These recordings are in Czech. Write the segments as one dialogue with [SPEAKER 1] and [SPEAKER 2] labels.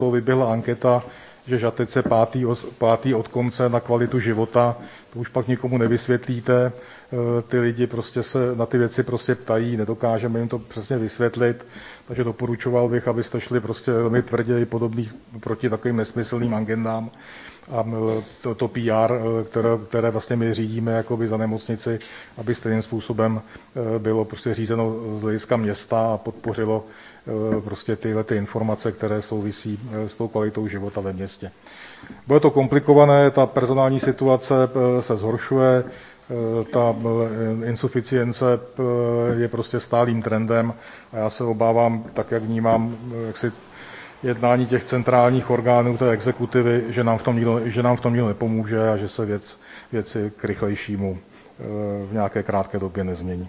[SPEAKER 1] vyběhla anketa, že Žatec je pátý od konce na kvalitu života, to už pak nikomu nevysvětlíte, ty lidi prostě se na ty věci prostě ptají, nedokážeme jim to přesně vysvětlit, takže doporučoval bych, abyste šli prostě velmi tvrdě i podobných proti takovým nesmyslným agendám a to PR, které vlastně my řídíme jakoby za nemocnici, aby stejným způsobem bylo prostě řízeno z hlediska města a podpořilo prostě tyhle ty informace, které souvisí s tou kvalitou života ve městě. Bude to komplikované, ta personální situace se zhoršuje, ta insuficience je prostě stálým trendem a já se obávám, tak jak vnímám jaksi jednání těch centrálních orgánů té exekutivy, že nám v tom nikdo nepomůže a že se věci k rychlejšímu v nějaké krátké době nezmění.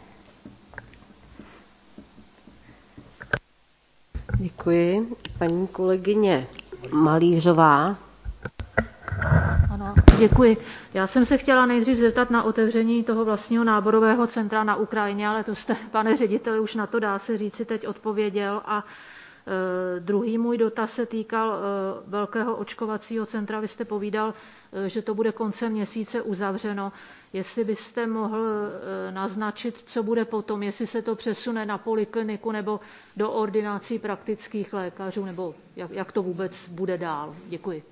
[SPEAKER 2] Děkuji. Paní kolegyně Malířová.
[SPEAKER 3] Ano, děkuji. Já jsem se chtěla nejdřív zeptat na otevření toho vlastního náborového centra na Ukrajině, ale to jste, pane řediteli, už na to dá se říci teď odpověděl. A druhý můj dotaz se týkal velkého očkovacího centra. Vy jste povídal, že to bude koncem měsíce uzavřeno. Jestli byste mohl naznačit, co bude potom, jestli se to přesune na polikliniku nebo do ordinací praktických lékařů, nebo jak to vůbec bude dál. Děkuji.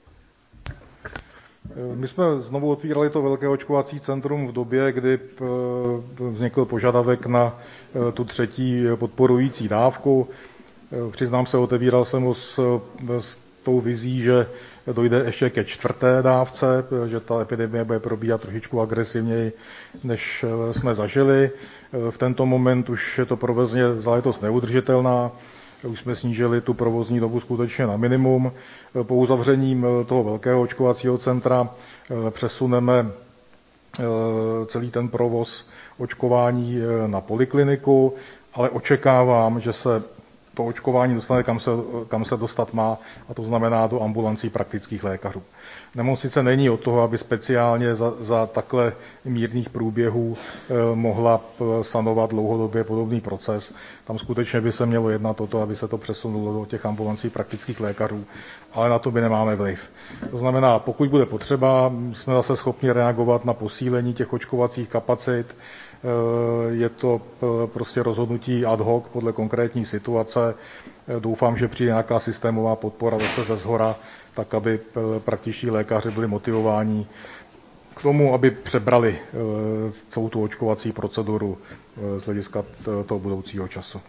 [SPEAKER 1] My jsme znovu otvírali to velké očkovací centrum v době, kdy vznikl požadavek na tu třetí podporující dávku. Přiznám se, otevíral jsem ho s tou vizí, že dojde ještě ke čtvrté dávce, že ta epidemie bude probíhat trošičku agresivněji, než jsme zažili. V tento moment už je to provozně záležitost neudržitelná. Už jsme snížili tu provozní dobu skutečně na minimum. Po uzavření toho velkého očkovacího centra přesuneme celý ten provoz očkování na polikliniku, ale očekávám, že se to očkování dostane, kam se dostat má, a to znamená do ambulancí praktických lékařů. Nemocnice není od toho, aby speciálně za takhle mírných průběhů mohla sanovat dlouhodobě podobný proces. Tam skutečně by se mělo jednat o to, aby se to přesunulo do těch ambulancí praktických lékařů, ale na to by nemáme vliv. To znamená, pokud bude potřeba, jsme zase schopni reagovat na posílení těch očkovacích kapacit. Je to prostě rozhodnutí ad hoc podle konkrétní situace. Doufám, že přijde nějaká systémová podpora zase ze shora, tak aby praktičtí lékaři byli motivováni k tomu, aby přebrali celou tu očkovací proceduru z hlediska toho budoucího času.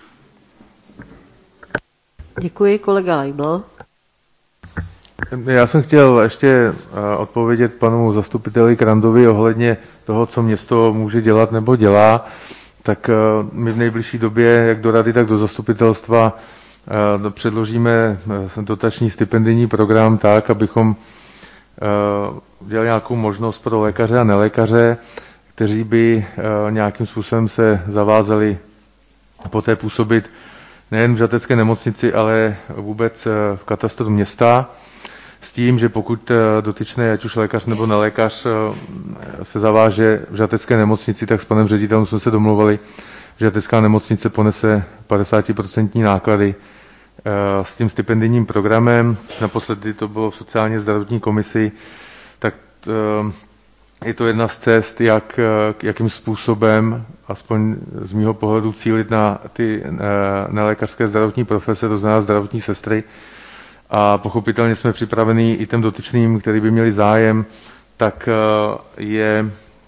[SPEAKER 2] Děkuji, kolega Leibl.
[SPEAKER 4] Já jsem chtěl ještě odpovědět panu zastupiteli Krandovi ohledně toho, co město může dělat nebo dělá. Tak my v nejbližší době, jak do rady, tak do zastupitelstva, předložíme dotační stipendijní program tak, abychom dělali nějakou možnost pro lékaře a nelékaře, kteří by nějakým způsobem se zavázali poté působit nejen v žatecké nemocnici, ale vůbec v katastru města, s tím, že pokud dotyčný, ať už lékař nebo nelékař, se zaváže v žatecké nemocnici, tak s panem ředitelem jsme se domluvili, že žatecká nemocnice ponese 50% náklady s tím stipendijním programem. Naposledy to bylo v sociálně zdravotní komisi, tak je to jedna z cest, jakým způsobem, aspoň z mýho pohledu, cílit na ty nelékařské zdravotní profese, to znamená zdravotní sestry. A pochopitelně jsme připraveni i těm dotyčným, kteří by měli zájem, tak je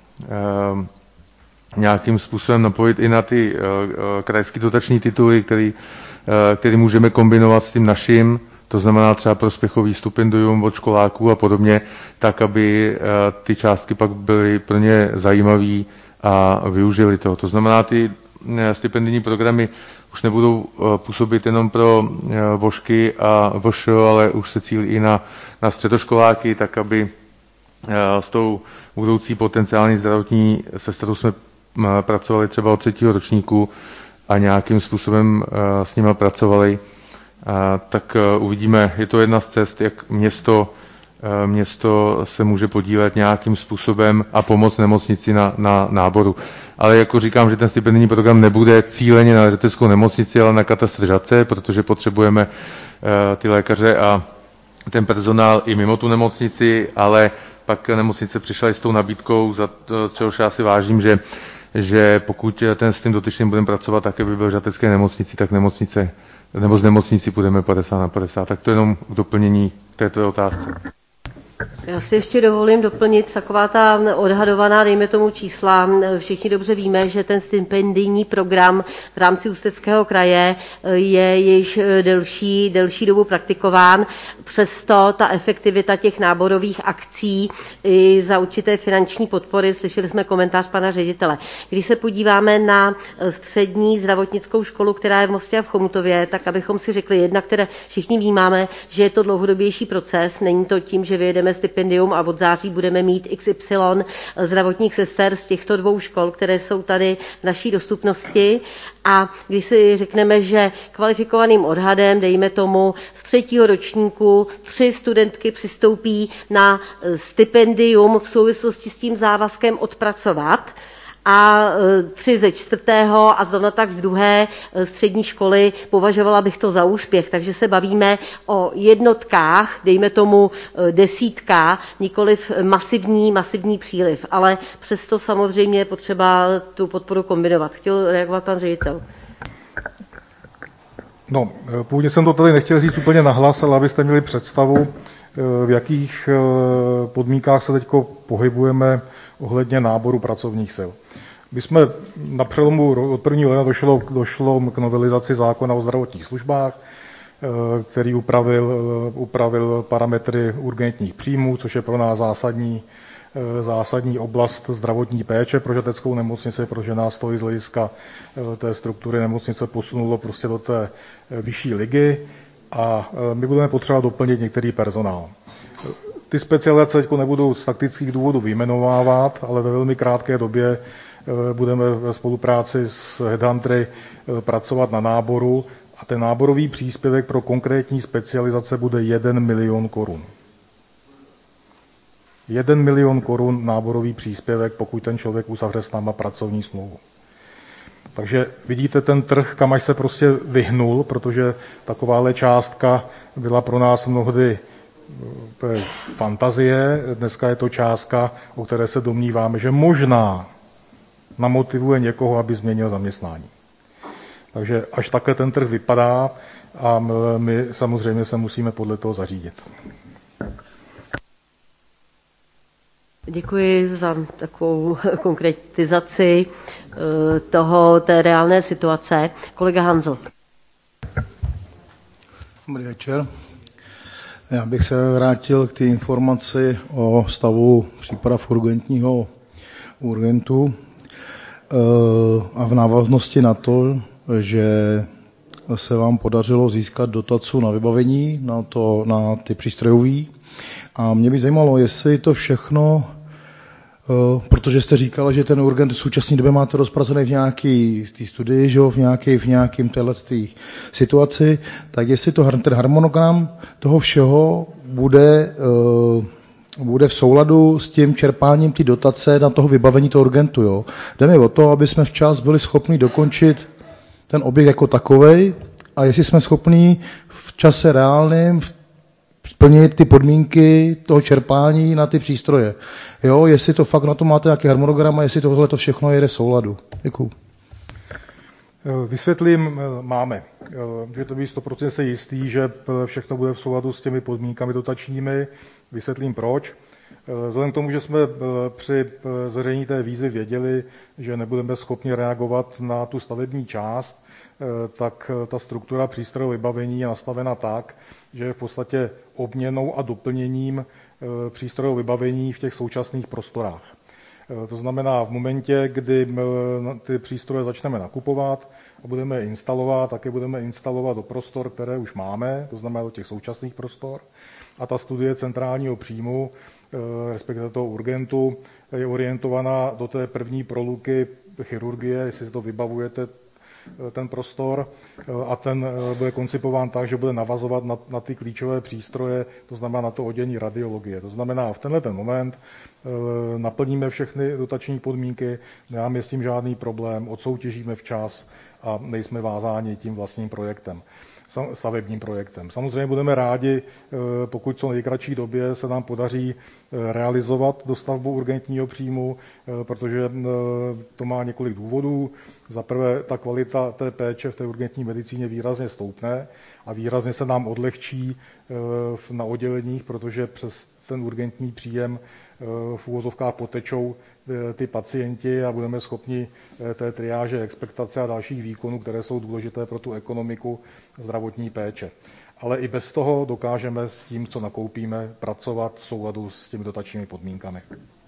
[SPEAKER 4] nějakým způsobem napojit i na ty krajské dotační tituly, který můžeme kombinovat s tím naším, to znamená třeba prospěchový stipendium od školáků a podobně, tak, aby ty částky pak byly pro ně zajímavé a využili toho. To znamená, ty stipendijní programy už nebudou působit jenom pro vošky a VŠ, ale už se cílí i na středoškoláky, tak aby s tou budoucí potenciální zdravotní sestrou jsme pracovali třeba od 3. ročníku a nějakým způsobem s nimi pracovali. Tak uvidíme, je to jedna z cest, jak město město se může podílet nějakým způsobem a pomoct nemocnici na náboru. Ale jako říkám, že ten stipendijní program nebude cíleně na Ryteckou nemocnici, ale na katastr Žatce, protože potřebujeme ty lékaře a ten personál i mimo tu nemocnici, ale pak nemocnice přišla i s tou nabídkou, za čehož já si vážím, že pokud s tím dotyčným budeme pracovat tak, aby byl v žatecké nemocnici, tak nemocnice, nebo z nemocnici půjdeme 50/50. Tak to jenom k doplnění té tvé otázce.
[SPEAKER 2] Já si ještě dovolím doplnit taková ta odhadovaná, dejme tomu čísla. Všichni dobře víme, že ten stipendijní program v rámci Ústeckého kraje je již delší dobu praktikován. Přesto ta efektivita těch náborových akcí i za určité finanční podpory, slyšeli jsme komentář pana ředitele. Když se podíváme na střední zdravotnickou školu, která je v Mostě a v Chomutově, tak abychom si řekli jednak, které všichni vnímáme, že je to dlouhodobější proces, není to tím, že vyjedeme stipendium a od září budeme mít XY zdravotních sester z těchto dvou škol, které jsou tady v naší dostupnosti. A když si řekneme, že kvalifikovaným odhadem, dejme tomu z 3. ročníku 3 studentky přistoupí na stipendium v souvislosti s tím závazkem odpracovat, a 3 ze 4. a zrovna tak z 2. střední školy, považovala bych to za úspěch. Takže se bavíme o jednotkách, dejme tomu 10, nikoliv masivní příliv. Ale přesto samozřejmě je potřeba tu podporu kombinovat. Chtěl reagovat pan ředitel.
[SPEAKER 1] No, původně jsem to tady nechtěl říct úplně nahlas, ale abyste měli představu, v jakých podmínkách se teď pohybujeme ohledně náboru pracovních sil. My jsme na přelomu od 1. ledna došlo k novelizaci zákona o zdravotních službách, který upravil parametry urgentních příjmů, což je pro nás zásadní oblast zdravotní péče pro žateckou nemocnici, protože nás to i z hlediska té struktury nemocnice posunulo prostě do té vyšší ligy a my budeme potřebovat doplnit některý personál. Ty specializace teď nebudu z taktických důvodů vyjmenovávat, ale ve velmi krátké době budeme ve spolupráci s headhuntery pracovat na náboru a ten náborový příspěvek pro konkrétní specializace bude 1 milion korun. 1 milion korun náborový příspěvek, pokud ten člověk uzavře s náma pracovní smlouvu. Takže vidíte ten trh, kam až se prostě vyhnul, protože takováhle částka byla pro nás mnohdy fantazie. Dneska je to částka, o které se domníváme, že možná namotivuje někoho, aby změnil zaměstnání. Takže až takhle ten trh vypadá a my samozřejmě se musíme podle toho zařídit.
[SPEAKER 2] Děkuji za takovou konkretizaci té reálné situace. Kolega Hanzl.
[SPEAKER 5] Dobrý večer. Já bych se vrátil k té informaci o stavu příprav urgentu a v návaznosti na to, že se vám podařilo získat dotaci na vybavení, na ty přístrojové. A mě by zajímalo, jestli to všechno, protože jste říkala, že ten urgent v současné době máte rozpracovaný v nějaké studii, že? v nějakém této situaci, tak jestli ten harmonogram toho všeho bude v souladu s tím čerpáním té dotace na toho vybavení toho urgentu. Jo? Jde mi o to, aby jsme včas byli schopni dokončit ten objekt jako takovej a jestli jsme schopni v čase reálném splnit ty podmínky toho čerpání na ty přístroje. Jo, jestli to fakt na to máte nějaký harmonogram a jestli tohle to všechno jede v souladu. Děkuju.
[SPEAKER 1] Vysvětlím, máme. Že to být 100% se jistý, že všechno bude v souladu s těmi podmínkami dotačními. Vysvětlím proč. Vzhledem k tomu, že jsme při zveřejnění té výzvy věděli, že nebudeme schopni reagovat na tu stavební část, tak ta struktura přístrojového vybavení je nastavena tak, že je v podstatě obměnou a doplněním přístrojového vybavení v těch současných prostorách. To znamená, v momentě, kdy ty přístroje začneme nakupovat a budeme je instalovat, tak je budeme instalovat do prostor, které už máme, to znamená do těch současných prostor. A ta studie centrálního příjmu, respektive toho urgentu, je orientovaná do té první proluky chirurgie, jestli si to vybavujete, ten prostor a ten bude koncipován tak, že bude navazovat na ty klíčové přístroje, to znamená na to oddělení radiologie. To znamená, v tenhle ten moment naplníme všechny dotační podmínky, nemáme s tím žádný problém, odsoutěžíme včas a nejsme vázáni tím vlastním projektem, stavebním projektem. Samozřejmě budeme rádi, pokud co nejkratší době se nám podaří realizovat dostavbu urgentního příjmu, protože to má několik důvodů. Za prvé, ta kvalita té péče v té urgentní medicíně výrazně stoupne a výrazně se nám odlehčí na odděleních, protože přes ten urgentní příjem v uvozovkách potečou ty pacienti a budeme schopni té triáže, expektace a dalších výkonů, které jsou důležité pro tu ekonomiku zdravotní péče. Ale i bez toho dokážeme s tím, co nakoupíme, pracovat v souladu s těmi dotačními podmínkami.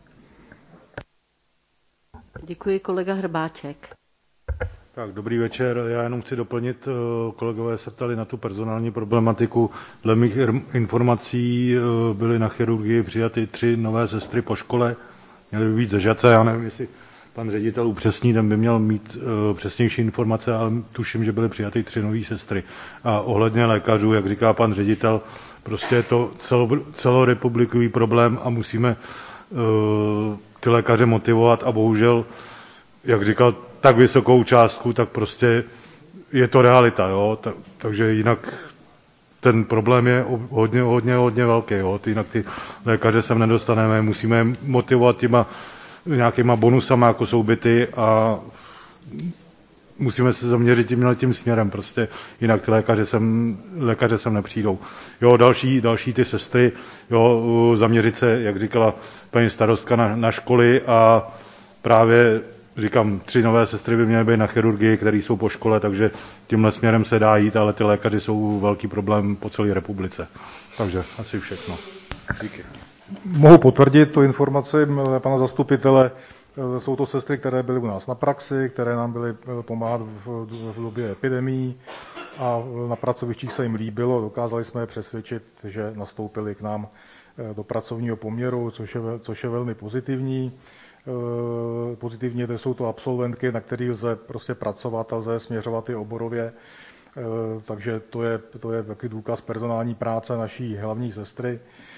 [SPEAKER 2] Děkuji, kolega Hrbáček.
[SPEAKER 6] Tak, dobrý večer. Já jenom chci doplnit, kolegové se ptali na tu personální problematiku. Dle mých informací byly na chirurgii přijaty 3 nové sestry po škole. Měly by být ze Žace, já nevím, jestli pan ředitel upřesní, ten by měl mít přesnější informace, ale tuším, že byly přijaty 3 nové sestry. A ohledně lékařů, jak říká pan ředitel, prostě je to celorepublikový problém a musíme ty lékaře motivovat a bohužel, jak říkal, tak vysokou částku, tak prostě je to realita, jo? Takže jinak ten problém je hodně velký, jo? Jinak ty lékaře sem nedostaneme, musíme je motivovat těma nějakýma bonusama, jako jsou byty a musíme se zaměřit tím směrem, prostě jinak ty lékaře sem nepřijdou. Jo, další ty sestry, jo, zaměřit se, jak říkala paní starostka, na školy a právě říkám, 3 nové sestry by měly být na chirurgii, které jsou po škole, takže tímhle směrem se dá jít, ale ty lékaři jsou velký problém po celé republice. Takže asi všechno. Díky.
[SPEAKER 1] Mohu potvrdit tu informaci pana zastupitele. Jsou to sestry, které byly u nás na praxi, které nám byly pomáhat v době epidemií a na pracovištích se jim líbilo. Dokázali jsme je přesvědčit, že nastoupili k nám do pracovního poměru, což je velmi pozitivní. Pozitivně to jsou to absolventky, na kterých lze prostě pracovat a lze směřovat i oborově. Takže to je taky důkaz personální práce naší hlavní sestry.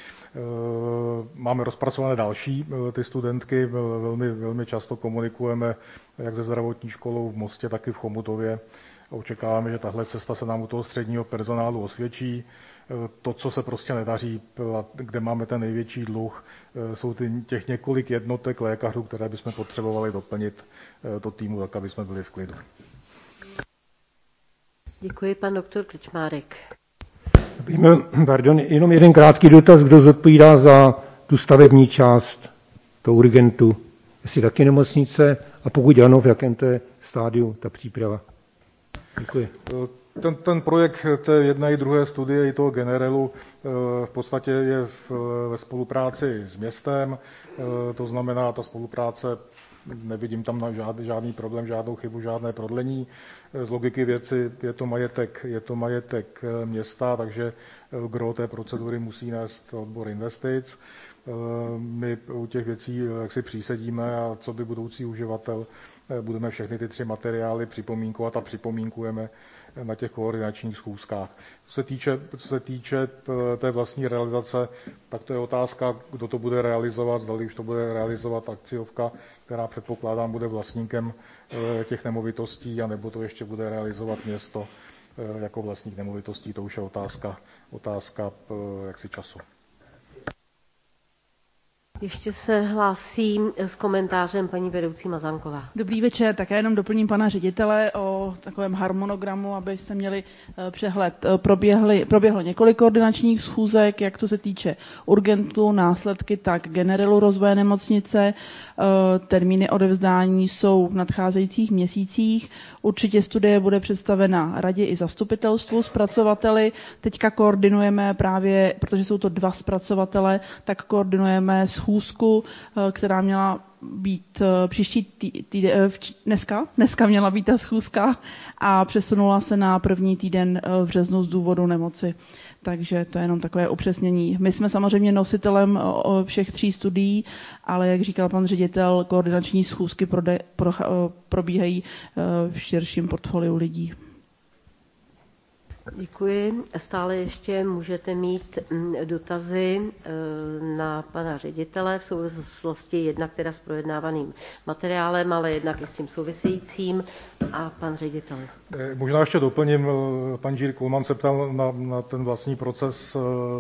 [SPEAKER 1] Máme rozpracované další ty studentky, velmi často komunikujeme jak se zdravotní školou v Mostě, tak i v Chomutově. Očekáváme, že tahle cesta se nám u toho středního personálu osvědčí. To, co se prostě nedaří, kde máme ten největší dluh, jsou těch několik jednotek lékařů, které bychom potřebovali doplnit do týmu, tak aby jsme byli v klidu.
[SPEAKER 2] Děkuji, pan doktor Krčmárek.
[SPEAKER 7] Pardon, jenom jeden krátký dotaz, kdo zodpovídá za tu stavební část, to urgentu, jestli taky nemocnice a pokud ano, v jakém to je stádiu ta příprava. Děkuji.
[SPEAKER 1] Ten projekt té jedné i druhé studie i toho generelu v podstatě je ve spolupráci s městem, to znamená, ta spolupráce, nevidím tam žádný problém, žádnou chybu, žádné prodlení. Z logiky věci je to majetek města, takže gros té procedury musí nést odbor investic. My u těch věcí jak si přísedíme a co by budoucí uživatel budeme všechny ty 3 materiály připomínkovat a připomínkujeme na těch koordinačních schůzkách. Co se týče té vlastní realizace, tak to je otázka, kdo to bude realizovat, zdali už to bude realizovat akciovka, která předpokládám bude vlastníkem těch nemovitostí, anebo to ještě bude realizovat město jako vlastník nemovitostí, to už je otázka jaksi času.
[SPEAKER 2] Ještě se hlásí s komentářem paní vedoucí Mazánková.
[SPEAKER 8] Dobrý večer, tak já jenom doplním pana ředitele o takovém harmonogramu, abyste měli přehled. Proběhlo několik koordinačních schůzek, jak to se týče urgentu, následky, tak generelu rozvoje nemocnice. Termíny odevzdání jsou v nadcházejících měsících. Určitě studie bude představena radě i zastupitelstvu, zpracovateli. Teďka koordinujeme právě, protože jsou to 2 zpracovatele, tak koordinujeme schůzku, která měla být příští týden, dneska měla být ta schůzka a přesunula se na první týden v březnu z důvodu nemoci. takže to je jenom takové upřesnění. My jsme samozřejmě nositelem všech 3 studií, ale jak říkal pan ředitel, koordinační schůzky probíhají v širším portfoliu lidí.
[SPEAKER 2] Děkuji. Stále ještě můžete mít dotazy na pana ředitele v souvislosti jednak teda s projednávaným materiálem, ale jednak i s tím souvisejícím. A pan ředitel.
[SPEAKER 1] Možná ještě doplním, pan Jiří Kulman se ptal na ten vlastní proces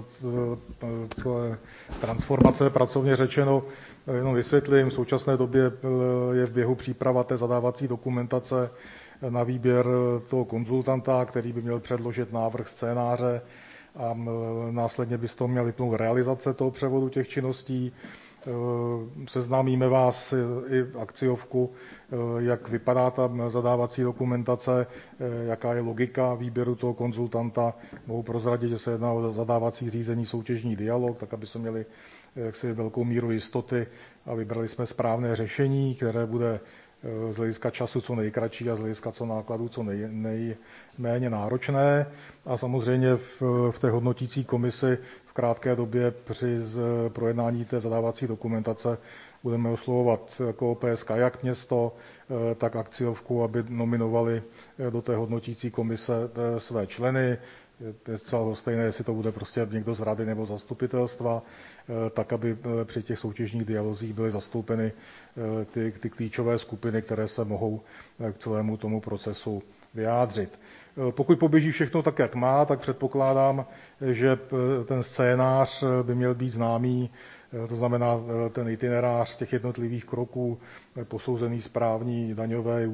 [SPEAKER 1] transformace, pracovně řečeno. Jenom vysvětlím, v současné době je v běhu příprava té zadávací dokumentace na výběr toho konzultanta, který by měl předložit návrh scénáře a následně by z toho měl vypnout realizace toho převodu těch činností. Seznámíme vás i akciovku, jak vypadá ta zadávací dokumentace, jaká je logika výběru toho konzultanta. Mohu prozradit, že se jedná o zadávací řízení soutěžní dialog, tak aby jsme měli jaksi velkou míru jistoty a vybrali jsme správné řešení, které bude z hlediska času co nejkratší a z hlediska co nákladů co nejméně náročné. A samozřejmě v té hodnotící komisi v krátké době při projednání té zadávací dokumentace budeme oslovovat jako OPSK jak město, tak akciovku, aby nominovali do té hodnotící komise své členy. Je zcela stejné, jestli to bude prostě někdo z rady nebo zastupitelstva, tak aby při těch soutěžních dialozích byly zastoupeny ty klíčové skupiny, které se mohou k celému tomu procesu vyjádřit. Pokud poběží všechno tak, jak má, tak předpokládám, že ten scénář by měl být známý, to znamená ten itinerář těch jednotlivých kroků, posouzený správní, daňové,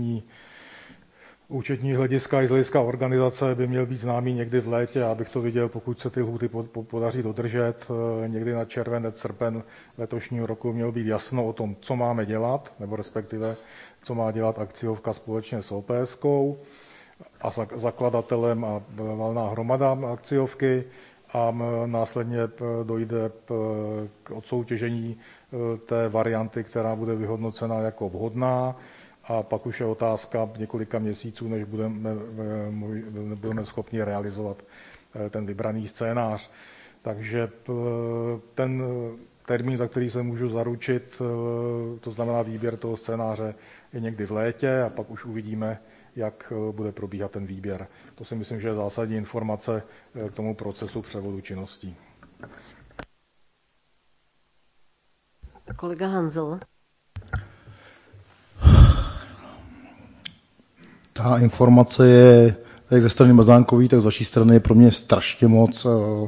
[SPEAKER 1] účetní hlediska i z hlediska organizace by měl být známý někdy v létě, abych to viděl, pokud se ty lhůty podaří dodržet. Někdy na červenec, srpen letošního roku mělo být jasno o tom, co máme dělat, nebo respektive, co má dělat akciovka společně s OPSkou a zakladatelem a valná hromada akciovky a následně dojde k odsoutěžení té varianty, která bude vyhodnocena jako vhodná. A pak už je otázka několika měsíců, než budeme schopni realizovat ten vybraný scénář. Takže ten termín, za který se můžu zaručit, to znamená výběr toho scénáře, je někdy v létě a pak už uvidíme, jak bude probíhat ten výběr. To si myslím, že je zásadní informace k tomu procesu převodu činností.
[SPEAKER 2] Kolega Hanzel.
[SPEAKER 5] Ta informace je jak ze strany Mazánkový, tak z vaší strany je pro mě strašně moc.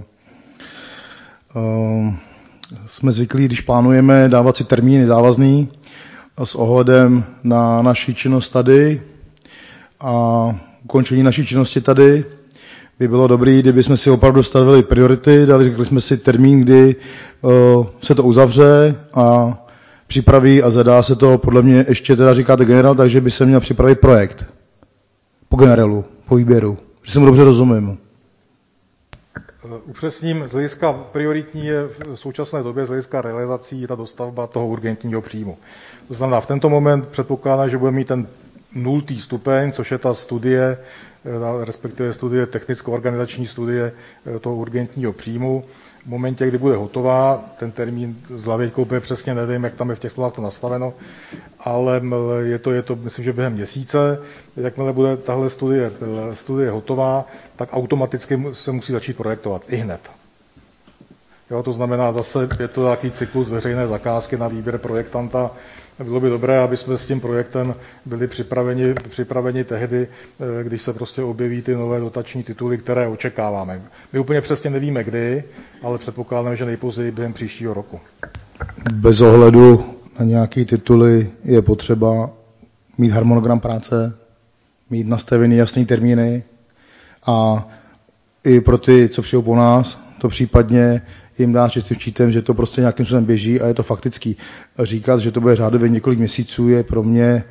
[SPEAKER 5] Jsme zvyklí, když plánujeme, dávat si termíny závazný s ohledem na naši činnost tady a ukončení naší činnosti tady. By bylo dobré, kdyby jsme si opravdu stavili priority, řekli jsme si termín, kdy se to uzavře a připraví a zadá se to, podle mě ještě teda říkáte generál, takže by se měl připravit projekt. Po generálu, po výběru, že se mu dobře rozumím.
[SPEAKER 1] Upřesním, z hlediska prioritní je v současné době z hlediska realizací ta dostavba toho urgentního příjmu. To znamená, v tento moment předpokládám, že budeme mít ten 0. stupeň, což je ta studie, respektive studie technicko-organizační studie toho urgentního příjmu. V momentě, kdy bude hotová, ten termín z hlavy úplně přesně nevím, jak tam je v těch slovách to nastaveno, ale je to myslím, že během měsíce, jakmile bude tahle studie hotová, tak automaticky se musí začít projektovat i hned. Jo, to znamená zase, je to nějaký cyklus veřejné zakázky na výběr projektanta. Bylo by dobré, aby jsme s tím projektem byli připraveni tehdy, když se prostě objeví ty nové dotační tituly, které očekáváme. My úplně přesně nevíme kdy, ale předpokládáme, že nejpozději během příštího roku.
[SPEAKER 5] Bez ohledu na nějaké tituly je potřeba mít harmonogram práce, mít nastavený jasný termíny a i pro ty, co přijdou po nás, to případně jim dá čistým štítem, že to prostě nějakým způsobem běží a je to faktický. Říkat, že to bude řádově několik měsíců, je pro mě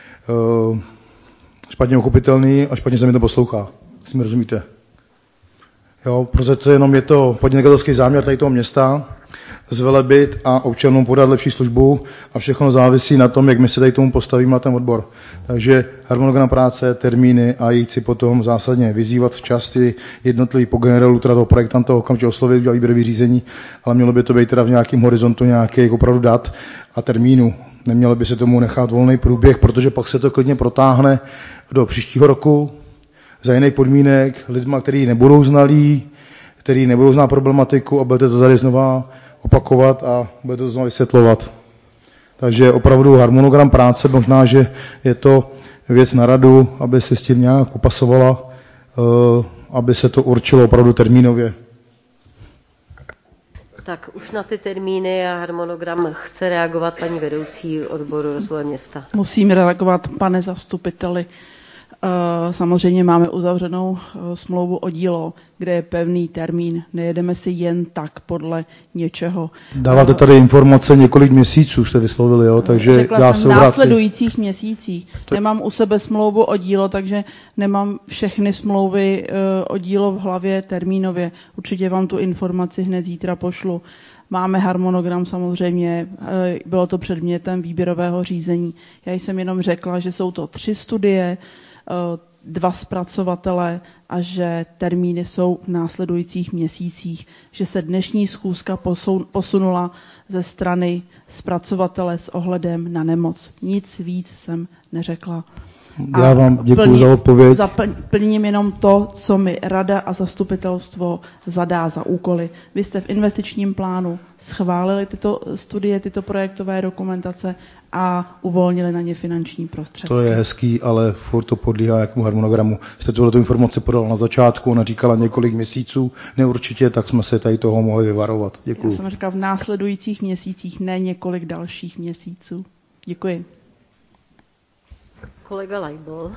[SPEAKER 5] špatně uchopitelný a špatně se mi to poslouchá. Si mi rozumíte? Jo, protože jenom je to podnikatelský záměr tady toho města. zvelebit a občanům podat lepší službu a všechno závisí na tom, jak my se tady tomu postavíme na ten odbor. Takže harmonogram práce, termíny a jít si potom zásadně vyzývat včas ty jednotlivý po generálu, teda toho projektanta okamžitě oslovit, udělat výběrové řízení, ale mělo by to být teda v nějakém horizontu nějakých opravdu dat a termínu. Nemělo by se tomu nechat volný průběh, protože pak se to klidně protáhne do příštího roku za jiných podmínek, lidma, kteří nebudou znalí, kteří nebudou znát problematiku a budete to tady znova opakovat a budete to znova vysvětlovat. Takže opravdu harmonogram práce, možná, že je to věc na radu, aby se s tím nějak popasovala, aby se to určilo opravdu termínově.
[SPEAKER 2] Tak už na ty termíny a harmonogram chce reagovat paní vedoucí odboru rozvoje města.
[SPEAKER 8] Musím reagovat, pane zastupiteli. Samozřejmě máme uzavřenou smlouvu o dílo, kde je pevný termín. Nejedeme si jen tak podle něčeho.
[SPEAKER 5] Dáváte tady informace několik měsíců, jste vyslovili, jo? Takže
[SPEAKER 8] řekla
[SPEAKER 5] já
[SPEAKER 8] jsem
[SPEAKER 5] se
[SPEAKER 8] v následujících měsících. Nemám u sebe smlouvu o dílo, takže nemám všechny smlouvy o dílo v hlavě termínově. Určitě vám tu informaci hned zítra pošlu. Máme harmonogram samozřejmě, bylo to předmětem výběrového řízení. Já jsem jenom řekla, že jsou to 3 studie, 2 zpracovatele a že termíny jsou v následujících měsících, že se dnešní schůzka posunula ze strany zpracovatele s ohledem na nemoc. Nic víc jsem neřekla.
[SPEAKER 5] Já vám děkuji za odpověď.
[SPEAKER 8] Plním jenom to, co mi rada a zastupitelstvo zadá za úkoly. Vy jste v investičním plánu schválili tyto studie, tyto projektové dokumentace a uvolnili na ně finanční prostředky.
[SPEAKER 5] To je hezký, ale furt to podlíhá jakému harmonogramu. Jste tuhle informaci podal na začátku, ona říkala několik měsíců, neurčitě, tak jsme se tady toho mohli vyvarovat. Děkuji.
[SPEAKER 8] Já jsem říkala v následujících měsících, ne několik dalších měsíců. Děkuji.
[SPEAKER 2] Kolega Leibl.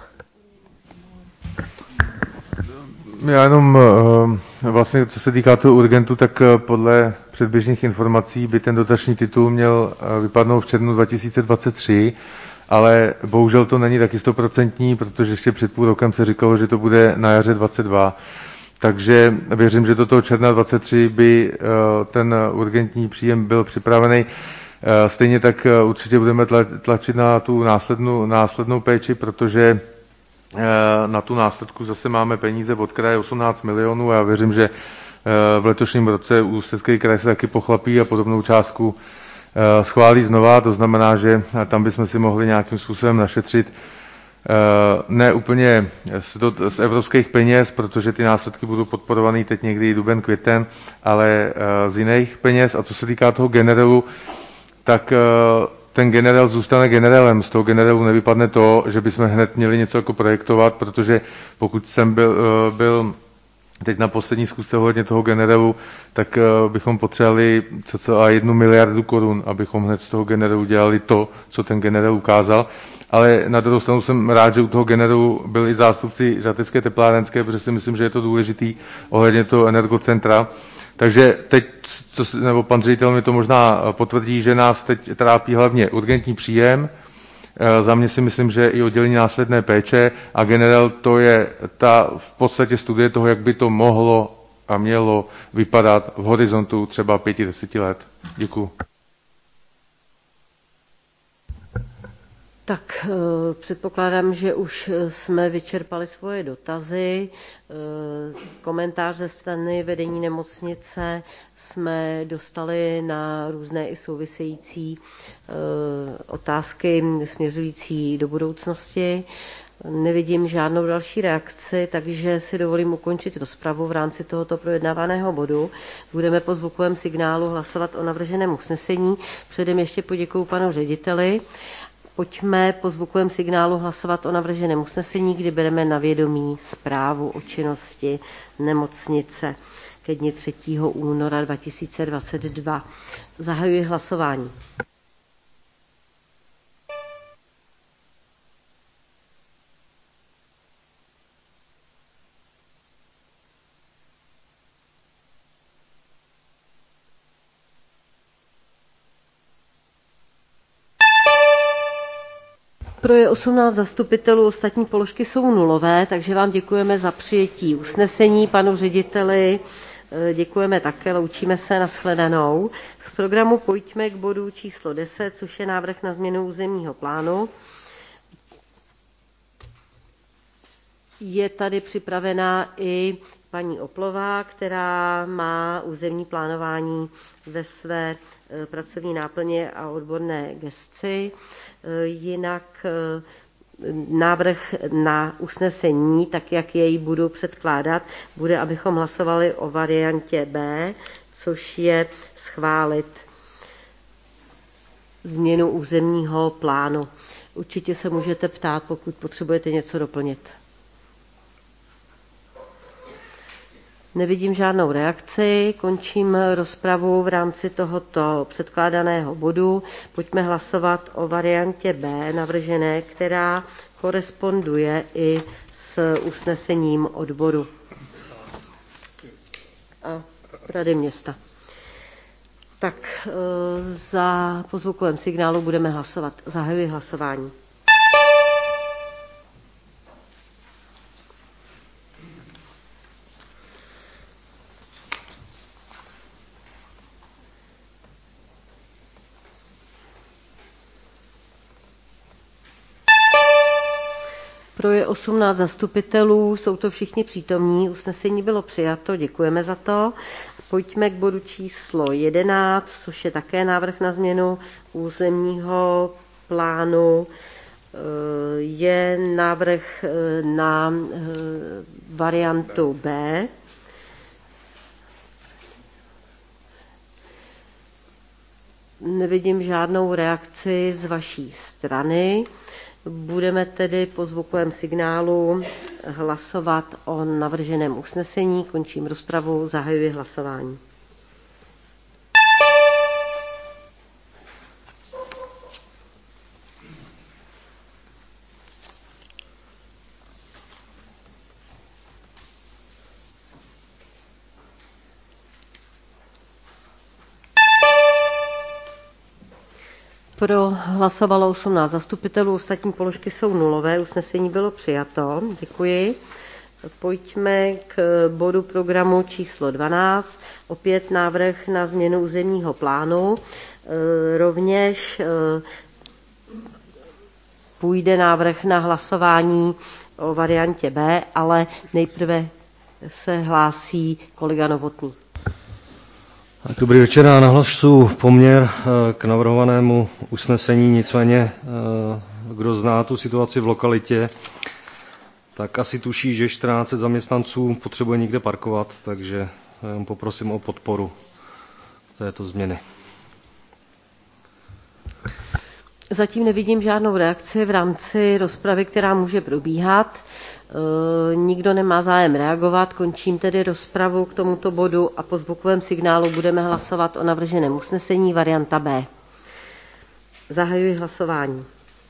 [SPEAKER 4] Já jenom vlastně, co se týká toho urgentu, tak podle předběžných informací by ten dotační titul měl vypadnout v červnu 2023, ale bohužel to není taky 100%, protože ještě před půl rokem se říkalo, že to bude na jaře 22. Takže věřím, že do toho června 23 by ten urgentní příjem byl připravený. Stejně tak určitě budeme tlačit na tu následnou péči, protože na tu následku zase máme peníze od kraje 18 milionů a já věřím, že v letošním roce Ústecký kraj se taky pochlapí a podobnou částku schválí znova. To znamená, že tam bychom si mohli nějakým způsobem našetřit ne úplně z evropských peněz, protože ty následky budou podporovaný teď někdy duben, květen, ale z jiných peněz. A co se týká toho generálu, tak ten generál zůstane generálem. Z toho generálu nevypadne to, že bychom hned měli něco jako projektovat, protože pokud jsem byl teď na poslední zkusce ohledně toho generálu, tak bychom potřebovali cca 1 miliardu korun, abychom hned z toho generálu dělali to, co ten generál ukázal. Ale na druhou stranu jsem rád, že u toho generálu byli i zástupci Žatecké teplárenské, protože si myslím, že je to důležitý ohledně toho energocentra. Takže teď, nebo pan ředitel mi to možná potvrdí, že nás teď trápí hlavně urgentní příjem. Za mě si myslím, že i oddělení následné péče a generál to je ta v podstatě studie toho, jak by to mohlo a mělo vypadat v horizontu třeba 5-10 let. Děkuju.
[SPEAKER 2] Tak předpokládám, že už jsme vyčerpali svoje dotazy. Komentář ze strany vedení nemocnice jsme dostali na různé i související otázky směřující do budoucnosti. Nevidím žádnou další reakci, takže si dovolím ukončit rozpravu v rámci tohoto projednávaného bodu. Budeme po zvukovém signálu hlasovat o navrženém usnesení. Předem ještě poděkuji panu řediteli. Pojďme po zvukovém signálu hlasovat o navrženém usnesení, kdy bereme na vědomí zprávu o činnosti nemocnice ke dni 3. února 2022. Zahajuji hlasování. Pro je 18 zastupitelů, ostatní položky jsou nulové, takže vám děkujeme za přijetí usnesení, panu řediteli, Děkujeme také, loučíme se, nashledanou. V programu pojďme k bodu číslo 10, což je návrh na změnu územního plánu. Je tady připravená i paní Oplová, která má územní plánování ve své pracovní náplně a odborné gesci. Jinak návrh na usnesení, tak jak jej budu předkládat, bude, abychom hlasovali o variantě B, což je schválit změnu územního plánu. Určitě se můžete ptát, pokud potřebujete něco doplnit. Nevidím žádnou reakci, končím rozpravu v rámci tohoto předkládaného bodu. Pojďme hlasovat o variantě B navržené, která koresponduje i s usnesením odboru a Rady města. Tak po zvukovém signálu budeme hlasovat. Zahajuji hlasování. Pro je 18 zastupitelů, jsou to všichni přítomní, usnesení bylo přijato, děkujeme za to. Pojďme k bodu číslo 11, což je také návrh na změnu územního plánu. Je návrh na variantu B. Nevidím žádnou reakci z vaší strany. Budeme tedy po zvukovém signálu hlasovat o navrženém usnesení. Končím rozpravu, zahajuji hlasování. Pro hlasovalo 18 zastupitelů, ostatní položky jsou nulové, usnesení bylo přijato, děkuji. Pojďme k bodu programu číslo 12, opět návrh na změnu územního plánu. Rovněž půjde návrh na hlasování o variantě B, ale nejprve se hlásí kolega Novotný.
[SPEAKER 9] Dobrý večer, já nahlašuji poměr k navrhovanému usnesení, nicméně kdo zná tu situaci v lokalitě, tak asi tuší, že 14 zaměstnanců potřebuje někde parkovat, takže poprosím o podporu této změny.
[SPEAKER 2] Zatím nevidím žádnou reakci v rámci rozpravy, která může probíhat. Nikdo nemá zájem reagovat, končím tedy rozpravu k tomuto bodu a po zvukovém signálu budeme hlasovat o navrženém usnesení varianta B. Zahajuji hlasování.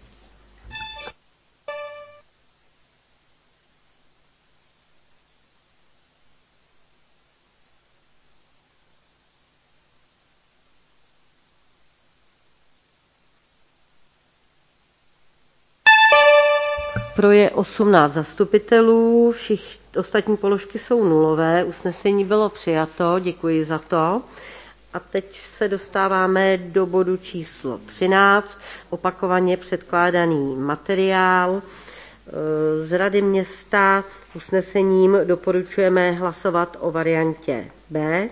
[SPEAKER 2] Pro je 18 zastupitelů, ostatní položky jsou nulové, usnesení bylo přijato, děkuji za to. A teď se dostáváme do bodu číslo 13, opakovaně předkládaný materiál. Z Rady města usnesením doporučujeme hlasovat o variantě B.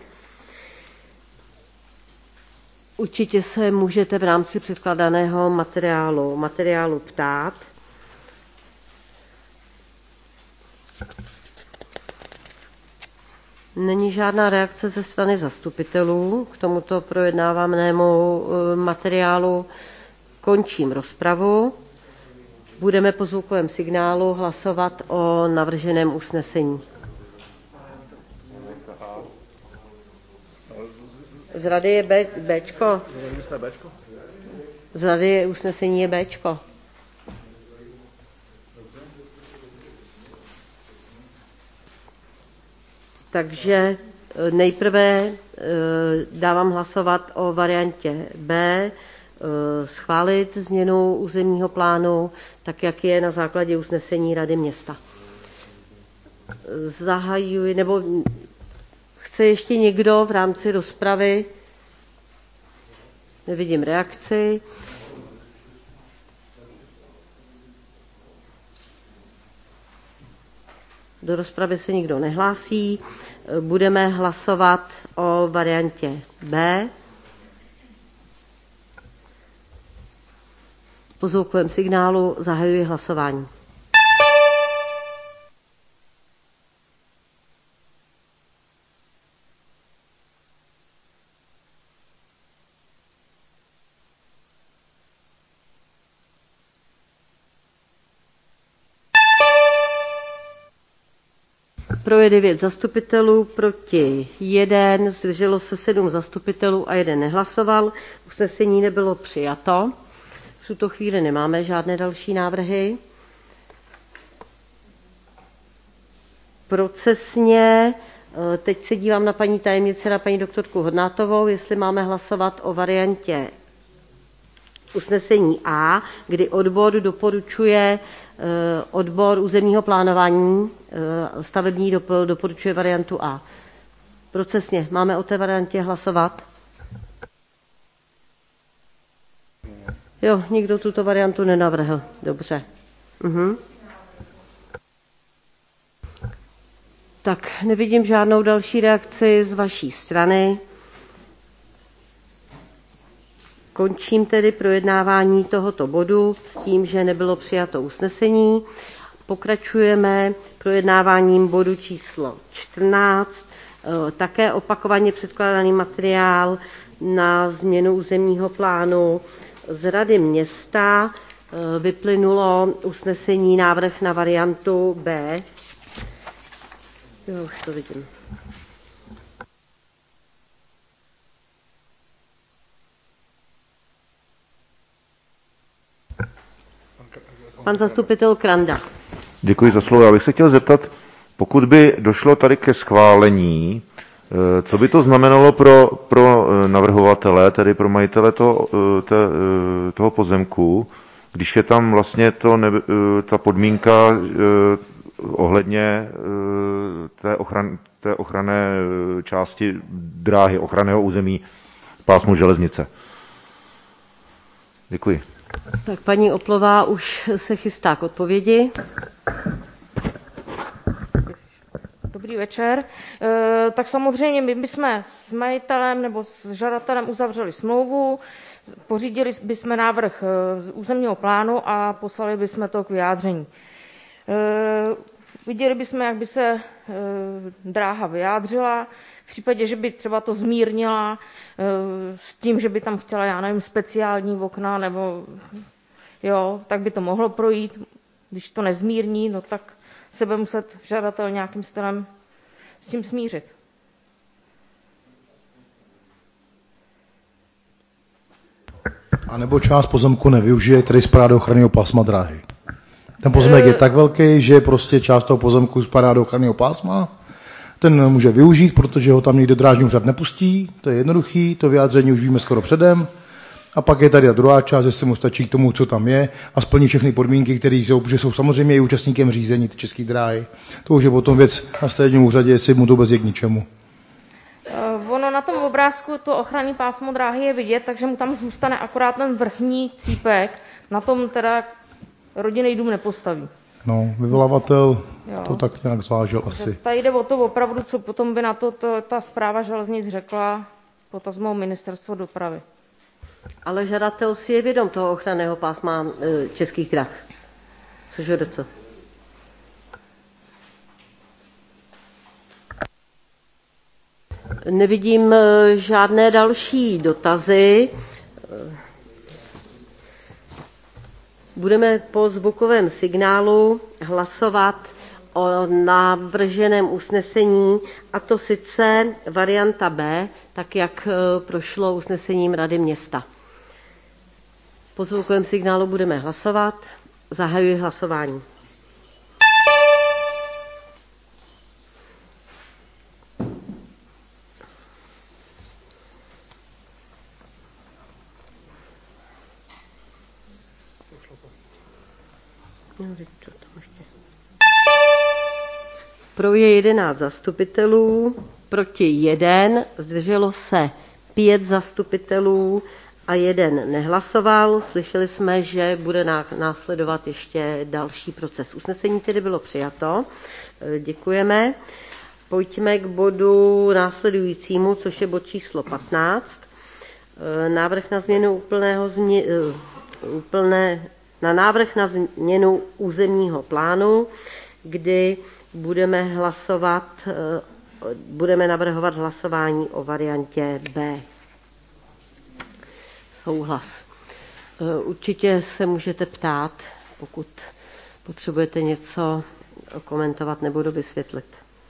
[SPEAKER 2] Určitě se můžete v rámci předkládaného materiálu ptát. Není žádná reakce ze strany zastupitelů k tomuto projednávanému materiálu. Končím rozpravu. Budeme po zvukovém signálu hlasovat o navrženém usnesení. Z Rady je Bčko. Z Rady usnesení je Bčko. Takže nejprve dávám hlasovat o variantě B, schválit změnu územního plánu, tak jak je na základě usnesení Rady města. Chce ještě někdo v rámci rozpravy? Nevidím reakci. Do rozpravy se nikdo nehlásí. Budeme hlasovat o variantě B. Po zvukovém signálu zahajuji hlasování. Pro je 9 zastupitelů, proti 1, zdrželo se 7 zastupitelů a 1 nehlasoval. Usnesení nebylo přijato. V tuto chvíli nemáme žádné další návrhy. Procesně, teď se dívám na paní tajemnici, na paní doktorku Hodnátovou, jestli máme hlasovat o variantě usnesení A, kdy odbor doporučuje, odbor územního plánování stavební doporučuje variantu A. Procesně, máme o té variantě hlasovat? Jo, nikdo tuto variantu nenavrhl. Dobře. Tak, nevidím žádnou další reakci z vaší strany. Končím tedy projednávání tohoto bodu s tím, že nebylo přijato usnesení. Pokračujeme projednáváním bodu číslo 14, také opakovaně předkládaný materiál na změnu územního plánu z Rady města. Vyplynulo usnesení návrh na variantu B. Jo, už to vidím. Pan zastupitel Kranda.
[SPEAKER 10] Děkuji za slovo. Já bych se chtěl zeptat, pokud by došlo tady ke schválení, co by to znamenalo pro navrhovatele, tedy pro majitele toho pozemku, když je tam vlastně ta podmínka ohledně té ochranné části dráhy, ochranného území pásmu železnice. Děkuji.
[SPEAKER 2] Tak paní Oplová už se chystá k odpovědi.
[SPEAKER 11] Dobrý večer. Tak samozřejmě my bychom s majitelem nebo s žadatelem uzavřeli smlouvu, pořídili bychom návrh územního plánu a poslali bychom to k vyjádření. Viděli bychom, jak by se dráha vyjádřila. V případě, že by třeba to zmírnila s tím, že by tam chtěla, já nevím, speciální okna, nebo jo, tak by to mohlo projít. Když to nezmírní, no tak se bude muset žadatel nějakým stylem s tím smířit.
[SPEAKER 5] A nebo část pozemku nevyužije, který spadá do ochranného pásma dráhy. Ten pozemek je tak velký, že prostě část toho pozemku spadá do ochranného pásma. Ten může využít, protože ho tam nikdo drážní úřad nepustí. To je jednoduchý, to vyjádření už víme skoro předem. A pak je tady ta druhá část, že se mu stačí k tomu, co tam je a splní všechny podmínky, které jsou, že jsou samozřejmě i účastníkem řízení ty České dráhy. To už je potom věc na stavebním úřadě, jestli mu to vůbec je k ničemu.
[SPEAKER 11] Ono na tom obrázku to ochranné pásmo dráhy je vidět, takže mu tam zůstane akorát ten vrchní cípek, na tom teda rodinný dům nepostaví.
[SPEAKER 5] No, vyvolavatel to tak nějak zvážil asi.
[SPEAKER 11] Tady jde o to opravdu, co potom by na to ta správa železnic řekla, potažmo ministerstvo dopravy.
[SPEAKER 2] Ale žadatel si je vědom toho ochranného pásma Českých drah. Což je co? Nevidím žádné další dotazy. Budeme po zvukovém signálu hlasovat o navrženém usnesení, a to sice varianta B, tak jak prošlo usnesením Rady města. Po zvukovém signálu budeme hlasovat. Zahajuji hlasování. Pro je 11 zastupitelů, proti 1, zdrželo se 5 zastupitelů a 1 nehlasoval. Slyšeli jsme, že bude následovat ještě další proces. Usnesení tedy bylo přijato. Děkujeme. Pojďme k bodu následujícímu, což je bod číslo 15. Návrh na změnu návrh na změnu územního plánu, kdy budeme navrhovat hlasování o variantě B. Souhlas. Určitě se můžete ptát, pokud potřebujete něco komentovat nebo dovysvětlit.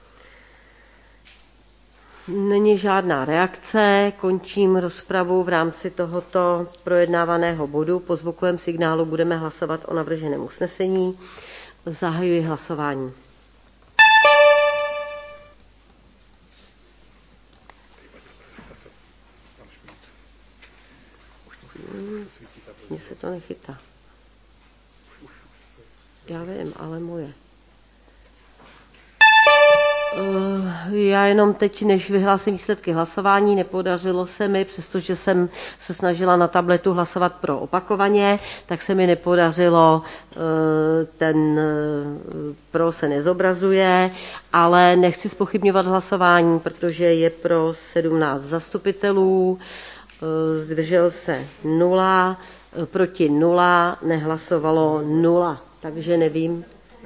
[SPEAKER 2] Není žádná reakce, končím rozpravu v rámci tohoto projednávaného bodu. Po zvukovém signálu budeme hlasovat o navrženém usnesení. Zahajuji hlasování. Mně se to nechytá. Já vím, ale moje. Já jenom teď, než vyhlásím výsledky hlasování, nepodařilo se mi, přestože jsem se snažila na tabletu hlasovat pro opakovaně, tak se mi nepodařilo, ten pro se nezobrazuje, ale nechci zpochybňovat hlasování, protože je pro 17 zastupitelů, zdržel se 0, proti 0, nehlasovalo 0, takže nevím.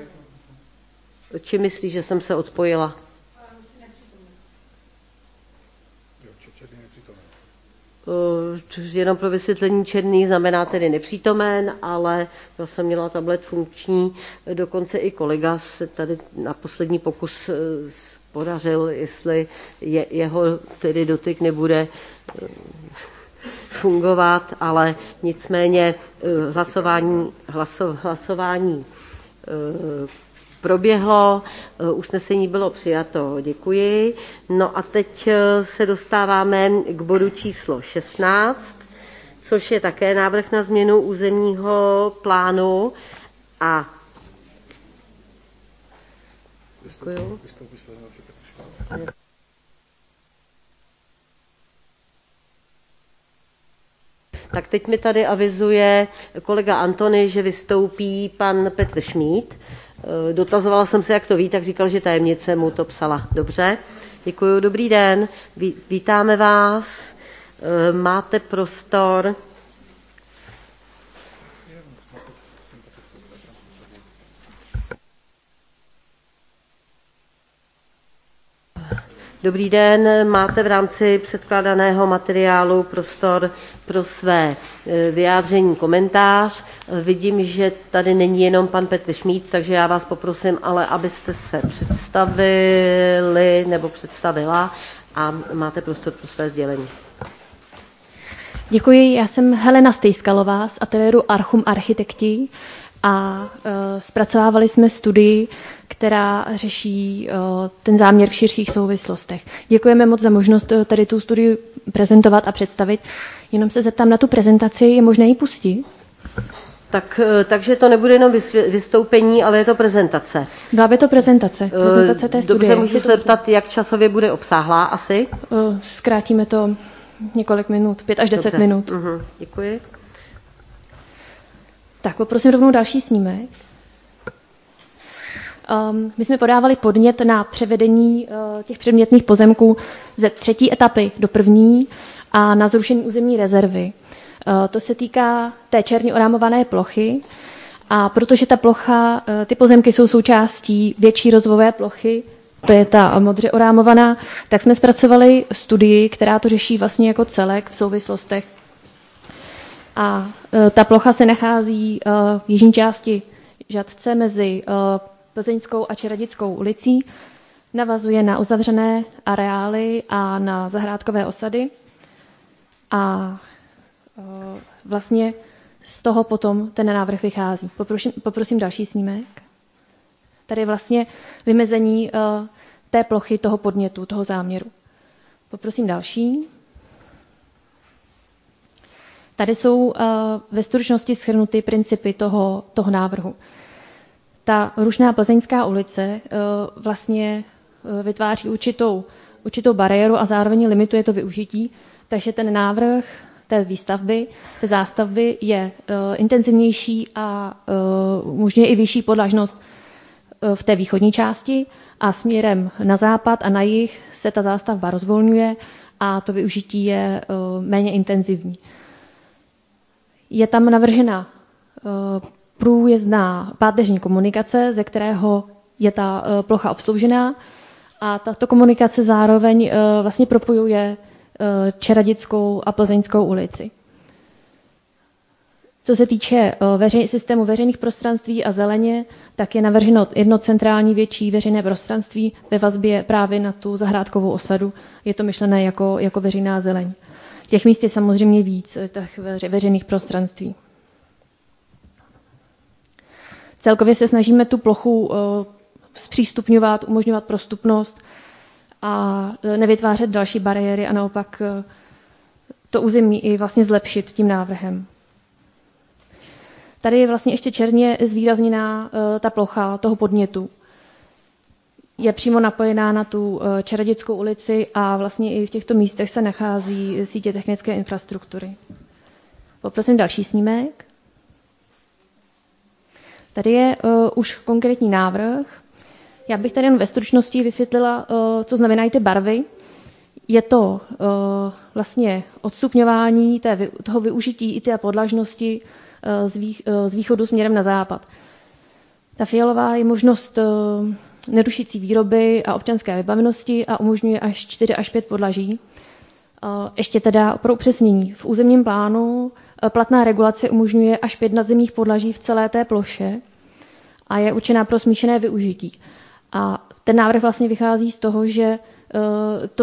[SPEAKER 2] Či myslíš, že jsem se odpojila? Jenom pro vysvětlení, černý znamená tedy nepřítomen, ale já jsem měla tablet funkční, dokonce i kolega se tady na poslední pokus podařil, jestli jeho tedy dotyk nebude fungovat, ale nicméně hlasování proběhlo, usnesení bylo přijato, děkuji. No a teď se dostáváme k bodu číslo 16, což je také návrh na změnu územního plánu a děkuji. Tak teď mi tady avizuje kolega Antony, že vystoupí pan Petr Šmíd. Dotazovala jsem se, jak to ví, tak říkal, že tajemnice mu to psala. Dobře, děkuji, dobrý den, vítáme vás, máte prostor. Dobrý den, máte v rámci předkládaného materiálu prostor pro své vyjádření, komentář. Vidím, že tady není jenom pan Petr Šmíd, takže já vás poprosím, ale abyste se představili nebo představila a máte prostor pro své sdělení.
[SPEAKER 12] Děkuji, já jsem Helena Stejskalová z ateliéru Archum Architekti a zpracovávali jsme studii, která řeší ten záměr v širších souvislostech. Děkujeme moc za možnost tady tu studii prezentovat a představit. Jenom se zeptám na tu prezentaci, je možné ji pustit?
[SPEAKER 2] Takže to nebude jenom vystoupení, ale je to prezentace.
[SPEAKER 12] Byla by to prezentace té studie.
[SPEAKER 2] Dobře, můžu se zeptat, jak časově bude obsáhlá asi?
[SPEAKER 12] Zkrátíme to několik minut, 5 až 10 minut.
[SPEAKER 2] Děkuji.
[SPEAKER 12] Tak poprosím rovnou další snímek. My jsme podávali podnět na převedení těch předmětných pozemků ze 3. etapy do 1. a na zrušení územní rezervy. To se týká té černě orámované plochy a protože ta plocha, ty pozemky jsou součástí větší rozvojové plochy, to je ta modře orámovaná, tak jsme zpracovali studii, která to řeší vlastně jako celek v souvislostech. A ta plocha se nachází v jižní části Žatce mezi Plzeňskou a Čeradickou ulicí, navazuje na uzavřené areály a na zahrádkové osady a vlastně z toho potom ten návrh vychází. Poprosím další snímek. Tady je vlastně vymezení té plochy, toho podnětu, toho záměru. Poprosím další. Tady jsou ve stručnosti shrnuty principy toho návrhu. Ta rušná Plzeňská ulice vlastně vytváří určitou určitou bariéru a zároveň limituje to využití, takže ten návrh té výstavby, té zástavby je intenzivnější a umožňuje i vyšší podlažnost v té východní části a směrem na západ a na jih se ta zástavba rozvolňuje a to využití je méně intenzivní. Je tam navržena průjezdná páteřní komunikace, ze kterého je ta plocha obsloužená a tato komunikace zároveň vlastně propojuje Čeradickou a Plzeňskou ulici. Co se týče systému veřejných prostranství a zeleně, tak je navrženo jedno centrální větší veřejné prostranství ve vazbě právě na tu zahrádkovou osadu. Je to myšlené jako veřejná zeleň. Těch míst je samozřejmě víc, těch veřejných prostranství. Celkově se snažíme tu plochu zpřístupňovat, umožňovat prostupnost a nevytvářet další bariéry a naopak to území i vlastně zlepšit tím návrhem. Tady je vlastně ještě černě zvýrazněná ta plocha toho podnětu. Je přímo napojená na tu Čeradickou ulici a vlastně i v těchto místech se nachází sítě technické infrastruktury. Poprosím další snímek. Tady je už konkrétní návrh. Já bych tady jen ve stručnosti vysvětlila, co znamenají ty barvy. Je to vlastně odstupňování toho využití i té podlažnosti z východu směrem na západ. Ta fialová je možnost nerušící výroby a občanské vybavenosti a umožňuje až 4 až 5 podlaží. Ještě teda pro upřesnění. V územním plánu platná regulace umožňuje až 5 nadzemních podlaží v celé té ploše a je určená pro smíšené využití. A ten návrh vlastně vychází z toho, že to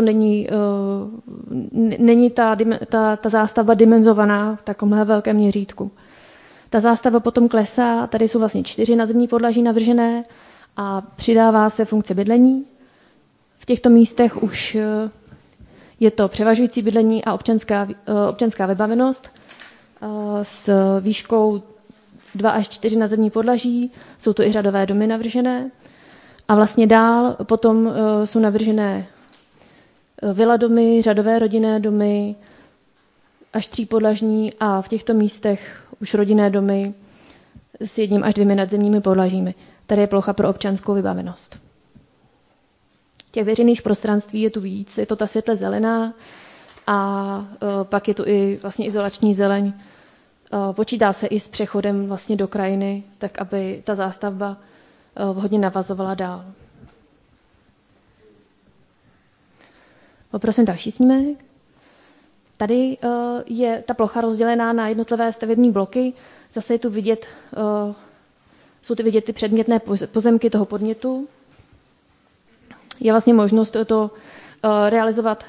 [SPEAKER 12] není ta zástavba dimenzovaná v takovémhle velkém měřítku. Ta zástava potom klesá, tady jsou vlastně 4 nadzemní podlaží navržené a přidává se funkce bydlení. V těchto místech už je to převažující bydlení a občanská vybavenost s výškou 2 až 4 nadzemní podlaží. Jsou to i řadové domy navržené. A vlastně dál potom jsou navržené vila domy, řadové rodinné domy, až 3 podlažní a v těchto místech už rodinné domy s 1 až 2 nadzemními podlažími. Tady je plocha pro občanskou vybavenost. Těch veřejných prostranství je tu víc, je to ta světle zelená a pak je tu i vlastně izolační zeleň. Počítá se i s přechodem vlastně do krajiny, tak aby ta zástavba vhodně navazovala dál. Poprosím další snímek. Tady je ta plocha rozdělená na jednotlivé stavební bloky. Zase je tu vidět, jsou tu vidět ty předmětné pozemky toho podnětu. Je vlastně možnost to realizovat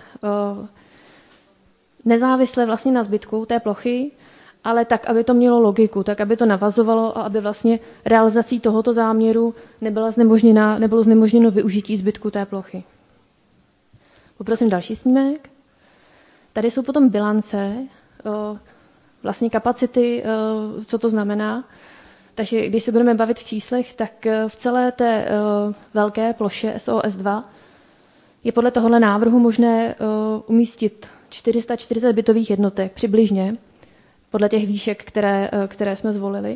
[SPEAKER 12] nezávisle vlastně na zbytku té plochy, ale tak, aby to mělo logiku, tak, aby to navazovalo a aby vlastně realizací tohoto záměru nebylo znemožněno využití zbytku té plochy. Poprosím další snímek. Tady jsou potom bilance, vlastně kapacity, co to znamená. Takže když se budeme bavit v číslech, tak v celé té velké ploše SOS2 je podle tohohle návrhu možné umístit 440 bytových jednotek přibližně, podle těch výšek, které jsme zvolili,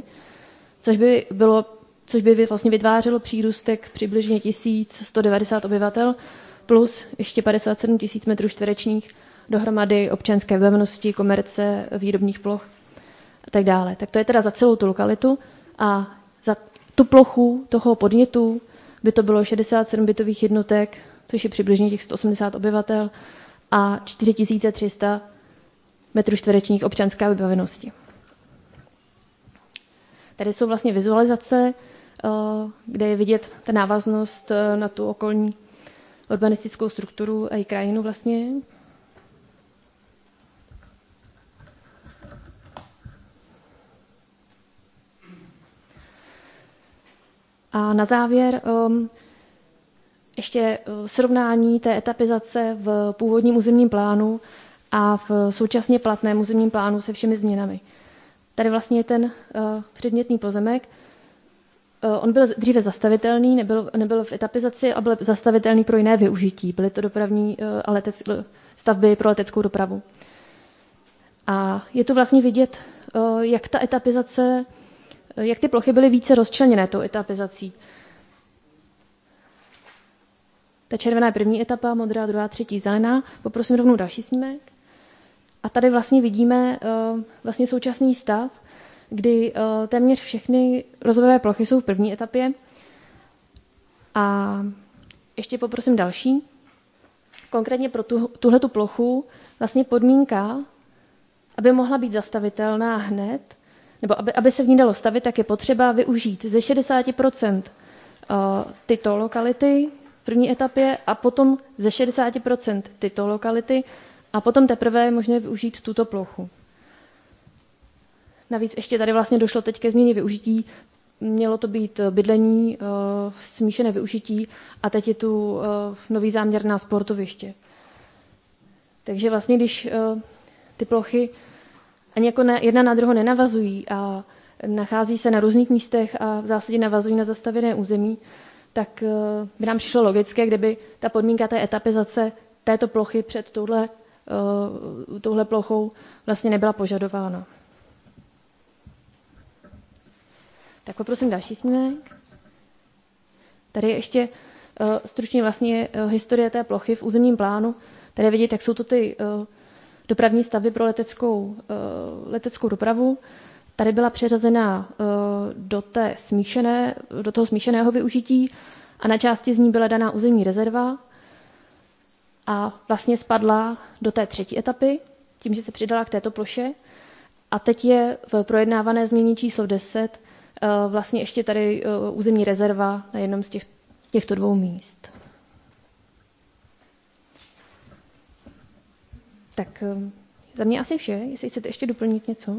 [SPEAKER 12] což by vlastně vytvářelo přírůstek přibližně 1190 obyvatel plus ještě 57 000 metrů čtverečních dohromady občanské vybavenosti, komerce, výrobních ploch a tak dále. Tak to je teda za celou tu lokalitu a za tu plochu toho podnětu by to bylo 67 bytových jednotek, což je přibližně těch 180 obyvatel a 4300 metrů čtverečních občanské vybavenosti. Tady jsou vlastně vizualizace, kde je vidět ta návaznost na tu okolní urbanistickou strukturu a i krajinu vlastně. A na závěr ještě srovnání té etapizace v původním územním plánu a v současně platném územním plánu se všemi změnami. Tady vlastně je ten předmětný pozemek On byl dříve zastavitelný, nebyl v etapizaci a byl zastavitelný pro jiné využití. Byly to dopravní stavby pro leteckou dopravu. A je tu vlastně vidět, jak ta etapizace, jak ty plochy byly více rozčleněné tou etapizací. Ta červená je první etapa, modrá, druhá, třetí, zelená. Poprosím rovnou další snímek. A tady vlastně vidíme vlastně současný stav, kdy téměř všechny rozvojové plochy jsou v první etapě. A ještě poprosím další. Konkrétně pro tuhletu plochu vlastně podmínka, aby mohla být zastavitelná hned, nebo aby se v ní dalo stavit, tak je potřeba využít ze 60% tyto lokality v první etapě a potom ze 60% tyto lokality a potom teprve je možné využít tuto plochu. Navíc ještě tady vlastně došlo teď ke změně využití. Mělo to být bydlení, smíšené využití a teď je tu nový záměr na sportoviště. Takže vlastně, když ty plochy ani jako jedna na druhou nenavazují a nachází se na různých místech a v zásadě navazují na zastavěné území, tak by nám přišlo logické, kdyby ta podmínka té etapizace této plochy před touhle plochou vlastně nebyla požadována. Tak poprosím další snímek. Tady je ještě stručně vlastně historie té plochy v územním plánu. Tady vidět, jak jsou to ty dopravní stavby pro leteckou dopravu. Tady byla přeřazena do toho smíšeného využití a na části z ní byla daná územní rezerva a vlastně spadla do té třetí etapy, tím, že se přidala k této ploše. A teď je v projednávané změně číslo 10 vlastně ještě tady územní rezerva na jednom z těchto dvou míst. Tak za mě asi vše, jestli chcete ještě doplnit něco.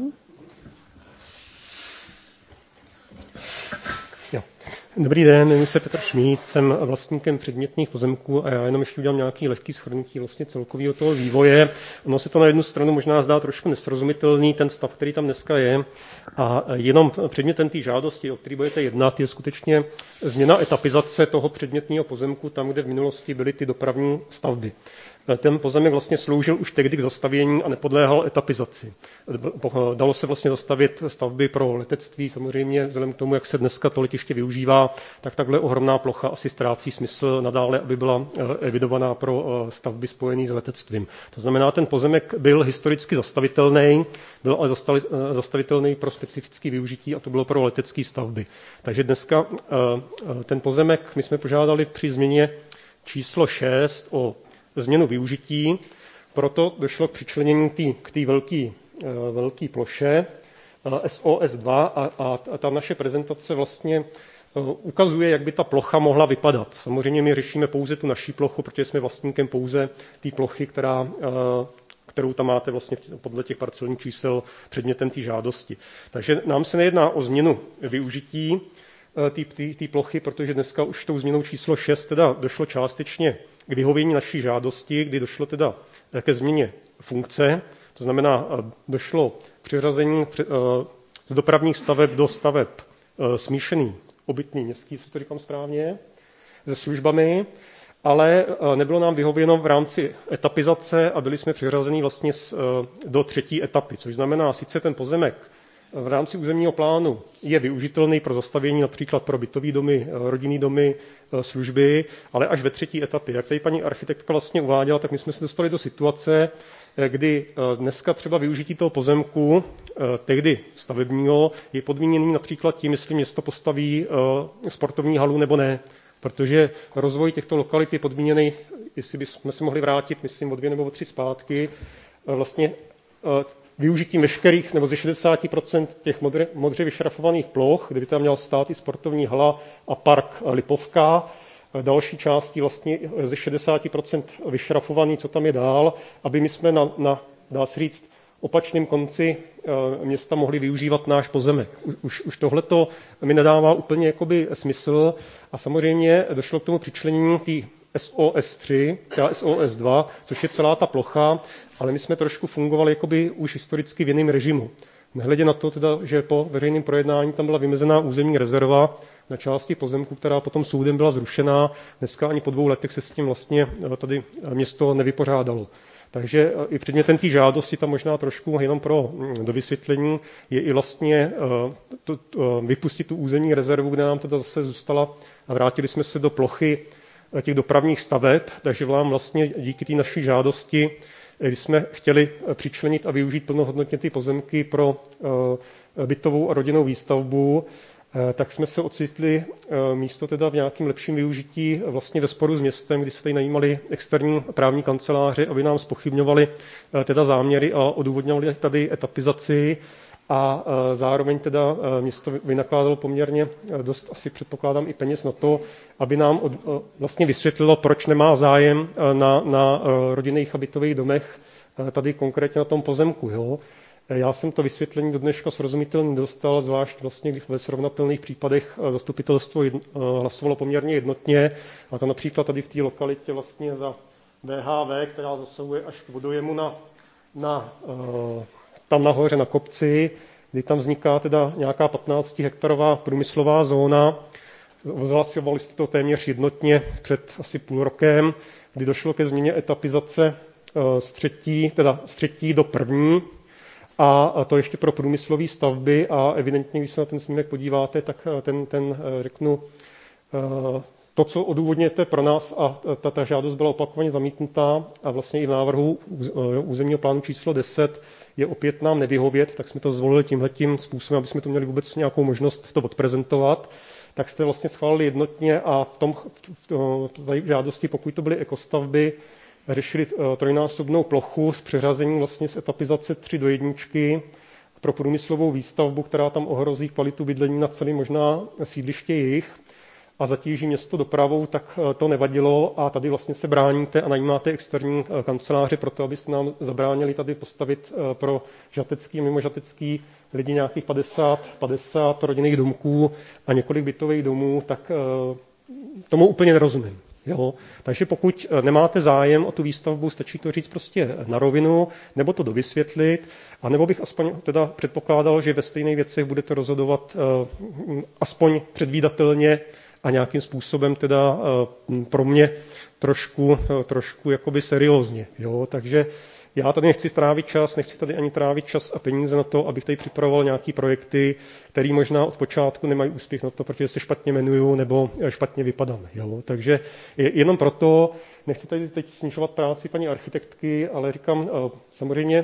[SPEAKER 13] Jo. Dobrý den, jmenuji se Petr Šmíd, jsem vlastníkem předmětných pozemků a já jenom ještě udělám nějaký lehký shrnutí vlastně celkového toho vývoje. Ono se to na jednu stranu možná zdá trošku nesrozumitelný, ten stav, který tam dneska je, a jenom předmětem té žádosti, o který budete jednat, je skutečně změna etapizace toho předmětného pozemku tam, kde v minulosti byly ty dopravní stavby. Ten pozemek vlastně sloužil už tehdy k zastavění a nepodléhal etapizaci. Dalo se vlastně zastavit stavby pro letectví, samozřejmě vzhledem k tomu, jak se dneska to letiště využívá, tak takhle ohromná plocha asi ztrácí smysl nadále, aby byla evidovaná pro stavby spojené s letectvím. To znamená, ten pozemek byl historicky zastavitelný, byl ale zastavitelný pro specifické využití a to bylo pro letecké stavby. Takže dneska ten pozemek my jsme požádali při změně číslo 6 o změnu využití, proto došlo k přičlenění k té velké ploše SOS2 a ta naše prezentace vlastně ukazuje, jak by ta plocha mohla vypadat. Samozřejmě my řešíme pouze tu naší plochu, protože jsme vlastníkem pouze té plochy, kterou tam máte vlastně podle těch parcelních čísel předmětem té žádosti. Takže nám se nejedná o změnu využití té plochy, protože dneska už tou změnou číslo 6 teda došlo částečně k vyhovění naší žádosti, kdy došlo teda ke změně funkce, to znamená, došlo k přiřazení z dopravních staveb do staveb smíšený, obytný, městský, co to říkám správně, se službami, ale nebylo nám vyhověno v rámci etapizace a byli jsme přiřazení vlastně do třetí etapy, což znamená, sice ten pozemek v rámci územního plánu je využitelný pro zastavění například pro bytové domy, rodinné domy, služby, ale až ve třetí etapě. Jak tady paní architektka vlastně uváděla, tak my jsme se dostali do situace, kdy dneska třeba využití toho pozemku, tehdy stavebního, je podmíněný například tím, jestli město postaví sportovní halu nebo ne. Protože rozvoj těchto lokalit je podmíněný, jestli bychom se mohli vrátit, myslím, o 2 nebo o 3 zpátky, vlastně využitím veškerých nebo ze 60% těch modře vyšrafovaných ploch, kde by tam měl stát i sportovní hala a park Lipovka, další části vlastně ze 60% vyšrafovaný, co tam je dál, aby my jsme dá se říct, opačném konci města mohli využívat náš pozemek. Už tohleto mi nedává úplně jakoby smysl a samozřejmě došlo k tomu přičlenění té SOS3, teda SOS2, což je celá ta plocha, ale my jsme trošku fungovali jakoby už historicky v jiném režimu. Nehledě na to, teda, že po veřejném projednání tam byla vymezená územní rezerva, na části pozemku, která potom soudem byla zrušená. Dneska ani po 2 letech se s tím vlastně tady město nevypořádalo. Takže i předmětem té žádosti tam možná trošku jenom pro dovysvětlení je i vlastně vypustit tu územní rezervu, kde nám teda zase zůstala a vrátili jsme se do plochy těch dopravních staveb, takže vám vlastně díky té naší žádosti, když jsme chtěli přičlenit a využít plnohodnotně ty pozemky pro bytovou a rodinnou výstavbu, tak jsme se ocitli místo teda v nějakém lepším využití vlastně ve sporu s městem, kdy se tady najímali externí právní kanceláři, aby nám zpochybňovali teda záměry a odůvodňovali tady etapizaci a zároveň teda město vynakládalo poměrně dost, asi předpokládám, i peněz na to, aby nám vlastně vysvětlilo, proč nemá zájem na rodinných a bytových domech tady konkrétně na tom pozemku. Jo? Já jsem to vysvětlení do dneška srozumitelně dostal, zvlášť vlastně, když ve srovnatelných případech zastupitelstvo hlasovalo poměrně jednotně, a to například tady v té lokalitě vlastně za VHV, která zasahuje až k vodojemu tam nahoře na kopci, kdy tam vzniká teda nějaká 15-hektarová průmyslová zóna. Hlasovali jste to téměř jednotně před asi půl rokem, kdy došlo ke změně etapizace z třetí do první, a to ještě pro průmyslové stavby a evidentně, když se na ten snímek podíváte, tak řeknu, to, co odůvodněte pro nás, a ta žádost byla opakovaně zamítnutá a vlastně i v návrhu územního plánu číslo 10 je opět nám nevyhovět, tak jsme to zvolili tímhletím způsobem, aby jsme to měli vůbec nějakou možnost to odprezentovat, tak jste vlastně schválili jednotně a v žádosti, pokud to byly ekostavby, řešili trojnásobnou plochu s přeřazením vlastně z etapizace 3 do 1 pro průmyslovou výstavbu, která tam ohrozí kvalitu bydlení na celé možná sídliště jejich a zatíží město dopravou, tak to nevadilo a tady vlastně se bráníte a najímáte externí kanceláře pro to, abyste nám zabránili tady postavit pro žatecký a mimožatecký lidi nějakých 50 rodinných domků a několik bytových domů, tak tomu úplně nerozumím. Jo? Takže pokud nemáte zájem o tu výstavbu, stačí to říct prostě na rovinu, nebo to dovysvětlit, a nebo bych aspoň teda předpokládal, že ve stejných věcech budete rozhodovat aspoň předvídatelně a nějakým způsobem teda pro mě trošku jakoby seriózně. Jo? Takže já tady nechci tady ani trávit čas a peníze na to, abych tady připravoval nějaký projekty, které možná od počátku nemají úspěch na to, protože se špatně jmenuju nebo špatně vypadám. Jo? Takže jenom proto nechci tady teď snižovat práci paní architektky, ale říkám, samozřejmě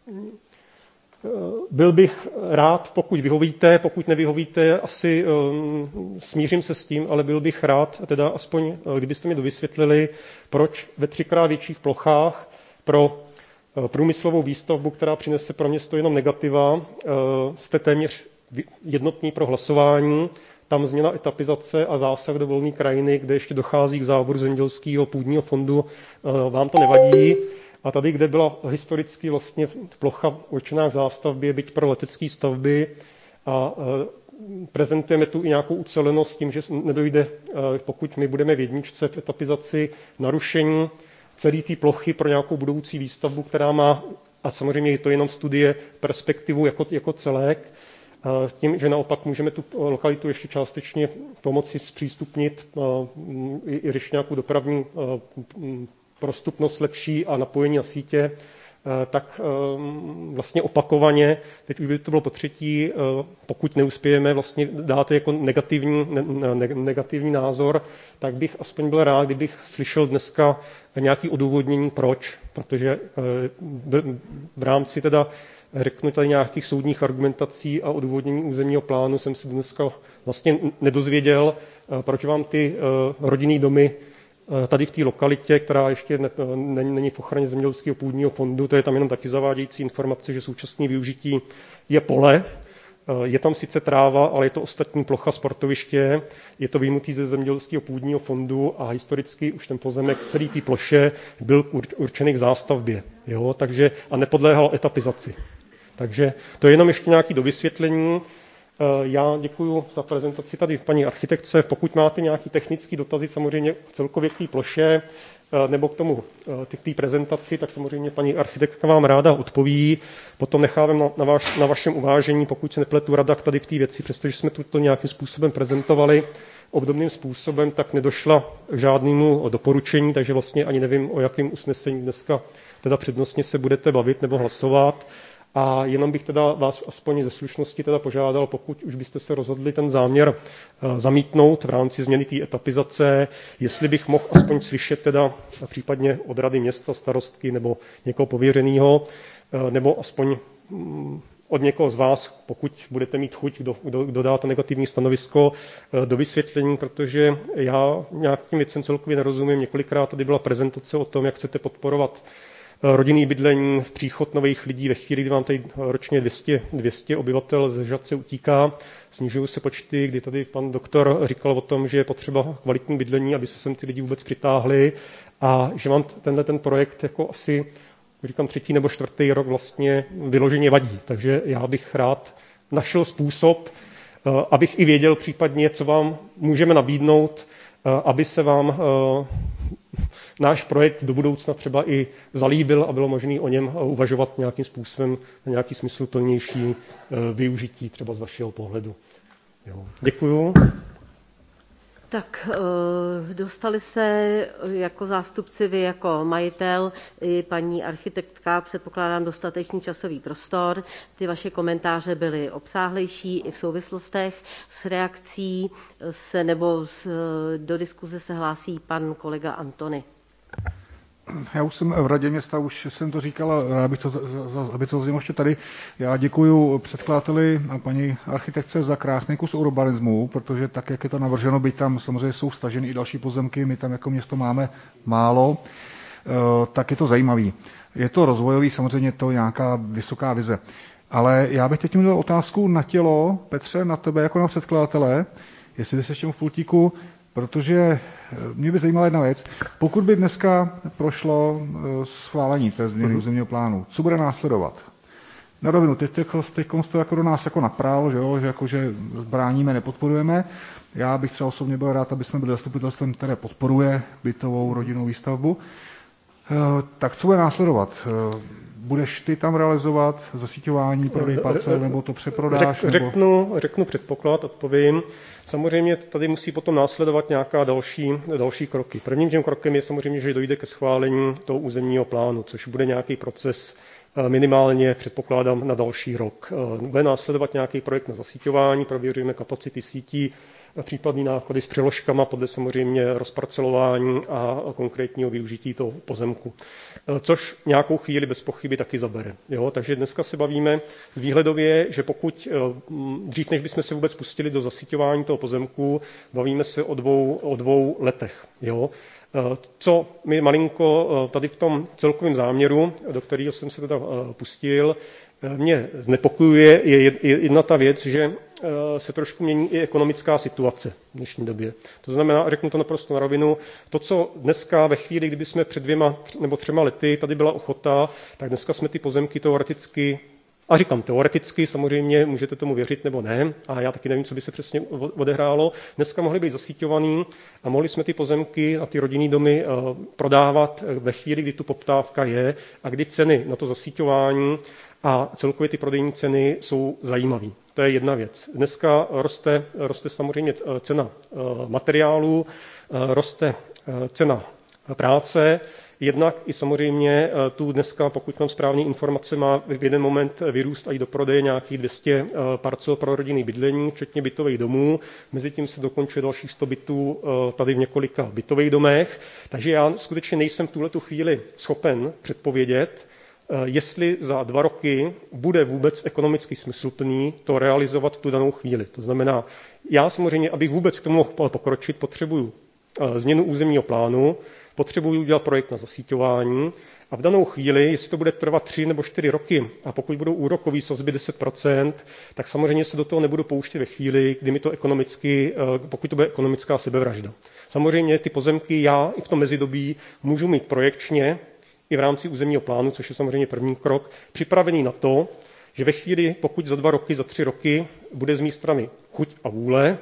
[SPEAKER 13] byl bych rád, pokud vyhovíte, pokud nevyhovíte, asi smířím se s tím, ale byl bych rád, teda aspoň kdybyste mi dovysvětlili, proč ve 3x větších plochách pro průmyslovou výstavbu, která přinese pro město jenom negativa, jste téměř jednotní pro hlasování, tam změna etapizace a zásah do volné krajiny, kde ještě dochází k záboru zemědělského půdního fondu, vám to nevadí. A tady, kde byla historicky vlastně plocha určená k zástavbě, byť pro letecké stavby, a prezentujeme tu i nějakou ucelenost tím, že nedojde, pokud my budeme v jedničce v etapizaci, narušení celé té plochy pro nějakou budoucí výstavbu, která má, a samozřejmě je to jenom studie, perspektivu jako celek, tím, že naopak můžeme tu lokalitu ještě částečně pomoci zpřístupnit i řešit nějakou dopravní prostupnost lepší a napojení na sítě, tak vlastně opakovaně, teď už by to bylo po třetí, pokud neuspějeme, vlastně dáte jako negativní názor, tak bych aspoň byl rád, kdybych slyšel dneska nějaké odůvodnění, proč, protože v rámci teda řeknu tady nějakých soudních argumentací a odůvodnění územního plánu jsem si dneska vlastně nedozvěděl, proč vám ty rodinný domy tady v té lokalitě, která ještě není v ochraně zemědělského půdního fondu, to je tam jenom taky zavádějící informace, že současné využití je pole. Je tam sice tráva, ale je to ostatní plocha sportoviště, je to vyjmutý ze zemědělského půdního fondu a historicky už ten pozemek v celé té ploše byl určený k zástavbě. Jo? Takže, a nepodléhal etapizaci. Takže to je jenom ještě nějaké dovysvětlení. Já děkuji za prezentaci tady paní architektce. Pokud máte nějaké technické dotazy samozřejmě celkově k té ploše, nebo k tomu, k té prezentaci, tak samozřejmě paní architektka vám ráda odpoví. Potom nechávám na vašem uvážení, pokud se nepletu rada tady v té věci, přestože jsme to nějakým způsobem prezentovali obdobným způsobem, tak nedošla k žádnému doporučení, takže vlastně ani nevím, o jakém usnesení dneska teda přednostně se budete bavit nebo hlasovat. A jenom bych teda vás aspoň ze slušnosti teda požádal, pokud už byste se rozhodli ten záměr zamítnout v rámci změny té etapizace, jestli bych mohl aspoň slyšet teda případně od rady města, starostky nebo někoho pověřeného, nebo aspoň od někoho z vás, pokud budete mít chuť, kdo dá to negativní stanovisko, do vysvětlení, protože já nějakým věcem celkově nerozumím. Několikrát tady byla prezentace o tom, jak chcete podporovat rodinný bydlení, příchod nových lidí ve chvíli, kdy vám tady ročně 200 obyvatel ze Žatce utíká, snižují se počty, kdy tady pan doktor říkal o tom, že je potřeba kvalitní bydlení, aby se sem ty lidi vůbec přitáhli a že vám ten projekt jako asi, říkám, 3. nebo 4. rok vlastně vyloženě vadí. Takže já bych rád našel způsob, abych i věděl případně, co vám můžeme nabídnout, aby se vám náš projekt do budoucna třeba i zalíbil a bylo možné o něm uvažovat nějakým způsobem na nějaký smysluplnější využití třeba z vašeho pohledu. Jo. Děkuju.
[SPEAKER 2] Tak dostali se jako zástupci vy, jako majitel, i paní architektka, předpokládám dostatečný časový prostor. Ty vaše komentáře byly obsáhlejší i v souvislostech s reakcí do diskuze se hlásí pan kolega Antony.
[SPEAKER 1] Já už jsem v radě města, už jsem to říkal, aby to zaznělo ještě tady. Já děkuji předkladateli a paní architektce za krásný kus urbanismu, protože tak, jak je to navrženo, byť tam samozřejmě jsou staženy i další pozemky, my tam jako město máme málo, tak je to zajímavý. Je to rozvojový, samozřejmě to nějaká vysoká vize. Ale já bych teď měl otázku na tělo, Petře, na tebe jako na předkladatele, jestli bys ještě v pultíku, protože mě by zajímala jedna věc. Pokud by dneska prošlo schválení té změny územního plánu, co bude následovat? Na rovinu, teď to jako do nás jako napral, že bráníme, nepodporujeme. Já bych třeba osobně byl rád, aby jsme byli zastupitelstvem, které podporuje bytovou rodinnou výstavbu. Tak co bude následovat? Budeš ty tam realizovat zasíťování, prodej parcel, nebo to přeprodáš?
[SPEAKER 13] Řeknu předpoklad, odpovím. Samozřejmě tady musí potom následovat nějaká další kroky. Prvním tím krokem je samozřejmě, že dojde ke schválení toho územního plánu, což bude nějaký proces minimálně, předpokládám, na další rok. Bude následovat nějaký projekt na zasíťování, prověřujeme kapacity sítí, případný náklady s přeložkama podle samozřejmě rozparcelování a konkrétního využití toho pozemku. Což nějakou chvíli bez pochyby taky zabere. Jo? Takže dneska se bavíme výhledově, že pokud dřív, než bychom se vůbec pustili do zasíťování toho pozemku, bavíme se o dvou letech. Jo? Co mi malinko tady v tom celkovém záměru, do kterého jsem se teda pustil, mě znepokojuje, je jedna ta věc, že se trošku mění i ekonomická situace v dnešní době. To znamená, řeknu to naprosto na rovinu, to, co dneska ve chvíli, kdyby jsme před 2 nebo 3 lety tady byla ochota, tak dneska jsme ty pozemky teoreticky, a říkám teoreticky, samozřejmě můžete tomu věřit nebo ne, a já taky nevím, co by se přesně odehrálo, dneska mohly být zasíťovaný a mohli jsme ty pozemky a ty rodinný domy prodávat ve chvíli, kdy tu poptávka je a kdy ceny na to zasíťování a celkově ty prodejní ceny jsou zajímavé. To je jedna věc. Dneska roste samozřejmě cena materiálů, roste cena práce, jednak i samozřejmě tu dneska, pokud mám správné informace, má v jeden moment vyrůst i do prodeje nějakých 200 parcel pro rodinné bydlení, včetně bytových domů. Mezitím se dokončuje dalších 100 bytů tady v několika bytových domech. Takže já skutečně nejsem v tuhletu chvíli schopen předpovědět, jestli za 2 roky bude vůbec ekonomicky smysluplný to realizovat tu danou chvíli. To znamená, já samozřejmě, abych vůbec k tomu mohl pokročit, potřebuju změnu územního plánu, potřebuju udělat projekt na zasíťování a v danou chvíli, jestli to bude trvat 3 nebo 4 roky a pokud budou úrokové sazby 10%, tak samozřejmě se do toho nebudu pouštět ve chvíli, kdy mi to ekonomicky, pokud to bude ekonomická sebevražda. Samozřejmě ty pozemky já i v tom mezidobí můžu mít projekčně i v rámci územního plánu, což je samozřejmě první krok, připravený na to, že ve chvíli, pokud za 2 roky, za 3 roky bude z mé strany chuť a vůle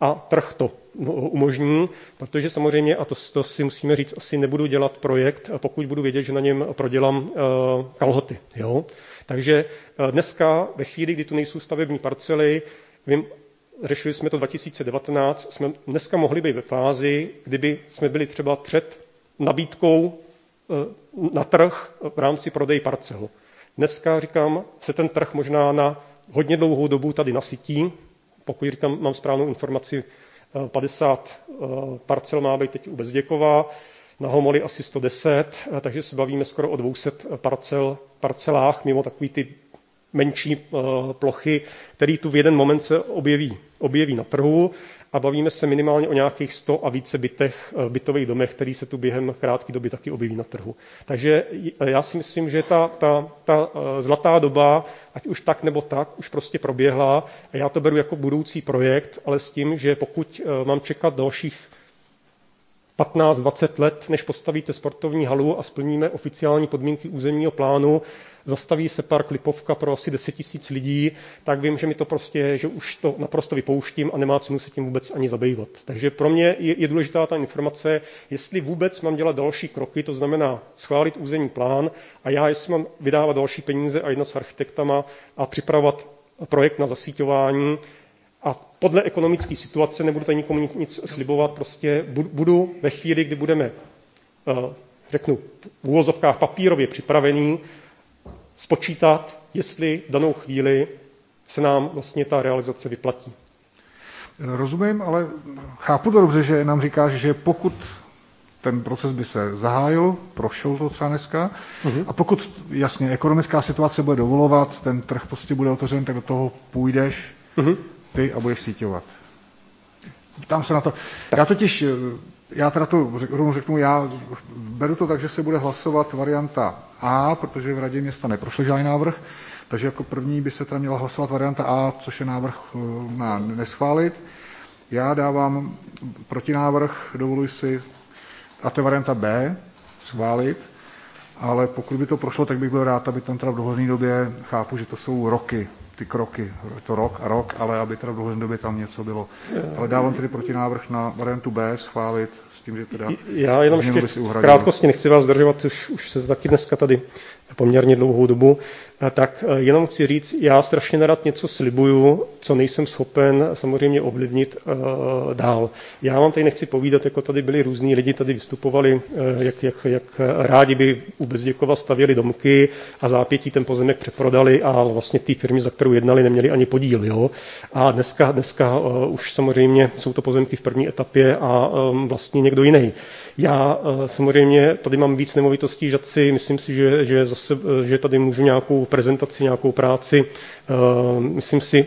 [SPEAKER 13] a trh to umožní, protože samozřejmě, a to si musíme říct, asi nebudu dělat projekt, pokud budu vědět, že na něm prodělám kalhoty. Jo? Takže dneska, ve chvíli, kdy tu nejsou stavební parcely, řešili jsme to 2019, jsme dneska mohli být ve fázi, kdyby jsme byli třeba před nabídkou na trh v rámci prodej parcel. Dneska, říkám, se ten trh možná na hodně dlouhou dobu tady nasytí. Pokud říkám, mám správnou informaci, 50 parcel má být teď u Bezděkova, na Homoli asi 110, takže se bavíme skoro o 200 parcelách, mimo takový ty menší plochy, které tu v jeden moment se objeví na trhu a bavíme se minimálně o nějakých 100 a více bytových domech, které se tu během krátké doby taky objeví na trhu. Takže já si myslím, že ta zlatá doba, ať už tak nebo tak, už prostě proběhla a já to beru jako budoucí projekt, ale s tím, že pokud mám čekat dalších 15-20 let, než postavíte sportovní halu a splníme oficiální podmínky územního plánu, zastaví se park Lipovka pro asi 10 000 lidí, tak vím, že mi to prostě, že už to naprosto vypouštím a nemá cenu se tím vůbec ani zabývat. Takže pro mě je důležitá ta informace, jestli vůbec mám dělat další kroky, to znamená schválit územní plán a já, jestli mám vydávat další peníze a jednat s architektama a připravovat projekt na zasíťování, a podle ekonomické situace, nebudu tady nikomu nic slibovat, prostě budu ve chvíli, kdy budeme, řeknu, v úvozovkách papírově připravený, spočítat, jestli v danou chvíli se nám vlastně ta realizace vyplatí.
[SPEAKER 14] Rozumím, ale chápu to dobře, že nám říkáš, že pokud ten proces by se zahájil, prošel to třeba dneska, a pokud jasně ekonomická situace bude dovolovat, ten trh prostě bude otevřen, tak do toho půjdeš ty a budeš síťovat. Ptám se na to. Já teda to řeknu, já beru to tak, že se bude hlasovat varianta A, protože v radě města neprošel žádný návrh, takže jako první by se teda měla hlasovat varianta A, což je návrh na neschválit. Já dávám protinávrh, dovoluji si, a to je varianta B, schválit, ale pokud by to prošlo, tak bych byl rád, aby tam teda v dohledné době, chápu, že to jsou roky, ty kroky, je to rok a rok, ale aby teda v dohledné době tam něco bylo. Ale dávám tedy protinávrh na variantu B schválit s tím, že teda
[SPEAKER 13] já jenom ještě v krátkosti, nechci vás zdržovat, už se taky dneska tady poměrně dlouhou dobu, tak jenom chci říct, já strašně nerad něco slibuju, co nejsem schopen samozřejmě ovlivnit dál. Já vám tady nechci povídat, jako tady byli různí lidi, tady vystupovali, jak rádi by u Bezděkova stavěli domky a zápětí ten pozemek přeprodali a vlastně té firmy, za kterou jednali, neměli ani podíl. Jo? A dneska už samozřejmě jsou to pozemky v první etapě a vlastně někdo jiný. Já samozřejmě tady mám víc nemovitostí Žatci, myslím si, že tady můžu nějakou prezentaci, nějakou práci, myslím si,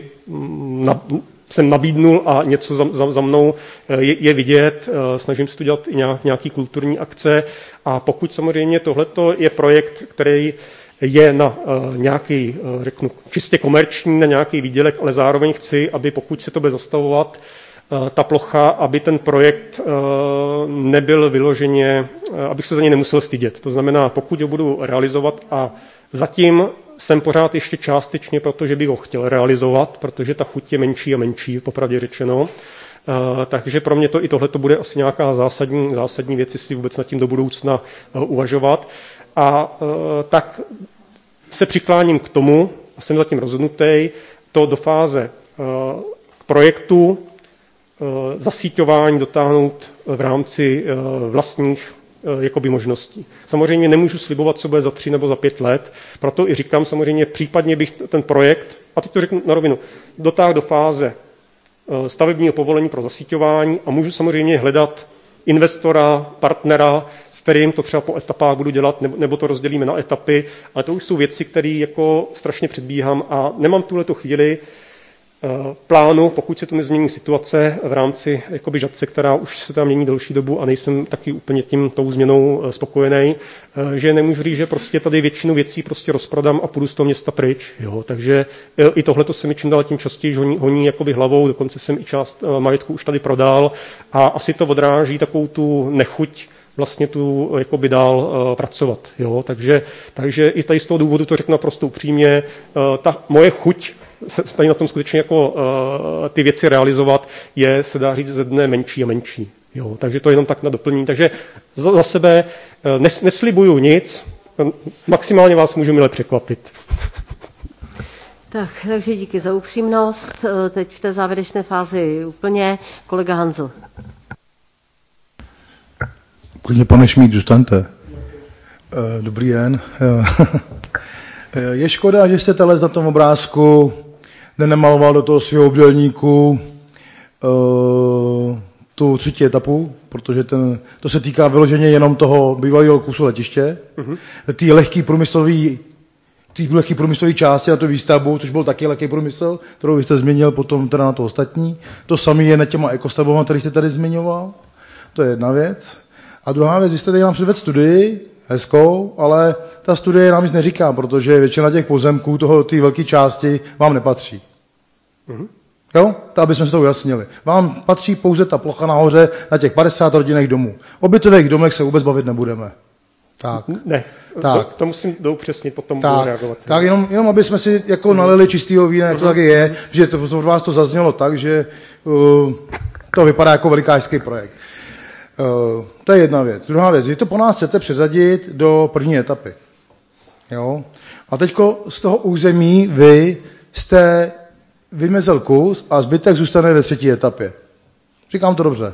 [SPEAKER 13] jsem nabídnul a něco za mnou je vidět, snažím se tu dělat i nějaký kulturní akce a pokud samozřejmě tohleto je projekt, který je na nějaký, řeknu, čistě komerční, na nějaký výdělek, ale zároveň chci, aby pokud se to bude zastavovat, ta plocha, aby ten projekt nebyl vyloženě, abych se za něj nemusel stydět. To znamená, pokud ho budu realizovat a zatím jsem pořád ještě částečně, protože bych ho chtěl realizovat, protože ta chuť je menší a menší, popravdě řečeno. Takže pro mě to i tohle bude asi nějaká zásadní věc, si vůbec nad tím do budoucna uvažovat. A tak se přikláním k tomu, a jsem zatím rozhodnutý, to do fáze projektu zasíťování dotáhnout v rámci vlastních jakoby možností. Samozřejmě nemůžu slibovat, co bude za 3 nebo za 5 let, proto i říkám samozřejmě, případně bych ten projekt, a teď to řeknu na rovinu, dotáhl do fáze stavebního povolení pro zasíťování a můžu samozřejmě hledat investora, partnera, s kterým to třeba po etapách budu dělat, nebo to rozdělíme na etapy, ale to už jsou věci, které jako strašně předbíhám a nemám tuhleto chvíli plánu, pokud se tu nezmění situace v rámci jakoby Žatce, která už se tam mění delší dobu a nejsem taky úplně tou změnou spokojený, že nemůžu říct, že prostě tady většinu věcí prostě rozprodám a půjdu z toho města pryč. Jo? Takže i tohleto se mi čím dál tím častěji honí jakoby hlavou, dokonce jsem i část majetku už tady prodal a asi to odráží takovou tu nechuť vlastně tu jakoby dál pracovat. Jo? Takže i tady z toho důvodu to řeknu naprosto upřímně, ta moje chuť se tady na tom skutečně jako ty věci realizovat, se dá říct, ze dne menší a menší. Jo, takže to jenom tak na doplnění. Takže za sebe neslibuju nic, maximálně vás můžu mile překvapit.
[SPEAKER 2] Takže díky za upřímnost. Teď v té závěrečné fázi úplně kolega Hanzl.
[SPEAKER 5] Klidně, pane Šmíd, zůstaňte. Dobrý den. Je škoda, že jste telez na tom obrázku nemaloval do toho svého obdělníku tu třetí etapu, protože to se týká vyloženě jenom toho bývalého kusu letiště, ty lehký průmyslový části na tu výstavbu, což byl taky lehký průmysl, kterou vy jste změnil potom teda na to ostatní. To samé je na těma ekostavbama, který jste tady zmiňoval. To je jedna věc. A druhá věc, vy jste tady nám předvedl studii, hezkou, ale ta studie nám nic neříká, protože většina těch pozemků té velké části vám nepatří. Jo? To, aby jsme si to ujasnili. Vám patří pouze ta plocha nahoře na těch 50 rodinných domů. O bytových domech se vůbec bavit nebudeme. Tak.
[SPEAKER 13] Ne, tak. To musím doupřesnit, potom budu reagovat.
[SPEAKER 5] Tak jenom aby jsme si jako nalili čistýho vína, jak to taky je, že to od vás to zaznělo tak, že to vypadá jako velikářský projekt. To je jedna věc. Druhá věc, vy to po nás chcete přeřadit do první etapy. Jo? A teďko z toho území vy jste vymezil kus a zbytek zůstane ve třetí etapě. Říkám to dobře.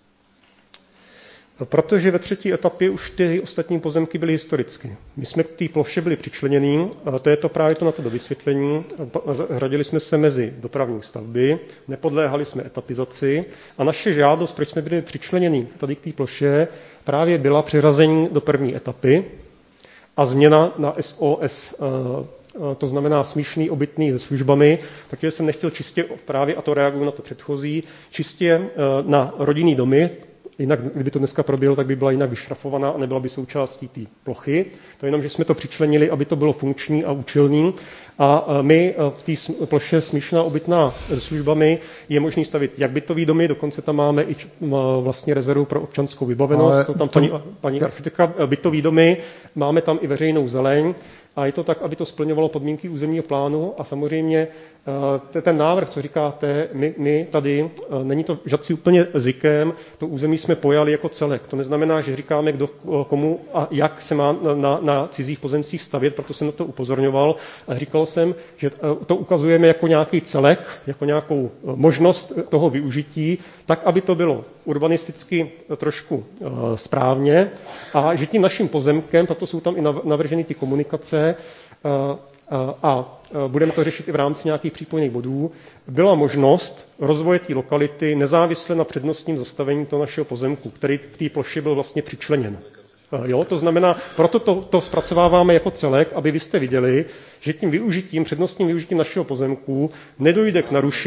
[SPEAKER 13] Protože ve třetí etapě už ty ostatní pozemky byly historicky. My jsme k té ploše byli přičlenění, a to je to právě to na to dovysvětlení. Hradili jsme se mezi dopravní stavby, nepodléhali jsme etapizaci a naše žádost, proč jsme byli přičlenění tady k té ploše, právě byla přiřazení do první etapy a změna na SOS, to znamená smíšený obytný se službami, protože jsem nechtěl čistě právě, a to reaguju na to předchozí, čistě na rodinný domy. Jinak, kdyby to dneska proběhlo, tak by byla jinak vyšrafovaná a nebyla by součástí té plochy. To je jenom, že jsme to přičlenili, aby to bylo funkční a účelný. A my v té ploše smíšená obytná se službami je možný stavit jak bytový domy, dokonce tam máme i vlastně rezervu pro občanskou vybavenost. To tam paní architektka, bytový domy, máme tam i veřejnou zeleň. A je to tak, aby to splňovalo podmínky územního plánu a samozřejmě ten návrh, co říkáte, my tady, není to žádný úplně zvykem, to území jsme pojali jako celek. To neznamená, že říkáme, kdo komu a jak se má na cizích pozemcích stavět, proto jsem na to upozorňoval. A říkal jsem, že to ukazujeme jako nějaký celek, jako nějakou možnost toho využití, tak, aby to bylo urbanisticky trošku správně a že tím naším pozemkem, tato jsou tam i navrženy ty komunikace a budeme to řešit i v rámci nějakých přípojných bodů, byla možnost rozvoje té lokality nezávisle na přednostním zastavení toho našeho pozemku, který k té ploše byl vlastně přičleněn. Jo, to znamená, proto to zpracováváme jako celek, aby vy jste viděli, že tím využitím, přednostním využitím našeho pozemku nedojde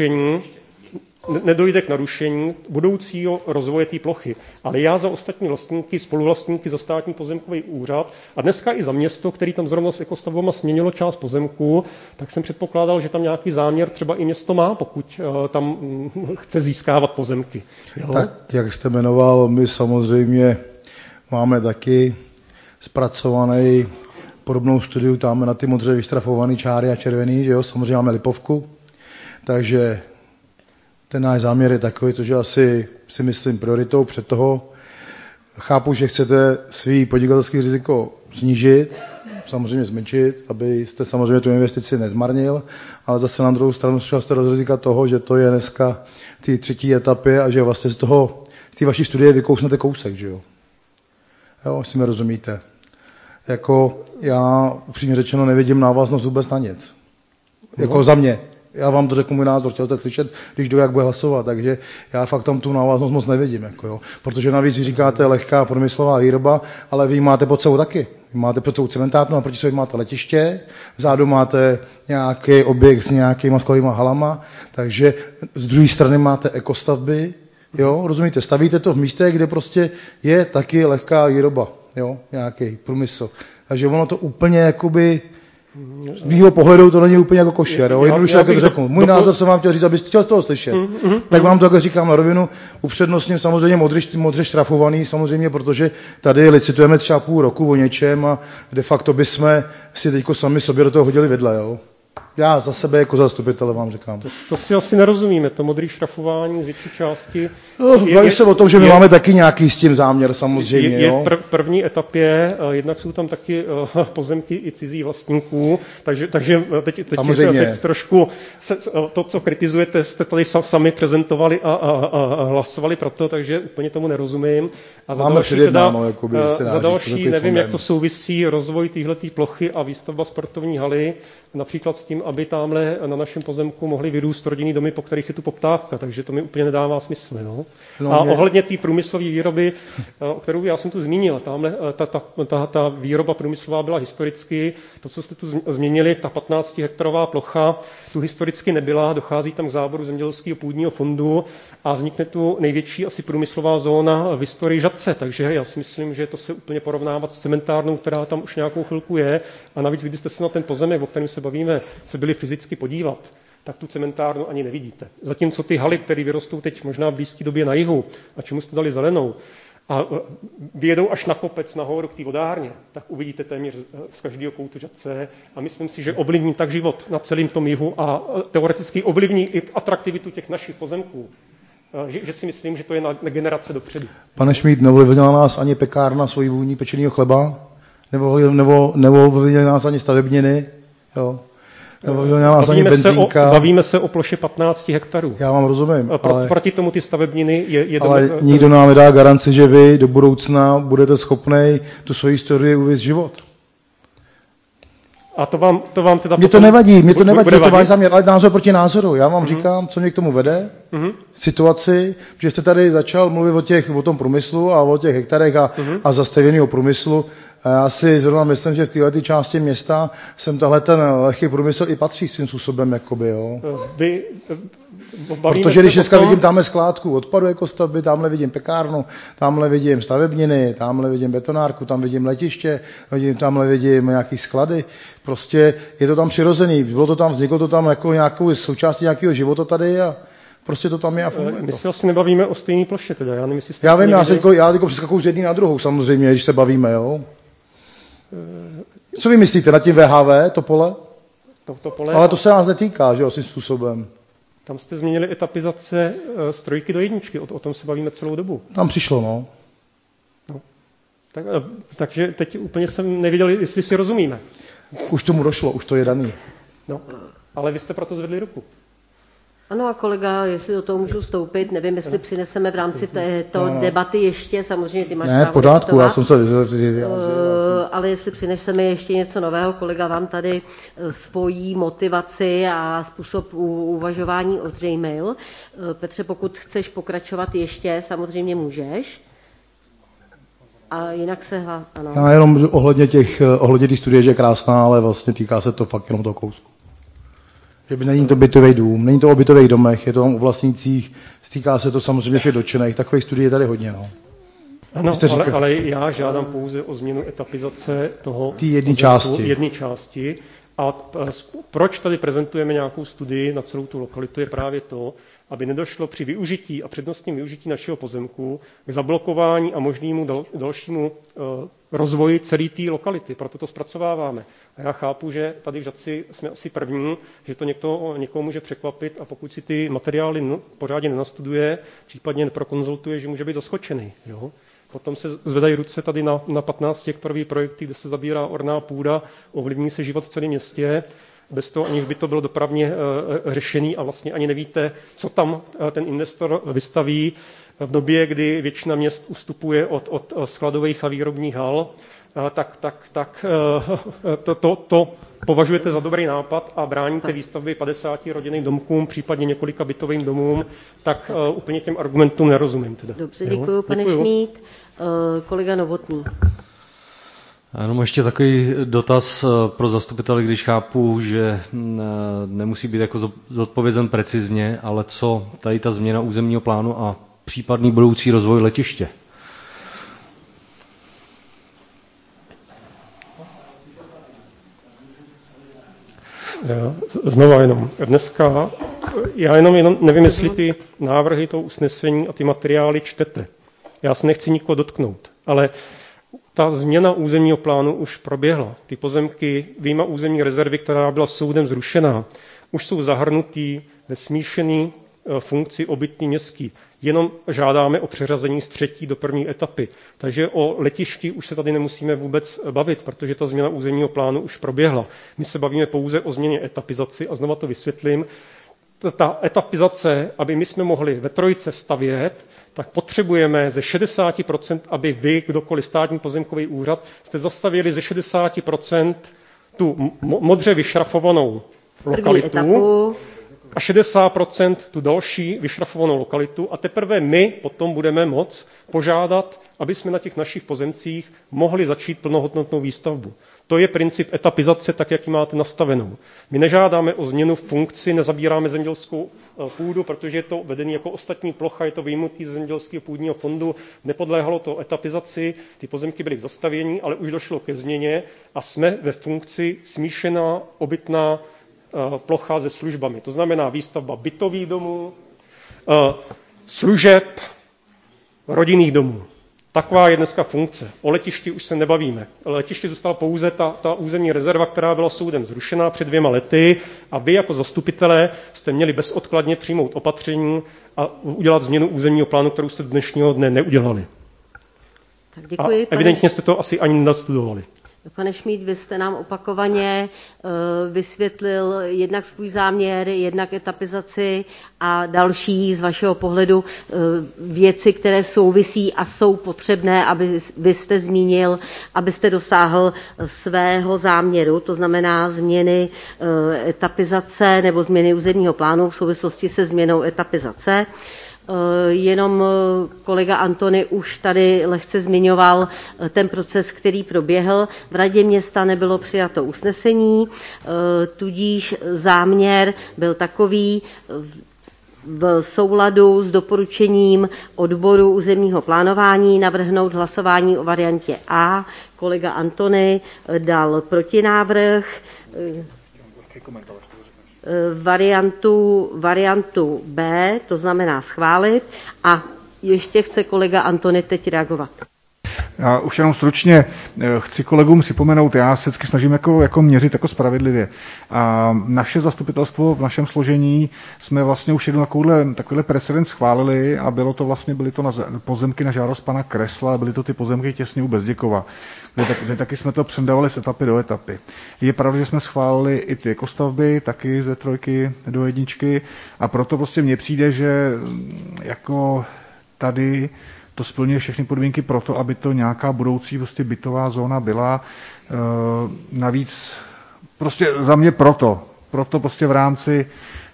[SPEAKER 13] k narušení budoucího rozvoje té plochy. Ale já za ostatní vlastníky, spoluvlastníky, za státní pozemkový úřad a dneska i za město, který tam zrovna s ekostavbama směnilo část pozemku, tak jsem předpokládal, že tam nějaký záměr třeba i město má, pokud tam chce získávat pozemky. Jo?
[SPEAKER 5] Tak, jak jste jmenoval, my samozřejmě máme taky zpracovaný podobnou studiu, tam na ty modře vyštrafované čáry a červený, že jo, samozřejmě máme lipovku, takže ten náš záměr je takový, což je asi, si myslím, prioritou před toho. Chápu, že chcete svý podnikatelský riziko snížit, samozřejmě zmenšit, abyste samozřejmě tu investici nezmarnil, ale zase na druhou stranu jste rizika toho, že to je dneska v té třetí etapě a že vlastně z té vaší studie vykousnete kousek, že jo? Jo, jestli mi rozumíte. Jako já upřímně řečeno nevidím návaznost vůbec na nic. Jako za mě. Já vám to řeknu můj názor, chtěl jste slyšet, když kdo jak bude hlasovat, takže já fakt tam tu návaznost moc nevidím. Jako jo. Protože navíc vy říkáte lehká průmyslová výroba, ale vy máte pod sebou taky. Vy máte pod sebou cementárnu a proti sobě máte letiště, vzadu máte nějaký objekt s nějakýma skladovými halama, takže z druhé strany máte ekostavby, jo, rozumíte, stavíte to v místech, kde prostě je taky lehká výroba, jo, nějaký průmysl. Takže ono to úplně jakoby z mýho pohledu to není úplně jako košer. Jednoduše jak to řeknu. Můj názor jsem vám chtěl říct, abyste chtěl z toho slyšet. Tak vám to jako říkám na rovinu, upřednostním samozřejmě modře štrafovaný, samozřejmě, protože tady licitujeme třeba půl roku o něčem a de facto bychom si teďko sami sobě do toho hodili vedle. Jo? Já za sebe jako zastupitele vám říkám.
[SPEAKER 13] To si asi nerozumíme, to modré šrafování z větší části.
[SPEAKER 5] Baví se o tom, že my máme taky nějaký s tím záměr samozřejmě.
[SPEAKER 13] Je v první etapě, jednak jsou tam taky pozemky i cizí vlastníků, takže teď trošku to, co kritizujete, jste tady sami prezentovali a hlasovali pro to, takže úplně tomu nerozumím. A za další nevím, jak to souvisí rozvoj téhleté plochy a výstavba sportovní haly, například s tím, aby tamhle na našem pozemku mohly vyrůst rodinný domy, po kterých je tu poptávka, takže to mi úplně nedává smysl. A ohledně té průmyslové výroby, kterou já jsem tu zmínil, tamhle ta výroba průmyslová byla historicky, to, co jste tu zmínili, ta 15-hektarová plocha, tu historicky nebyla, dochází tam k záboru zemědělského půdního fondu a vznikne tu největší asi průmyslová zóna v historii Žatce, takže já si myslím, že to se úplně porovnávat s cementárnou, která tam už nějakou chvilku je, a navíc, kdybyste se na ten pozemek, o kterém se bavíme, se byli fyzicky podívat, tak tu cementárnu ani nevidíte. Zatímco ty haly, které vyrostou teď možná v blízké době na jihu, a čemu jste dali zelenou, a vyjedou až na kopec nahoru k té vodárně, tak uvidíte téměř z každého koutu Žatce a myslím si, že ovlivní tak život na celém tom jihu a teoreticky ovlivní i atraktivitu těch našich pozemků, že si myslím, že to je na generace dopředu.
[SPEAKER 5] Pane Šmíd, neovlivnila nás ani pekárna svojí vůní pečeného chleba? Nebo ovlivnila nás ani stavebniny? Jo?
[SPEAKER 13] Bavíme se o ploše 15 hektarů.
[SPEAKER 5] Já vám rozumím.
[SPEAKER 13] Proti tomu ty stavebniny je
[SPEAKER 5] ale nikdo nám nedá garanci, že vy do budoucna budete schopnej tu svoji historii uvést život.
[SPEAKER 13] A to vám teda...
[SPEAKER 5] Mně to nevadí, to váš záměr, ale názor proti názoru. Já vám říkám, co mě k tomu vede, situaci, že jste tady začal mluvit o tom průmyslu a o těch hektarech a zastavěného průmyslu. A já si zrovna myslím, že v této části města sem tahle ten lehký průmysl i patří svým způsobem, jakoby, jo. Protože když dneska vidím tamhle skládku odpadu jako stavby, tamhle vidím pekárnu, tamhle vidím stavebniny, tamhle vidím betonárku, tam vidím letiště, tamhle vidím nějaký sklady, prostě je to tam přirozený, vzniklo to tam jako nějakou součástí nějakého života tady a prostě to tam je a funguje to.
[SPEAKER 13] My se asi nebavíme o stejné ploše teda, já nevím, jestli
[SPEAKER 5] já vím, já teď přeskakuju z jedné na druhou samozřejmě, když se bavíme, jo. Co vy myslíte nad tím VHV, to pole?
[SPEAKER 13] To pole?
[SPEAKER 5] Ale to se nás netýká, že jo, svým způsobem.
[SPEAKER 13] Tam jste změnili etapizace z 3 do 1, o tom se bavíme celou dobu.
[SPEAKER 5] Tam přišlo, no.
[SPEAKER 13] Takže teď úplně jsem nevěděl, jestli si rozumíme.
[SPEAKER 5] Už tomu došlo, už to je daný.
[SPEAKER 13] No, ale vy jste proto zvedli ruku.
[SPEAKER 2] Ano a kolega, jestli do toho můžu vstoupit, nevím, jestli přineseme v rámci této debaty ještě, samozřejmě ty máš
[SPEAKER 5] ne, v pořádku, já jsem se
[SPEAKER 2] ale jestli přineseme ještě něco nového, kolega vám tady svojí motivaci a způsob uvažování ozřejmil. Petře, pokud chceš pokračovat ještě, samozřejmě můžeš. A jinak se ano.
[SPEAKER 5] Já jenom ohledně té studie, že je krásná, ale vlastně týká se to fakt jenom toho kousku. Že není to bytový dům, není to o bytových domech, je to o vlastnících, stýká se to samozřejmě všech dotčených, takových studií je tady hodně. No.
[SPEAKER 13] Ano, ale já žádám pouze o změnu etapizace toho jedné části. A proč tady prezentujeme nějakou studii na celou tu lokalitu, je právě to, aby nedošlo při využití a přednostním využití našeho pozemku k zablokování a možnému dalšímu rozvoji celé té lokality. Proto to zpracováváme. A já chápu, že tady v Žatci jsme asi první, že to někoho může překvapit a pokud si ty materiály pořádně nenastuduje, případně neprokonzultuje, že může být zaskočený. Jo? Potom se zvedají ruce tady na 15 hektarový projekty, kde se zabírá orná půda, ovlivní se život v celém městě, bez toho, aniž by to bylo dopravně řešený a vlastně ani nevíte, co tam ten investor vystaví v době, kdy většina měst ustupuje od skladových a výrobních hal, tak to považujete za dobrý nápad a bráníte výstavby 50 rodinným domkům, případně několika bytovým domům, tak úplně těm argumentům nerozumím. Teda.
[SPEAKER 2] Dobře, děkuji, pane Šmíd. Kolega Novotný.
[SPEAKER 9] Jenom ještě takový dotaz pro zastupitele, když chápu, že nemusí být jako zodpovězen precizně, ale co tady ta změna územního plánu a případný budoucí rozvoj letiště?
[SPEAKER 13] Znova jenom. Dneska, já jenom nevím, jestli ty návrhy toho usnesení a ty materiály čtete. Já se nechci nikoho dotknout, ale ta změna územního plánu už proběhla. Ty pozemky vyjma územní rezervy, která byla soudem zrušená, už jsou zahrnutý ve smíšený funkci obytný městský. Jenom žádáme o přeřazení z 3. do 1. etapy. Takže o letišti už se tady nemusíme vůbec bavit, protože ta změna územního plánu už proběhla. My se bavíme pouze o změně etapizaci a znova to vysvětlím. Ta etapizace, aby my jsme mohli ve trojce stavět, tak potřebujeme ze 60%, aby vy, kdokoliv státní pozemkový úřad, jste zastavili ze 60% tu modře vyšrafovanou lokalitu a 60% tu další vyšrafovanou lokalitu a teprve my potom budeme moct požádat, aby jsme na těch našich pozemcích mohli začít plnohodnotnou výstavbu. To je princip etapizace, tak jak ji máte nastavenou. My nežádáme o změnu funkci, nezabíráme zemědělskou půdu, protože je to vedený jako ostatní plocha, je to vyjmutý ze zemědělského půdního fondu, nepodléhalo to etapizaci, ty pozemky byly v zastavění, ale už došlo ke změně a jsme ve funkci smíšená obytná plocha se službami. To znamená výstavba bytových domů, služeb, rodinných domů. Taková je dneska funkce. O letišti už se nebavíme. O letišti zůstala pouze ta územní rezerva, která byla soudem zrušená před 2 lety a vy jako zastupitelé jste měli bezodkladně přijmout opatření a udělat změnu územního plánu, kterou jste do dnešního dne neudělali.
[SPEAKER 2] Tak děkuji,
[SPEAKER 13] a evidentně jste to asi ani nastudovali.
[SPEAKER 2] Pane Šmíd, vy jste nám opakovaně vysvětlil jednak svůj záměr, jednak etapizaci a další z vašeho pohledu věci, které souvisí a jsou potřebné, aby vy jste zmínil, abyste dosáhl svého záměru, to znamená změny etapizace nebo změny územního plánu v souvislosti se změnou etapizace. Jenom kolega Antony už tady lehce zmiňoval ten proces, který proběhl. V radě města nebylo přijato usnesení, tudíž záměr byl takový v souladu s doporučením odboru územního plánování navrhnout hlasování o variantě A. Kolega Antony dal protinávrh. Variantu B, to znamená schválit. A ještě chce kolega Antony teď reagovat.
[SPEAKER 14] Já už jenom stručně chci kolegům připomenout, já se vždycky snažím jako měřit jako spravedlivě. A naše zastupitelstvo v našem složení jsme vlastně už jednou takovýhle precedens schválili a byly to pozemky na žádost pana Kresla, byly to ty pozemky těsně u Bezděkova, kde taky jsme to přendávali z etapy do etapy. Je pravda, že jsme schválili i ty ekostavby, taky ze 3 do 1 a proto prostě mně přijde, že jako tady to splňuje všechny podmínky pro to, aby to nějaká budoucí prostě bytová zóna byla. Navíc prostě za mě proto prostě v rámci,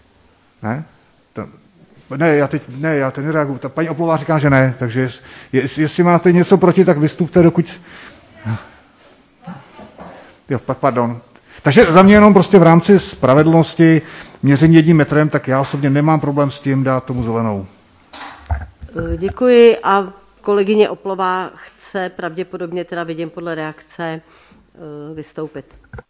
[SPEAKER 14] já teď nereaguju. Ta paní Oplová říká, že ne, takže jestli máte něco proti, tak vystupte, dokud... Jo, pardon. Takže za mě jenom prostě v rámci spravedlnosti měření 1 metrem, tak já osobně nemám problém s tím dát tomu zelenou.
[SPEAKER 2] Děkuji a kolegyně Oplová chce pravděpodobně, teda vidím podle reakce, vystoupit.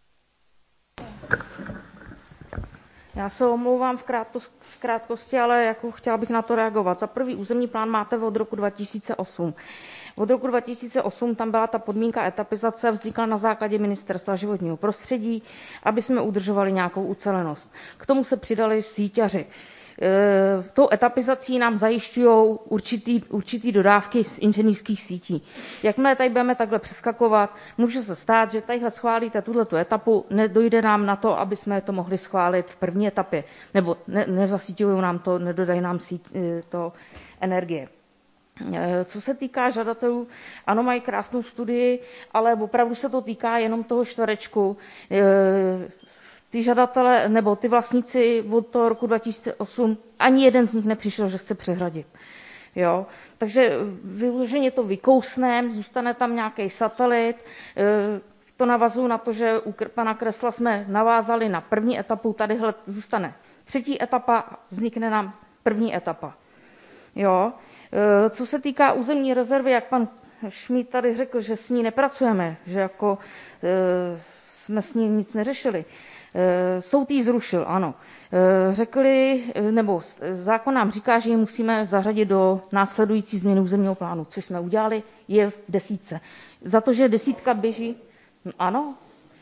[SPEAKER 11] Já se omlouvám v krátkosti, ale jako chtěla bych na to reagovat. Za prvý územní plán máte od roku 2008. Od roku 2008 tam byla ta podmínka etapizace, vznikla na základě Ministerstva životního prostředí, aby jsme udržovali nějakou ucelenost. K tomu se přidali síťaři. Tou etapizací nám zajišťují určitý dodávky z inženýrských sítí. Jakmile tady budeme takhle přeskakovat, může se stát, že tadyhle schválíte tuhletu etapu, nedojde nám na to, aby jsme to mohli schválit v první etapě, nebo nezasíťují nám to, nedodají nám to energie. Co se týká žadatelů, ano, mají krásnou studii, ale opravdu se to týká jenom toho čtverečku. Ty žadatelé nebo ty vlastníci od toho roku 2008, ani jeden z nich nepřišel, že chce přehradit. Jo? Takže vyloženě to vykousneme, zůstane tam nějaký satelit. To navazuju na to, že u pana Kresla jsme navázali na první etapu, tadyhle zůstane 3. etapa, vznikne nám 1. etapa. Jo? Co se týká územní rezervy, jak pan Šmíd tady řekl, že s ní nepracujeme, že jako jsme s ní nic neřešili. Soud ji zrušil, ano. Řekli, nebo zákon nám říká, že ji musíme zařadit do následující změny územního plánu, což jsme udělali, je v 10. Za to, že 10 běží, ano.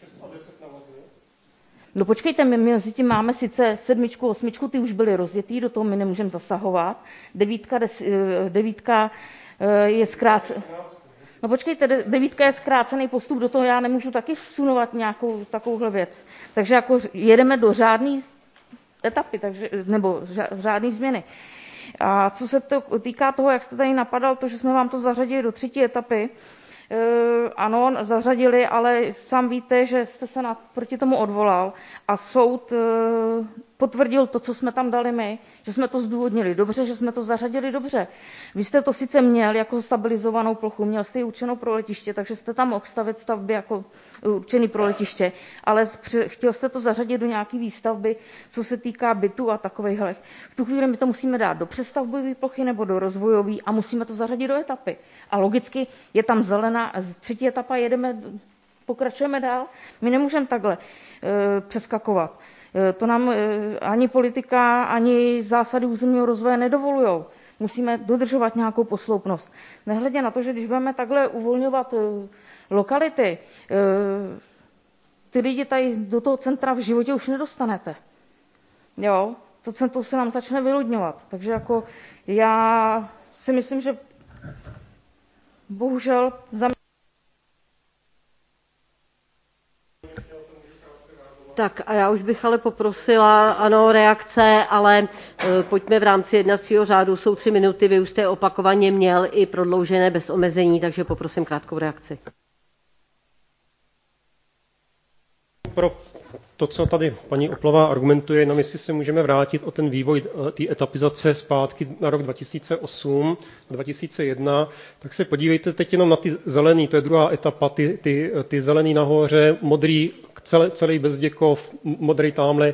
[SPEAKER 11] No počkejte, my mezi tím máme sice 7, 8, ty už byly rozjetý, do toho my nemůžeme zasahovat. 9 je zkrácený. No počkejte, 9 je zkrácený postup, do toho já nemůžu taky vsunovat nějakou takovouhle věc. Takže jako jedeme do řádné etapy, takže, nebo řádné změny. A co se to týká toho, jak jste tady napadal, to, že jsme vám to zařadili do 3. etapy, ano, zařadili, ale sám víte, že jste se proti tomu odvolal a soud potvrdil to, co jsme tam dali my, že jsme to zdůvodnili dobře, že jsme to zařadili dobře. Vy jste to sice měl jako stabilizovanou plochu, měl jste ji určenou pro letiště, takže jste tam mohl stavět stavby jako určený pro letiště, ale chtěl jste to zařadit do nějaký výstavby, co se týká bytu a takovejhle. V tu chvíli my to musíme dát do přestavbové plochy nebo do rozvojové a musíme to zařadit do etapy. A logicky je tam zelená, 3. etapa, pokračujeme dál. My nemůžeme takhle přeskakovat. To nám ani politika, ani zásady územního rozvoje nedovolujou. Musíme dodržovat nějakou posloupnost. Nehledě na to, že když budeme takhle uvolňovat lokality, ty lidi tady do toho centra v životě už nedostanete. Jo, to centrum se nám začne vyludňovat. Takže jako já si myslím, že bohužel za mě...
[SPEAKER 2] Tak a já už bych ale poprosila, ano, reakce, ale pojďme v rámci jednacího řádu, jsou 3 minuty, vy už jste opakovaně měl i prodloužené bez omezení, takže poprosím krátkou reakci.
[SPEAKER 13] Pro to, co tady paní Oplová argumentuje, jenom jestli se můžeme vrátit o ten vývoj té etapizace zpátky na rok 2008, 2001, tak se podívejte teď jenom na ty zelený, to je druhá etapa, ty zelený nahoře, modrý, celý Bezděkov, modrý tamhle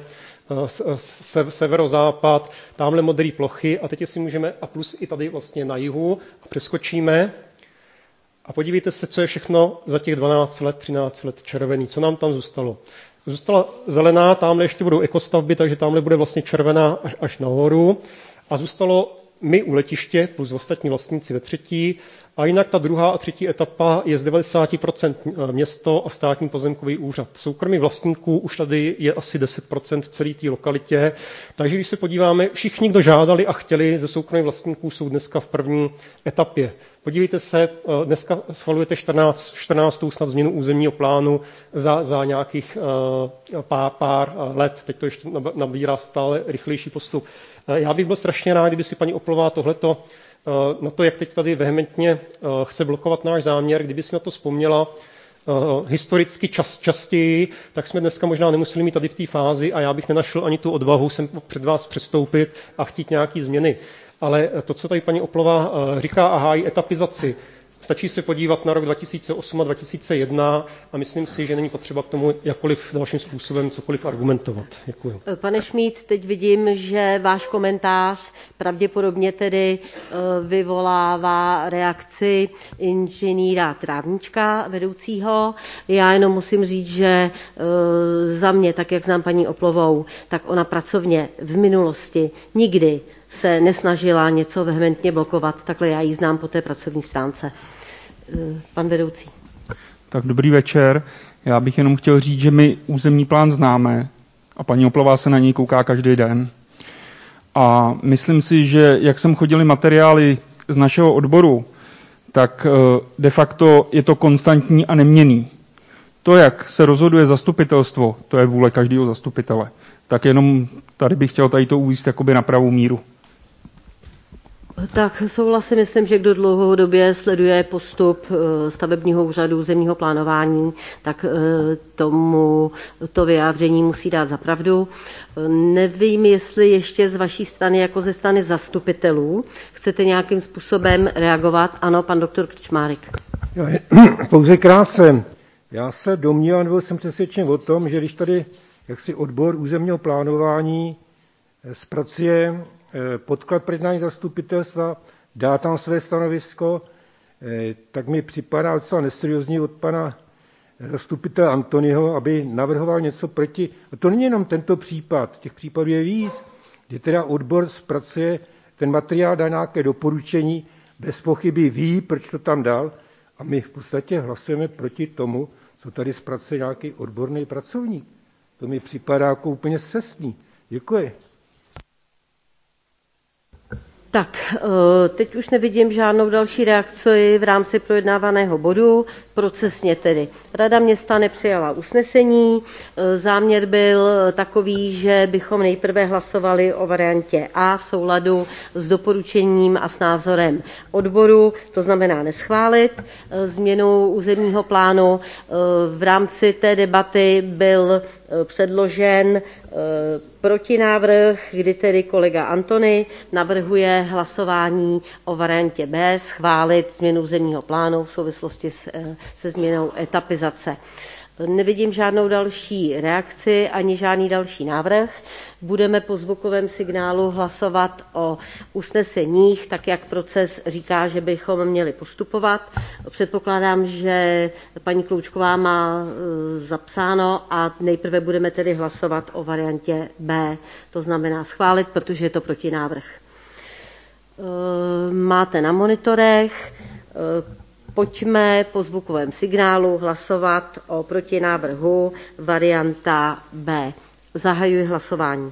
[SPEAKER 13] severozápad, tamhle modrý plochy a teď si můžeme, a plus i tady vlastně na jihu, a přeskočíme a podívejte se, co je všechno za těch 12 let, 13 let červený, co nám tam zůstalo. Zůstala zelená, tamhle ještě budou ekostavby, takže tamhle bude vlastně červená až nahoru. A zůstalo my u letiště plus ostatní vlastníci ve 3. A jinak ta druhá a 3. etapa je z 90% město a státní pozemkový úřad. Soukromých vlastníků už tady je asi 10% v celé té lokalitě. Takže když se podíváme, všichni, kdo žádali a chtěli ze soukromých vlastníků, jsou dneska v první etapě. Podívejte se, dneska schvalujete 14. snad změnu územního plánu za nějakých pár let. Teď to ještě nabírá stále rychlejší postup. Já bych byl strašně rád, kdyby si paní Oplová tohleto, na to, jak teď tady vehementně chce blokovat náš záměr, kdyby si na to vzpomněla historicky častěji, tak jsme dneska možná nemuseli mít tady v té fázi a já bych nenašel ani tu odvahu sem před vás přestoupit a chtít nějaký změny. Ale to, co tady paní Oplová říká a hájí etapizaci, stačí se podívat na rok 2008 a 2001 a myslím si, že není potřeba k tomu jakkoliv dalším způsobem cokoliv argumentovat. Děkuji.
[SPEAKER 2] Pane Šmíd, teď vidím, že váš komentář pravděpodobně tedy vyvolává reakci inženýra Trávníčka, vedoucího. Já jenom musím říct, že za mě, tak jak znám paní Oplovou, tak ona pracovně v minulosti nikdy se nesnažila něco vehementně blokovat. Takhle já ji znám po té pracovní stránce. Pan vedoucí.
[SPEAKER 15] Tak dobrý večer. Já bych jenom chtěl říct, že my územní plán známe a paní Oplová se na něj kouká každý den. A myslím si, že jak jsem chodili materiály z našeho odboru, tak de facto je to konstantní a neměnný. To, jak se rozhoduje zastupitelstvo, to je vůle každého zastupitele. Tak jenom tady bych chtěl tady to uvést jakoby na pravou míru.
[SPEAKER 2] Tak souhlasím, myslím, že kdo dlouhodobě sleduje postup stavebního úřadu územního plánování, tak tomu to vyjádření musí dát za pravdu. Nevím, jestli ještě z vaší strany, jako ze strany zastupitelů, chcete nějakým způsobem reagovat. Ano, pan doktor Krčmárik.
[SPEAKER 7] Pouze krátce. Já se domnívám, nebo jsem přesvědčen o tom, že když tady jaksi odbor územního plánování zpracuje podklad projednání zastupitelstva, dá tam své stanovisko, tak mi připadá docela neseriózní od pana zastupitel Antonyho, aby navrhoval něco proti. A to není jenom tento případ, těch případů je víc, kdy teda odbor zpracuje ten materiál, dá nějaké doporučení, bez pochyby ví, proč to tam dal, a my v podstatě hlasujeme proti tomu, co tady zpracuje nějaký odborný pracovník. To mi připadá jako úplně scestný. Děkuji.
[SPEAKER 2] Tak, teď už nevidím žádnou další reakci v rámci projednávaného bodu. Procesně tedy. Rada města nepřijala usnesení. Záměr byl takový, že bychom nejprve hlasovali o variantě A v souladu s doporučením a s názorem odboru, to znamená neschválit změnu územního plánu. V rámci té debaty byl předložen protinávrh, kdy tedy kolega Antony navrhuje hlasování o variantě B, schválit změnu územního plánu v souvislosti se změnou etapizace. Nevidím žádnou další reakci ani žádný další návrh. Budeme po zvukovém signálu hlasovat o usneseních, tak jak proces říká, že bychom měli postupovat. Předpokládám, že paní Kloučková má zapsáno a nejprve budeme tedy hlasovat o variantě B, to znamená schválit, protože je to protinávrh. Máte na monitorech. Pojďme po zvukovém signálu hlasovat o protinávrhu varianta B. Zahajuji hlasování.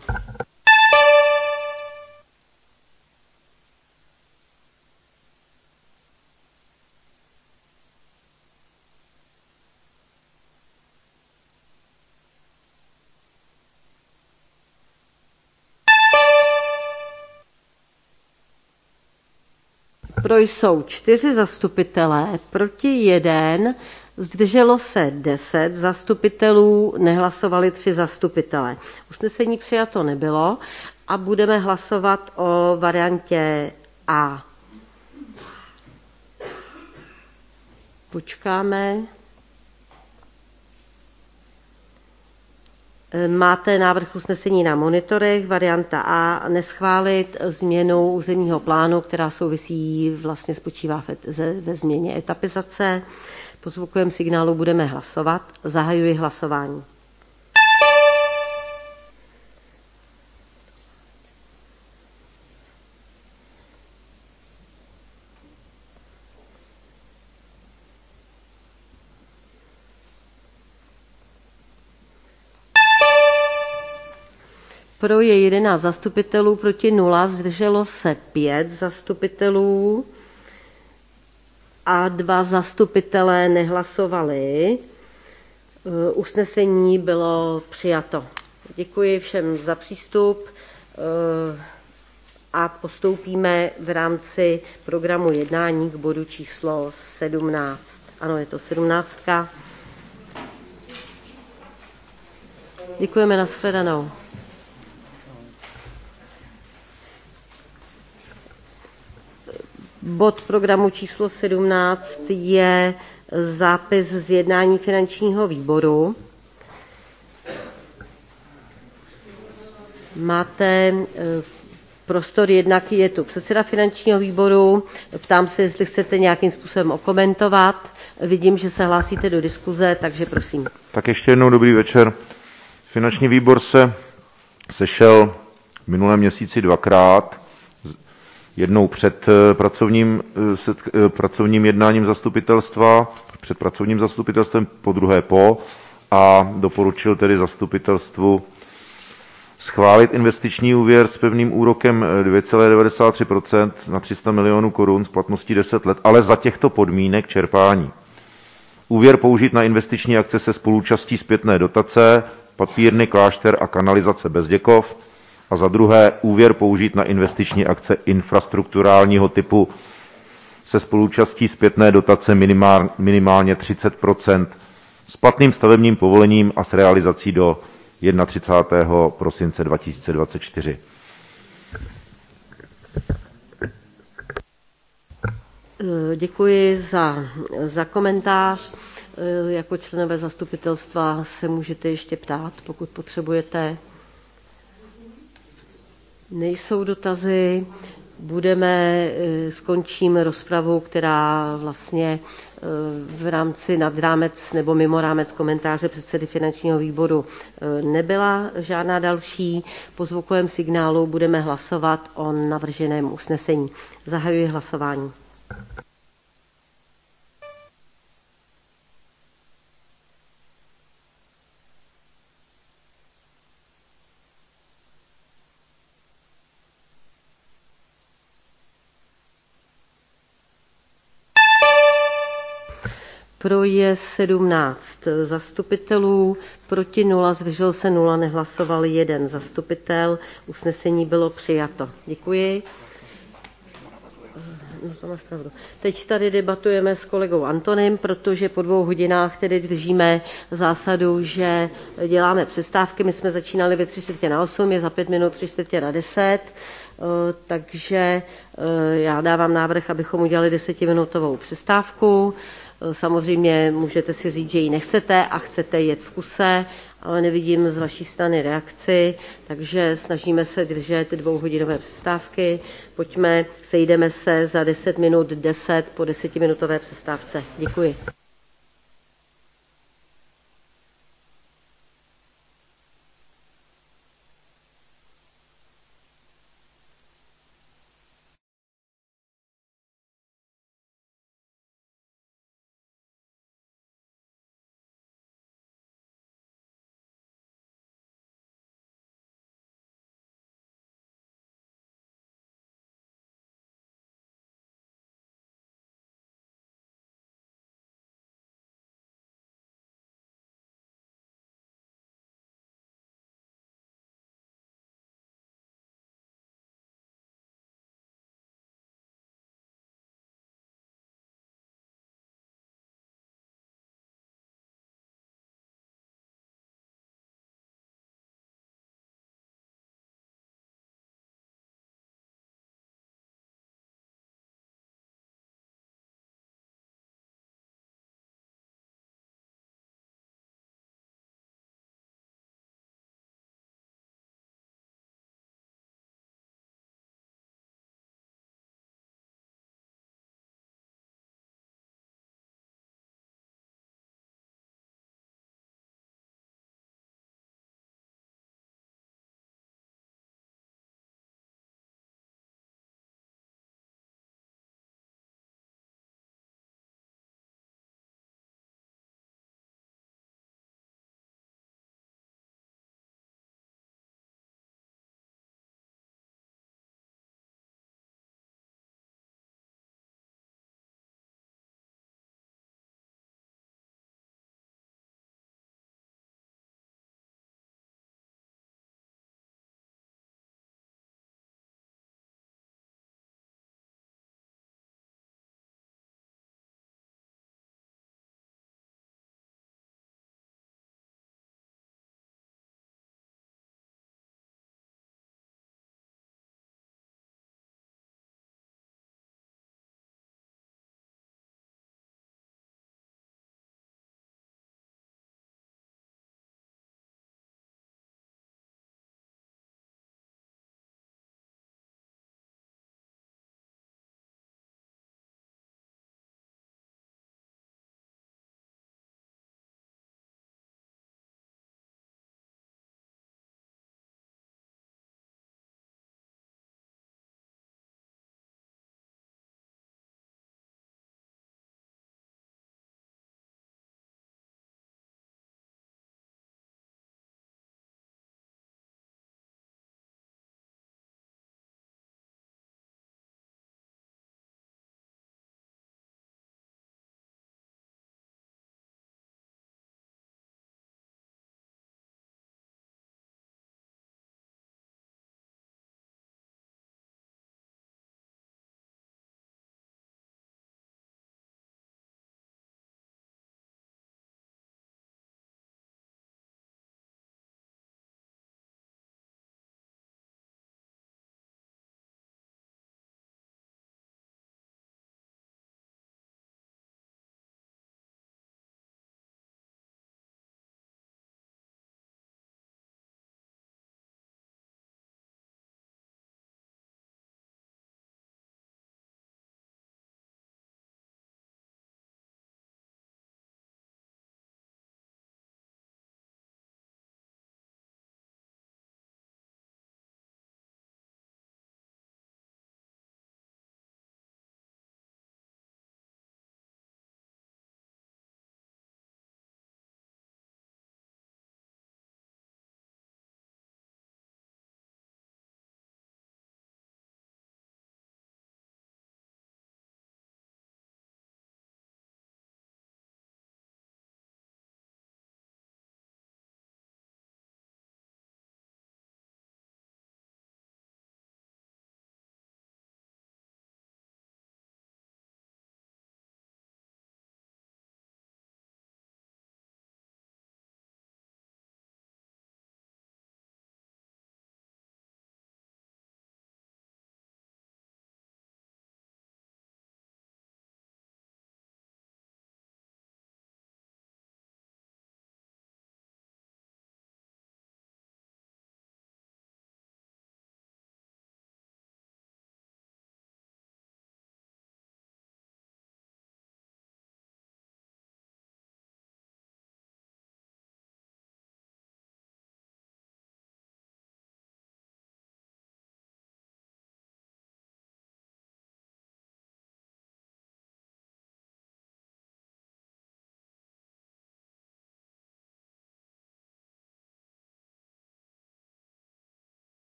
[SPEAKER 2] Pro jsou 4 zastupitelé, proti 1, zdrželo se 10 zastupitelů, nehlasovali 3 zastupitelé. Usnesení přijato nebylo a budeme hlasovat o variantě A. Počkáme. Máte návrh usnesení na monitorech, varianta A, neschválit změnu územního plánu, která souvisí, vlastně spočívá ve změně etapizace. Po zvukovém signálu budeme hlasovat. Zahajuji hlasování. Pro je 11 zastupitelů, proti 0, zdrželo se 5 zastupitelů a 2 zastupitelé nehlasovali. Usnesení bylo přijato. Děkuji všem za přístup a postoupíme v rámci programu jednání k bodu číslo 17. Ano, je to 17. Děkujeme, nashledanou. Bod programu číslo 17 je zápis z jednání finančního výboru. Máte prostor, jednak je tu předseda finančního výboru. Ptám se, jestli chcete nějakým způsobem okomentovat. Vidím, že se hlásíte do diskuze, takže prosím.
[SPEAKER 10] Tak ještě jednou dobrý večer. Finanční výbor se sešel v minulém měsíci 2krát. Jednou před pracovním jednáním zastupitelstva, před pracovním zastupitelstvem, po druhé po, a doporučil tedy zastupitelstvu schválit investiční úvěr s pevným úrokem 2,93% na 300 milionů korun s platností 10 let, ale za těchto podmínek čerpání. Úvěr použít na investiční akce se spoluúčastí zpětné dotace, papírny, klášter a kanalizace Bezděkov, a za druhé úvěr použít na investiční akce infrastrukturálního typu se spoluúčastí zpětné dotace minimálně 30% s platným stavebním povolením a s realizací do 31. prosince 2024.
[SPEAKER 2] Děkuji za komentář. Jako členové zastupitelstva se můžete ještě ptát, pokud potřebujete. Nejsou dotazy, skončíme rozpravu, která vlastně v rámci nad rámec nebo mimo rámec komentáře předsedy finančního výboru nebyla žádná další. Po zvukovém signálu budeme hlasovat o navrženém usnesení. Zahajuji hlasování. Pro je 17 zastupitelů, proti 0, zdržel se 0, nehlasoval 1 zastupitel. Usnesení bylo přijato. Děkuji. No, to máš pravdu. Teď tady debatujeme s kolegou Antonem, protože po 2 hodinách tedy držíme zásadu, že děláme přestávky. My jsme začínali ve 7:45, je za 5 minut 9:45. Takže já dávám návrh, abychom udělali 10minutovou přestávku. Samozřejmě můžete si říct, že ji nechcete a chcete jet v kuse, ale nevidím z vaší strany reakci, takže snažíme se držet 2hodinové přestávky. Pojďme, sejdeme se za 10 minut 10 po 10minutové přestávce. Děkuji.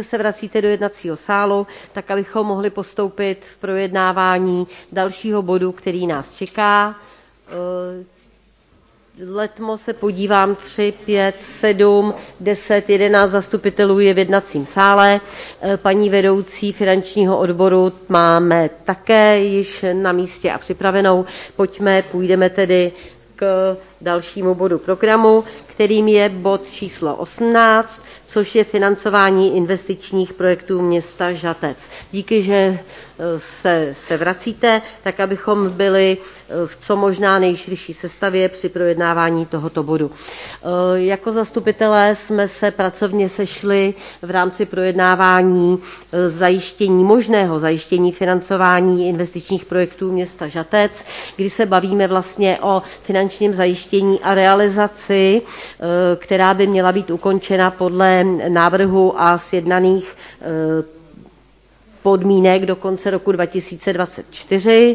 [SPEAKER 2] se vracíte do jednacího sálu, tak abychom mohli postoupit v projednávání dalšího bodu, který nás čeká. Letmo se podívám, 3, 5, 7, 10, 11 zastupitelů je v jednacím sále. Paní vedoucí finančního odboru máme také již na místě a připravenou. Půjdeme tedy k dalšímu bodu programu, kterým je bod číslo 18, což je financování investičních projektů města Žatec. Díky, že se vracíte, tak abychom byli v co možná nejširší sestavě při projednávání tohoto bodu. Jako zastupitelé jsme se pracovně sešli v rámci projednávání možného zajištění financování investičních projektů města Žatec, kdy se bavíme vlastně o finančním zajištění a realizaci, která by měla být ukončena podle návrhu a sjednaných podmínek do konce roku 2024.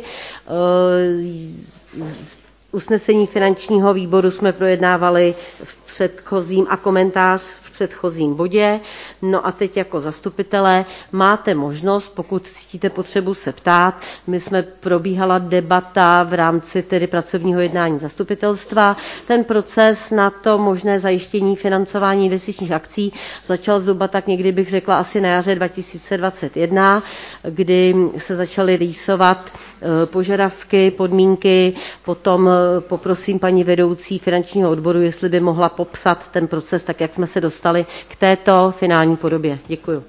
[SPEAKER 2] Usnesení finančního výboru jsme projednávali v předchozím a komentář v předchozím bodě. No a teď jako zastupitelé máte možnost, pokud cítíte potřebu se ptát. My jsme probíhala debata v rámci tedy pracovního jednání zastupitelstva. Ten proces na to možné zajištění financování investičních akcí začal zhruba tak někdy bych řekla asi na jaře 2021, kdy se začaly rýsovat požadavky, podmínky. Potom poprosím paní vedoucí finančního odboru, jestli by mohla popsat ten proces, tak jak jsme se dostali k této finální podobě. Děkuji.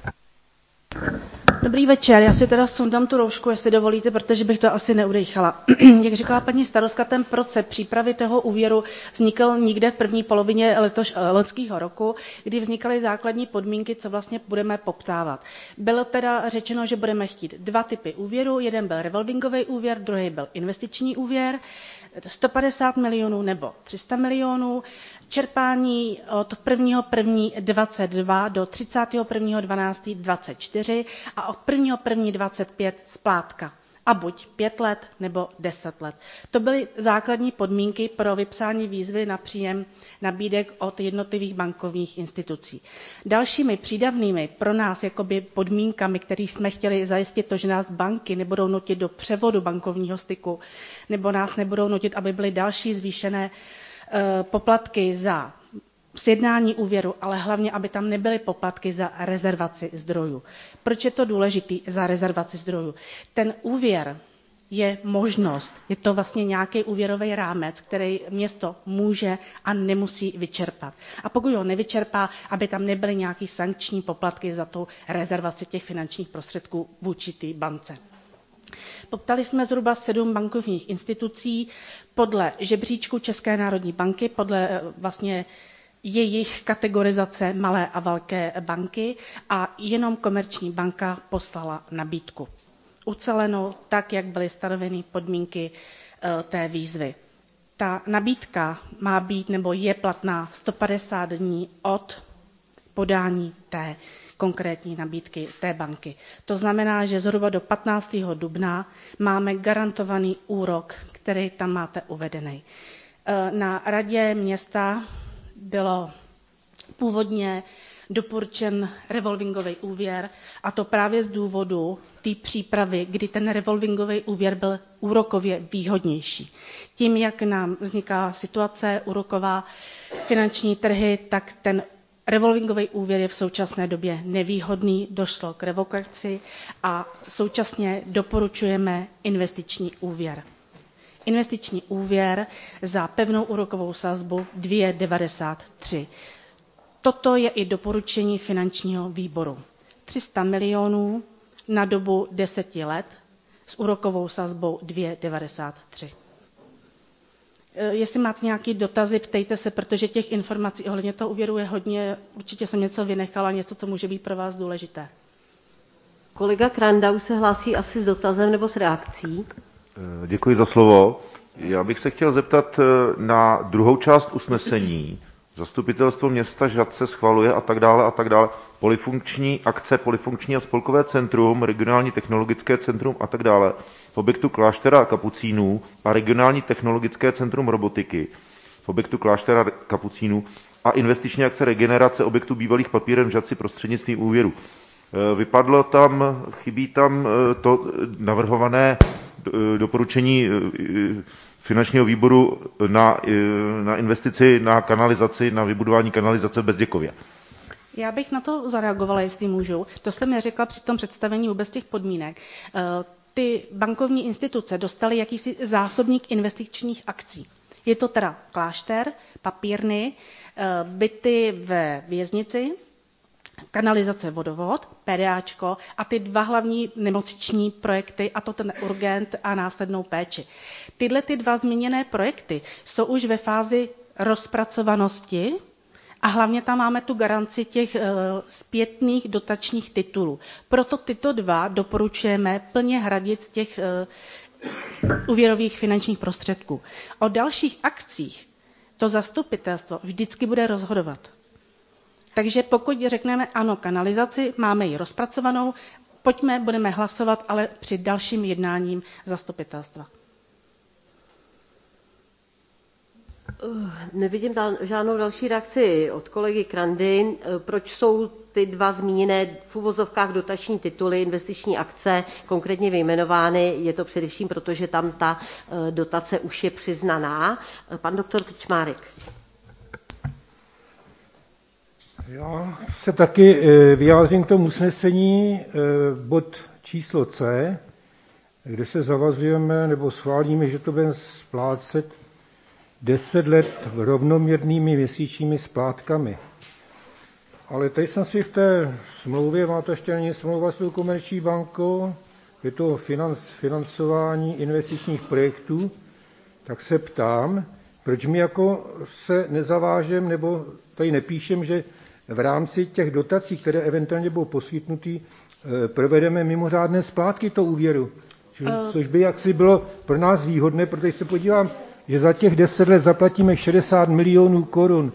[SPEAKER 16] Dobrý večer, já si teda sundám tu roušku, jestli dovolíte, protože bych to asi neudejchala. Jak říkala paní starostka, ten proces přípravy toho úvěru vznikl někde v první polovině loňského roku, kdy vznikaly základní podmínky, co vlastně budeme poptávat. Bylo teda řečeno, že budeme chtít 2 typy úvěru, jeden byl revolvingový úvěr, druhý byl investiční úvěr, 150 milionů nebo 300 milionů, čerpání od 1.1.22 do 31.12.24 a od 1.1.25 splátka. A buď 5 let nebo 10 let. To byly základní podmínky pro vypsání výzvy na příjem nabídek od jednotlivých bankovních institucí. Dalšími přídavnými pro nás jakoby podmínkami, které jsme chtěli zajistit to, že nás banky nebudou nutit do převodu bankovního styku, nebo nás nebudou nutit, aby byly další zvýšené poplatky za sjednání úvěru, ale hlavně, aby tam nebyly poplatky za rezervaci zdrojů. Proč je to důležité za rezervaci zdrojů? Ten úvěr je možnost, je to vlastně nějaký úvěrový rámec, který město může a nemusí vyčerpat. A pokud ho nevyčerpá, aby tam nebyly nějaké sankční poplatky za tu rezervaci těch finančních prostředků vůči té bance. Poptali jsme zhruba 7 bankovních institucí podle žebříčku České národní banky, podle vlastně jejich kategorizace malé a velké banky a jenom Komerční banka poslala nabídku. Ucelenou tak, jak byly stanoveny podmínky té výzvy. Ta nabídka má být nebo je platná 150 dní od podání té konkrétní nabídky té banky. To znamená, že zhruba do 15. dubna máme garantovaný úrok, který tam máte uvedený. Na radě města bylo původně doporučen revolvingový úvěr, a to právě z důvodu té přípravy, kdy ten revolvingový úvěr byl úrokově výhodnější. Tím, jak nám vzniká situace úroková, finanční trhy, tak ten revolvingový úvěr je v současné době nevýhodný, došlo k revokaci a současně doporučujeme investiční úvěr. Investiční úvěr za pevnou úrokovou sazbu 2,93. Toto je i doporučení finančního výboru. 300 milionů na dobu 10 let s úrokovou sazbou 2,93. Jestli máte nějaké dotazy, ptejte se, protože těch informací ohledně toho úvěru je hodně. Určitě jsem něco vynechala, něco, co může být pro vás důležité.
[SPEAKER 2] Kolega Kranda už se hlásí asi s dotazem nebo s reakcí.
[SPEAKER 10] Děkuji za slovo. Já bych se chtěl zeptat na druhou část usnesení. Zastupitelstvo města Žatce schvaluje a tak dále, polifunkční akce, polifunkční a spolkové centrum, regionální technologické centrum a tak dále v objektu kláštera kapucínů a regionální technologické centrum robotiky. v objektu kláštera Kapucínů a investiční akce regenerace objektu bývalých papíren v Žatci prostřednictvím úvěru. Vypadlo tam, chybí tam to navrhované doporučení finančního výboru na investici na kanalizaci, na vybudování kanalizace v Bezděkově.
[SPEAKER 16] Já bych na to zareagovala, jestli můžu. To jsem neřekla při tom představení vůbec těch podmínek. Ty bankovní instituce dostaly jakýsi zásobník investičních akcí. Je to teda klášter, papírny, byty ve věznici, kanalizace, vodovod, PDAčko a ty dva hlavní nemocniční projekty, a to ten urgent a následnou péči. Tyhle ty dva zmíněné projekty jsou už ve fázi rozpracovanosti a hlavně tam máme tu garanci těch zpětných dotačních titulů. Proto tyto dva doporučujeme plně hradit z těch úvěrových finančních prostředků. O dalších akcích to zastupitelstvo vždycky bude rozhodovat. Takže pokud řekneme ano, kanalizaci, máme ji rozpracovanou, pojďme, budeme hlasovat, ale při dalším jednáním zastupitelstva.
[SPEAKER 2] Nevidím žádnou další reakci od kolegy Krandy. Proč jsou ty dva zmíněné v uvozovkách dotační tituly, investiční akce konkrétně vyjmenovány? Je to především proto, že tam ta dotace už je přiznaná. Pan doktor Krčmárek.
[SPEAKER 7] Já se taky vyjádřím k tomu usnesení bod číslo C, kde se zavazujeme nebo schválíme, že to budeme splácet 10 let rovnoměrnými měsíčními splátkami. Ale tady jsem si v té smlouvě, má to ještě není smlouva s tou Komerční bankou, je to financování investičních projektů, tak se ptám, proč my jako se nezavážem, nebo tady nepíšem, že v rámci těch dotací, které eventuálně budou poskytnuty, provedeme mimořádné splátky toho úvěru. Což by jaksi bylo pro nás výhodné, protože se podívám, že za těch 10 let zaplatíme 60 milionů korun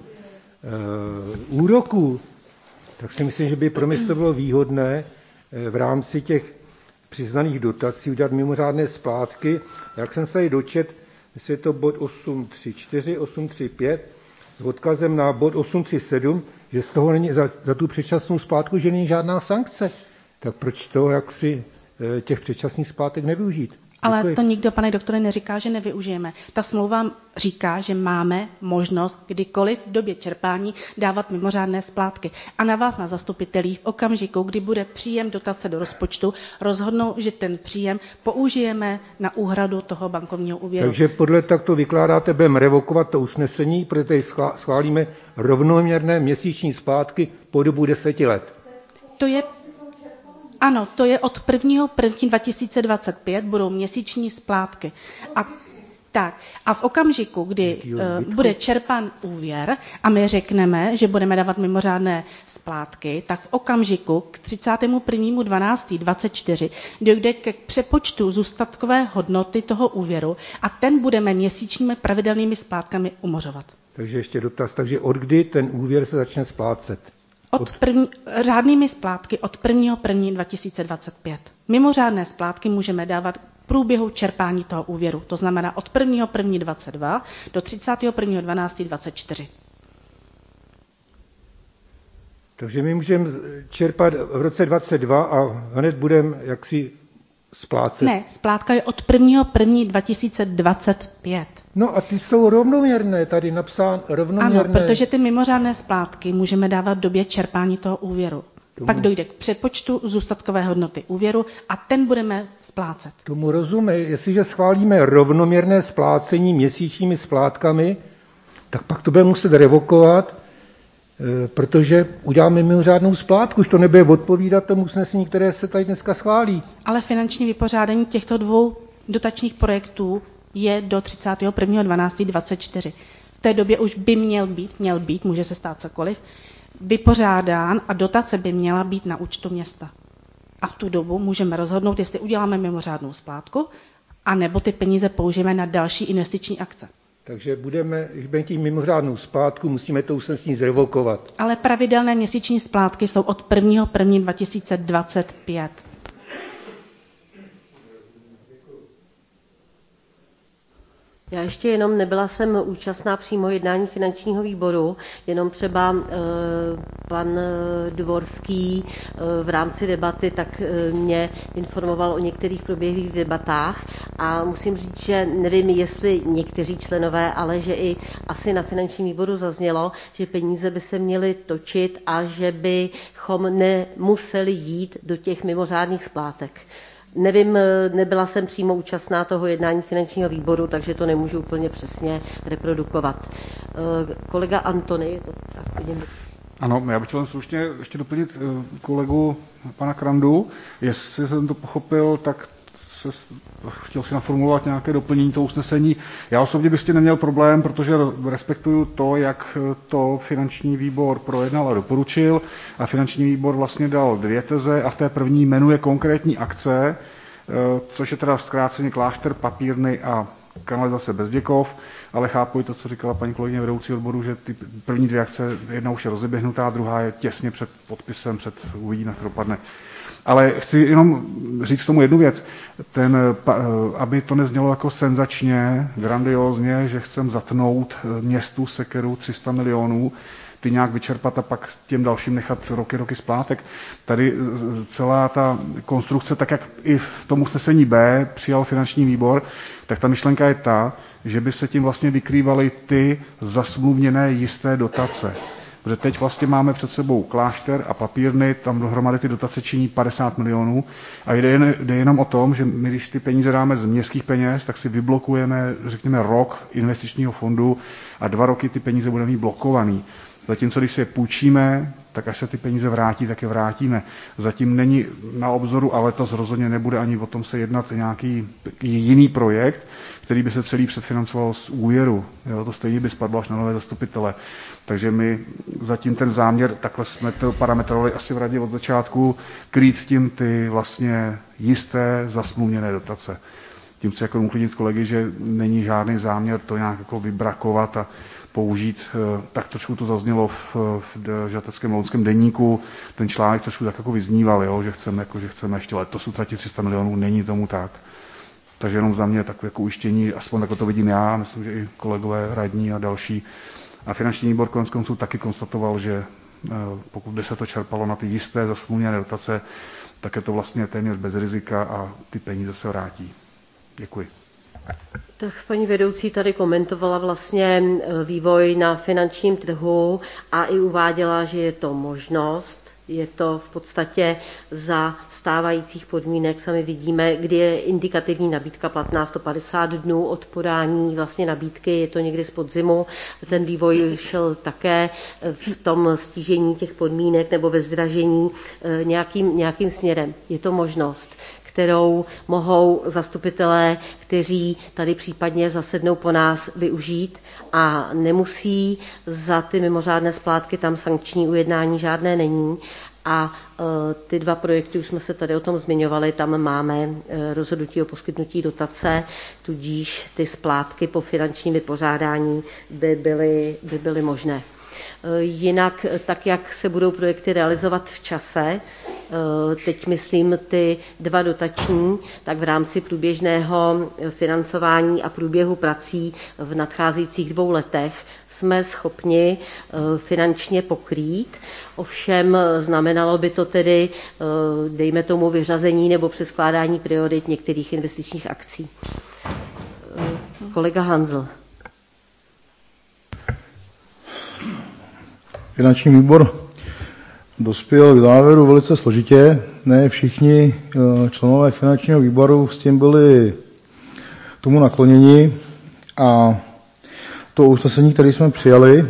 [SPEAKER 7] úroků, tak si myslím, že by pro mě to bylo výhodné v rámci těch přiznaných dotací udělat mimořádné splátky. Jak jsem se tady dočet, jestli je to bod 834, 835, s odkazem na bod 837, že z toho není za tu předčasnou splátku, že není žádná sankce. Tak proč to jaksi těch předčasných splátek nevyužít?
[SPEAKER 16] Ale
[SPEAKER 7] Děkuji.
[SPEAKER 16] to nikdo, pane doktore, neříká, že nevyužijeme. Ta smlouva říká, že máme možnost kdykoliv v době čerpání dávat mimořádné splátky. A na vás, na zastupitelích, v okamžiku, kdy bude příjem dotace do rozpočtu, rozhodnou, že ten příjem použijeme na úhradu toho bankovního úvěru.
[SPEAKER 7] Takže podle takto vykládáte, budeme revokovat to usnesení, protože tady schválíme rovnoměrné měsíční splátky po dobu 10 let.
[SPEAKER 16] To je Ano, to je od 1.1.2025 budou měsíční splátky. A v okamžiku, kdy bude čerpán úvěr a my řekneme, že budeme dávat mimořádné splátky, tak v okamžiku k 31.12.24 dojde ke přepočtu zůstatkové hodnoty toho úvěru a ten budeme měsíčními pravidelnými splátkami umořovat.
[SPEAKER 7] Takže ještě dotaz, takže od kdy ten úvěr se začne splácet?
[SPEAKER 16] Řádnými splátky od 1.1.2025. Mimořádné splátky můžeme dávat v průběhu čerpání toho úvěru. To znamená od 1.1.22 do 31.12.24.
[SPEAKER 7] Takže my můžeme čerpat v roce 22 a hned budeme jaksi splácet.
[SPEAKER 16] Ne, splátka je od 1.1.2025.
[SPEAKER 7] No a ty jsou rovnoměrné, tady napsán rovnoměrné.
[SPEAKER 16] Ano, protože ty mimořádné splátky můžeme dávat v době čerpání toho úvěru. Pak dojde k přepočtu zůstatkové hodnoty úvěru a ten budeme splácet.
[SPEAKER 7] Tomu rozumím. Jestliže schválíme rovnoměrné splácení měsíčními splátkami, tak pak to budeme muset revokovat, protože uděláme mimořádnou splátku, už to nebude odpovídat tomu usnesení, které se tady dneska schválí.
[SPEAKER 16] Ale finanční vypořádání těchto dvou dotačních projektů je do 31.12.24. V té době už by měl být, může se stát cokoliv, vypořádán a dotace by měla být na účtu města. A v tu dobu můžeme rozhodnout, jestli uděláme mimořádnou splátku, anebo ty peníze použijeme na další investiční akce.
[SPEAKER 7] Takže když budeme chtít mimořádnou splátku, musíme to usnesení zrevokovat.
[SPEAKER 16] Ale pravidelné měsíční splátky jsou od 1.1.2025.
[SPEAKER 2] Já ještě jenom nebyla jsem účastná přímo jednání finančního výboru, jenom třeba pan Dvorský v rámci debaty tak mě informoval o některých proběhlých debatách a musím říct, že nevím, jestli někteří členové, ale že i asi na finančním výboru zaznělo, že peníze by se měly točit a že bychom nemuseli jít do těch mimořádných splátek. Nevím, nebyla jsem přímo účastná toho jednání finančního výboru, takže to nemůžu úplně přesně reprodukovat. Kolega Antony, je to tak, vidím.
[SPEAKER 14] Ano, já bych chtěl stručně ještě doplnit kolegu pana Krandu. Jestli jsem to pochopil, tak chtěl si naformulovat nějaké doplnění toho usnesení. Já osobně bych s tím neměl problém, protože respektuju to, jak to finanční výbor projednal a doporučil. A finanční výbor vlastně dal 2 teze a v té první jmenuje konkrétní akce, což je teda zkráceně Klášter, Papírny a kanalizace Bezděkov, ale chápu i to, co říkala paní kolegyně vedoucí odboru, že ty první 2 akce, jedna už je rozeběhnutá, druhá je těsně před podpisem, uvidíme, jak to dopadne. Ale chci jenom říct tomu jednu věc, aby to neznělo jako senzačně, grandiózně, že chcem zatnout městu sekeru 300 milionů, ty nějak vyčerpat a pak těm dalším nechat roky splátek. Tady celá ta konstrukce, tak jak i v tom usnesení B přijal finanční výbor, tak ta myšlenka je ta, že by se tím vlastně vykrývaly ty zasmluvněné jisté dotace. Protože teď vlastně máme před sebou Klášter a Papírny, tam dohromady ty dotace činí 50 milionů a jde jenom o tom, že my, když ty peníze dáme z městských peněz, tak si vyblokujeme, řekněme, rok investičního fondu a 2 roky ty peníze budeme mít blokovaný. Zatímco když si je půjčíme, tak až se ty peníze vrátí, tak je vrátíme. Zatím není na obzoru, ale letos rozhodně nebude ani o tom se jednat nějaký jiný projekt, který by se celý předfinancoval z úvěru. Jo, to stejně by spadlo až na nové zastupitele. Takže my zatím ten záměr, takhle jsme to parametrovali asi v radě od začátku, krýt tím ty vlastně jisté zasmluvněné dotace. Tím chci jako uklidnit kolegy, že není žádný záměr to nějak jako vybrakovat a použít, tak trošku to zaznělo v žateckém lounském deníku, ten článek trošku tak jako vyzníval, jo, že chceme ještě letos utratit 300 milionů, není tomu tak. Takže jenom za mě takové jako ujištění, aspoň tak to vidím já, myslím, že i kolegové radní a další. A finanční výbor konec konců taky konstatoval, že pokud by se to čerpalo na ty jisté zasmluvněné dotace, tak je to vlastně téměř bez rizika a ty peníze se vrátí. Děkuji.
[SPEAKER 2] Tak paní vedoucí tady komentovala vlastně vývoj na finančním trhu a i uváděla, že je to možnost. Je to v podstatě za stávajících podmínek, sami vidíme, kdy je indikativní nabídka platná 150 dnů od podání vlastně nabídky, je to někdy z podzimu. Ten vývoj šel také v tom stížení těch podmínek nebo ve zdražení nějakým směrem. Je to možnost, kterou mohou zastupitelé, kteří tady případně zasednou po nás, využít a nemusí za ty mimořádné splátky, tam sankční ujednání žádné není. A ty 2 projekty, už jsme se tady o tom zmiňovali, tam máme rozhodnutí o poskytnutí dotace, tudíž ty splátky po finančním vypořádání by byly možné. Jinak, tak jak se budou projekty realizovat v čase, teď myslím ty 2 dotační, tak v rámci průběžného financování a průběhu prací v nadcházejících 2 letech jsme schopni finančně pokrýt. Ovšem znamenalo by to tedy, dejme tomu, vyřazení nebo přeskládání priorit některých investičních akcí. Kolega Hanzl.
[SPEAKER 5] Finanční výbor dospěl k závěru velice složitě. Ne všichni členové finančního výboru s tím byli tomu nakloněni a to usnesení, které jsme přijali,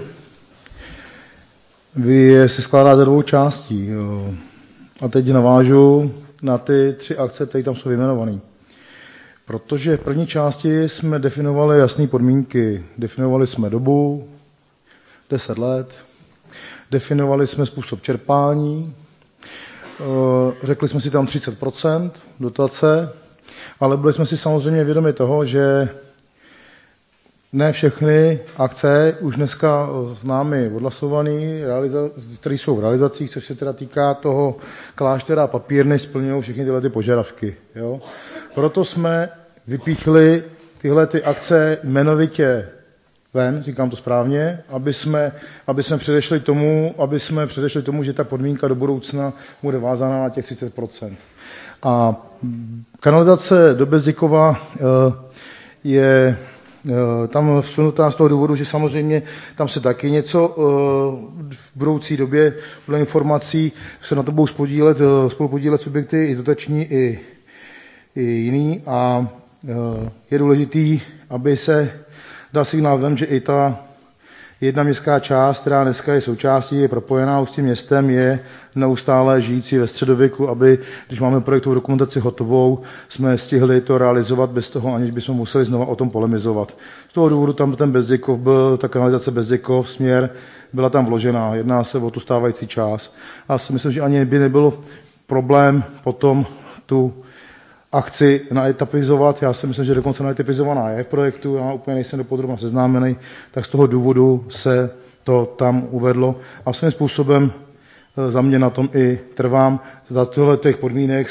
[SPEAKER 5] se skládá ze 2 částí. A teď navážu na ty 3 akce, které tam jsou vyjmenované. Protože v první části jsme definovali jasné podmínky. Definovali jsme dobu, 10 let, definovali jsme způsob čerpání, řekli jsme si tam 30% dotace, ale byli jsme si samozřejmě vědomi toho, že ne všechny akce už dneska s námi odhlasované, které jsou v realizacích, což se teda týká toho Kláštera a Papírny, splňují všechny tyhle ty požadavky. Jo? Proto jsme vypíchli tyhle ty akce jmenovitě ven, říkám to správně, aby jsme předešli tomu, že ta podmínka do budoucna bude vázána na těch 30%. A kanalizace do Bezdikova je tam vsunutá z toho důvodu, že samozřejmě tam se taky něco v budoucí době podle informací se na to budou spolupodílet subjekty i dotační, i jiný a je důležitý, aby se dal signál ven, že i ta jedna městská část, která dneska je součástí, je propojená s tím městem, je neustále žijící ve středověku, aby, když máme projektovou dokumentaci hotovou, jsme stihli to realizovat bez toho, aniž bychom museli znova o tom polemizovat. Z toho důvodu tam ten Bezděkov byl, ta kanalizace Bezděkov směr byla tam vložená. Jedná se o tu stávající část. A si myslím, že ani by nebyl problém potom tu akci naetapizovat. Já si myslím, že dokonce naetapizovaná je v projektu, já úplně nejsem dopodrobna seznámený, tak z toho důvodu se to tam uvedlo. A svým způsobem za mě na tom i trvám. Za tohle těch podmínek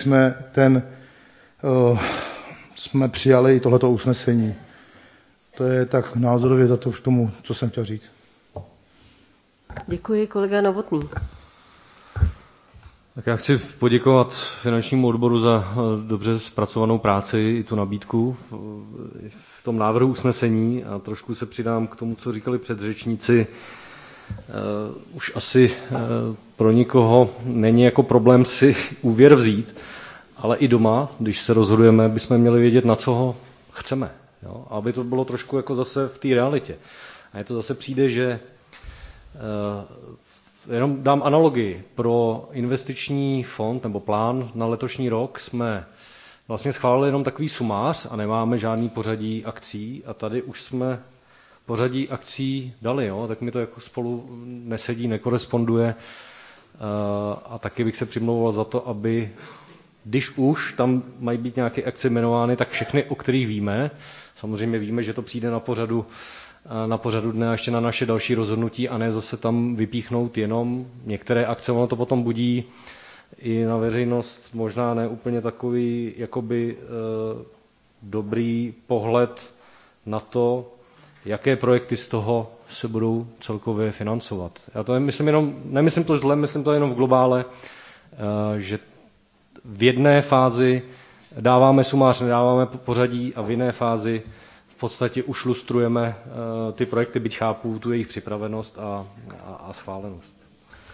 [SPEAKER 5] jsme přijali i tohleto usnesení. To je tak názorově za to k tomu, co jsem chtěl říct.
[SPEAKER 2] Děkuji, kolega Novotný.
[SPEAKER 9] Tak já chci poděkovat finančnímu odboru za dobře zpracovanou práci i tu nabídku v tom návrhu usnesení a trošku se přidám k tomu, co říkali předřečníci. Už asi pro nikoho není jako problém si úvěr vzít, ale i doma, když se rozhodujeme, bychom měli vědět, na co ho chceme. Jo? Aby to bylo trošku jako zase v té realitě. A je to zase přijde, že jenom dám analogii. Pro investiční fond nebo plán na letošní rok jsme vlastně schválili jenom takový sumář a nemáme žádný pořadí akcí a tady už jsme pořadí akcí dali, jo? Tak mi to jako spolu nesedí, nekoresponduje a taky bych se přimlouval za to, aby když už tam mají být nějaké akce jmenovány, tak všechny, o kterých víme, samozřejmě víme, že to přijde na pořadu dne a ještě na naše další rozhodnutí a ne zase tam vypíchnout jenom některé akce. Ono to potom budí i na veřejnost možná ne úplně takový jakoby dobrý pohled na to, jaké projekty z toho se budou celkově financovat. Já to nemyslím to zle, myslím to jenom v globále, že v jedné fázi dáváme sumář, nedáváme pořadí a v jiné fázi v podstatě už lustrujeme ty projekty, byť chápu tu jejich připravenost a schválenost.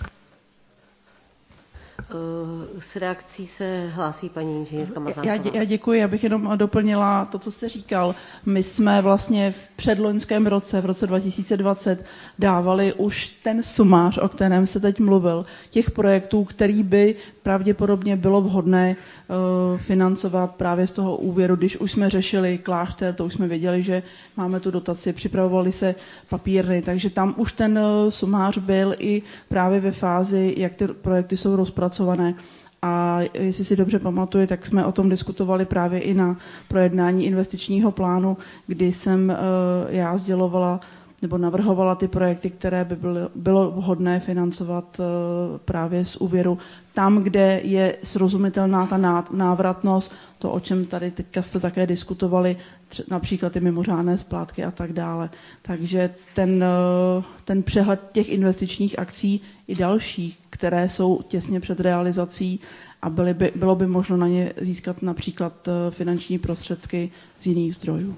[SPEAKER 2] S reakcí se hlásí paní inženýrka Mazánková.
[SPEAKER 8] Já děkuji, abych jenom doplnila to, co jste říkal. My jsme vlastně v předloňském roce, v roce 2020, dávali už ten sumář, o kterém se teď mluvil, těch projektů, který by pravděpodobně bylo vhodné financovat právě z toho úvěru. Když už jsme řešili klášter, to už jsme věděli, že máme tu dotaci, připravovaly se papírny, takže tam už ten sumář byl i právě ve fázi, jak ty projekty jsou rozpracované. A jestli si dobře pamatuju, tak jsme o tom diskutovali právě i na projednání investičního plánu, kdy jsem já sdělovala nebo navrhovala ty projekty, které by bylo vhodné financovat právě z úvěru. Tam, kde je srozumitelná ta návratnost, to, o čem tady teďka jste také diskutovali, například ty mimořádné splátky a tak dále. Takže ten přehled těch investičních akcí i dalších, které jsou těsně před realizací a bylo by možno na ně získat například finanční prostředky z jiných zdrojů.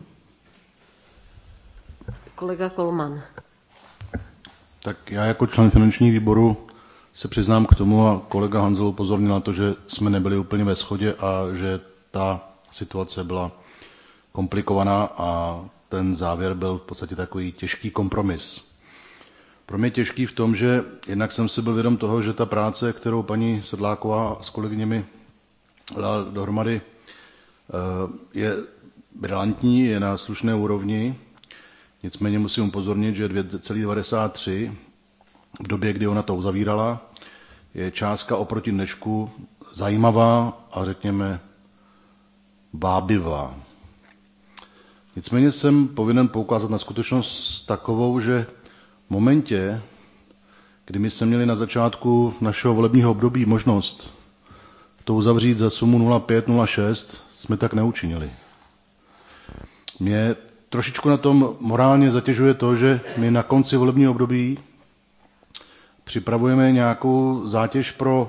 [SPEAKER 2] Kolega Kolman.
[SPEAKER 17] Tak já jako člen finančního výboru se přiznám k tomu a kolega Hanzel upozornil na to, že jsme nebyli úplně ve shodě a že ta situace byla komplikovaná a ten závěr byl v podstatě takový těžký kompromis. Pro mě těžký v tom, že jednak jsem si byl vědom toho, že ta práce, kterou paní Sedláková s kolegyněmi dala dohromady, je brilantní, je na slušné úrovni. Nicméně musím upozornit, že 2,93 v době, kdy ona to uzavírala, je částka oproti dnešku zajímavá a řekněme vábivá. Nicméně jsem povinen poukázat na skutečnost takovou, že v momentě, kdy my jsme měli na začátku našeho volebního období možnost to uzavřít za sumu 0,5-0,6, jsme tak neučinili. Mě trošičku na tom morálně zatěžuje to, že my na konci volebního období připravujeme nějakou zátěž pro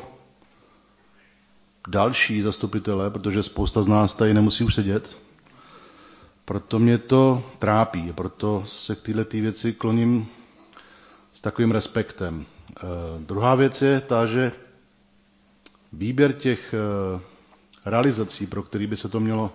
[SPEAKER 17] další zastupitele, protože spousta z nás tady nemusí už sedět. Proto mě to trápí, proto se k této věci kloním s takovým respektem. Druhá věc je ta, že výběr těch realizací, pro který by se to mělo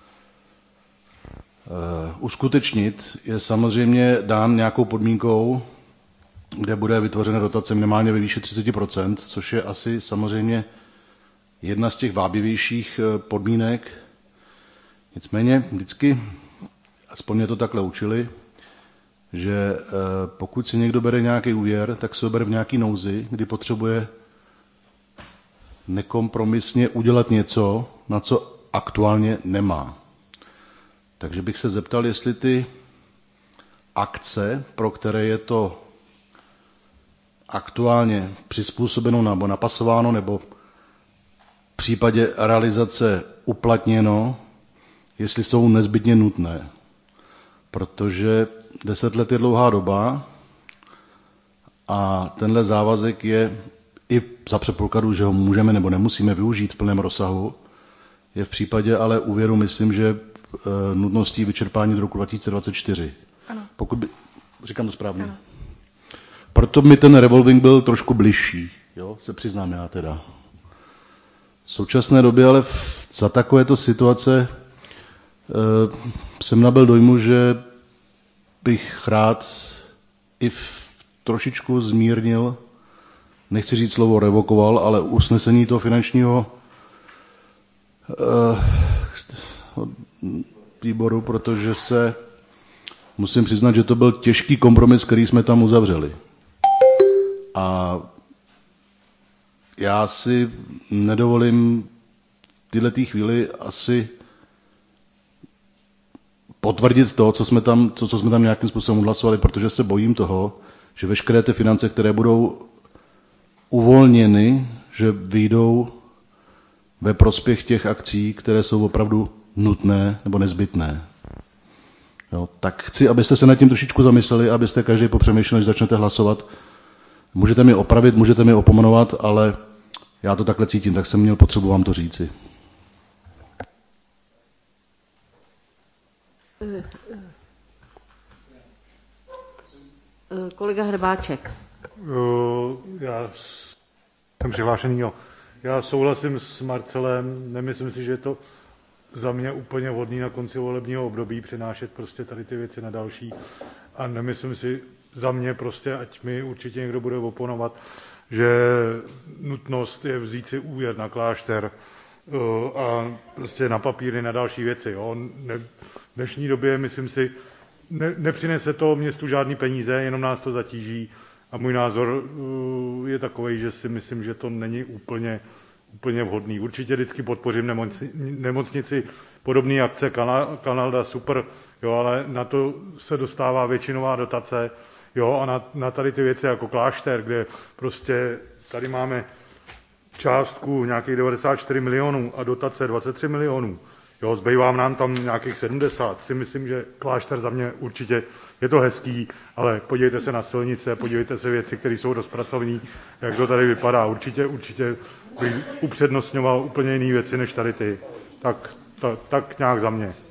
[SPEAKER 17] uskutečnit, je samozřejmě dán nějakou podmínkou, kde bude vytvořena dotace minimálně ve výši 30%, což je asi samozřejmě jedna z těch vábivějších podmínek. Nicméně vždycky, aspoň mě to takhle učili, že pokud si někdo bere nějaký úvěr, tak se ho bere v nějaký nouzi, kdy potřebuje nekompromisně udělat něco, na co aktuálně nemá. Takže bych se zeptal, jestli ty akce, pro které je to aktuálně přizpůsobeno nebo napasováno, nebo v případě realizace uplatněno, jestli jsou nezbytně nutné. Protože 10 let je dlouhá doba a tenhle závazek je i za předpokladu, že ho můžeme nebo nemusíme využít v plném rozsahu, je v případě ale úvěru, myslím, že nutností vyčerpání do roku 2024.
[SPEAKER 8] Ano.
[SPEAKER 17] Pokud by, říkám to správně. Ano. Proto mi ten revolving byl trošku bližší, jo, se přiznám já teda. V současné době ale za takovéto situace jsem nabyl dojmu, že bych rád i trošičku zmírnil, nechci říct slovo revokoval, ale usnesení toho finančního výboru, protože se musím přiznat, že to byl těžký kompromis, který jsme tam uzavřeli. A já si nedovolím v této chvíli asi potvrdit to, co jsme tam nějakým způsobem odhlasovali, protože se bojím toho, že veškeré ty finance, které budou uvolněny, že vyjdou ve prospěch těch akcí, které jsou opravdu nutné nebo nezbytné. Jo, tak chci, abyste se nad tím trošičku zamysleli, abyste každý popřemýšleli, než začnete hlasovat. Můžete mi opravit, můžete mi opomenovat, ale já to takhle cítím, tak jsem měl potřebu vám to říci.
[SPEAKER 2] Kolega Hrbáček.
[SPEAKER 6] Já jsem přihlášený, jo. Já souhlasím s Marcelem, nemyslím si, že je to za mě úplně vhodný na konci volebního období přenášet prostě tady ty věci na další a nemyslím si za mě prostě, ať mi určitě někdo bude oponovat, že nutnost je vzít si úvěr na klášter a prostě na papíry, na další věci. Jo. V dnešní době, myslím si, nepřinese to městu žádný peníze, jenom nás to zatíží a můj názor je takový, že si myslím, že to není úplně vhodný. Určitě vždycky podpořím nemocnici, podobné akce, Kanada, super, jo, ale na to se dostává většinová dotace, jo, a na tady ty věci jako klášter, kde prostě tady máme částku nějakých 94 milionů a dotace 23 milionů, jo, zbývá nám tam nějakých 70, si myslím, že klášter za mě určitě je to hezký, ale podívejte se na silnice, podívejte se věci, které jsou rozpracované, jak to tady vypadá, určitě bych upřednostňoval úplně jiné věci než tady ty. Tak nějak za mě.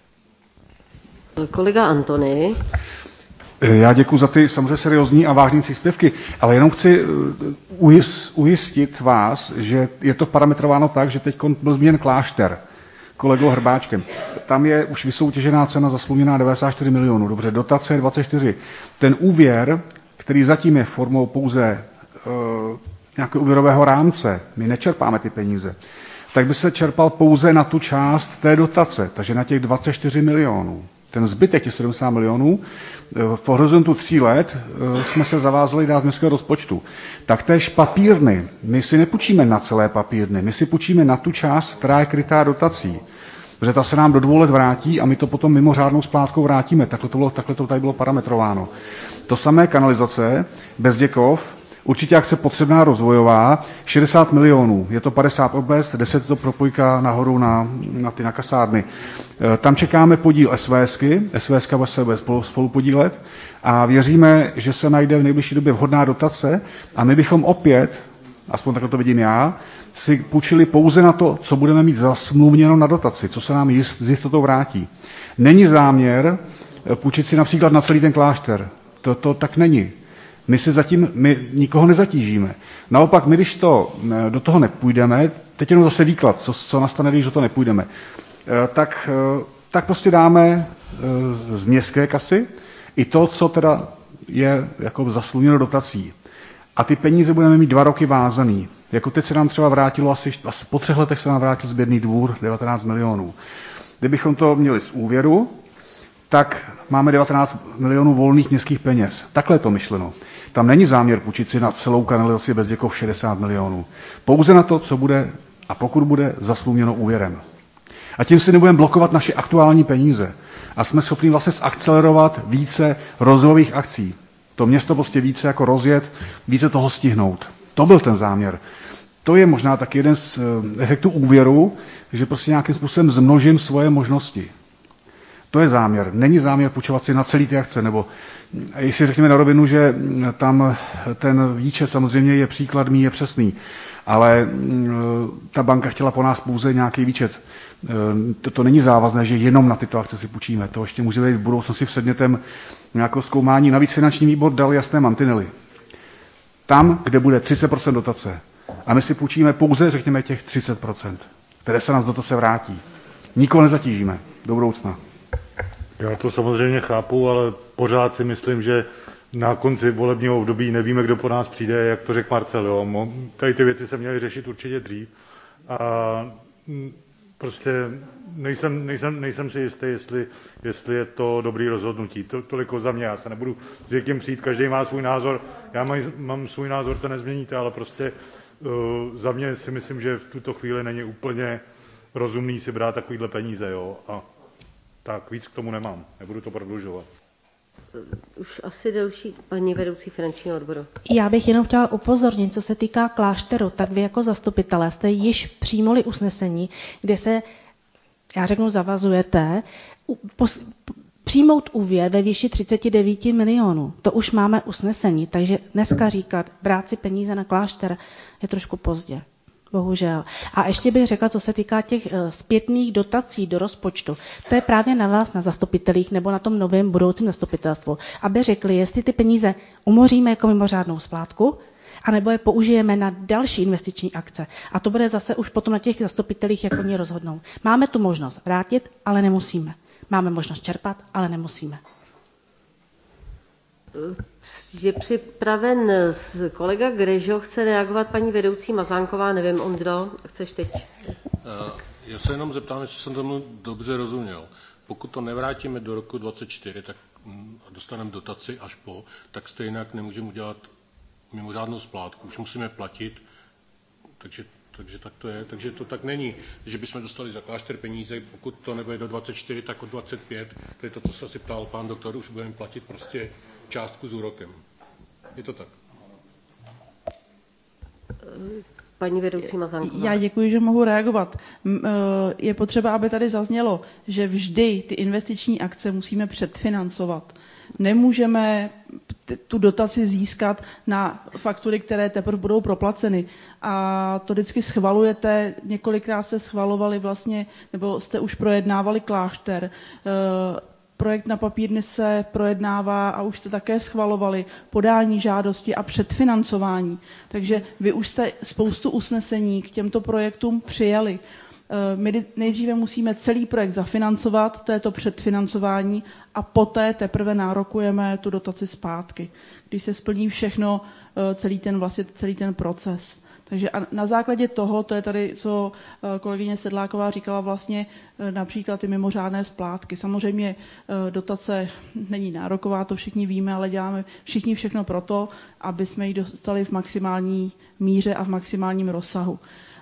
[SPEAKER 2] Kolega Antony.
[SPEAKER 14] Já děkuji za ty samozřejmě seriózní a vážné příspěvky, ale jenom chci ujistit vás, že je to parametrováno tak, že teď byl zmíněn klášter kolegou Hrbáčkem. Tam je už vysoutěžená cena zasluněná 94 milionů, dobře, dotace 24. Ten úvěr, který zatím je formou pouze nějakého úvěrového rámce, my nečerpáme ty peníze, tak by se čerpal pouze na tu část té dotace, takže na těch 24 milionů. Ten zbytek, těch 70 milionů, v horizontu 3 let jsme se zavázali dát z městského rozpočtu. Taktéž papírny. My si nepůjčíme na celé papírny, my si půjčíme na tu část, která je krytá dotací. Protože ta se nám do 2 let vrátí a my to potom mimořádnou splátkou vrátíme. Takhle to tady bylo parametrováno. To samé kanalizace, Bezděkov, Určitě akce potřebná rozvojová, 60 milionů, je to 50 obec, 10 to propojka nahoru na kasárny. Tam čekáme podíl SVSky se bude spolu podílet a věříme, že se najde v nejbližší době vhodná dotace a my bychom opět, aspoň takhle to vidím já, si půjčili pouze na to, co budeme mít zasmluvněno na dotaci, co se nám s jistotou vrátí. Není záměr půjčit si například na celý ten klášter. To tak není. My nikoho nezatížíme. Naopak, my když do toho nepůjdeme, teď jenom zase výklad, co nastane, když do toho nepůjdeme, tak prostě dáme z městské kasy i to, co teda je jako zasluněno dotací. A ty peníze budeme mít 2 roky vázaný. Jako teď se nám třeba vrátilo, asi po 3 letech se nám vrátil sběrný dvůr 19 milionů. Kdybychom to měli z úvěru, tak máme 19 milionů volných městských peněz. Takhle je to myšleno. Tam není záměr půjčit si na celou kanalizaci Bezděkov 60 milionů. Pouze na to, co bude a pokud bude zasluněno úvěrem. A tím si nebudeme blokovat naše aktuální peníze. A jsme schopni vlastně zakcelerovat více rozvojových akcí. To město prostě více jako rozjet, více toho stihnout. To byl ten záměr. To je možná taky jeden z efektů úvěru, že prostě nějakým způsobem zmnožím svoje možnosti. To je záměr. Není záměr půjčovat si na celý ty akce, nebo jestli řekněme na rovinu, že tam ten výčet samozřejmě je příkladný, je přesný, ale ta banka chtěla po nás pouze nějaký výčet. To není závazné, že jenom na tyto akce si půjčíme. To ještě může být v budoucnosti předmětem nějakého zkoumání. Navíc finanční výbor dal jasné mantinely. Tam, kde bude 30% dotace. A my si půjčíme pouze, řekněme, těch 30%, které se nám z dotace vrátí. Nikoho nezatížíme do budoucna.
[SPEAKER 6] Já to samozřejmě chápu, ale pořád si myslím, že na konci volebního období nevíme, kdo po nás přijde, jak to řekl Marcel. Jo. Tady ty věci se měly řešit určitě dřív. A prostě nejsem si jistý, jestli je to dobrý rozhodnutí. Toliko za mě, já se nebudu s někým přijít, každý má svůj názor. Já mám svůj názor, to nezměníte, ale prostě za mě si myslím, že v tuto chvíli není úplně rozumný si brát takovýhle peníze. Jo. A tak víc k tomu nemám, nebudu to prodlužovat.
[SPEAKER 2] Už asi další paní vedoucí finančního odboru.
[SPEAKER 16] Já bych jenom chtěla upozornit, co se týká klášteru, tak vy jako zastupitelé jste již přijmuli usnesení, kde se, já řeknu, zavazujete přijmout úvěr ve výši 39 milionů. To už máme usnesení, takže dneska říkat, brát si peníze na klášter je trošku pozdě. Bohužel. A ještě bych řekla, co se týká těch zpětných dotací do rozpočtu. To je právě na vás, na zastupitelích nebo na tom novém budoucím zastupitelstvu, aby řekli, jestli ty peníze umoříme jako mimořádnou splátku, anebo je použijeme na další investiční akce. A to bude zase už potom na těch zastupitelích, jak oni rozhodnou. Máme tu možnost vrátit, ale nemusíme. Máme možnost čerpat, ale nemusíme.
[SPEAKER 2] Je připraven kolega Grežo, chce reagovat paní vedoucí Mazánková, nevím, Ondro, chceš teď?
[SPEAKER 18] Já se jenom zeptám, jestli jsem tomu dobře rozuměl. Pokud to nevrátíme do roku 2024, tak dostaneme dotaci až po, tak stejně nemůžeme udělat mimořádnou splátku. Už musíme platit, takže tak to je. Takže to tak není, že bychom dostali za klášter peníze, pokud to nebude do 24, tak od 25. To je to, co se asi ptal pán doktor, už budeme platit prostě částku s úrokem. Je to tak?
[SPEAKER 2] Paní vedoucí Mazánková.
[SPEAKER 8] Já děkuji, že mohu reagovat. Je potřeba, aby tady zaznělo, že vždy ty investiční akce musíme předfinancovat. Nemůžeme tu dotaci získat na faktury, které teprve budou proplaceny. A to vždycky schvalujete, několikrát se schvalovali vlastně, nebo jste už projednávali klášter. Projekt na papírny se projednává a už jste také schvalovali podání žádosti a předfinancování. Takže vy už jste spoustu usnesení k těmto projektům přijali. My nejdříve musíme celý projekt zafinancovat, to je to předfinancování, a poté teprve nárokujeme tu dotaci zpátky, když se splní všechno, celý ten proces. Takže a na základě toho, to je tady, co kolegyně Sedláková říkala, vlastně například ty mimořádné splátky. Samozřejmě dotace není nároková, to všichni víme, ale děláme všichni všechno proto, aby jsme ji dostali v maximální míře a v maximálním rozsahu.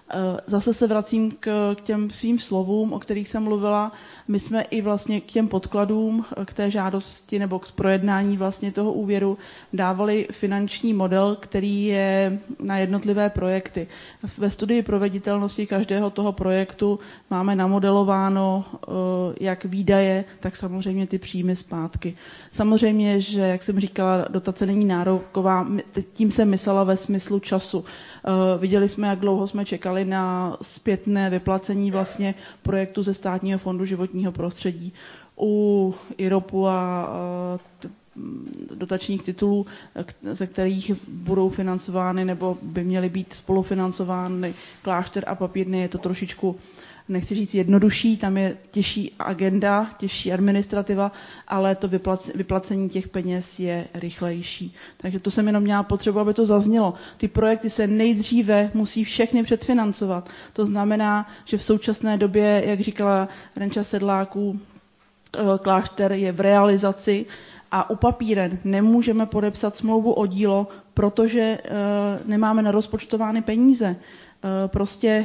[SPEAKER 8] Zase se vracím k těm svým slovům, o kterých jsem mluvila. My jsme i vlastně k těm podkladům, k té žádosti nebo k projednání vlastně toho úvěru dávali finanční model, který je na jednotlivé projekty. Ve studii proveditelnosti každého toho projektu máme namodelováno jak výdaje, tak samozřejmě ty příjmy zpátky. Samozřejmě, že, jak jsem říkala, dotace není nároková, tím jsem myslela ve smyslu času. Viděli jsme, jak dlouho jsme čekali na zpětné vyplacení vlastně projektu ze Státního fondu životního prostředí. U IROPu a dotačních titulů, ze kterých budou financovány nebo by měly být spolufinancovány Klášter a Papírny, je to trošičku, nechci říct jednodušší, tam je těžší agenda, těžší administrativa, ale to vyplacení těch peněz je rychlejší. Takže to jsem jenom měla potřebu, aby to zaznělo. Ty projekty se nejdříve musí všechny předfinancovat. To znamená, že v současné době, jak říkala Renča Sedláků, Klášter je v realizaci a u Papíren nemůžeme podepsat smlouvu o dílo, protože nemáme narozpočtovány peníze. Prostě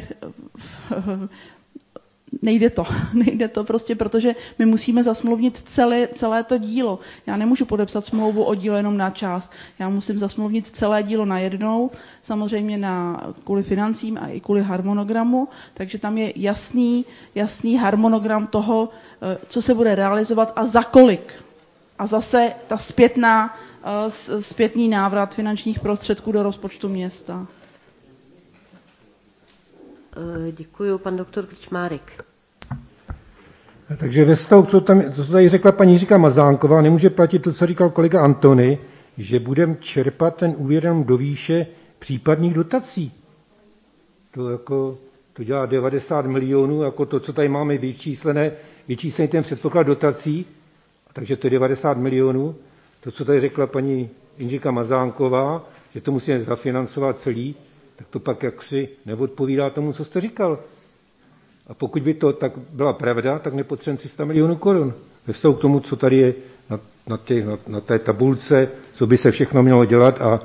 [SPEAKER 8] nejde to prostě, protože my musíme zasmluvnit celé to dílo. Já nemůžu podepsat smlouvu o dílo jenom na část. Já musím zasmluvnit celé dílo najednou, samozřejmě kvůli financím a i kvůli harmonogramu, takže tam je jasný harmonogram toho, co se bude realizovat a za kolik. A zase ta zpětný návrat finančních prostředků do rozpočtu města.
[SPEAKER 2] Děkuji, pan doktor Krčmárek.
[SPEAKER 7] Takže ve vztahu, co tady řekla paní Jiříka Mazánková, nemůže platit to, co říkal kolega Antony, že budeme čerpat ten úvěr jenom do výše případných dotací. To dělá 90 milionů, jako to, co tady máme vyčíslený ten předpoklad dotací, takže to je 90 milionů. To, co tady řekla paní Jiříka Mazánková, že to musíme zafinancovat celý, tak to pak jaksi neodpovídá tomu, co jste říkal. A pokud by to tak byla pravda, tak nepotřebujeme 300 milionů korun. Ve vztahu k tomu, co tady je na té tabulce, co by se všechno mělo dělat a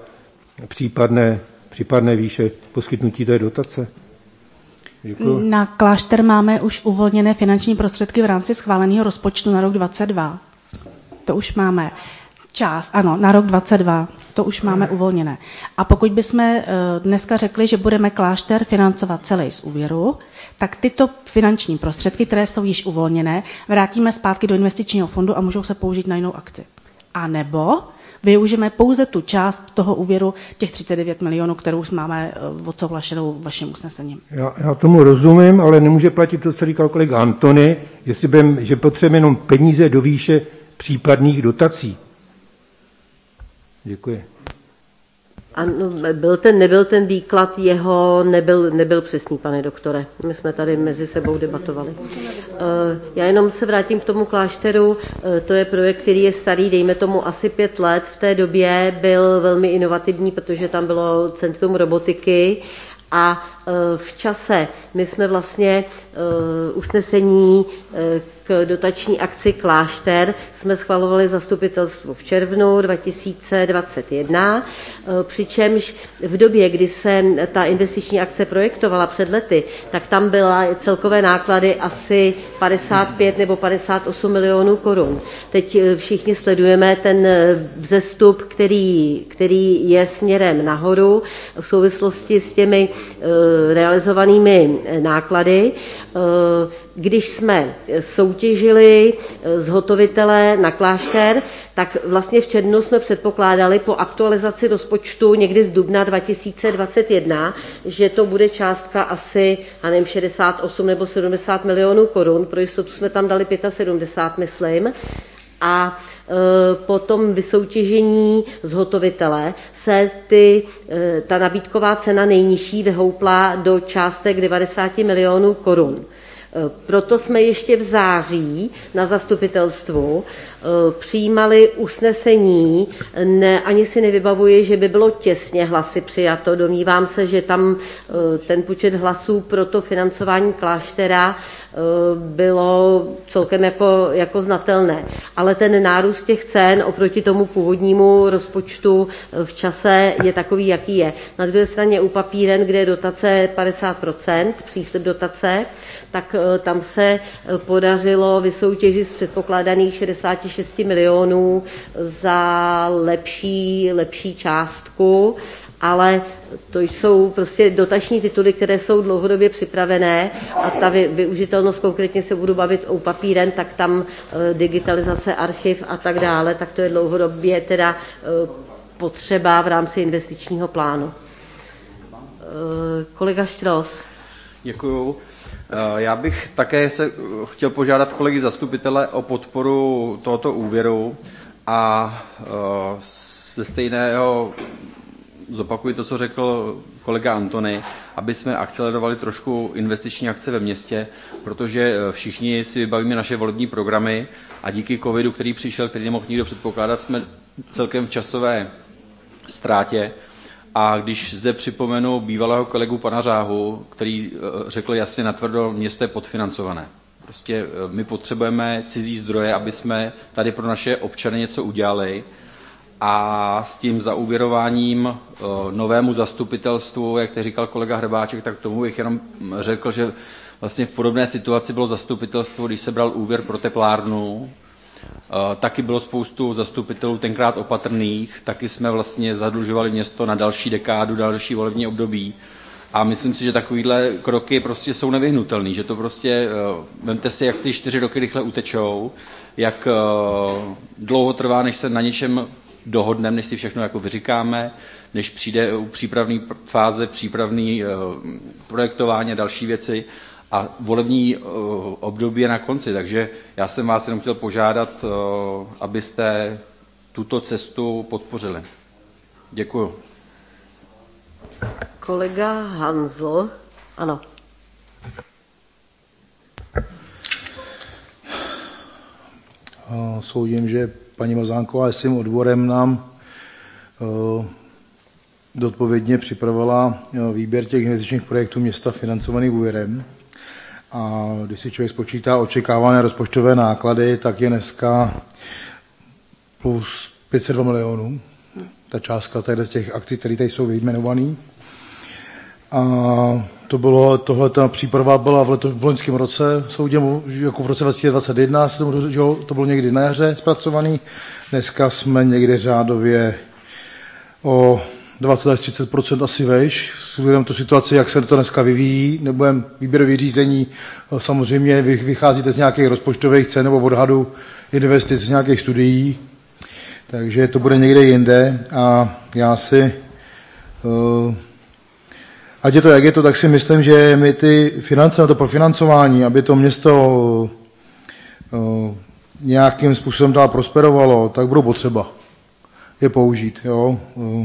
[SPEAKER 7] případné výše poskytnutí té dotace. Děkuju.
[SPEAKER 16] Na Klášter máme už uvolněné finanční prostředky v rámci schváleného rozpočtu na rok 2022. To už máme. Ano, na rok 2022, to už máme uvolněné. A pokud bychom dneska řekli, že budeme Klášter financovat celý z úvěru, tak tyto finanční prostředky, které jsou již uvolněné, vrátíme zpátky do investičního fondu a můžou se použít na jinou akci. A nebo využijeme pouze tu část toho úvěru, těch 39 milionů, kterou máme odsouhlašenou vaším usnesením.
[SPEAKER 7] Já tomu rozumím, ale nemůže platit to, co říkal kolega Antony, že potřebujeme jenom peníze do výše případných dotací. Děkuji.
[SPEAKER 2] Ano, nebyl ten výklad jeho, nebyl přesný, pane doktore. My jsme tady mezi sebou debatovali. Já jenom se vrátím k tomu Klášteru. To je projekt, který je starý, dejme tomu asi 5 let. V té době byl velmi inovativní, protože tam bylo centrum robotiky a v čase my jsme vlastně usnesení k dotační akci Klášter jsme schvalovali zastupitelstvu v červnu 2021, přičemž v době, kdy se ta investiční akce projektovala před lety, tak tam byla celkové náklady asi 55 nebo 58 milionů korun. Teď všichni sledujeme ten vzestup, který je směrem nahoru v souvislosti s těmi realizovanými náklady. Když jsme soutěžili zhotovitele na Klášter, tak vlastně v červnu jsme předpokládali po aktualizaci rozpočtu někdy z dubna 2021, že to bude částka asi, 68 nebo 70 milionů korun. Pro jistotu jsme tam dali 75, myslím. A po tom vysoutěžení zhotovitele se ta nabídková cena nejnižší vyhoupla do částek 90 milionů korun. Proto jsme ještě v září na zastupitelstvu přijímali usnesení, ani si nevybavuji, že by bylo těsně hlasy přijato. Domnívám se, že tam ten počet hlasů pro to financování kláštera bylo celkem jako znatelné. Ale ten nárůst těch cen oproti tomu původnímu rozpočtu v čase je takový, jaký je. Na druhé straně u papíren, kde je dotace 50%, příslib dotace, tak tam se podařilo vysoutěžit z předpokládaných 66 milionů za lepší částku, ale to jsou prostě dotační tituly, které jsou dlouhodobě připravené a ta využitelnost, konkrétně se budu bavit o papíren, tak tam digitalizace archiv a tak dále, tak to je dlouhodobě teda potřeba v rámci investičního plánu. Kolega Štros.
[SPEAKER 19] Děkuju. Já bych také se chtěl požádat kolegy zastupitele o podporu tohoto úvěru a ze stejného zopakuji to, co řekl kolega Antony, aby jsme akcelerovali trošku investiční akce ve městě, protože všichni si vybavíme naše volební programy a díky covidu, který přišel, který nemohl nikdo předpokládat, jsme celkem v časové ztrátě. A když zde připomenu bývalého kolegu pana Řáhu, který řekl jasně natvrdo, město je podfinancované. Prostě my potřebujeme cizí zdroje, aby jsme tady pro naše občany něco udělali. A s tím zaúvěrováním novému zastupitelstvu, jak to říkal kolega Hrbáček, tak tomu bych jenom řekl, že vlastně v podobné situaci bylo zastupitelstvo, když se bral úvěr pro teplárnu, taky bylo spoustu zastupitelů tenkrát opatrných, taky jsme vlastně zadlužovali město na další dekádu, další volební období. A myslím si, že takovýhle kroky prostě jsou nevyhnutelný, že to prostě, vemte si, jak ty 4 roky rychle utečou, jak dlouho trvá, než se na něčem dohodneme, než si všechno jako vyříkáme, než přijde u přípravné fáze, přípravné projektování a další věci a volební období je na konci. Takže já jsem vás jenom chtěl požádat, abyste tuto cestu podpořili. Děkuju.
[SPEAKER 2] Kolega Hanzl, ano.
[SPEAKER 5] Soudím, že paní Mazánková je svým odborem nám zodpovědně připravila výběr těch investičních projektů města financovaných úvěrem. A když si člověk spočítá očekávané rozpočtové náklady, tak je dneska plus 502 milionů. Ta částka tady z těch akcí, které tady jsou vyjmenované. A tohle příprava byla v loňském roce, soudím, jako v roce 2021, to bylo někdy na jaře zpracovaný. Dneska jsme někde řádově o 20 až 30% asi vejš. Vzhledem tu situaci, jak se to dneska vyvíjí, nebo výběrové řízení, samozřejmě vycházíte z nějakých rozpočtových cen nebo odhadu investic z nějakých studií, takže to bude někde jinde a já si ať je to, jak je to, tak si myslím, že my ty finance na to profinancování, aby to město nějakým způsobem dál prosperovalo, tak budou potřeba je použít. Jo.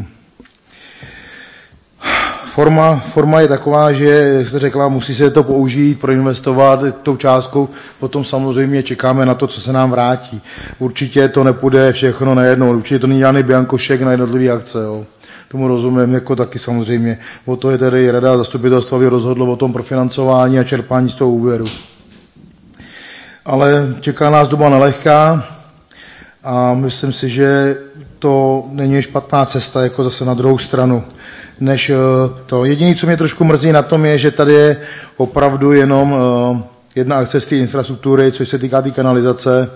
[SPEAKER 5] Forma je taková, že, jak jste řekla, musí se to použít, proinvestovat tou částkou, potom samozřejmě čekáme na to, co se nám vrátí. Určitě to nepůjde všechno najednou, určitě to není žádný biankošek na jednotlivé akce. Jo. Tomu rozumím, jako taky samozřejmě. O to je tedy rada zastupitelstva, aby rozhodlo o tom profinancování a čerpání z toho úvěru. Ale čeká nás doba nelehká a myslím si, že to není špatná cesta, jako zase na druhou stranu. Než to. Jediné, co mě trošku mrzí na tom, je, že tady je opravdu jenom jedna akce z té infrastruktury, což se týká té kanalizace.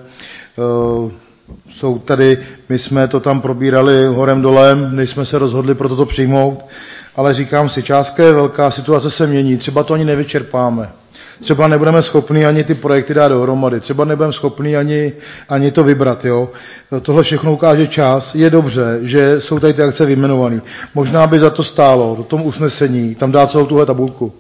[SPEAKER 5] Jsou tady, my jsme to tam probírali horem dolem, než jsme se rozhodli pro toto přijmout, ale říkám si, částka je velká, situace se mění, třeba to ani nevyčerpáme. Třeba nebudeme schopni ani ty projekty dát dohromady, třeba nebudeme schopni ani to vybrat. Jo. Tohle všechno ukáže čas. Je dobře, že jsou tady ty akce vyjmenované. Možná by za to stálo do tom usnesení, tam dát celou tuhle tabulku.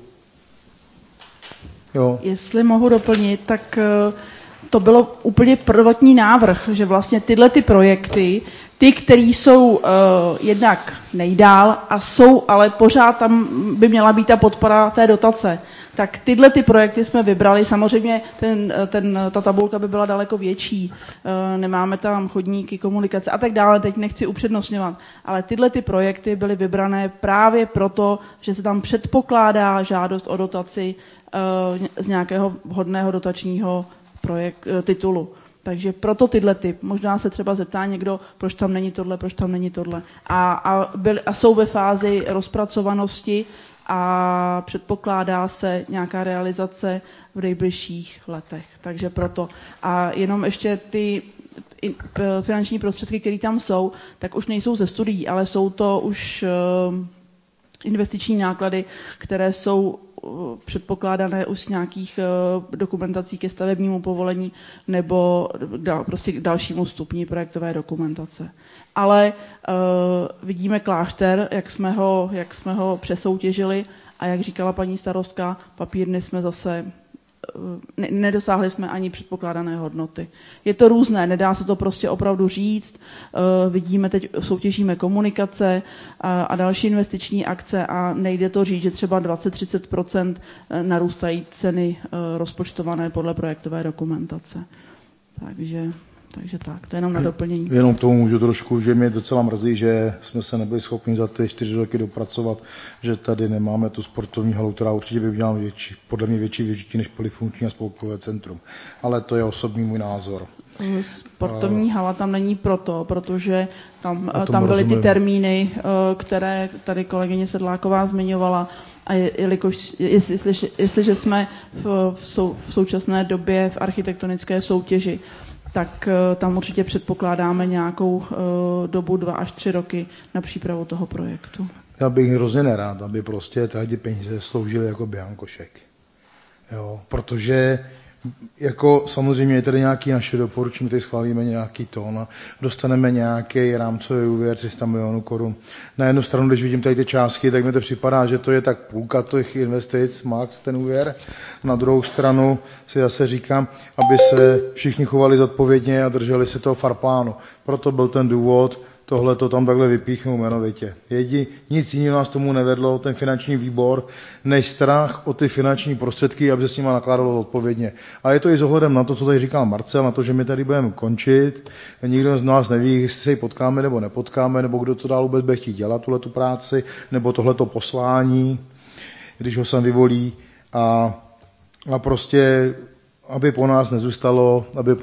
[SPEAKER 5] Jo.
[SPEAKER 8] Jestli mohu doplnit, tak to bylo úplně prvotní návrh, že vlastně tyhle ty projekty, ty, které jsou jednak nejdál a jsou, ale pořád tam by měla být ta podpora té dotace. tak tyhle ty projekty jsme vybrali. Samozřejmě ta tabulka by byla daleko větší, nemáme tam chodníky, komunikace a tak dále, teď nechci upřednostňovat, ale tyhle ty projekty byly vybrané právě proto, že se tam předpokládá žádost o dotaci z nějakého vhodného dotačního titulu. Takže proto tyhle typ. Možná se třeba zeptá někdo, proč tam není tohle, proč tam není tohle. A jsou ve fázi rozpracovanosti a předpokládá se nějaká realizace v nejbližších letech. Takže proto. A jenom ještě ty finanční prostředky, které tam jsou, tak už nejsou ze studií, ale jsou to už investiční náklady, které jsou předpokládané už z nějakých dokumentací ke stavebnímu povolení nebo prostě k dalšímu stupni projektové dokumentace. Ale vidíme klášter, jak jsme ho přesoutěžili a jak říkala paní starostka, papírny jsme zase nedosáhli jsme ani předpokládané hodnoty. Je to různé, nedá se to prostě opravdu říct. Vidíme teď, soutěžíme komunikace a další investiční akce a nejde to říct, že třeba 20-30% narůstají ceny rozpočtované podle projektové dokumentace. Takže tak, to je jenom na doplnění.
[SPEAKER 5] Jenom k tomu můžu trošku, že mě docela mrzí, že jsme se nebyli schopni za ty 4 roky dopracovat, že tady nemáme tu sportovní halu, která určitě by měla podle mě větší využití než polifunkční a spolkové centrum. Ale to je osobní můj názor.
[SPEAKER 8] Sportovní hala tam není protože tam byly ty termíny, které tady kolegyně Sedláková zmiňovala. A jestliže jsme v současné době v architektonické soutěži, tak tam určitě předpokládáme nějakou dobu 2 až 3 roky na přípravu toho projektu.
[SPEAKER 5] Já bych hrozně nerád, aby prostě ty peníze sloužily jako biankošek. Jo, protože jako samozřejmě je tady nějaký naše doporučení, tady schválíme nějaký tón, dostaneme nějaký rámcový úvěr 300 milionů korun. Na jednu stranu, když vidím tady ty částky, tak mi to připadá, že to je tak půlka těch investic, max ten úvěr. Na druhou stranu si zase říkám, aby se všichni chovali zodpovědně a drželi se toho farplánu. Proto byl ten důvod, tohle to tam takhle vypíchnu jmenovitě. Nic jiného nás tomu nevedlo, ten finanční výbor, než strach o ty finanční prostředky, aby se s nimi nakládalo odpovědně. A je to i s ohledem na to, co tady říkal Marcel, na to, že my tady budeme končit. Nikdo z nás neví, jestli se ji potkáme nebo nepotkáme, nebo kdo to dál vůbec bude chtít dělat, tuhletu práci, nebo tohleto poslání, když ho sem vyvolí. A prostě, aby po nás nezůstal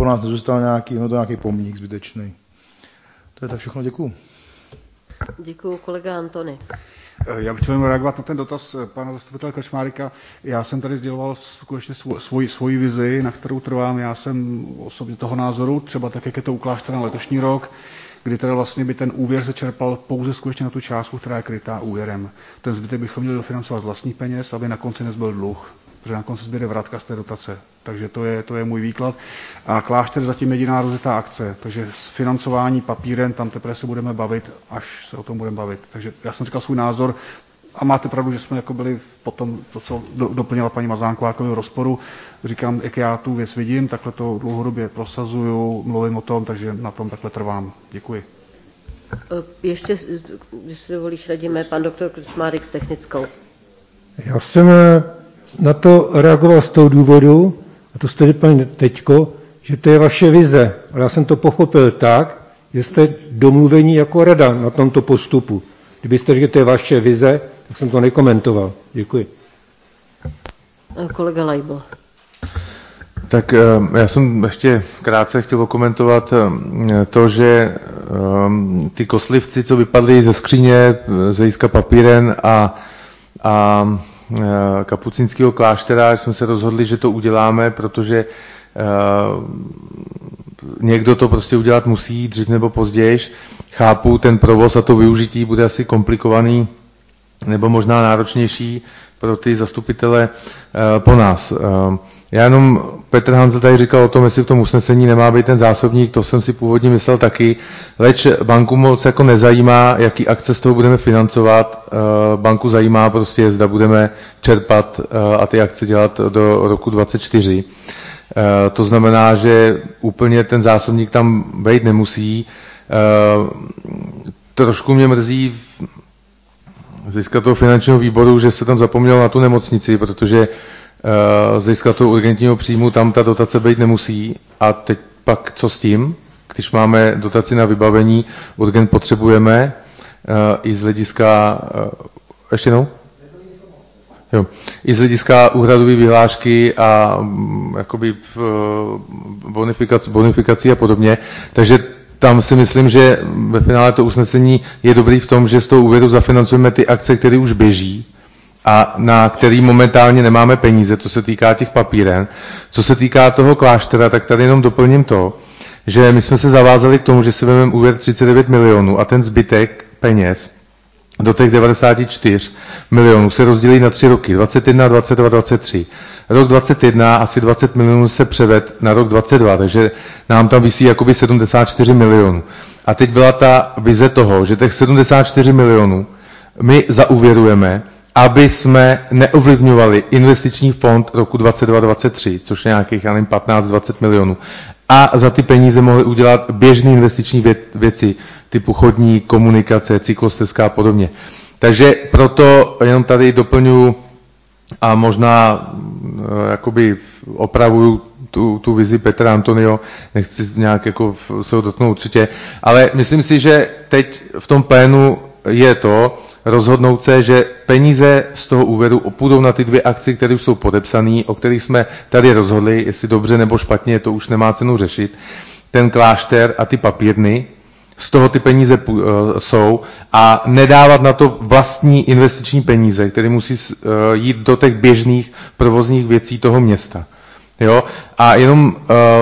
[SPEAKER 5] nějaký pomník zbytečný. To je tak všechno, děkuju.
[SPEAKER 2] Děkuju, kolega Antony.
[SPEAKER 14] Já bych chtěl reagovat na ten dotaz pana zastupitele Krčmárika. Já jsem tady sděloval skutečně svoji vizi, na kterou trvám. Já jsem osobně toho názoru, třeba tak, jak je to u kláštera na letošní rok, kdy teda vlastně by ten úvěr se čerpal pouze skutečně na tu částku, která je krytá úvěrem. Ten zbytek bychom měli dofinancovat z vlastních peněz, aby na konci nezbyl dluh, protože na konci zbyde vratka z té dotace. Takže to je můj výklad. A klášter zatím jediná rozjetá akce, takže financování papírem, tam teprve se budeme bavit, až se o tom budeme bavit. Takže já jsem říkal svůj názor a máte pravdu, že jsme jako byli potom to, co doplnila paní Mazánková, jako v rozporu. Říkám, jak já tu věc vidím, takhle to dlouhodobě prosazuju, mluvím o tom, takže na tom takhle trvám. Děkuji.
[SPEAKER 2] Ještě, když si dovolíš, radíme pan doktor Krčmárik s technickou.
[SPEAKER 7] Já jsem na to reagoval z toho důvodu, a to jste řekl teďko, že to je vaše vize. Ale já jsem to pochopil tak, že jste domluvení jako rada na tomto postupu. Kdybyste řekl, že to je vaše vize, tak jsem to nekomentoval. Děkuji.
[SPEAKER 2] Kolega Leibl.
[SPEAKER 4] Tak já jsem ještě krátce chtěl okomentovat to, že ty koslivci, co vypadly ze skříně, z hlediska papíren a kapucínského kláštera, jsme se rozhodli, že to uděláme, protože někdo to prostě udělat musí, dřív nebo později. Chápu, ten provoz a to využití bude asi komplikovaný nebo možná náročnější pro ty zastupitele po nás. Já jenom, Petr Hanzel tady říkal o tom, jestli v tom usnesení nemá být ten zásobník, to jsem si původně myslel taky, leč banku moc jako nezajímá, jaký akce z toho budeme financovat, banku zajímá prostě, zda budeme čerpat a ty akce dělat do roku 2024. To znamená, že úplně ten zásobník tam být nemusí. Trošku mě mrzí z hlediska toho finančního výboru, že se tam zapomnělo na tu nemocnici, protože z hlediska toho urgentního příjmu tam ta dotace být nemusí. A teď pak co s tím, když máme dotaci na vybavení, urgent potřebujeme i z hlediska, ještě jednou? Jo. I z hlediska úhradové vyhlášky a jakoby bonifikací a podobně. Takže tam si myslím, že ve finále to usnesení je dobrý v tom, že z toho úvěru zafinancujeme ty akce, které už běží a na který momentálně nemáme peníze, to se týká těch papíren. Co se týká toho kláštera, tak tady jenom doplním to, že my jsme se zavázali k tomu, že si vezmeme úvěr 39 milionů a ten zbytek peněz do těch 94 milionů se rozdělí na 3 roky, 21, 22, 23. Rok 21 asi 20 milionů se převed na rok 22, takže nám tam visí jakoby 74 milionů. A teď byla ta vize toho, že těch 74 milionů my zauvěrujeme, aby jsme neovlivňovali investiční fond roku 22-23, což je nějakých, 15-20 milionů. A za ty peníze mohli udělat běžné investiční věci, typu chodní, komunikace, cyklostezka a podobně. Takže proto jenom tady doplňuji a možná jakoby opravuju tu vizi Petra Antonio, nechci nějak jako se ho dotknout určitě, ale myslím si, že teď v tom plénu je to rozhodnout se, že peníze z toho úvěru půjdou na ty 2 akce, které už jsou podepsané, o kterých jsme tady rozhodli, jestli dobře nebo špatně, to už nemá cenu řešit. Ten klášter a ty papírny, z toho ty peníze jsou a nedávat na to vlastní investiční peníze, které musí jít do těch běžných provozních věcí toho města. Jo? A jenom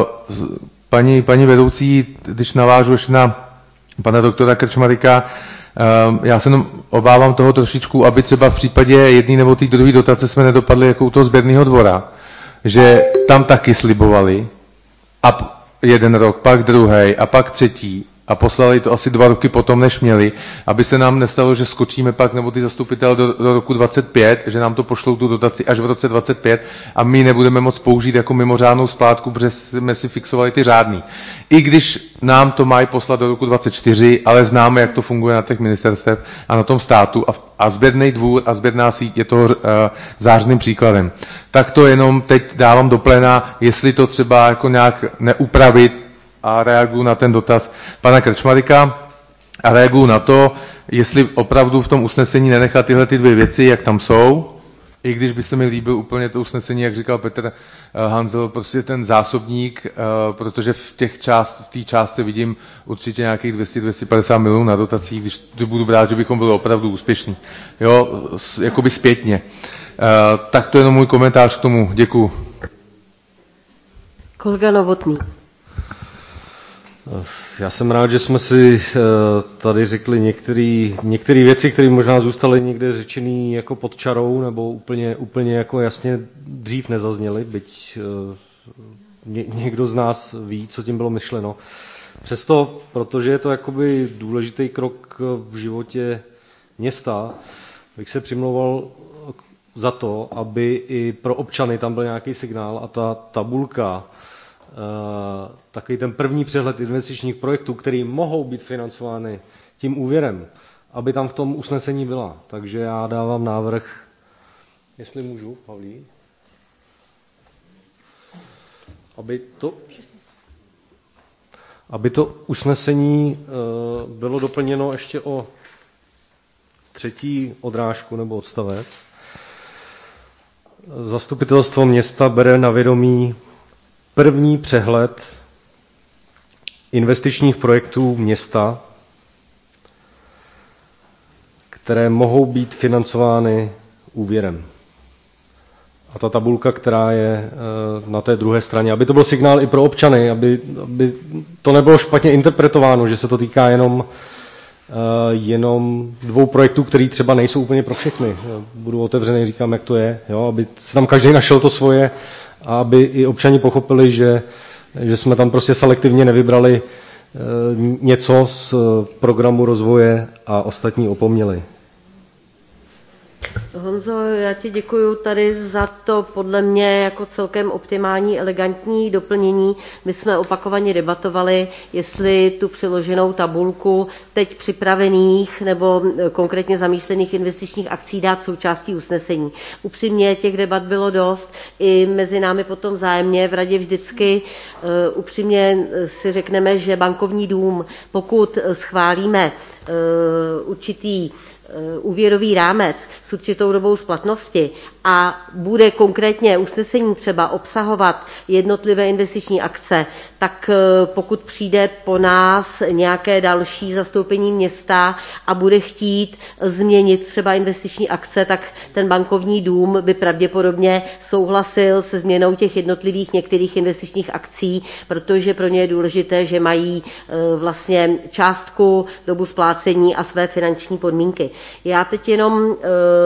[SPEAKER 4] paní vedoucí, když navážu ještě na pana doktora Krčmarika, já se obávám toho trošičku, aby třeba v případě jedné nebo té druhé dotace jsme nedopadli jako u toho sběrného dvora, že tam taky slibovali a jeden rok, pak druhý a pak třetí a poslali to asi 2 roky potom, než měli, aby se nám nestalo, že skočíme pak, nebo ty zastupitelé do roku 25, že nám to pošlou tu dotaci až v roce 25 a my nebudeme moc použít jako mimořádnou splátku, protože jsme si fixovali ty řádný. I když nám to mají poslat do roku 24, ale známe, jak to funguje na těch ministerstvech a na tom státu a sběrný dvůr a sběrná síť je toho zářným příkladem. Tak to jenom teď dávám do pléna, jestli to třeba jako nějak neupravit, a reaguju na ten dotaz pana Krčmarika a reaguju na to, jestli opravdu v tom usnesení nenechat tyhle ty 2 věci, jak tam jsou, i když by se mi líbil úplně to usnesení, jak říkal Petr Hanzel, prostě ten zásobník, protože v té části vidím určitě nějakých 200-250 milionů na dotacích, když to budu brát, že bychom byli opravdu úspěšní. Jo, jakoby zpětně. Tak to je jenom můj komentář k tomu. Děkuju.
[SPEAKER 2] Kolega Novotný.
[SPEAKER 9] Já jsem rád, že jsme si tady řekli některé věci, které možná zůstaly někde řečený jako pod čarou, nebo úplně jako jasně dřív nezazněly, byť někdo z nás ví, co tím bylo myšleno. Přesto, protože je to jakoby důležitý krok v životě města, bych se přimlouval za to, aby i pro občany tam byl nějaký signál a ta tabulka, takový ten první přehled investičních projektů, které mohou být financovány tím úvěrem, aby tam v tom usnesení byla. Takže já dávám návrh, jestli můžu, Pavlí, aby to usnesení bylo doplněno ještě o 3. odrážku nebo odstavec. Zastupitelstvo města bere na vědomí první přehled investičních projektů města, které mohou být financovány úvěrem. A ta tabulka, která je na té druhé straně, aby to byl signál i pro občany, aby to nebylo špatně interpretováno, že se to týká jenom 2 projektů, které třeba nejsou úplně pro všechny. Budu otevřený, říkám, jak to je, jo, aby se tam každý našel to svoje a aby i občani pochopili, že jsme tam prostě selektivně nevybrali něco z programu rozvoje a ostatní opomněli.
[SPEAKER 2] Honzo, já ti děkuju tady za to podle mě jako celkem optimální, elegantní doplnění. My jsme opakovaně debatovali, jestli tu přiloženou tabulku teď připravených nebo konkrétně zamýšlených investičních akcí dát součástí usnesení. Upřímně těch debat bylo dost, i mezi námi potom vzájemně v radě vždycky upřímně si řekneme, že bankovní dům, pokud schválíme určitý úvěrový rámec s určitou dobou splatnosti a bude konkrétně usnesení třeba obsahovat jednotlivé investiční akce, tak pokud přijde po nás nějaké další zastoupení města a bude chtít změnit třeba investiční akce, tak ten bankovní dům by pravděpodobně souhlasil se změnou těch jednotlivých některých investičních akcí, protože pro ně je důležité, že mají vlastně částku, dobu splácení a své finanční podmínky. Já teď jenom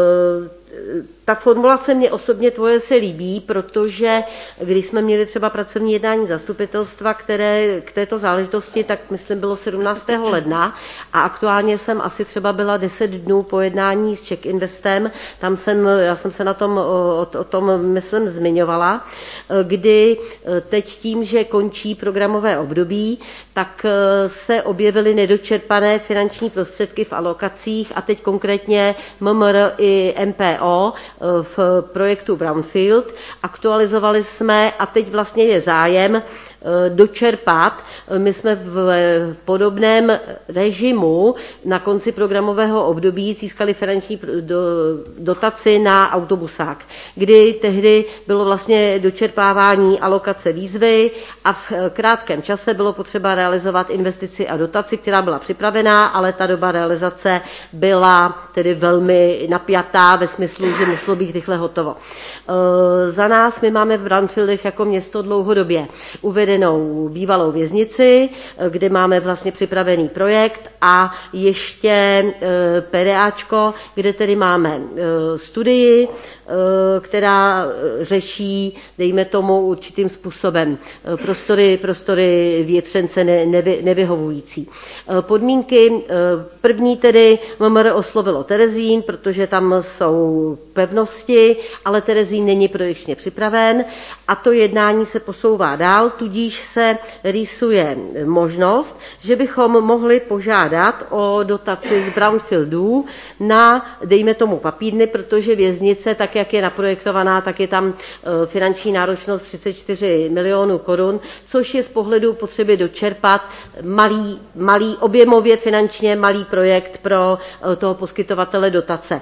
[SPEAKER 2] ta formulace mě osobně tvoje se líbí, protože když jsme měli třeba pracovní jednání zastupitelstva, které k této záležitosti, tak myslím bylo 17. ledna a aktuálně jsem asi třeba byla 10 dnů po jednání s Czech Investem, já jsem se na tom, o tom myslím zmiňovala, kdy teď tím, že končí programové období, tak se objevily nedočerpané finanční prostředky v alokacích a teď konkrétně MMR i MPO v projektu Brownfield. Aktualizovali jsme a teď vlastně je zájem dočerpat. My jsme v podobném režimu na konci programového období získali finanční dotaci na autobusák, kdy tehdy bylo vlastně dočerpávání alokace výzvy a v krátkém čase bylo potřeba realizovat investici a dotaci, která byla připravená, ale ta doba realizace byla tedy velmi napjatá ve smyslu, že muselo být rychle hotovo. Za nás my máme v Brownfieldech jako město dlouhodobě uvedenou bývalou věznici, kde máme vlastně připravený projekt a ještě PDAčko, kde tedy máme studii, která řeší, dejme tomu určitým způsobem, prostory větřence nevyhovující. Podmínky první tedy MMR oslovilo Terezín, protože tam jsou pevnosti, ale Terezín není projekčně připraven a to jednání se posouvá dál, tudíž se rýsuje možnost, že bychom mohli požádat o dotaci z brownfieldů na, dejme tomu, papírny, protože věznice, tak jak je naprojektovaná, tak je tam finanční náročnost 34 milionů korun, což je z pohledu potřeby dočerpat malý objemově finančně malý projekt pro toho poskytovatele dotace.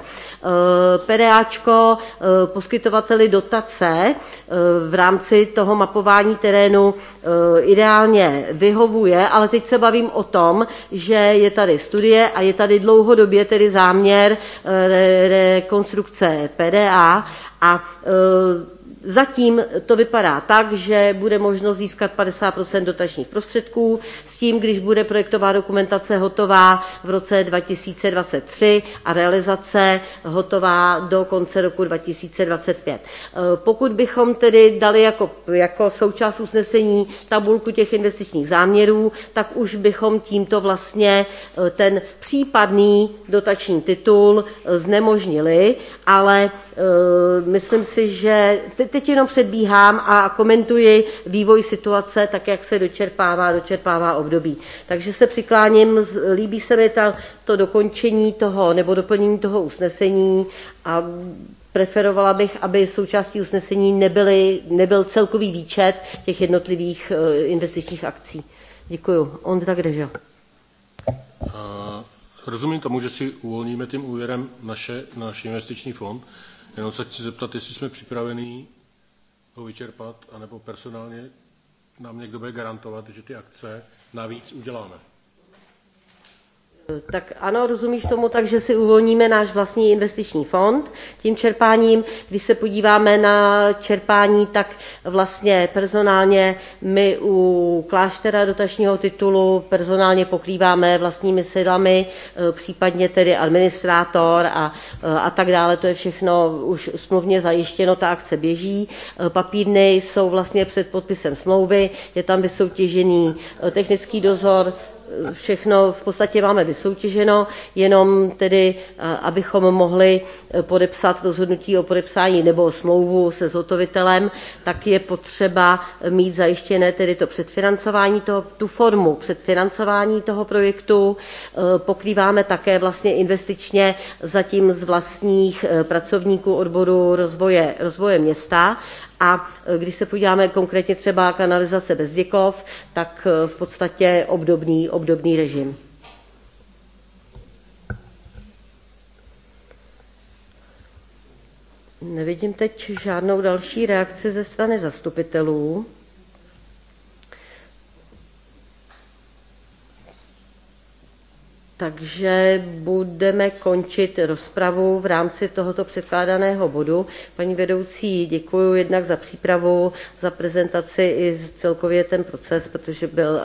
[SPEAKER 2] PDAčko poskytovateli dotace v rámci toho mapování terénu ideálně vyhovuje, ale teď se bavím o tom, že je tady studie a je tady dlouhodobě tedy záměr rekonstrukce PDA a zatím to vypadá tak, že bude možnost získat 50% dotačních prostředků s tím, když bude projektová dokumentace hotová v roce 2023 a realizace hotová do konce roku 2025. Pokud bychom tedy dali jako součást usnesení tabulku těch investičních záměrů, tak už bychom tímto vlastně ten případný dotační titul znemožnili, ale myslím si, že teď jenom předbíhám a komentuji vývoj situace, tak jak se dočerpává období. Takže se přikláním, líbí se mi to dokončení toho nebo doplnění toho usnesení a preferovala bych, aby součástí usnesení nebyl celkový výčet těch jednotlivých investičních akcí. Děkuju. Ondra Greža.
[SPEAKER 18] Rozumím tomu, že si uvolníme tím úvěrem náš investiční fond. Jenom se chci zeptat, jestli jsme připravení ho vyčerpat, anebo personálně nám někdo bude garantovat, že ty akce navíc uděláme.
[SPEAKER 2] Tak ano, rozumíš tomu tak, že si uvolníme náš vlastní investiční fond tím čerpáním. Když se podíváme na čerpání, tak vlastně personálně my u kláštera dotačního titulu personálně pokrýváme vlastními silami, případně tedy administrátor a tak dále. To je všechno už smluvně zajištěno, ta akce běží. Papírny jsou vlastně před podpisem smlouvy, je tam vysoutěžený technický dozor, všechno v podstatě máme vysoutěženo, jenom tedy, abychom mohli podepsat rozhodnutí o podepsání nebo smlouvu se zhotovitelem, tak je potřeba mít zajištěné tedy to předfinancování, tu formu předfinancování toho projektu. Pokrýváme také vlastně investičně zatím z vlastních pracovníků odboru rozvoje města. A když se podíváme konkrétně třeba kanalizace Bezděkov, tak v podstatě obdobný režim. Nevidím teď žádnou další reakci ze strany zastupitelů. Takže budeme končit rozpravu v rámci tohoto předkládaného bodu. Paní vedoucí, děkuji jednak za přípravu, za prezentaci i celkově ten proces, protože byl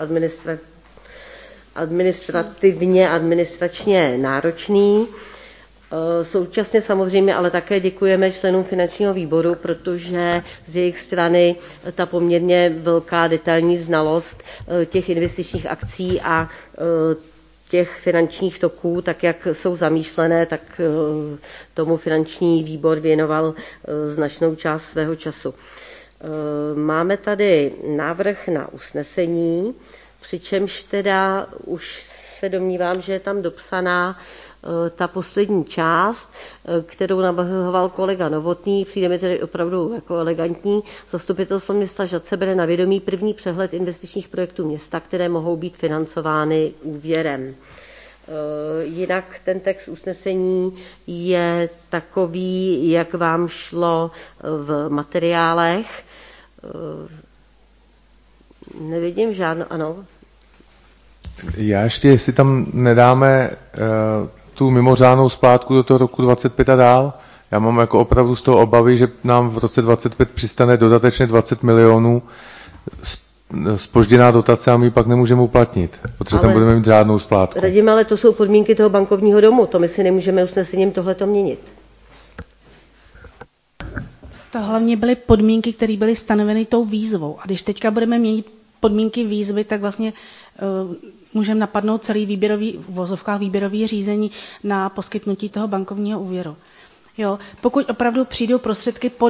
[SPEAKER 2] administračně náročný. Současně samozřejmě ale také děkujeme členům finančního výboru, protože z jejich strany ta poměrně velká detailní znalost těch investičních akcí a těch finančních toků, tak jak jsou zamýšlené, tak tomu finanční výbor věnoval značnou část svého času. Máme tady návrh na usnesení, přičemž teda už se domnívám, že je tam dopsaná ta poslední část, kterou navrhoval kolega Novotný, přijde mi tedy opravdu jako elegantní. Zastupitelstvo města Žatce bere na vědomí první přehled investičních projektů města, které mohou být financovány úvěrem. Jinak ten text usnesení je takový, jak vám šlo v materiálech. Nevidím žádnou, ano.
[SPEAKER 4] Já ještě, jestli tam nedáme tu mimořádnou splátku do toho roku 25 a dál, já mám jako opravdu z toho obavy, že nám v roce 25 přistane dodatečně 20 milionů zpožděná dotace a my pak nemůžeme uplatnit, protože tam budeme mít řádnou splátku.
[SPEAKER 2] Radíme, ale to jsou podmínky toho bankovního domu, to my si nemůžeme usnesením tohleto měnit.
[SPEAKER 16] To hlavně byly podmínky, které byly stanoveny tou výzvou. A když teďka budeme měnit podmínky výzvy, tak vlastně můžeme napadnout celý výběrový řízení na poskytnutí toho bankovního úvěru. Jo, pokud opravdu přijdou prostředky po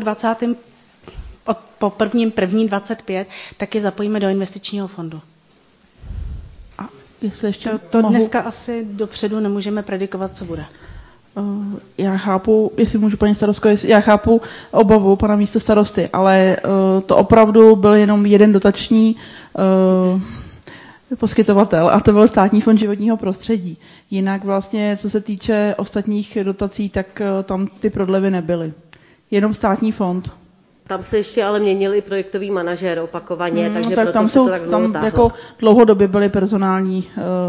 [SPEAKER 16] 1.1.25, tak je zapojíme do investičního fondu.
[SPEAKER 8] A jestli ještě
[SPEAKER 16] to dneska asi dopředu nemůžeme predikovat, co bude.
[SPEAKER 8] Já chápu, jestli můžu, paní starostko, já chápu obavu pana místostarosty, ale to opravdu byl jenom jeden dotační poskytovatel a to byl Státní fond životního prostředí. Jinak vlastně, co se týče ostatních dotací, tak tam ty prodlevy nebyly. Jenom Státní fond.
[SPEAKER 2] Tam se ještě ale měnil i projektový manažér opakovaně, takže
[SPEAKER 8] tak tam jsou, tam jako dlouhodobě byly personální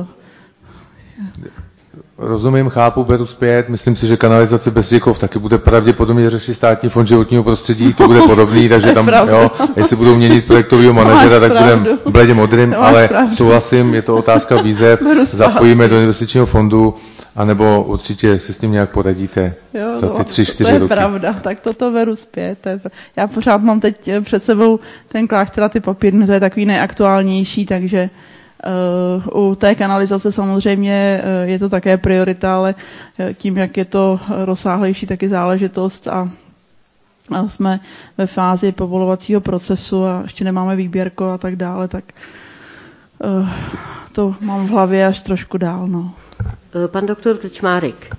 [SPEAKER 4] Rozumím, chápu, beru zpět. Myslím si, že kanalizace Bezděkov taky bude pravděpodobně řešit Státní fond životního prostředí, to bude podobný, takže tam, jo, jestli budou měnit projektového manažera, tak budeme bledě modrým, ale souhlasím, je to otázka výzev, zapojíme do investičního fondu, anebo určitě si s tím nějak poradíte za ty 3-4 roky.
[SPEAKER 8] To je pravda, tak toto beru zpět. Já pořád mám teď před sebou ten klášter a ty papírny, to je takový nejaktuálnější, takže u té kanalizace samozřejmě je to také priorita, ale tím, jak je to rozsáhlejší, taky záležitost a jsme ve fázi povolovacího procesu a ještě nemáme výběrko a tak dále, tak to mám v hlavě až trošku dál. No.
[SPEAKER 2] Pan doktor Krčmárek.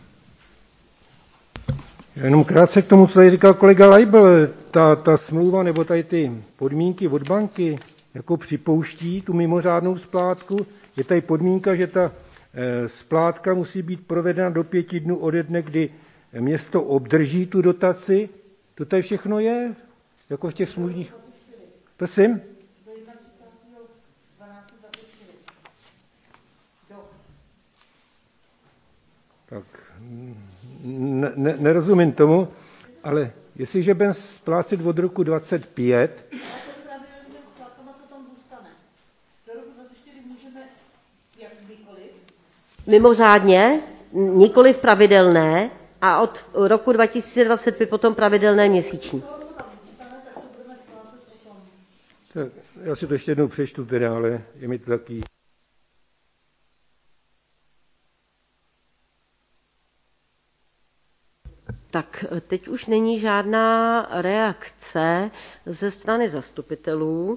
[SPEAKER 7] Jenom krátce k tomu, co tady říkal kolega Leibl, ta smlouva nebo tady ty podmínky od banky jako připouští tu mimořádnou splátku. Je tady podmínka, že ta splátka musí být provedena do 5 dnů ode dne, kdy město obdrží tu dotaci. To tady všechno je, jako v těch smluvních. Prosím? Tak, nerozumím tomu, ale jestliže budeme splácet od roku 25,
[SPEAKER 2] mimořádně, nikoli v pravidelné a od roku 2025 potom pravidelné měsíční.
[SPEAKER 7] Tak, já si to ještě jednou přečtu teda, ale je mi to taky...
[SPEAKER 2] Tak teď už není žádná reakce ze strany zastupitelů.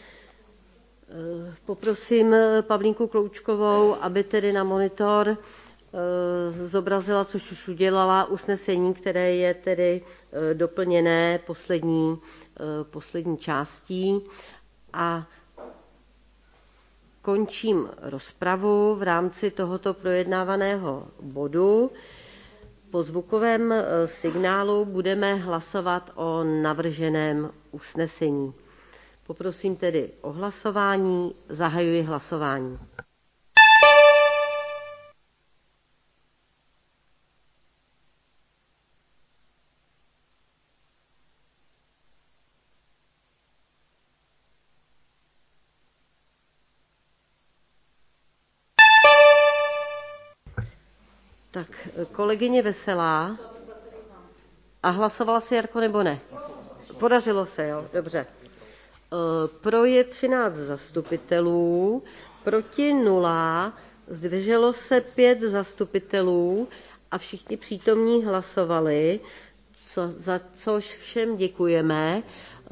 [SPEAKER 2] Poprosím Pavlínku Kloučkovou, aby tedy na monitor zobrazila, což už udělala, usnesení, které je tedy doplněné poslední částí. A končím rozpravu v rámci tohoto projednávaného bodu. Po zvukovém signálu budeme hlasovat o navrženém usnesení. Poprosím tedy o hlasování. Zahajuji hlasování. Tak, kolegyně Veselá. A hlasovala si, Jarko, nebo ne? Podařilo se, jo? Dobře. Pro je 13 zastupitelů, proti 0, zdrželo se 5 zastupitelů a všichni přítomní hlasovali, za což všem děkujeme.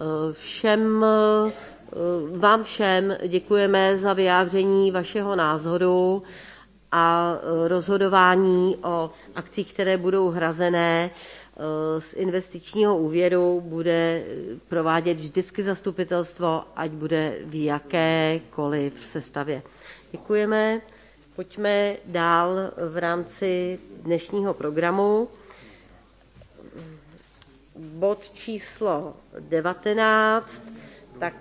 [SPEAKER 2] Vám všem děkujeme za vyjádření vašeho názoru a rozhodování o akcích, které budou hrazené z investičního úvěru, bude provádět vždycky zastupitelstvo, ať bude v jakékoliv sestavě. Děkujeme. Pojďme dál v rámci dnešního programu. Bod číslo 19, tak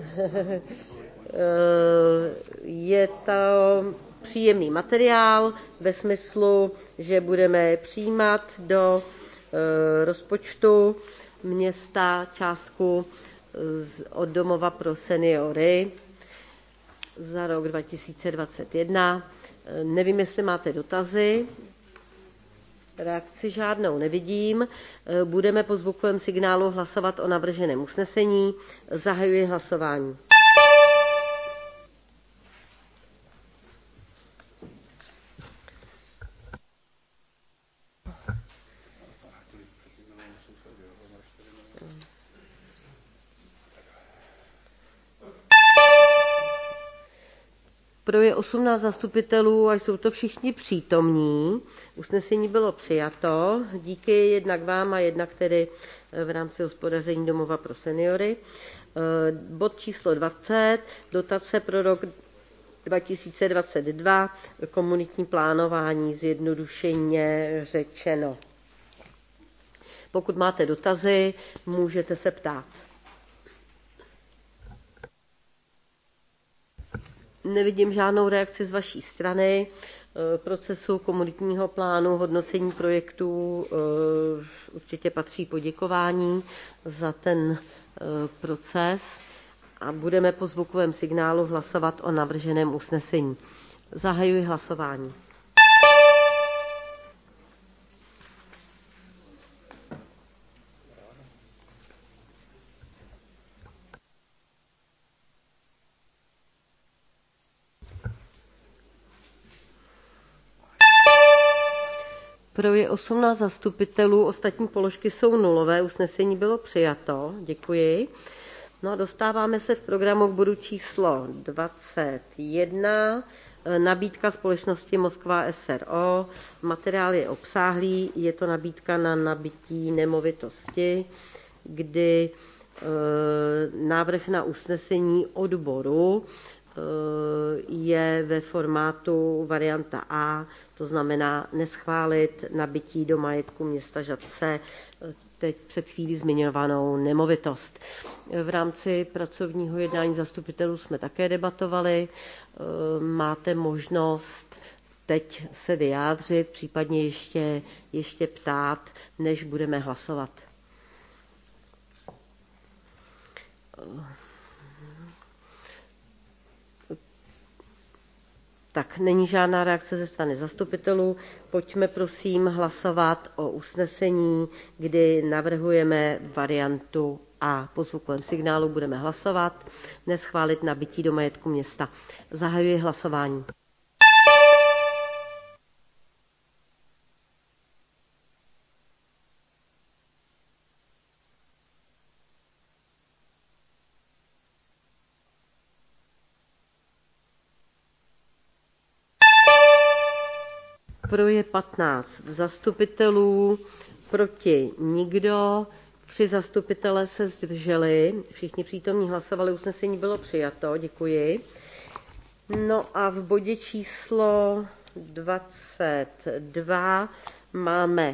[SPEAKER 2] je to příjemný materiál ve smyslu, že budeme přijímat do rozpočtu města částku od domova pro seniory za rok 2021. Nevím, jestli máte dotazy. Reakci žádnou nevidím. Budeme po zvukovém signálu hlasovat o navrženém usnesení. Zahajuji hlasování. Pro je 18 zastupitelů a jsou to všichni přítomní. Usnesení bylo přijato. Díky jednak vám a jednak tedy v rámci hospodaření domova pro seniory. Bod číslo 20, dotace pro rok 2022, komunitní plánování, zjednodušeně řečeno. Pokud máte dotazy, můžete se ptát. Nevidím žádnou reakci z vaší strany. Procesu komunitního plánu, hodnocení projektů určitě patří poděkování za ten proces a budeme po zvukovém signálu hlasovat o navrženém usnesení. Zahajuji hlasování. Pro je 18 zastupitelů, ostatní položky jsou nulové, usnesení bylo přijato, děkuji. No a dostáváme se v programu k bodu číslo 21, nabídka společnosti Moskva SRO, materiál je obsáhlý, je to nabídka na nabytí nemovitosti, kdy návrh na usnesení odboru je ve formátu varianta A, to znamená neschválit nabytí do majetku města Žatce teď před chvílí zmiňovanou nemovitost. V rámci pracovního jednání zastupitelů jsme také debatovali. Máte možnost teď se vyjádřit, případně ještě ptát, než budeme hlasovat. Tak není žádná reakce ze strany zastupitelů. Pojďme prosím hlasovat o usnesení, kdy navrhujeme variantu A. Po zvukovém signálu budeme hlasovat. Neschválit nabytí do majetku města. Zahajuji hlasování. Pro je 15 zastupitelů, proti nikdo, 3 zastupitelé se zdrželi, všichni přítomní hlasovali, usnesení bylo přijato, děkuji. No a v bodě číslo 22 máme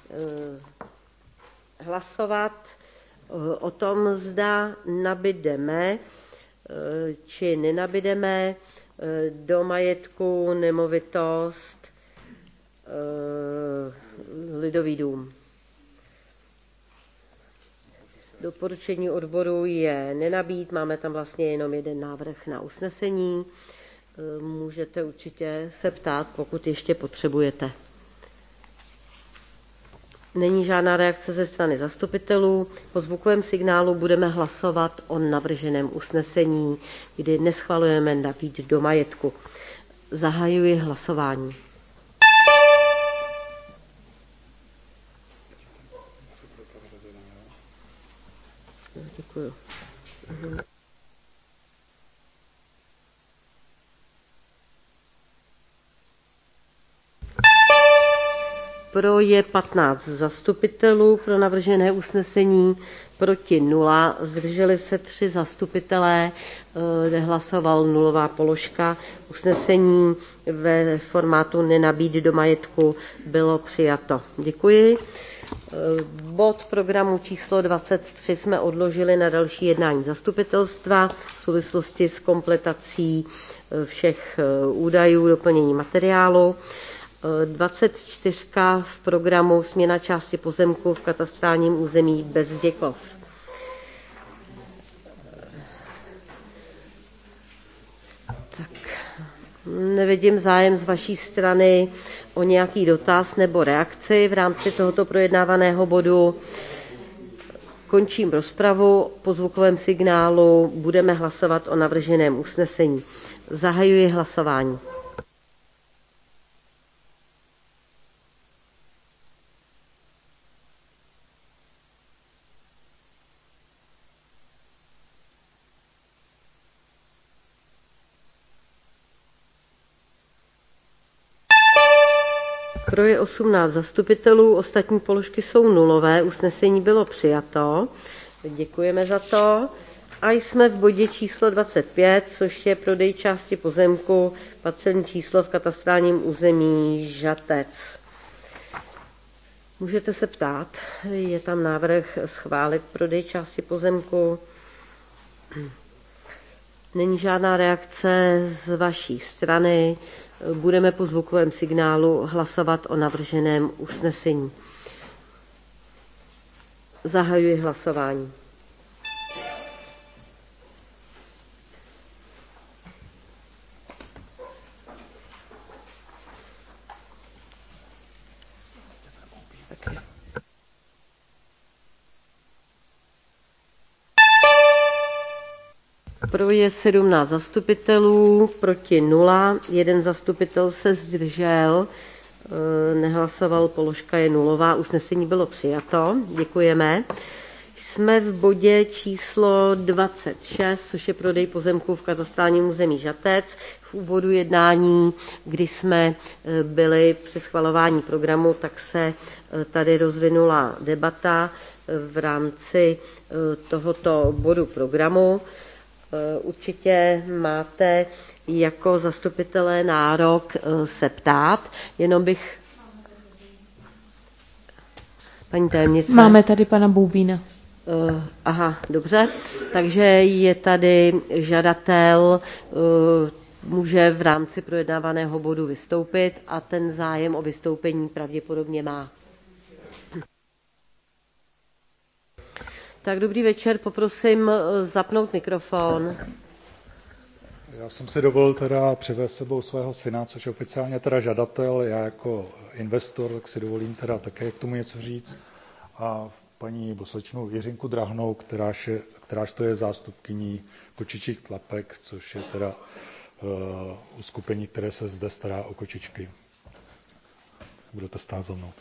[SPEAKER 2] hlasovat o tom, zda nabydeme či nenabydeme do majetku nemovitost Lidový dům. Doporučení odboru je nenabít, máme tam vlastně jenom jeden návrh na usnesení. Můžete určitě se ptát, pokud ještě potřebujete. Není žádná reakce ze strany zastupitelů. Po zvukovém signálu budeme hlasovat o navrženém usnesení, kdy neschvalujeme nabít do majetku. Zahajuji hlasování. Děkuji. Pro je 15 zastupitelů pro navržené usnesení, proti 0, zdrželi se 3 zastupitelé, nehlasoval nulová položka. Usnesení ve formátu nenabít do majetku bylo přijato. Děkuji. Bod programu číslo 23 jsme odložili na další jednání zastupitelstva v souvislosti s kompletací všech údajů, doplnění materiálu. 24 v programu směna části pozemku v katastrálním území Bezděkov. Tak, nevidím zájem z vaší strany o nějaký dotaz nebo reakci v rámci tohoto projednávaného bodu. Končím rozpravu. Po zvukovém signálu budeme hlasovat o navrženém usnesení. Zahajuji hlasování. Pro je 18 zastupitelů, ostatní položky jsou nulové, usnesení bylo přijato. Děkujeme za to. A jsme v bodě číslo 25, což je prodej části pozemku, parcelní číslo v katastrálním území Žatec. Můžete se ptát, je tam návrh schválit prodej části pozemku. Není žádná reakce z vaší strany. Budeme po zvukovém signálu hlasovat o navrženém usnesení. Zahajuji hlasování. Pro je 17 zastupitelů, proti 0, jeden zastupitel se zdržel, nehlasoval, položka je nulová, usnesení bylo přijato, děkujeme. Jsme v bodě číslo 26, což je prodej pozemků v katastrálním území Žatec. V úvodu jednání, kdy jsme byli při schvalování programu, tak se tady rozvinula debata v rámci tohoto bodu programu. Určitě máte jako zastupitelé nárok se ptát, jenom bych... Paní tajemnice.
[SPEAKER 20] Máme tady pana Boubína.
[SPEAKER 2] Aha, dobře. Takže je tady žadatel, může v rámci projednávaného bodu vystoupit a ten zájem o vystoupení pravděpodobně má. Tak dobrý večer, poprosím zapnout mikrofon.
[SPEAKER 21] Já jsem si dovolil teda přivést sebou svého syna, což je oficiálně teda žadatel. Já jako investor tak si dovolím teda také k tomu něco říct. A paní slečnu Jiřinku Drahnou, kteráž to je zástupkyní kočičích tlapek, což je teda uskupení, které se zde stará o kočičky. Budete stát za mnou.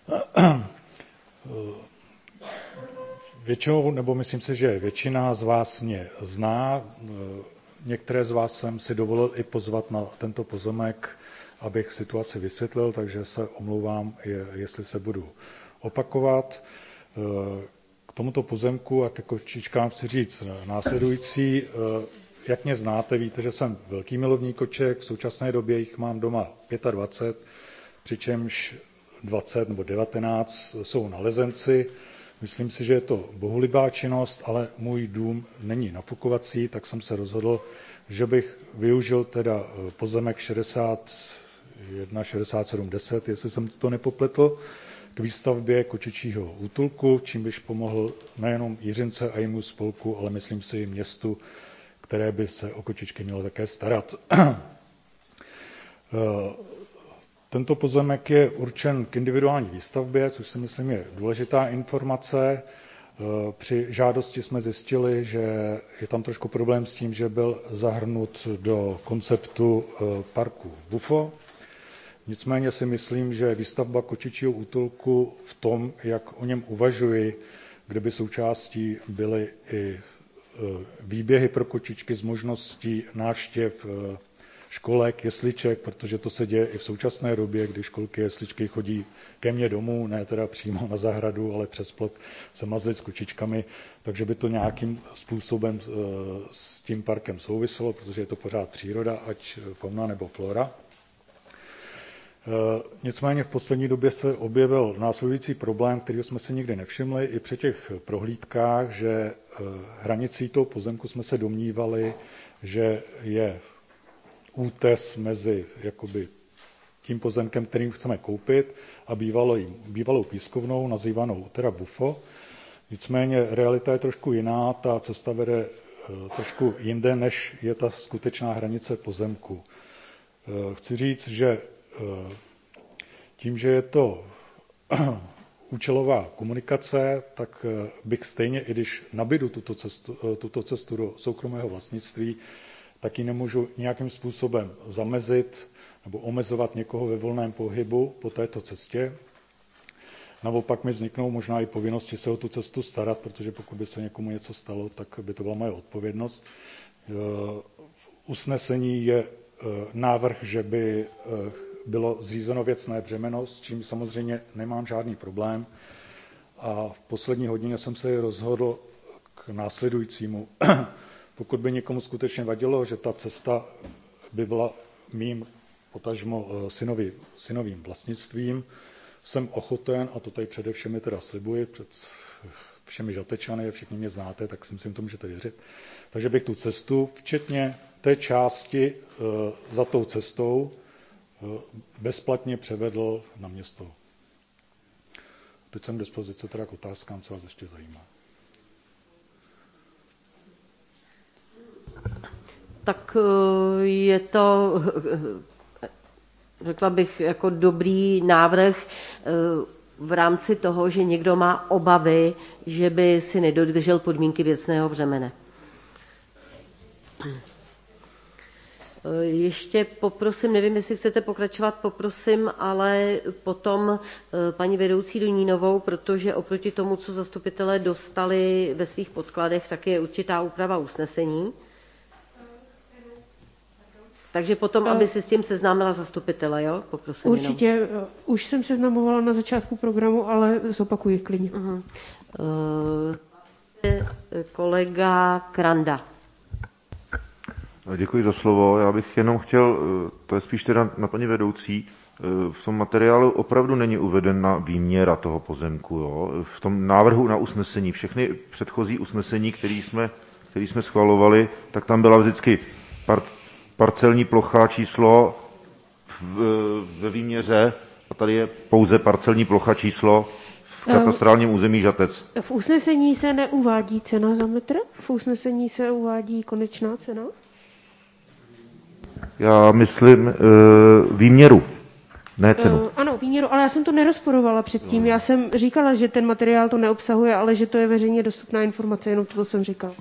[SPEAKER 21] Většinou, nebo myslím si, že většina z vás mě zná. Některé z vás jsem si dovolil i pozvat na tento pozemek, abych situaci vysvětlil, takže se omlouvám, jestli se budu opakovat. K tomuto pozemku a ke kočičkám chci říct následující. Jak mě znáte, víte, že jsem velký milovník koček, v současné době jich mám doma 25, přičemž 20 nebo 19 jsou nalezenci. Myslím si, že je to bohulibá činnost, ale můj dům není nafukovací, tak jsem se rozhodl, že bych využil teda pozemek 61, 67, 10, jestli jsem to nepopletl, k výstavbě kočičího útulku, čím bych pomohl nejenom Jiřince a jejímu spolku, ale myslím si i městu, které by se o kočičky mělo také starat. Tento pozemek je určen k individuální výstavbě, což si myslím je důležitá informace. Při žádosti jsme zjistili, že je tam trošku problém s tím, že byl zahrnut do konceptu parku Bufo. Nicméně si myslím, že výstavba kočičího útulku v tom, jak o něm uvažuji, kde by součástí byly i výběhy pro kočičky s možností návštěv školek, jesliček, protože to se děje i v současné době, kdy školky, jesličky chodí ke mně domů, ne teda přímo na zahradu, ale přes plot se mazlit s kočičkami, takže by to nějakým způsobem s tím parkem souviselo, protože je to pořád příroda, ať fauna nebo flora. Nicméně v poslední době se objevil následující problém, který jsme si nikdy nevšimli i při těch prohlídkách, že hranicí toho pozemku jsme se domnívali, že je útes mezi jakoby tím pozemkem, kterým chceme koupit, a bývalou pískovnou, nazývanou teda Bufo. Nicméně realita je trošku jiná, ta cesta vede trošku jinde, než je ta skutečná hranice pozemku. Chci říct, že tím, že je to účelová komunikace, tak bych stejně, i když nabydu tuto cestu do soukromého vlastnictví, tak ji nemůžu nějakým způsobem zamezit nebo omezovat někoho ve volném pohybu po této cestě. Naopak mi vzniknou možná i povinnosti se o tu cestu starat, protože pokud by se někomu něco stalo, tak by to byla moje odpovědnost. V usnesení je návrh, že by bylo zřízeno věcné břemeno, s čím samozřejmě nemám žádný problém. A v poslední hodině jsem se rozhodl k následujícímu. Pokud by někomu skutečně vadilo, že ta cesta by byla mým potažmo synovým vlastnictvím, jsem ochoten, a to tady především teda slibuji před všemi Žatečany, všichni mě znáte, tak si myslím, to můžete věřit. Takže bych tu cestu, včetně té části za tou cestou, bezplatně převedl na město. Teď jsem k dispozici teda k otázkám, co vás ještě zajímá.
[SPEAKER 2] Tak je to, řekla bych, jako dobrý návrh v rámci toho, že někdo má obavy, že by si nedodržel podmínky věcného břemene. Ještě poprosím, nevím, jestli chcete pokračovat, poprosím, ale potom paní vedoucí Dunínovou, protože oproti tomu, co zastupitelé dostali ve svých podkladech, tak je určitá úprava usnesení. Takže potom, aby se s tím seznámila zastupitele, jo? Poprosím.
[SPEAKER 20] Určitě, jenom. Už jsem seznamovala na začátku programu, ale zopakuji klidně.
[SPEAKER 2] Kolega Kranda.
[SPEAKER 10] Děkuji za slovo. Já bych jenom chtěl, to je spíš teda na paní vedoucí, v tom materiálu opravdu není uvedena výměra toho pozemku. Jo? V tom návrhu na usnesení, všechny předchozí usnesení, které jsme schvalovali, tak tam byla vždycky parcelní plocha číslo ve výměře a tady je pouze parcelní plocha číslo v katastrálním území Žatec.
[SPEAKER 20] V usnesení se neuvádí cena za metr? V usnesení se uvádí konečná cena?
[SPEAKER 10] Já myslím výměru, ne cenu.
[SPEAKER 20] Ano, výměru, ale já jsem to nerozporovala předtím. Já jsem říkala, že ten materiál to neobsahuje, ale že to je veřejně dostupná informace, jenom to jsem říkala.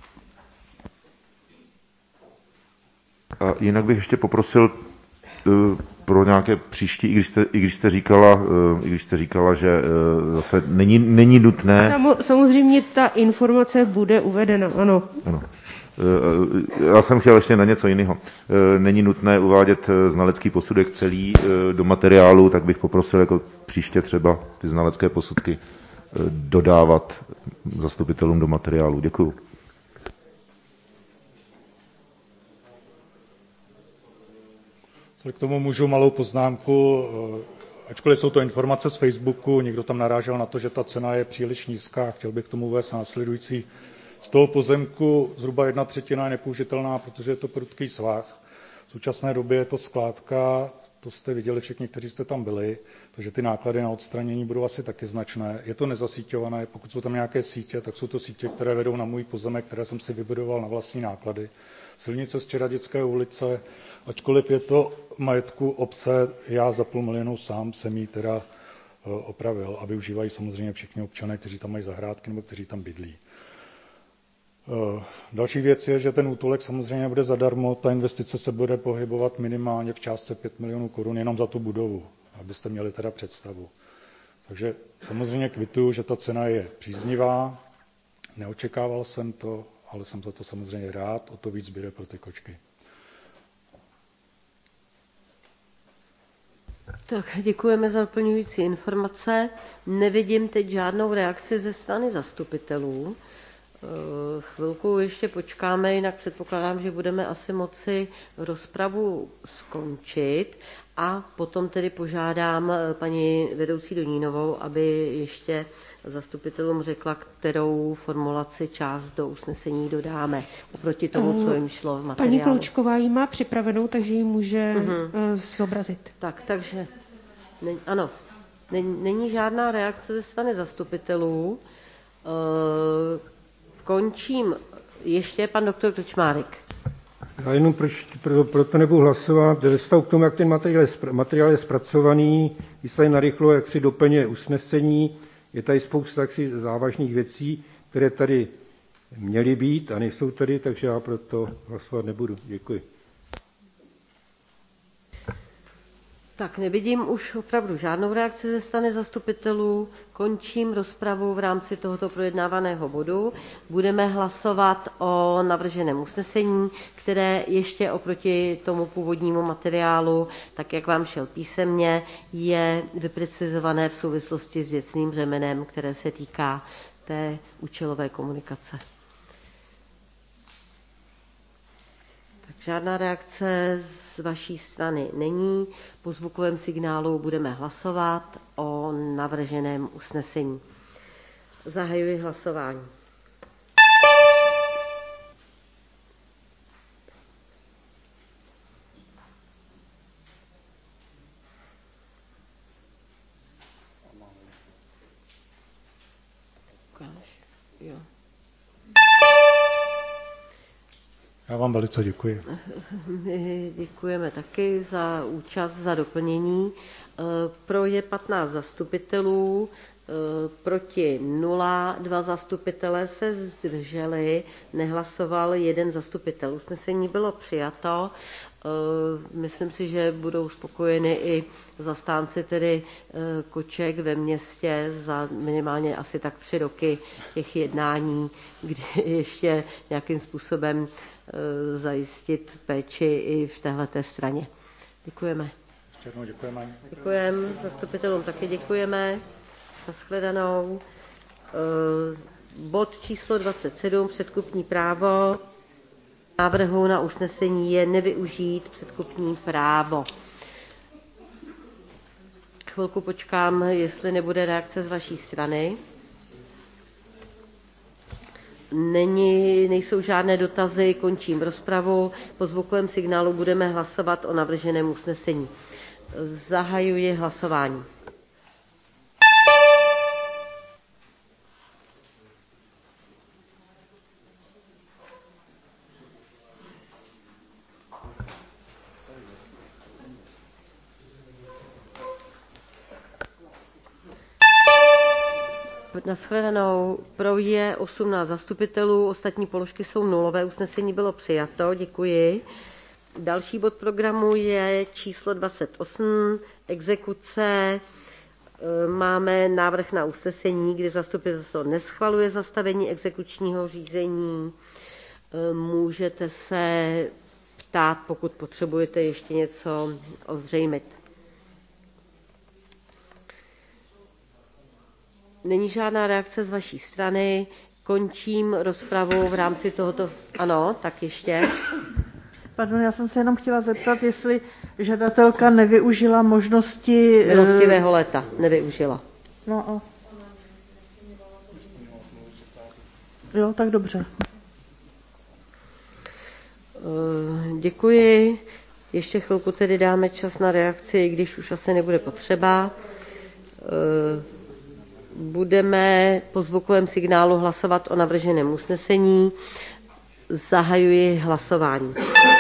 [SPEAKER 10] A jinak bych ještě poprosil pro nějaké příští, i když jste říkala, že zase není nutné.
[SPEAKER 20] Samozřejmě ta informace bude uvedena, ano.
[SPEAKER 10] Já jsem chtěl ještě na něco jiného. Není nutné uvádět znalecký posudek celý do materiálu, tak bych poprosil jako příště třeba ty znalecké posudky dodávat zastupitelům do materiálu. Děkuju.
[SPEAKER 21] K tomu můžu malou poznámku. Ačkoliv jsou to informace z Facebooku, někdo tam narážel na to, že ta cena je příliš nízká. Chtěl bych k tomu uvést následující. Z toho pozemku zhruba 1/3 je nepoužitelná, protože je to prudký svah. V současné době je to skládka, to jste viděli všichni, kteří jste tam byli, takže ty náklady na odstranění budou asi taky značné. Je to nezasíťované, pokud jsou tam nějaké sítě, tak jsou to sítě, které vedou na můj pozemek, které jsem si vybudoval na vlastní náklady. Silnice z Čeradické ulice, ačkoliv je to majetku obce, já za 500 000 sám jsem ji teda opravil a využívají samozřejmě všichni občané, kteří tam mají zahrádky nebo kteří tam bydlí. Další věc je, že ten útulek samozřejmě bude zadarmo, ta investice se bude pohybovat minimálně v částce 5 milionů korun jenom za tu budovu, abyste měli teda představu. Takže samozřejmě kvituju, že ta cena je příznivá, neočekával jsem to, ale jsem za to samozřejmě rád, o to víc bude pro ty kočky.
[SPEAKER 2] Tak děkujeme za doplňující informace. Nevidím teď žádnou reakci ze strany zastupitelů. Chvilku ještě počkáme, jinak předpokládám, že budeme asi moci rozpravu skončit a potom tedy požádám paní vedoucí Donínovou, aby ještě zastupitelům řekla, kterou formulaci část do usnesení dodáme oproti tomu, co jim šlo v materiálu.
[SPEAKER 20] Paní Kloučková ji má připravenou, takže ji může zobrazit.
[SPEAKER 2] Tak, takže ano, není žádná reakce ze strany zastupitelů. Končím ještě pan doktor Krčmárek.
[SPEAKER 7] Já jenom proto nebudu hlasovat. Ve vztahu k tomu, jak ten materiál je zpracovaný, když se narychlo, jak si doplňuje usnesení, je tady spousta jaksi závažných věcí, které tady měly být a nejsou tady, takže já proto hlasovat nebudu. Děkuji.
[SPEAKER 2] Tak nevidím už opravdu žádnou reakci ze strany zastupitelů. Končím rozpravu v rámci tohoto projednávaného bodu. Budeme hlasovat o navrženém usnesení, které ještě oproti tomu původnímu materiálu, tak jak vám šel písemně, je vyprecizované v souvislosti s věcným břemenem, které se týká té účelové komunikace. Žádná reakce z vaší strany není. Po zvukovém signálu budeme hlasovat o navrženém usnesení. Zahajuji hlasování. Jo.
[SPEAKER 21] Já vám velice děkuji.
[SPEAKER 2] My děkujeme taky za účast, za doplnění. Pro je 15 zastupitelů, proti 0, 2 zastupitelé se zdrželi, nehlasoval 1 zastupitel. Usnesení bylo přijato. Myslím si, že budou spokojeni i zastánci tedy koček ve městě za minimálně asi tak 3 roky těch jednání, kdy ještě nějakým způsobem zajistit péči i v téhleté straně. Děkujeme.
[SPEAKER 21] Děkujeme.
[SPEAKER 2] Děkujeme, zastupitelům taky děkujeme. Nashledanou. Bod číslo 27, předkupní právo. Návrhu na usnesení je nevyužít předkupní právo. Chvilku počkám, jestli reakce z vaší strany. Nejsou žádné dotazy, končím rozpravu. Po zvukovém signálu budeme hlasovat o navrženém usnesení. Zahajuji hlasování. Nashledanou. Pro je 18 zastupitelů, ostatní položky jsou nulové, usnesení bylo přijato, děkuji. Další bod programu je číslo 28, exekuce. Máme návrh na usnesení, kdy zastupitelstvo neschvaluje zastavení exekučního řízení. Můžete se ptát, pokud potřebujete ještě něco ozřejmit. Není žádná reakce z vaší strany. Končím rozpravu v rámci tohoto... Ano, tak ještě.
[SPEAKER 3] Pardon, já jsem se jenom chtěla zeptat, jestli žadatelka nevyužila možnosti...
[SPEAKER 2] Milostivého léta nevyužila.
[SPEAKER 3] No a... Jo, tak dobře.
[SPEAKER 2] Děkuji. Ještě chvilku tedy dáme čas na reakci, i když už asi nebude potřeba. Budeme po zvukovém signálu hlasovat o navrženém usnesení. Zahajuji hlasování.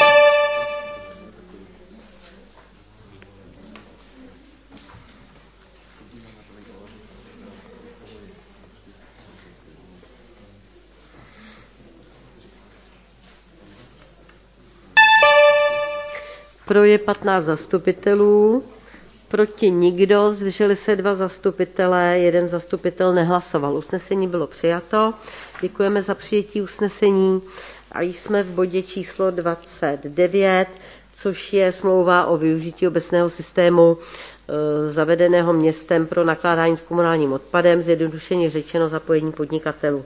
[SPEAKER 2] Pro je 15 zastupitelů, proti nikdo, zdrželi se 2 zastupitelé, 1 zastupitel nehlasoval. Usnesení bylo přijato. Děkujeme za přijetí usnesení a jsme v bodě číslo 29, což je smlouva o využití obecného systému zavedeného městem pro nakládání s komunálním odpadem, zjednodušeně řečeno zapojení podnikatelů.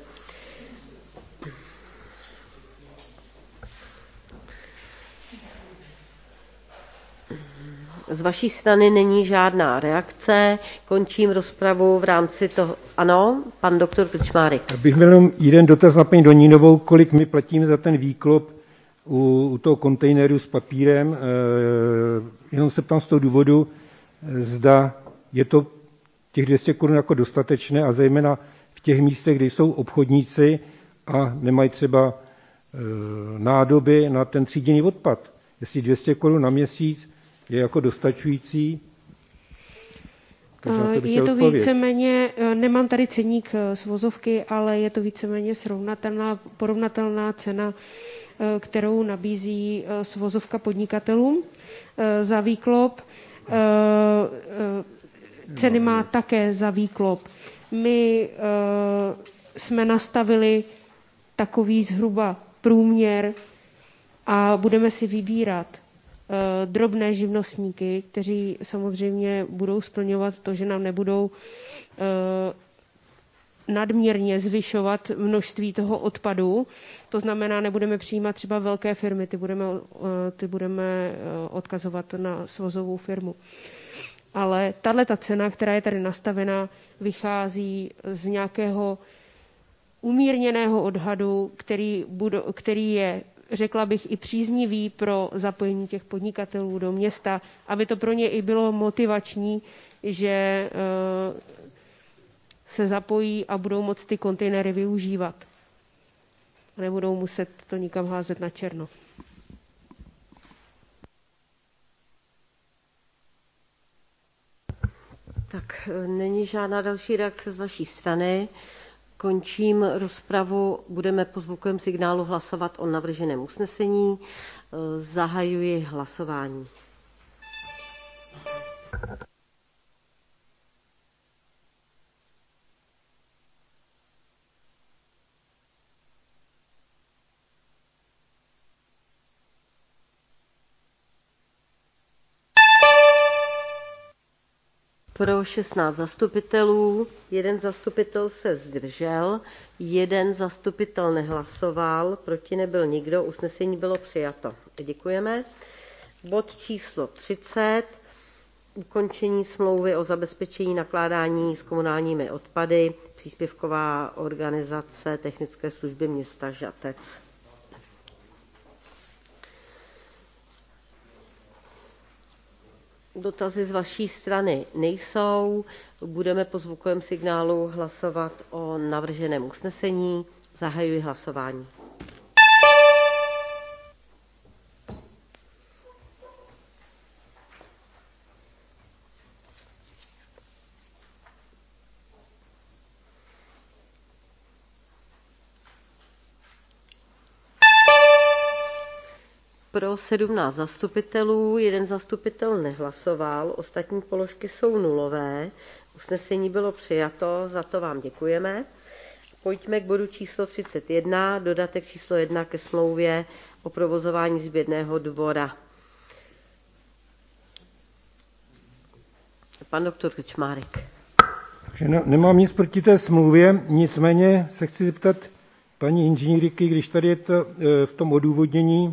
[SPEAKER 2] Z vaší strany není žádná reakce. Končím rozpravu v rámci toho... Ano, pan doktor Krčmárik.
[SPEAKER 7] Bych měl jenom jeden dotaz na paní Donínovou, kolik my platíme za ten výklop u toho kontejneru s papírem. Jenom se ptám z toho důvodu, zda je to těch 200 Kč jako dostatečné a zejména v těch místech, kde jsou obchodníci a nemají třeba nádoby na ten tříděný odpad. Jestli 200 Kč na měsíc je jako dostačující?
[SPEAKER 20] Je to víceméně, nemám tady ceník z vozovky, ale je to víceméně srovnatelná, porovnatelná cena, kterou nabízí svozovka podnikatelům za výklop. Ceny má také za výklop. My jsme nastavili takový zhruba průměr a budeme si vybírat drobné živnostníky, kteří samozřejmě budou splňovat to, že nám nebudou nadměrně zvyšovat množství toho odpadu. To znamená, nebudeme přijímat třeba velké firmy, ty budeme odkazovat na svozovou firmu. Ale tato cena, která je tady nastavená, vychází z nějakého umírněného odhadu, který je, řekla bych, i příznivý pro zapojení těch podnikatelů do města, aby to pro ně i bylo motivační, že se zapojí a budou moct ty kontejnery využívat. Nebudou muset to nikam házet na černo.
[SPEAKER 2] Tak není žádná další reakce z vaší strany. Končím rozpravu. Budeme po zvukovém signálu hlasovat o navrženém usnesení. Zahajuji hlasování. Pro 16 zastupitelů, 1 zastupitel se zdržel, 1 zastupitel nehlasoval, proti nebyl nikdo, usnesení bylo přijato. Děkujeme. Bod číslo 30, ukončení smlouvy o zabezpečení nakládání s komunálními odpady, příspěvková organizace technické služby města Žatec. Dotazy z vaší strany nejsou. Budeme po zvukovém signálu hlasovat o navrženém usnesení. Zahajuji hlasování. Pro 17 zastupitelů, 1 zastupitel nehlasoval, ostatní položky jsou nulové. Usnesení bylo přijato, za to vám děkujeme. Pojďme k bodu číslo 31, dodatek číslo 1 ke smlouvě o provozování sběrného dvora. Pan doktor Krčmárek.
[SPEAKER 7] Takže nemám nic proti té smlouvě, nicméně se chci zeptat paní inženýrky, když tady je to v tom odůvodnění,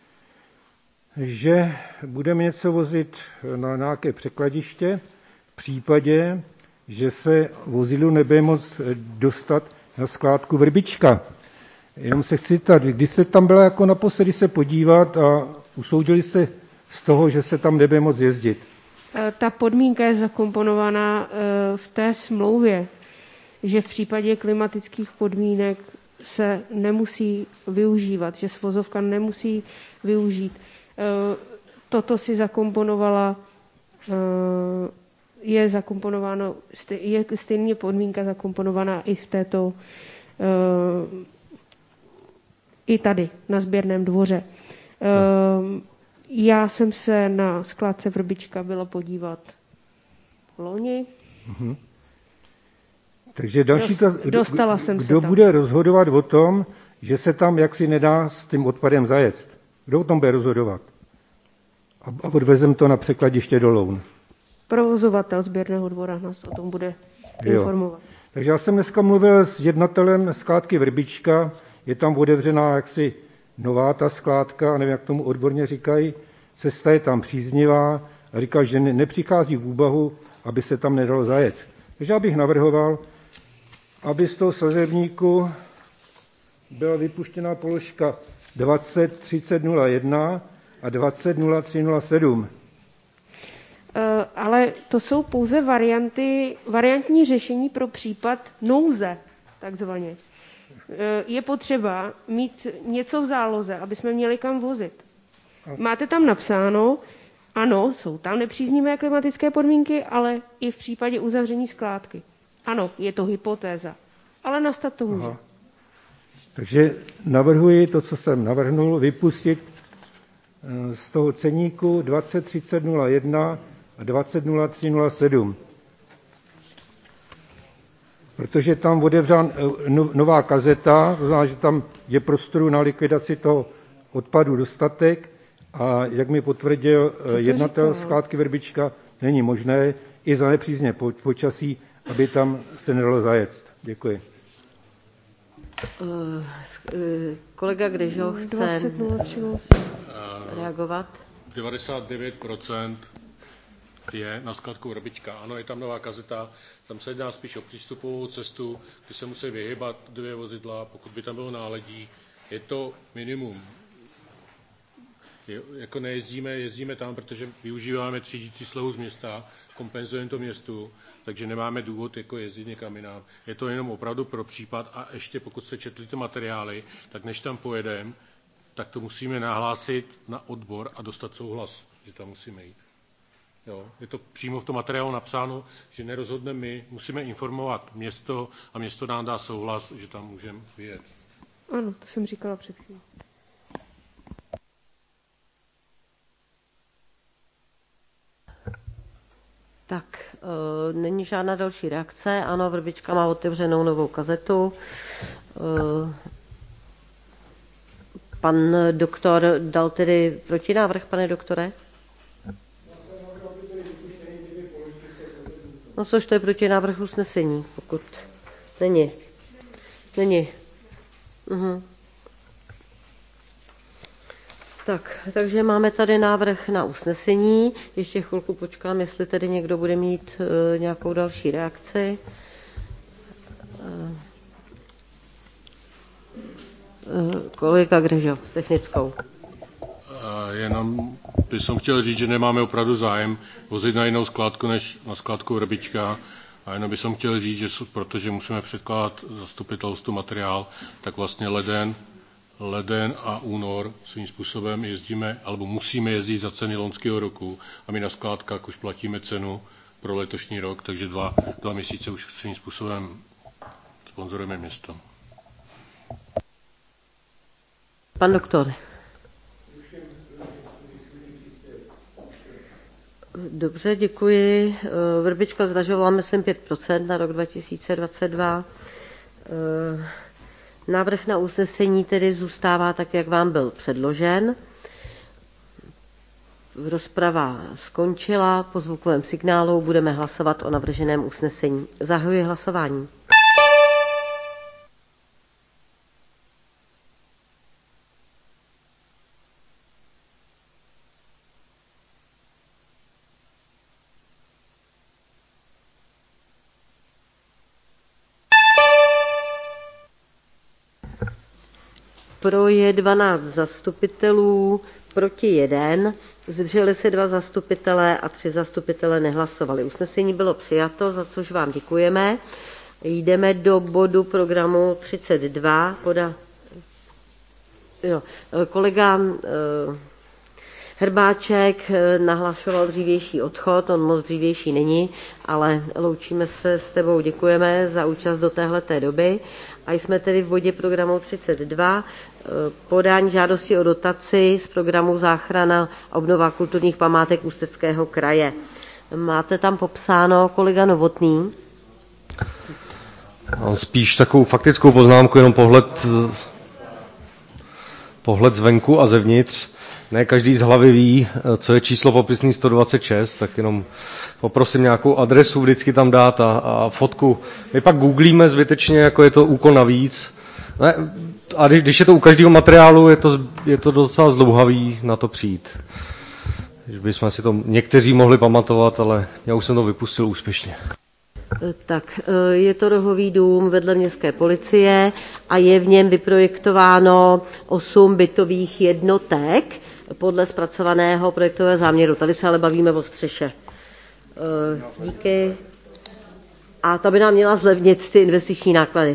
[SPEAKER 7] že budeme něco vozit na nějaké překladiště v případě, že se vozidlo nebude moc dostat na skládku Vrbička. Jenom se chci ptat, když se tam byla jako naposledy se podívat a usoudili se z toho, že se tam nebude moc jezdit.
[SPEAKER 20] Ta podmínka je zakomponovaná v té smlouvě, že v případě klimatických podmínek se nemusí využívat, že svozovka nemusí využít. Toto si zakomponovala, je zakomponováno, je stejně podmínka zakomponovaná i v této, i tady na sběrném dvoře. Já jsem se na skládce Vrbička byla podívat loni.
[SPEAKER 7] Mhm. Takže další
[SPEAKER 20] dostala jsem se
[SPEAKER 7] kdo
[SPEAKER 20] tam.
[SPEAKER 7] bude rozhodovat o tom, že se tam jaksi nedá s tím odpadem zajet? Kdo o tom bude rozhodovat? A odvezem to na překladiště do Loun.
[SPEAKER 20] Provozovatel sběrného dvora nás o tom bude informovat.
[SPEAKER 7] Takže já jsem dneska mluvil s jednatelem skládky Vrbička, je tam otevřená jaksi nová ta skládka, nevím, jak tomu odborně říkají, cesta je tam příznivá a říká, že nepřichází v úvahu, aby se tam nedalo zajet. Takže já bych navrhoval, aby z toho sazebníku byla vypuštěna položka 203001 a 200307.
[SPEAKER 20] Ale to jsou pouze variantní řešení pro případ nouze, takzvaně. Je potřeba mít něco v záloze, aby jsme měli kam vozit. Máte tam napsáno, ano, jsou tam nepříznivé klimatické podmínky, ale i v případě uzavření skládky. Ano, je to hypotéza, ale nastat to může.
[SPEAKER 7] Aha. Takže navrhuji to, co jsem navrhnul, vypustit z toho ceníku 203001 a 200307. Protože tam otevřán nová kazeta, to znamená, že tam je prostoru na likvidaci toho odpadu dostatek a jak mi potvrdil jednatel skládky Vrbička, není možné i za nepřízně počasí, aby tam se nedalo zajet. Děkuji.
[SPEAKER 2] Kolega Gdežo chce reagovat.
[SPEAKER 18] 99% je na skládku Vrbička. Ano, je tam nová kazeta, tam se jedná spíš o přístupovou cestu, kdy se musí vyhybat 2 vozidla, pokud by tam bylo náledí. Je to minimum. Jako jezdíme tam, protože využíváme třídící slevu z města, kompenzujeme to městu, takže nemáme důvod jako jezdit někam jinam. Je to jenom opravdu pro případ a ještě pokud jste četli ty materiály, tak než tam pojedeme, tak to musíme nahlásit na odbor a dostat souhlas, že tam musíme jít. Jo, je to přímo v tom materiálu napsáno, že nerozhodneme my, musíme informovat město a město nám dá souhlas, že tam můžeme vyjet.
[SPEAKER 20] Ano, to jsem říkala před chvílí.
[SPEAKER 2] Tak, není žádná další reakce. Ano, Vrbička má otevřenou novou kazetu. Pan doktor dal tedy protinávrh, pane doktore? No což to je protinávrh usnesení, pokud není. Takže máme tady návrh na usnesení. Ještě chvilku počkám, jestli tedy někdo bude mít nějakou další reakci. Kolega Gdežo s technickou.
[SPEAKER 18] Jenom bych chtěl říct, že nemáme opravdu zájem vozit na jinou skládku než na skládku Vrbička. A jenom bych chtěl říct, že protože musíme předkládat zastupitelstvu materiál, tak vlastně leden a únor svým způsobem jezdíme, alebo musíme jezdit za ceny loňského roku a my na skládkách už platíme cenu pro letošní rok, takže dva měsíce už svým způsobem sponzorujeme město.
[SPEAKER 2] Pan doktor. Dobře, děkuji. Vrbička zdražovala, myslím, 5% na rok 2022. Návrh na usnesení tedy zůstává tak, jak vám byl předložen. Rozprava skončila, po zvukovém signálu budeme hlasovat o navrženém usnesení. Zahajuji hlasování. Pro je 12 zastupitelů, proti 1, zdrželi se 2 zastupitelé a 3 zastupitelé nehlasovali. Usnesení bylo přijato, za což vám děkujeme. Jdeme do bodu programu 32. Kolega Hrbáček nahlašoval dřívější odchod, on moc dřívější není, ale loučíme se s tebou, děkujeme za účast do téhleté doby. A jsme tedy v bodě programu 32, podání žádosti o dotaci z programu Záchrana a obnova kulturních památek Ústeckého kraje. Máte tam popsáno, kolega Novotný?
[SPEAKER 9] Spíš takovou faktickou poznámku, jenom pohled zvenku a zevnitř. Ne každý z hlavy ví, co je číslo popisný 126, tak jenom poprosím nějakou adresu vždycky tam dát a fotku. My pak googlíme zbytečně, jako je to úkol navíc. Ne, a když je to u každého materiálu, je to docela zdlouhavý na to přijít. Když bychom si to někteří mohli pamatovat, ale já už jsem to vypustil úspěšně.
[SPEAKER 2] Tak je to rohový dům vedle městské policie a je v něm vyprojektováno 8 bytových jednotek podle zpracovaného projektového záměru. Tady se ale bavíme o střeše. Díky. A ta by nám měla zlevnit ty investiční náklady.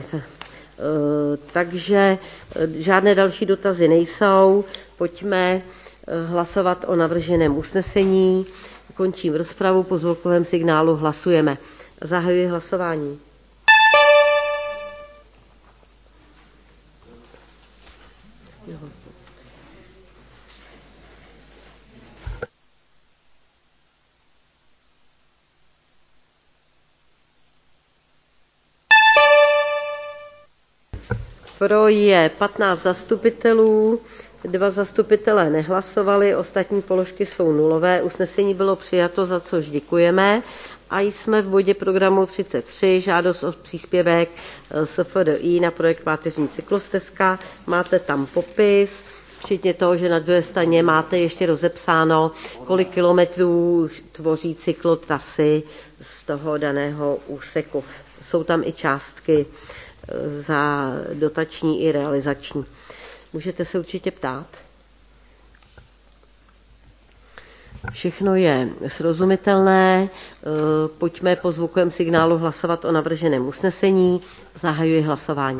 [SPEAKER 2] Takže žádné další dotazy nejsou. Pojďme hlasovat o navrženém usnesení. Končím rozpravu, po zvukovém signálu hlasujeme. Zahajuji hlasování. Pro je 15 zastupitelů, 2 zastupitelé nehlasovali, ostatní položky jsou nulové. Usnesení bylo přijato, za což děkujeme. A jsme v bodě programu 33, žádost o příspěvek SFDI na projekt Páteřní cyklostezka. Máte tam popis, včetně toho, že na druhé straně máte ještě rozepsáno, kolik kilometrů tvoří cyklotrasy z toho daného úseku. Jsou tam i částky za dotační i realizační. Můžete se určitě ptát. Všechno je srozumitelné. Pojďme po zvukovém signálu hlasovat o navrženém usnesení. Zahajuji hlasování.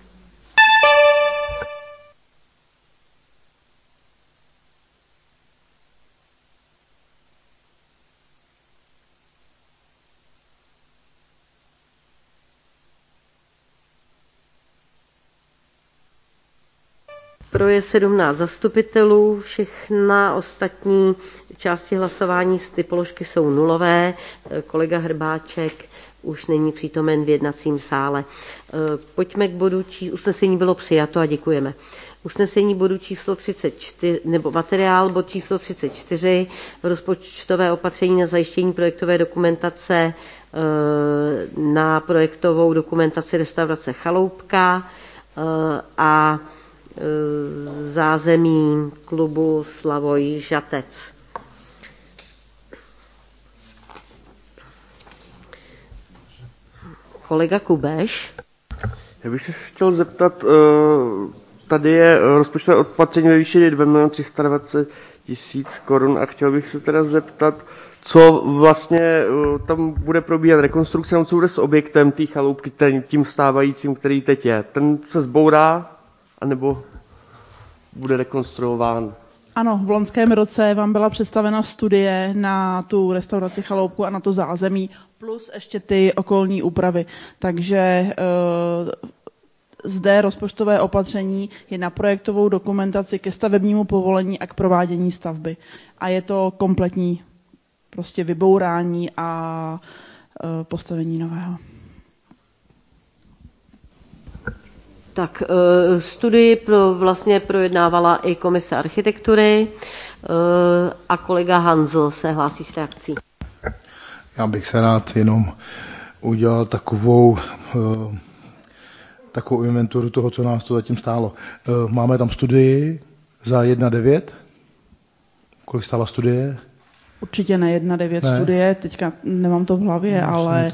[SPEAKER 2] Pro je 17 zastupitelů, všechna ostatní části hlasování z ty položky jsou nulové. Kolega Hrbáček už není přítomen v jednacím sále. Pojďme k bodu, usnesení bylo přijato a děkujeme. Usnesení bodu číslo 34, nebo materiál bod číslo 34, rozpočtové opatření na zajištění projektové dokumentace na projektovou dokumentaci restaurace Chaloupka a zázemí klubu Slavoj Žatec. Kolega Kubeš.
[SPEAKER 12] Já bych se chtěl zeptat, tady je rozpočtové opatření ve výši 2 320 000 korun a chtěl bych se teda zeptat, co vlastně tam bude probíhat rekonstrukce, co bude s objektem té chaloupky, tím stávajícím, který teď je. Ten se zbourá, anebo bude rekonstruován?
[SPEAKER 8] Ano, v loňském roce vám byla představena studie na tu restauraci Chaloupku a na to zázemí, plus ještě ty okolní úpravy. Takže zde rozpočtové opatření je na projektovou dokumentaci ke stavebnímu povolení a k provádění stavby. A je to kompletní prostě vybourání a postavení nového.
[SPEAKER 2] Tak studii vlastně projednávala i komise architektury a kolega Hanzl se hlásí s reakcí.
[SPEAKER 5] Já bych se rád jenom udělal takovou inventuru toho, co nás to zatím stálo. Máme tam studii za 1,9. Kolik stála studie?
[SPEAKER 8] Určitě ne 1,9 studie, teďka nemám to v hlavě, ale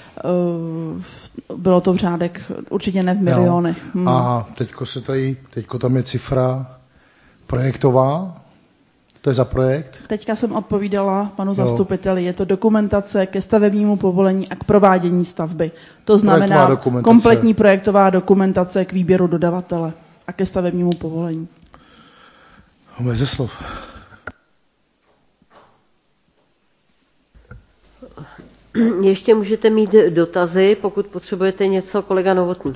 [SPEAKER 8] bylo to v řádek, určitě ne v milionech.
[SPEAKER 5] A teďko tam je cifra projektová. To je za projekt?
[SPEAKER 8] Teďka jsem odpovídala panu zastupiteli. Je to dokumentace ke stavebnímu povolení a k provádění stavby. To znamená kompletní projektová dokumentace k výběru dodavatele a ke stavebnímu povolení.
[SPEAKER 5] Beze slov.
[SPEAKER 2] Ještě můžete mít dotazy, pokud potřebujete něco, kolega Novotný.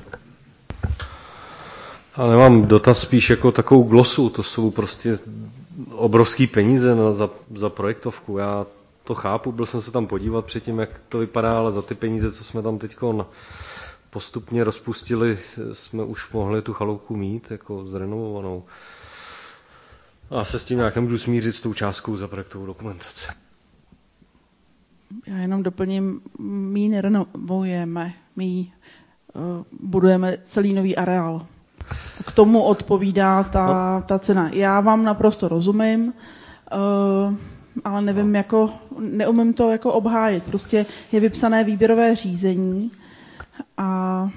[SPEAKER 9] Ale nemám dotaz, spíš jako takovou glosu, to jsou prostě obrovský peníze za projektovku. Já to chápu, byl jsem se tam podívat předtím, jak to vypadá, ale za ty peníze, co jsme tam teď postupně rozpustili, jsme už mohli tu chaloupku mít jako zrenovovanou. A se s tím nějak nemůžu smířit s tou částkou za projektovou dokumentaci.
[SPEAKER 8] Já jenom doplním, my nerenovujeme, my budujeme celý nový areál. K tomu odpovídá ta cena. Já vám naprosto rozumím, ale nevím, neumím to jako obhájit. Prostě je vypsané výběrové řízení a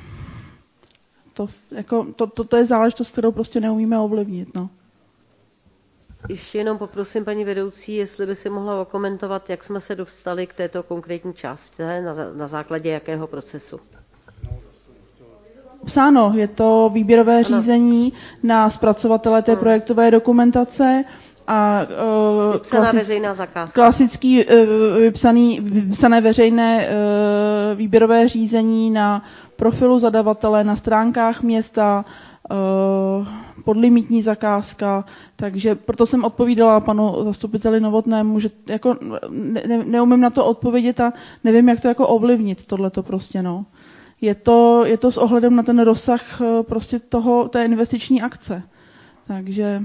[SPEAKER 8] to je záležitost, kterou prostě neumíme ovlivnit. No.
[SPEAKER 2] Ještě jenom poprosím paní vedoucí, jestli by si mohla okomentovat, jak jsme se dostali k této konkrétní části, na základě jakého procesu.
[SPEAKER 8] Psáno, je to výběrové řízení na zpracovatele té projektové dokumentace a
[SPEAKER 2] veřejná zakázka.
[SPEAKER 8] Klasický vypsané veřejné výběrové řízení na profilu zadavatele, na stránkách města, podlimitní zakázka, takže proto jsem odpovídala panu zastupiteli Novotnému, že jako neumím na to odpovědět a nevím, jak to jako ovlivnit, tohleto prostě, no. Je to s ohledem na ten rozsah prostě té investiční akce. Takže...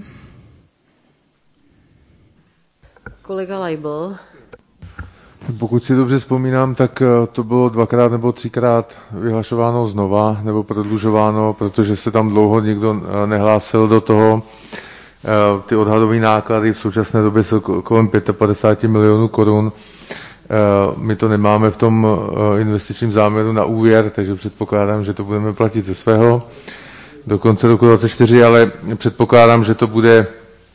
[SPEAKER 2] Kolega Leibl.
[SPEAKER 4] Pokud si dobře vzpomínám, tak to bylo 2x nebo 3x vyhlašováno znova nebo prodlužováno, protože se tam dlouho nikdo nehlásil do toho. Ty odhadové náklady v současné době jsou kolem 55 milionů korun. My to nemáme v tom investičním záměru na úvěr, takže předpokládám, že to budeme platit ze svého do konce roku 2024, ale předpokládám, že to bude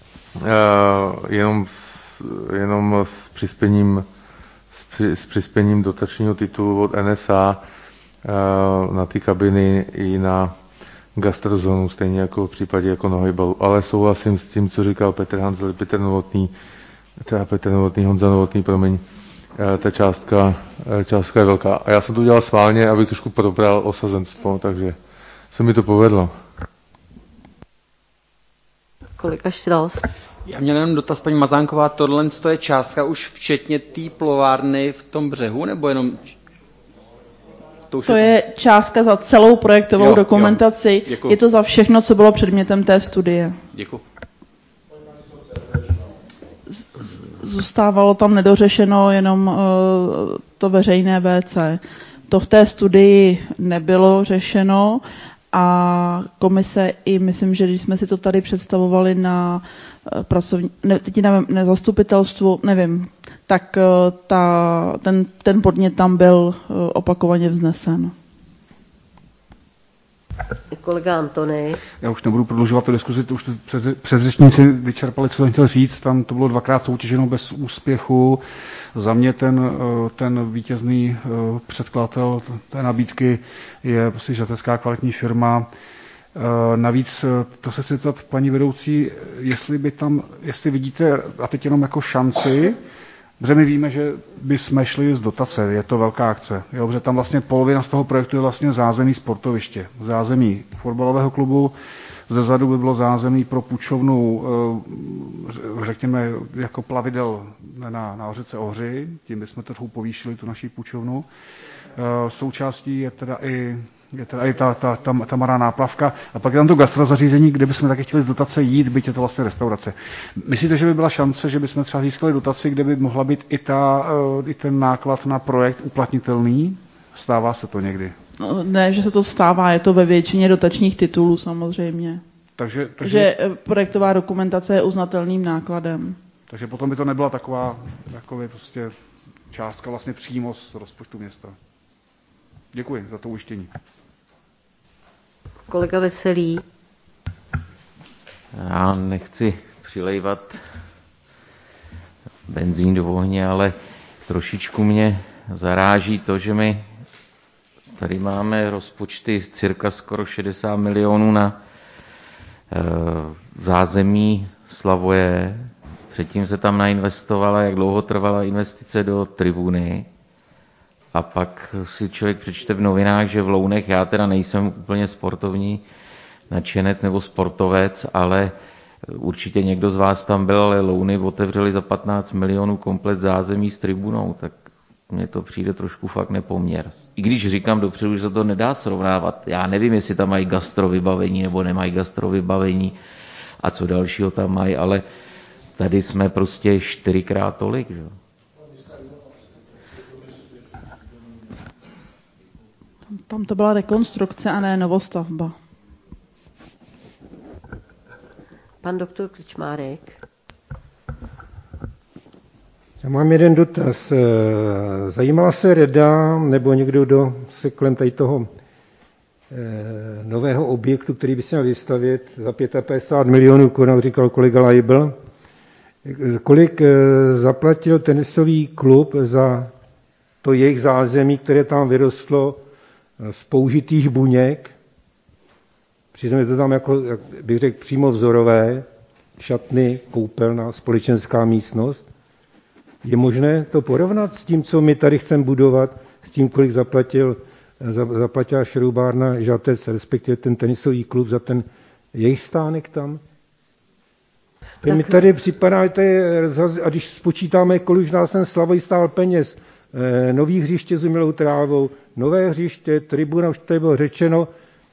[SPEAKER 4] jenom s přispěním dotačního titulu od NSA na ty kabiny i na gastrozónu, stejně jako v případě jako Nohejbalu. Ale souhlasím s tím, co říkal Petr Hanzl, Honza Novotný, promiň. Ta částka je velká. A já jsem to udělal sválně, abych trošku probral osazenstvo, takže se mi to povedlo.
[SPEAKER 2] Kolega Štraus.
[SPEAKER 19] Já měl jenom dotaz, paní Mazánková, tohle je částka už včetně té plovárny v tom břehu, nebo jenom...
[SPEAKER 8] To je částka za celou projektovou dokumentaci. Je to za všechno, co bylo předmětem té studie.
[SPEAKER 19] Děkuji.
[SPEAKER 8] Zůstávalo tam nedořešeno jenom to veřejné WC. To v té studii nebylo řešeno a komise i myslím, že když jsme si to tady představovali na zastupitelstvu, nevím, tak ten podnět tam byl opakovaně vznesen.
[SPEAKER 2] Kolega Antony.
[SPEAKER 14] Já už nebudu prodlužovat tu diskuzi, to už předřečníci vyčerpali, co jsem chtěl říct, tam to bylo 2x soutěženo bez úspěchu. Za mě ten vítězný předkladatel té nabídky je prostě žatecká kvalitní firma. Navíc to se chci zeptat paní vedoucí, jestli vidíte, a teď jenom jako šanci, protože my víme, že bychom šli z dotace, je to velká akce. Jo, protože tam vlastně polovina z toho projektu je vlastně zázemí sportoviště, zázemí fotbalového klubu, zezadu by bylo zázemí pro půjčovnu, řekněme, jako plavidel na řece Ohři, tím bychom trochu povýšili tu naší půjčovnu. Součástí je teda i je tady ta malá náplavka, a pak je tam to gastrozařízení, kde bychom taky chtěli z dotace jít, byť je to vlastně restaurace. Myslíte, že by byla šance, že bychom třeba získali dotaci, kde by mohla být i ten náklad na projekt uplatnitelný? Stává se to někdy?
[SPEAKER 8] No, ne, že se to stává, je to ve většině dotačních titulů samozřejmě. Takže projektová dokumentace je uznatelným nákladem.
[SPEAKER 14] Takže potom by to nebyla taková prostě částka vlastně přímo z rozpočtu města. Děkuji za to ujištění.
[SPEAKER 2] Kolega Veselý.
[SPEAKER 1] Já nechci přilejvat benzín do ohně, ale trošičku mě zaráží to, že my tady máme rozpočty cirka skoro 60 milionů na zázemí Slavoje. Předtím se tam nainvestovala, jak dlouho trvala investice do tribuny. A pak si člověk přečte v novinách, že v Lounech, já teda nejsem úplně sportovní nadšenec nebo sportovec, ale určitě někdo z vás tam byl, ale Louny otevřeli za 15 milionů komplet zázemí s tribunou, tak mně to přijde trošku fakt nepoměr. I když říkám dopředu, že se to nedá srovnávat. Já nevím, jestli tam mají gastrovybavení nebo nemají gastrovybavení a co dalšího tam mají, ale tady jsme prostě 4x tolik. Že?
[SPEAKER 8] Tam to byla rekonstrukce a ne novostavba.
[SPEAKER 2] Pan doktor Krčmárek.
[SPEAKER 7] Já mám jeden dotaz. Zajímala se Reda nebo někdo, kdo se kolem tady toho nového objektu, který by se měl vystavět za 55 milionů korun, říkal kolega Leibl, kolik zaplatil tenisový klub za to jejich zázemí, které tam vyrostlo z použitých buněk. Přitom je to tam, jako, jak bych řekl, přímo vzorové, šatny, koupelna, společenská místnost. Je možné to porovnat s tím, co my tady chceme budovat, s tím, kolik zaplatila šroubárna Žatec, respektive ten tenisový klub za ten jejich stánek tam? Tak mi tady připadá, a když spočítáme, kolik nás ten Slavoj stál peněz, nový hřiště s umělou trávou, nové hřiště, tribuna, už tady bylo řečeno,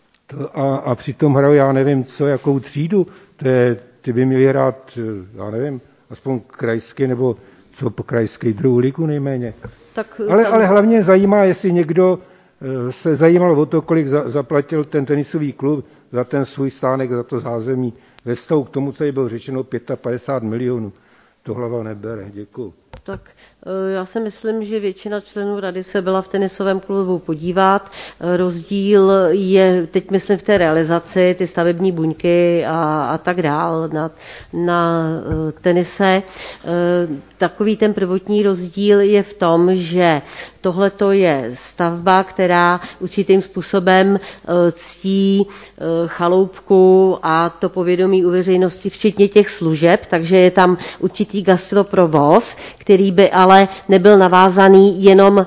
[SPEAKER 7] a přitom hrajou, já nevím co, jakou třídu, ty by měli hrát, já nevím, aspoň krajský nebo co po krajské druhou ligu nejméně. Ale hlavně zajímá, jestli někdo se zajímal o to, kolik zaplatil ten tenisový klub za ten svůj stánek, za to zázemí ve vztahu k tomu, co je bylo řečeno, 55 milionů. To hlava nebere. Děkuji.
[SPEAKER 2] Tak já si myslím, že většina členů rady se byla v tenisovém klubu podívat. Rozdíl je, teď myslím v té realizaci, ty stavební buňky a tak dál na tenise. Takový ten prvotní rozdíl je v tom, že tohleto je stavba, která určitým způsobem ctí chaloupku a to povědomí u veřejnosti, včetně těch služeb, takže je tam určitý gastroprovoz, který by ale nebyl navázaný jenom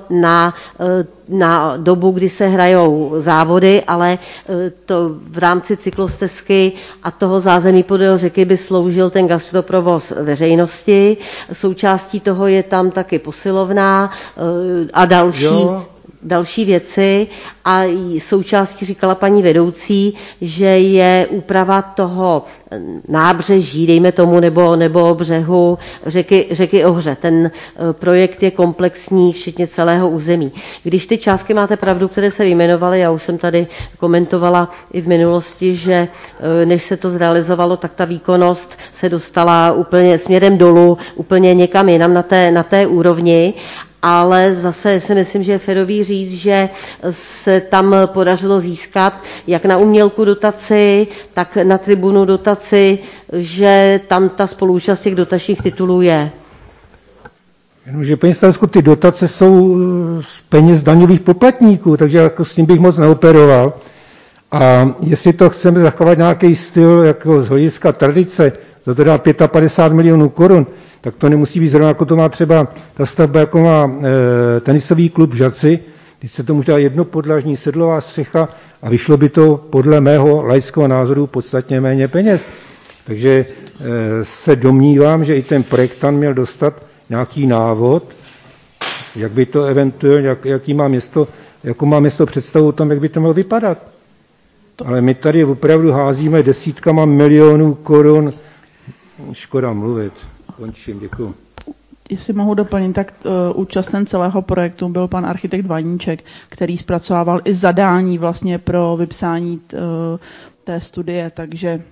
[SPEAKER 2] na dobu, kdy se hrajou závody, ale to v rámci cyklostezky a toho zázemí podél řeky by sloužil ten gastroprovoz veřejnosti. Součástí toho je tam taky posilovna a další věci a součástí říkala paní vedoucí, že je úprava toho nábřeží, dejme tomu, nebo břehu řeky Ohře. Ten projekt je komplexní, včetně celého území. Když ty částky máte pravdu, které se vyjmenovaly, já už jsem tady komentovala i v minulosti, že než se to zrealizovalo, tak ta výkonnost se dostala úplně směrem dolů, úplně někam jinam na té úrovni. Ale zase si myslím, že je férový říct, že se tam podařilo získat jak na umělku dotaci, tak na tribunu dotaci, že tam ta spoluúčast těch dotačních titulů je.
[SPEAKER 7] Jenomže paní starostko, ty dotace jsou z peněz daňových poplatníků, takže jako s tím bych moc neoperoval. A jestli to chceme zachovat nějaký styl jako z hlediska tradice, za to dá 55 milionů korun, tak to nemusí být zrovna, jako to má třeba ta stavba, jako má tenisový klub v Žatci, když se tomu dá jednopodlažní sedlová střecha a vyšlo by to podle mého laického názoru podstatně méně peněz. Takže se domnívám, že i ten projektant měl dostat nějaký návod, jak by to eventuálně, jaký má město jako má město představu o tom, jak by to mělo vypadat. Ale my tady opravdu házíme desítkama milionů korun. Škoda mluvit. Končím, děkuji.
[SPEAKER 8] Jestli mohu doplnit, tak účasten celého projektu byl pan architekt Vaníček, který zpracovával i zadání vlastně pro vypsání té studie, takže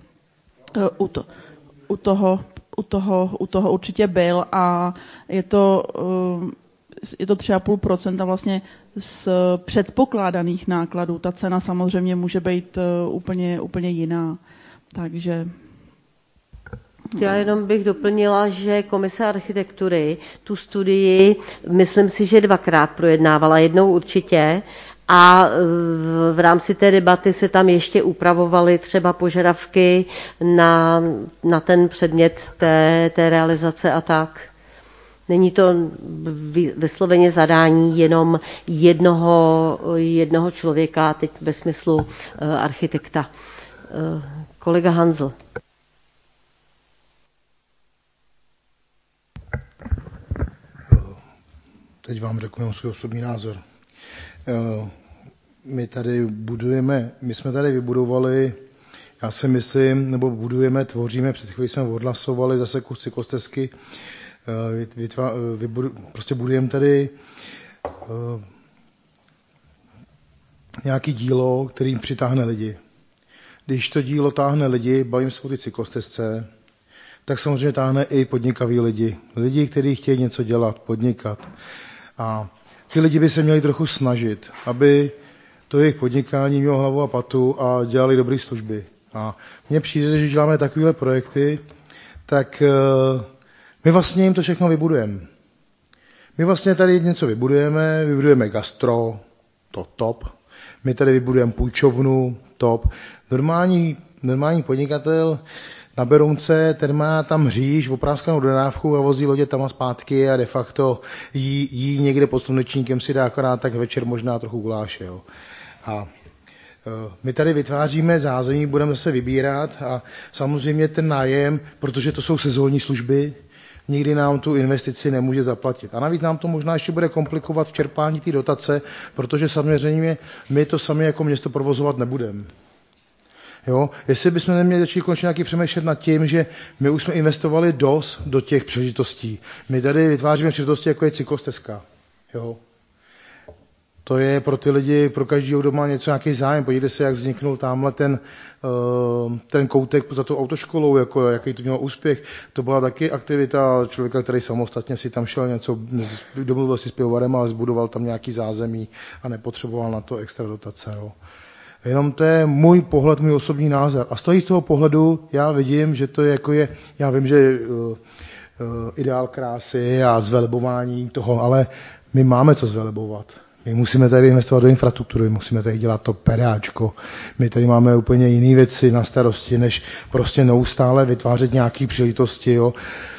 [SPEAKER 8] u toho určitě byl a je to 3,5% vlastně z předpokládaných nákladů. Ta cena samozřejmě může být úplně jiná. Takže
[SPEAKER 2] já jenom bych doplnila, že komise architektury tu studii, myslím si, že 2krát projednávala, jednou určitě, a v rámci té debaty se tam ještě upravovaly třeba požadavky na ten předmět té realizace a tak. Není to vysloveně zadání jenom jednoho člověka, teď ve smyslu architekta. Kolega Hanzl.
[SPEAKER 5] Teď vám řeknu svůj osobní názor. My jsme tady vybudovali, já si myslím, nebo tvoříme, před chvílí jsme odhlasovali zase kus cyklostezky, prostě budujeme tady nějaký dílo, který přitáhne lidi. Když to dílo táhne lidi, bavím se o ty cyklostezce, tak samozřejmě táhne i podnikaví lidi. Lidi, kteří chtějí něco dělat, podnikat. A ty lidi by se měli trochu snažit, aby to jejich podnikání mělo hlavu a patu a dělali dobré služby. A mně přijde, že děláme takovéhle projekty, tak my vlastně jim to všechno vybudujeme. My vlastně tady něco vybudujeme gastro, to top. My tady vybudujeme půjčovnu, top. Normální podnikatel na Berounce, ten má tam hříš, opráskanou dodávku a vozí lodě tam a zpátky a de facto jí někde pod slunečníkem si dá akorát tak večer možná trochu guláše. Jo. A my tady vytváříme zázemí, budeme se vybírat a samozřejmě ten nájem, protože to jsou sezónní služby, nikdy nám tu investici nemůže zaplatit. A navíc nám to možná ještě bude komplikovat v čerpání té dotace, protože samozřejmě my to sami jako město provozovat nebudeme. Jo? Jestli bychom neměli začít konečně nějaký přemýšlet nad tím, že my už jsme investovali dost do těch příležitostí. My tady vytváříme příležitosti, jako je cyklostezka. Jo? To je pro ty lidi, pro každého, kdo má nějaký zájem. Podívejte se, jak vzniknul tamhle ten koutek za tou autoškolou, jako, jaký to mělo úspěch. To byla taky aktivita člověka, který samostatně si tam šel něco, domluvil si s pivovarem, ale zbudoval tam nějaký zázemí a nepotřeboval na to extra dotace. Jo. Jenom to je můj pohled, můj osobní názor. A z toho pohledu já vidím, že to je jako já vím, že ideál krásy a zvelebování toho, ale my máme co zvelebovat. My musíme tady investovat do infrastruktury, musíme tady dělat to peráčko. My tady máme úplně jiné věci na starosti, než prostě neustále vytvářet nějaké příležitosti, jo.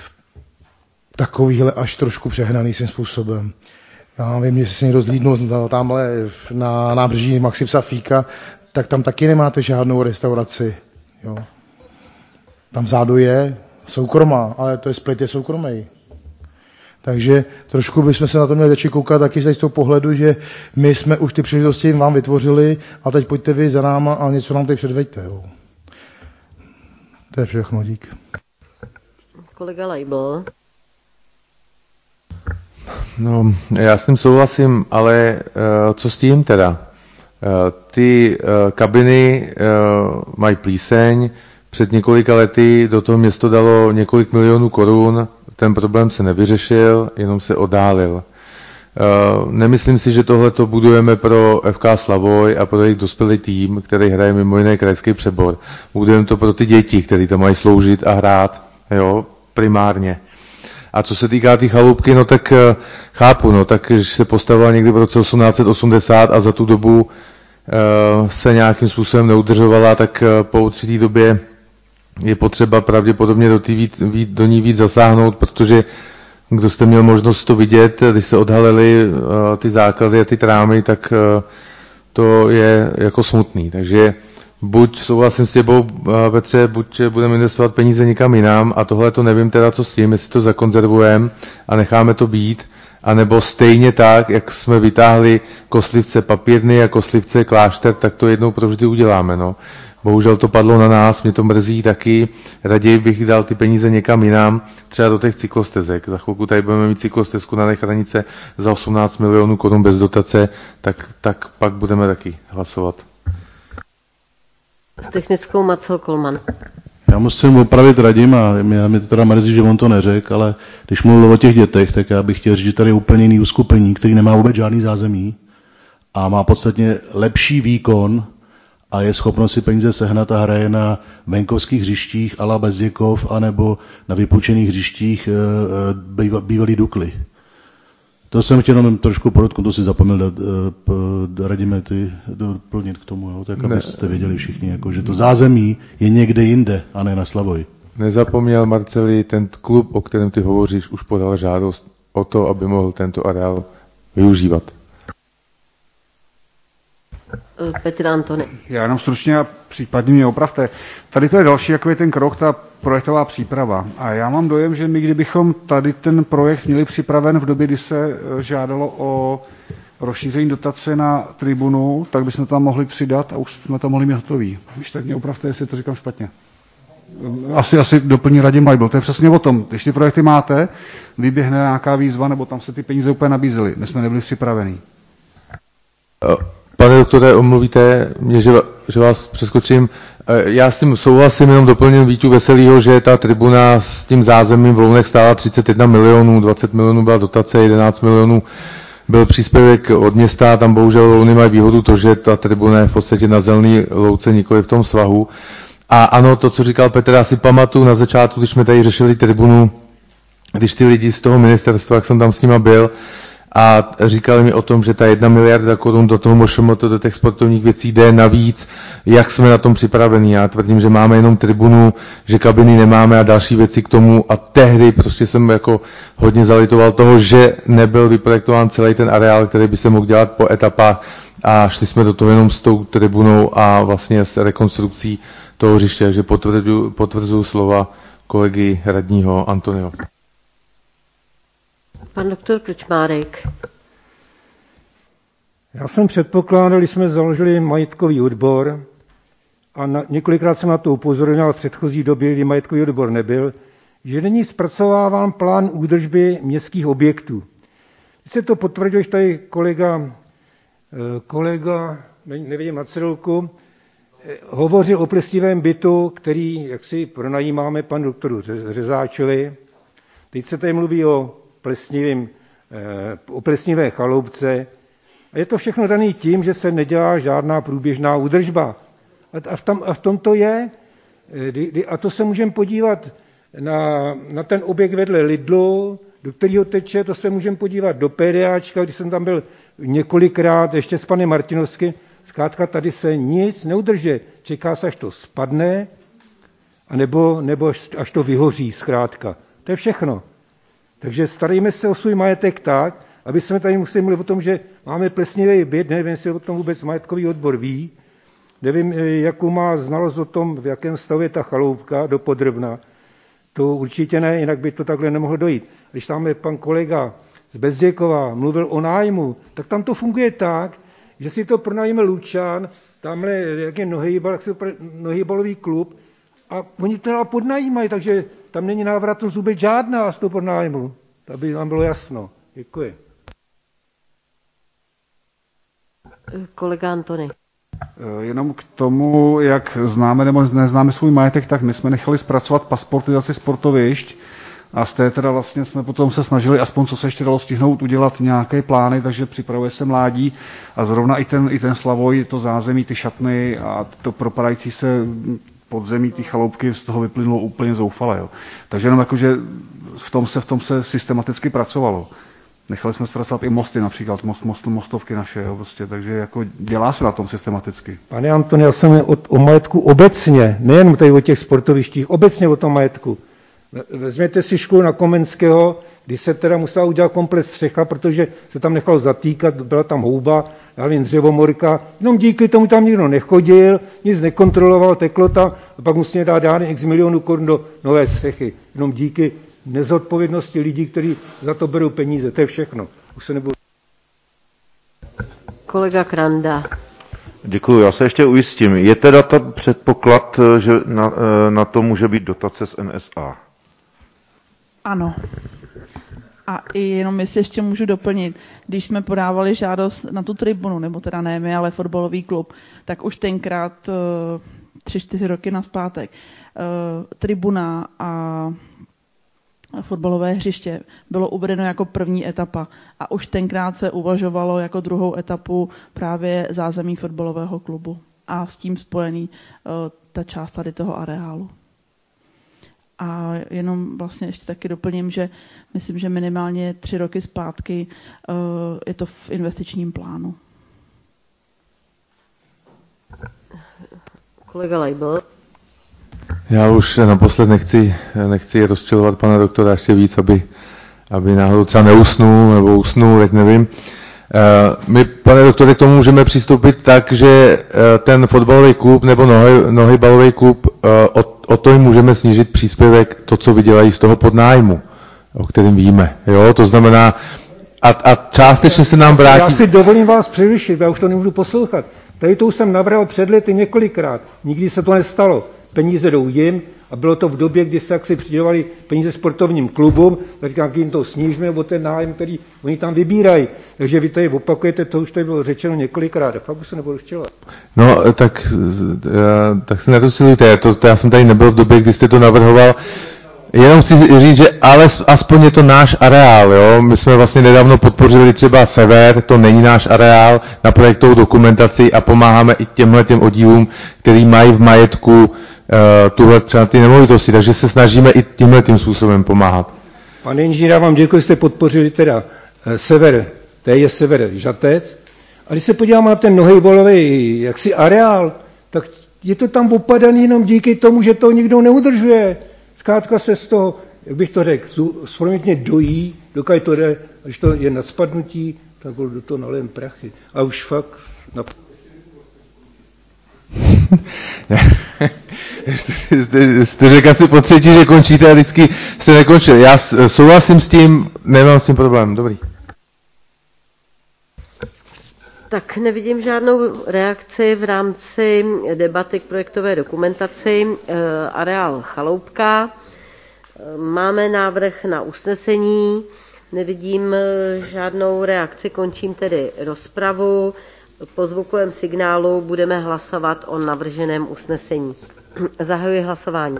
[SPEAKER 5] Takovýhle až trošku přehnaný svým způsobem. Já vím, že si někdo zlídnul tamhle na nábřeží Maxipsa Fíka, tak tam taky nemáte žádnou restauraci. Jo. Tam vzadu je soukromá, ale to je split je soukromý. Takže trošku bychom se na to měli začít koukat taky z toho pohledu, že my jsme už ty příležitosti vám vytvořili a teď pojďte vy za náma a něco nám tady předveďte. Jo. To je všechno, dík.
[SPEAKER 2] Kolega Leibl.
[SPEAKER 4] No, já s tím souhlasím, ale co s tím teda? Ty kabiny mají plíseň, před několika lety do toho město dalo několik milionů korun, ten problém se nevyřešil, jenom se oddálil. Nemyslím si, že tohle to budujeme pro FK Slavoj a pro jejich dospělý tým, který hraje mimo jiné krajský přebor. Budujeme to pro ty děti, které tam mají sloužit a hrát, jo, primárně. A co se týká té chalupky, no tak chápu, no tak když se postavila někdy v roce 1880 a za tu dobu se nějakým způsobem neudržovala, tak po určitý době je potřeba pravděpodobně do ní víc zasáhnout, protože kdo jste měl možnost to vidět, když se odhalily ty základy a ty trámy, tak to je jako smutný. Takže buď souhlasím s těbou, Petře, buď budeme investovat peníze někam jinam a tohle to nevím teda, co s tím, jestli to zakonzervujeme a necháme to být, A nebo stejně tak, jak jsme vytáhli Koslivce Papírny a Koslivce Klášter, tak to jednou provždy uděláme. No. Bohužel to padlo na nás, mě to mrzí taky. Raději bych dal ty peníze někam jinam, třeba do těch cyklostezek. Za chvilku tady budeme mít cyklostezku na Nechranice za 18 milionů korun bez dotace, tak pak budeme taky hlasovat.
[SPEAKER 2] S technickou Marcel Kolman.
[SPEAKER 17] Já musím opravit Radima, mě to teda mrzí, že on to neřekl, ale když mluvil o těch dětech, tak já bych chtěl říct, že tady je úplně jiný uskupení, který nemá vůbec žádný zázemí a má podstatně lepší výkon a je schopno si peníze sehnat a hraje na venkovských hřištích a la Bezděkov, anebo na vypůjčených hřištích bývalý Dukly. To jsem chtěl jenom trošku podotknout, to si zapomněl Radime ty doplnit k tomu, jo? Tak abyste věděli všichni, jako, že to zázemí je někde jinde a ne na Slavoj.
[SPEAKER 4] Nezapomněl, Marceli, ten klub, o kterém ty hovoříš, už podal žádost o to, aby mohl tento areál využívat.
[SPEAKER 2] Petr Antony.
[SPEAKER 14] Já jenom stručně a případně mě opravte. Tady to je další takový ten krok, ta projektová příprava. A já mám dojem, že my kdybychom tady ten projekt měli připraven v době, kdy se žádalo o rozšíření dotace na tribunu, tak bychom tam mohli přidat a už jsme tam mohli mít hotový. Když tak mě opravte, jestli to říkám špatně. Asi doplní Radim Majbl. To je přesně o tom. Když ty projekty máte, vyběhne nějaká výzva, nebo tam se ty peníze úplně nabízely. My jsme nebyli připravení.
[SPEAKER 4] Pane doktore, omluvíte mě, že vás přeskočím. Já s tím souhlasím, jenom doplním Víťu Veselýho, že ta tribuna s tím zázemím v Lounech stála 31 milionů, 20 milionů byla dotace, 11 milionů byl příspěvek od města, tam bohužel Louny mají výhodu to, že ta tribuna je v podstatě na zelený louce, nikoli v tom svahu. A ano, to, co říkal Petr, já si pamatuju na začátku, když jsme tady řešili tribunu, když ty lidi z toho ministerstva, jak jsem tam s nima byl, a říkali mi o tom, že ta 1 miliarda korun do toho MŠMT, do těch sportovních věcí jde navíc, jak jsme na tom připravení. Já tvrdím, že máme jenom tribunu, že kabiny nemáme a další věci k tomu a tehdy prostě jsem jako hodně zalitoval toho, že nebyl vyprojektován celý ten areál, který by se mohl dělat po etapách a šli jsme do toho jenom s tou tribunou a vlastně s rekonstrukcí toho hřiště, takže potvrzuju slova kolegy radního Antonio.
[SPEAKER 2] Pan doktor Krčmárek.
[SPEAKER 7] Já jsem předpokládal, když jsme založili majetkový odbor a několikrát jsem na to upozornil v předchozí době, kdy majetkový odbor nebyl, že není zpracováván plán údržby městských objektů. Když se to potvrdil, že tady kolega nevidím na cedulku, hovořil o plesnivém bytu, který jaksi pronajímáme panu doktoru Řezáčovi. Teď se tady mluví o plesnivé chaloupce. A je to všechno dané tím, že se nedělá žádná průběžná údržba. A v tom to je. A to se můžeme podívat na ten objekt vedle Lidlu, do kterého teče, to se můžeme podívat do PDAčka, když jsem tam byl několikrát, ještě s panem Martinovským. Zkrátka tady se nic neudrží. Čeká se, až to spadne, nebo až to vyhoří, zkrátka. To je všechno. Takže starejme se o svůj majetek tak, aby jsme tady museli mluvit o tom, že máme plesnivý byt, nevím, jestli o tom vůbec majetkový odbor ví, nevím, jakou má znalost o tom, v jakém stavu je ta chaloupka dopodrobna. To určitě ne, jinak by to takhle nemohlo dojít. Když tam je pan kolega z Bezděkova mluvil o nájmu, tak tam to funguje tak, že si to pronajme Lučan, tamhle jak je nohybalový klub a oni to teda podnajímají, takže tam není návratnost vůbec žádná z toho podnájmu. Aby nám bylo jasno. Děkuji.
[SPEAKER 2] Kolega Antony.
[SPEAKER 14] Jenom k tomu, jak známe nebo neznáme svůj majetek, tak my jsme nechali zpracovat pasportizaci sportovišť a z té teda vlastně jsme potom se snažili, aspoň co se ještě dalo stihnout, udělat nějaké plány, takže připravuje se mládí a zrovna i ten Slavoj, to zázemí, ty šatny a to propadající se podzemí, ty chaloupky, z toho vyplynulo úplně zoufale. Jo. Takže jenom jakože v tom se systematicky pracovalo. Nechali jsme zpracovat i mosty, například mostovky naše, jo, prostě, takže jako dělá se na tom systematicky.
[SPEAKER 7] Pane Antoni, já jsem o majetku obecně, nejen tady o těch sportovištích, obecně o tom majetku. Vezměte si školu na Komenského, kdy se teda musela udělat komplet střecha, protože se tam nechalo zatýkat, byla tam houba, já vím, dřevomorka, jenom díky tomu tam nikdo nechodil, nic nekontroloval, teklo tam, a pak museli dát x milionů korun do nové střechy, jenom díky nezodpovědnosti lidí, kteří za to berou peníze. To je všechno. Už se nebudu...
[SPEAKER 2] Kolega Kranda.
[SPEAKER 10] Děkuji, já se ještě ujistím. Je teda ta předpoklad, že na to může být dotace z NSA?
[SPEAKER 8] Ano. A i jenom jestli ještě můžu doplnit, když jsme podávali žádost na tu tribunu, nebo teda ne my, ale fotbalový klub, tak už tenkrát 3-4 roky nazpátek tribuna a fotbalové hřiště bylo uvedeno jako první etapa a už tenkrát se uvažovalo jako druhou etapu právě zázemí fotbalového klubu a s tím spojený ta část tady toho areálu. A jenom vlastně ještě taky doplním, že myslím, že minimálně 3 roky zpátky je to v investičním plánu.
[SPEAKER 2] Kolega Leibl.
[SPEAKER 4] Já už naposled nechci rozčilovat pana doktora ještě víc, aby náhodou třeba neusnul nebo usnul, tak nevím. My, pane doktore, k tomu můžeme přistoupit tak, že ten fotbalový klub nebo nohybalový klub, o to jim můžeme snížit příspěvek, to, co vydělají z toho podnájmu, o kterém víme. Jo? To znamená, a částečně se nám vrátí...
[SPEAKER 7] Já si dovolím vás přerušit, já už to nemůžu poslouchat. Tady to už jsem navrhl před lety několikrát. Nikdy se to nestalo. Peníze jdou jim a bylo to v době, kdy se jaksi přidělovali peníze sportovním klubům, tak říkám, jim to snížíme o ten nájem, který oni tam vybírají. Takže vy tady opakujete, to už tady bylo řečeno několikrát. A fakt už se nebudu rozčilovat.
[SPEAKER 4] No, tak se nerozčilujte. To já jsem tady nebyl v době, kdy jste to navrhoval. Jenom chci říct, že ale aspoň je to náš areál, jo. My jsme vlastně nedávno podpořili třeba Sever, to není náš areál, na projektovou dokumentaci a pomáháme i těm oddílům, který mají v majetku tuhle třeba ty nemovitosti, takže se snažíme i tímhletím způsobem pomáhat.
[SPEAKER 7] Pane inženýr, já vám děkuji, že jste podpořili teda Sever, to je Sever Žatec, a když se podíváme na ten nohejbalový jaksi areál, tak je to tam opadaný jenom díky tomu, že to nikdo neudržuje. Zkrátka se z toho, jak bych to řekl, sformitně dojí, dokud to jde, když to je na spadnutí, tak do toho nalejem prachy. A už fakt...
[SPEAKER 4] Jste řekl asi po třetí, že končíte a vždycky se nekončil. Já souhlasím s tím, nemám s tím problém. Dobrý.
[SPEAKER 2] Tak nevidím žádnou reakci v rámci debaty k projektové dokumentaci areál Chaloupka. Máme návrh na usnesení, nevidím žádnou reakci, končím tedy rozpravu. Po zvukovém signálu budeme hlasovat o navrženém usnesení. Zahajuji hlasování.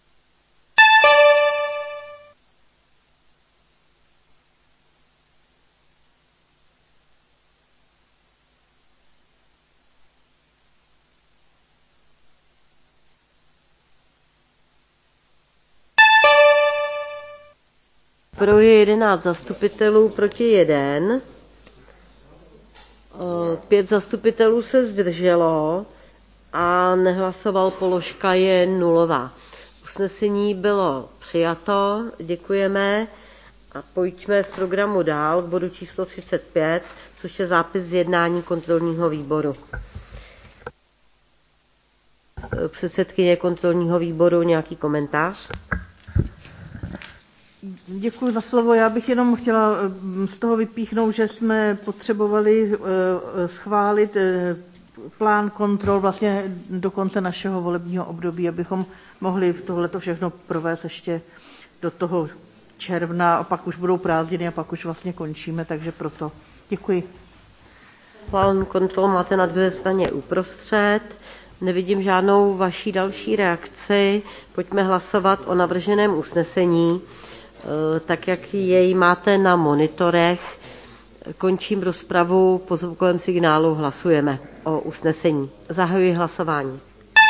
[SPEAKER 2] Pro je 11 zastupitelů, proti 1. 5 zastupitelů se zdrželo a nehlasoval, položka je nulová. Usnesení bylo přijato, děkujeme a pojďme v programu dál k bodu číslo 35, což je zápis z jednání kontrolního výboru. Předsedkyně kontrolního výboru, nějaký komentář?
[SPEAKER 3] Děkuji za slovo. Já bych jenom chtěla z toho vypíchnout, že jsme potřebovali schválit plán kontrol vlastně do konce našeho volebního období, abychom mohli tohleto všechno provést ještě do toho června a pak už budou prázdniny a pak už vlastně končíme, takže proto děkuji.
[SPEAKER 2] Plán kontrol máte na druhé straně uprostřed. Nevidím žádnou vaší další reakci. Pojďme hlasovat o navrženém usnesení, tak jak jej máte na monitorech. Končím rozpravu, po zvukovém signálu hlasujeme o usnesení. Zahajuji hlasování.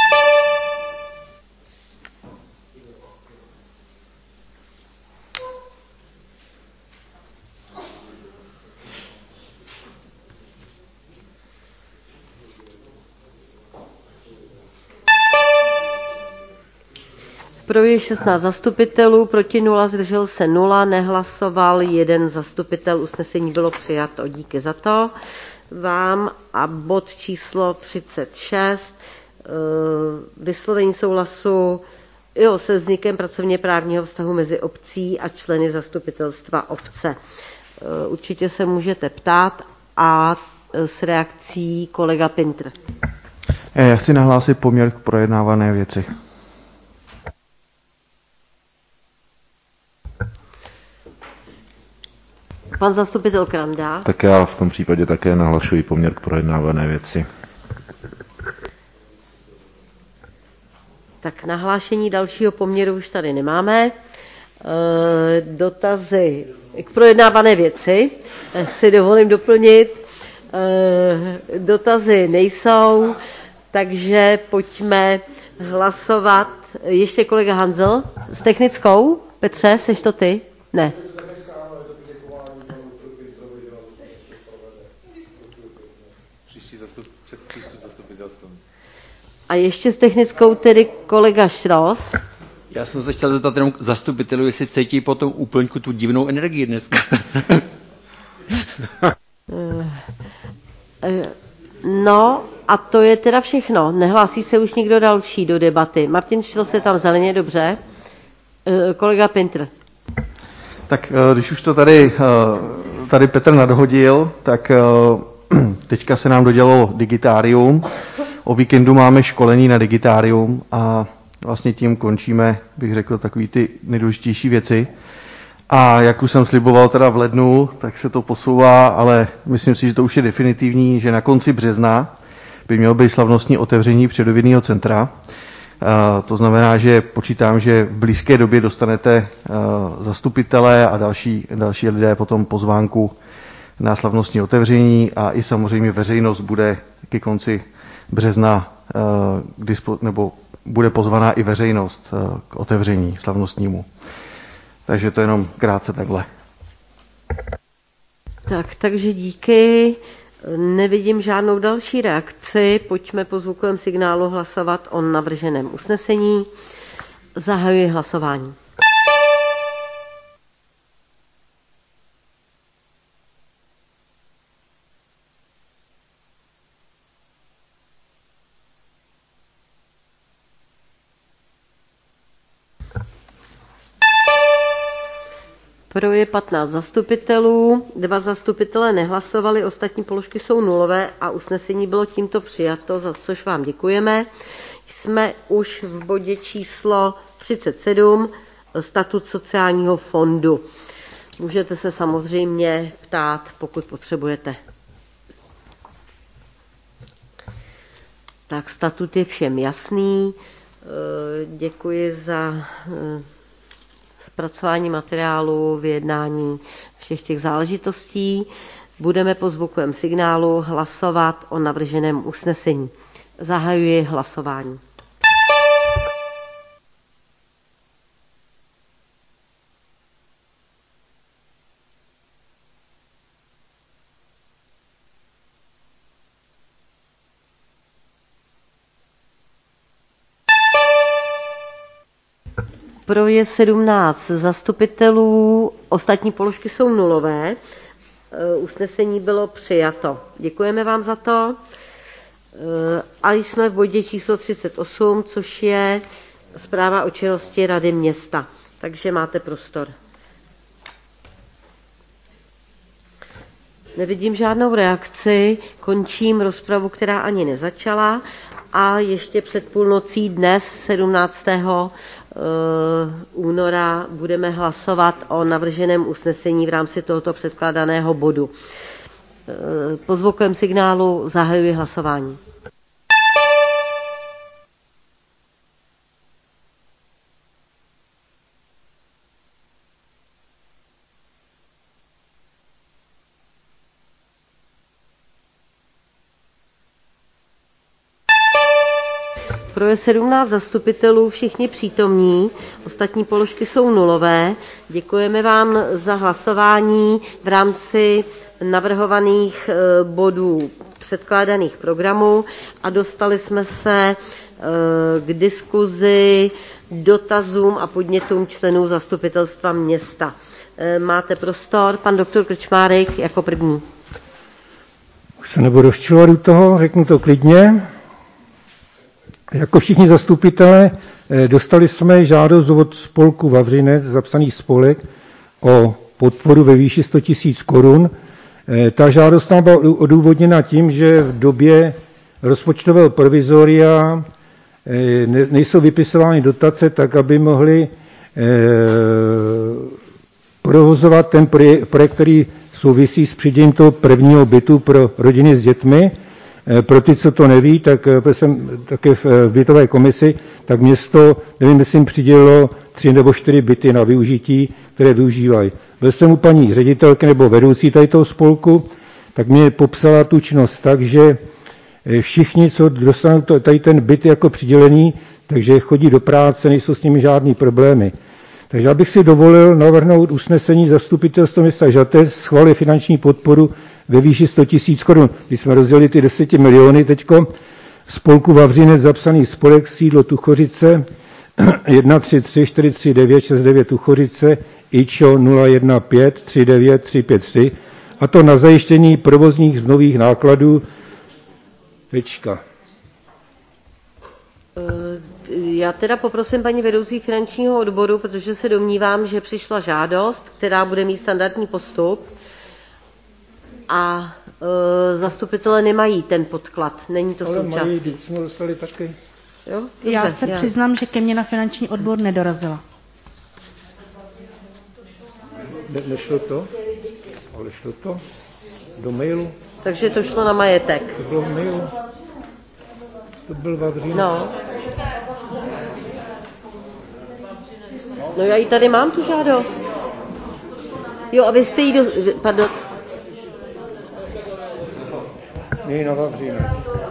[SPEAKER 2] Pro je 16 zastupitelů, proti 0, zdržel se 0, nehlasoval 1 zastupitel. Usnesení bylo přijato, díky za to vám. A bod číslo 36, vyslovení souhlasu se vznikem pracovně právního vztahu mezi obcí a členy zastupitelstva obce. Určitě se můžete ptát a s reakcí kolega Pintr.
[SPEAKER 11] Já chci nahlásit poměr k projednávané věci.
[SPEAKER 2] Pan zastupitel Kranda.
[SPEAKER 10] Tak já v tom případě také nahlašuji poměr k projednávané věci.
[SPEAKER 2] Tak nahlášení dalšího poměru už tady nemáme. Dotazy k projednávané věci si dovolím doplnit. Dotazy nejsou, takže pojďme hlasovat. Ještě kolega Hanzel s technickou. Petře, seš to ty? Ne. A ještě s technickou tedy kolega Šros.
[SPEAKER 19] Já jsem se chtěl zeptat jenom zastupitelů, jestli cítí po tom úplňku tu divnou energii dneska.
[SPEAKER 2] No a to je teda všechno. Nehlásí se už nikdo další do debaty. Martin Šros je tam zeleně, dobře. Kolega Pintr.
[SPEAKER 11] Tak když už to tady Petr nadhodil, tak teďka se nám dodělalo digitárium. O víkendu máme školení na digitárium a vlastně tím končíme, bych řekl, takový ty nejdůležitější věci. A jak už jsem sliboval teda v lednu, tak se to posouvá, ale myslím si, že to už je definitivní, že na konci března by mělo být slavnostní otevření předobědného centra. To znamená, že počítám, že v blízké době dostanete zastupitelé a další lidé potom pozvánku na slavnostní otevření a i samozřejmě veřejnost bude ke konci března nebo bude pozvaná i veřejnost k otevření slavnostnímu. Takže to jenom krátce takhle.
[SPEAKER 2] Takže díky. Nevidím žádnou další reakci. Pojďme po zvukovém signálu hlasovat o navrženém usnesení. Zahajuji hlasování. Pro je 15 zastupitelů, 2 zastupitelé nehlasovali, ostatní položky jsou nulové a usnesení bylo tímto přijato, za což vám děkujeme. Jsme už v bodě číslo 37, statut sociálního fondu. Můžete se samozřejmě ptát, pokud potřebujete. Tak statut je všem jasný. Děkuji za zpracování materiálu, vyjednání všech těch záležitostí. Budeme po zvukovém signálu hlasovat o navrženém usnesení. Zahajuji hlasování. Pro je 17 zastupitelů, ostatní položky jsou nulové. Usnesení bylo přijato. Děkujeme vám za to. A jsme v bodě číslo 38, což je zpráva o činnosti Rady města. Takže máte prostor. Nevidím žádnou reakci, končím rozpravu, která ani nezačala. A ještě před půlnocí dnes, 17. února, budeme hlasovat o navrženém usnesení v rámci tohoto předkládaného bodu. Po zvukovém signálu zahajuji hlasování. Pro je 17 zastupitelů, všichni přítomní, ostatní položky jsou nulové. Děkujeme vám za hlasování v rámci navrhovaných bodů předkládaných programů a dostali jsme se k diskuzi, dotazům a podnětům členů zastupitelstva města. Máte prostor, pan doktor Krčmárek jako první.
[SPEAKER 7] Už se nebudu rozčilovat u toho, řeknu to klidně. Jako všichni zastupitelé Dostali jsme žádost od spolku Vavřinec, zapsaný spolek, o podporu ve výši 100 000 korun. Ta žádost nám byla odůvodněna tím, že v době rozpočtového provizoria nejsou vypisovány dotace tak, aby mohli provozovat ten projekt, který souvisí s přidělením toho prvního bytu pro rodiny s dětmi. Pro ty, co to neví, tak jsem také v bytové komisi, tak město, nevím, myslím, přidělilo 3 nebo 4 byty na využití, které využívají. Byl jsem u paní ředitelky nebo vedoucí tady toho spolku, tak mě popsala tu činnost tak, že všichni, co dostanou tady ten byt jako přidělený, takže chodí do práce, nejsou s nimi žádný problémy. Takže já bych si dovolil navrhnout usnesení zastupitelstva města Žatec, schvaluje finanční podporu ve výši 100 000 korun. Když jsme rozdělili ty 10 miliony teďko, spolku Vavřinec zapsaný spolek sídlo Tuchořice 133 439 69 Tuchořice IČO 015 39 353 a to na zajištění provozních nových nákladů. Tečka.
[SPEAKER 2] Já teda poprosím paní vedoucí finančního odboru, protože se domnívám, že přišla žádost, která bude mít standardní postup a zastupitelé nemají ten podklad, není to součástí.
[SPEAKER 7] Jsme dostali taky.
[SPEAKER 2] Jo? Dobře,
[SPEAKER 16] já se přiznám, že ke mně na finanční odbor nedorazila.
[SPEAKER 7] Nešlo to? Ale šlo to do mailu?
[SPEAKER 2] Takže to šlo na majetek.
[SPEAKER 7] To bylo v mailu. To byl Vavřinec.
[SPEAKER 2] No já ji tady mám, tu žádost. Jo, a vy jste jí pardon.
[SPEAKER 7] Ne, na Vavřinec.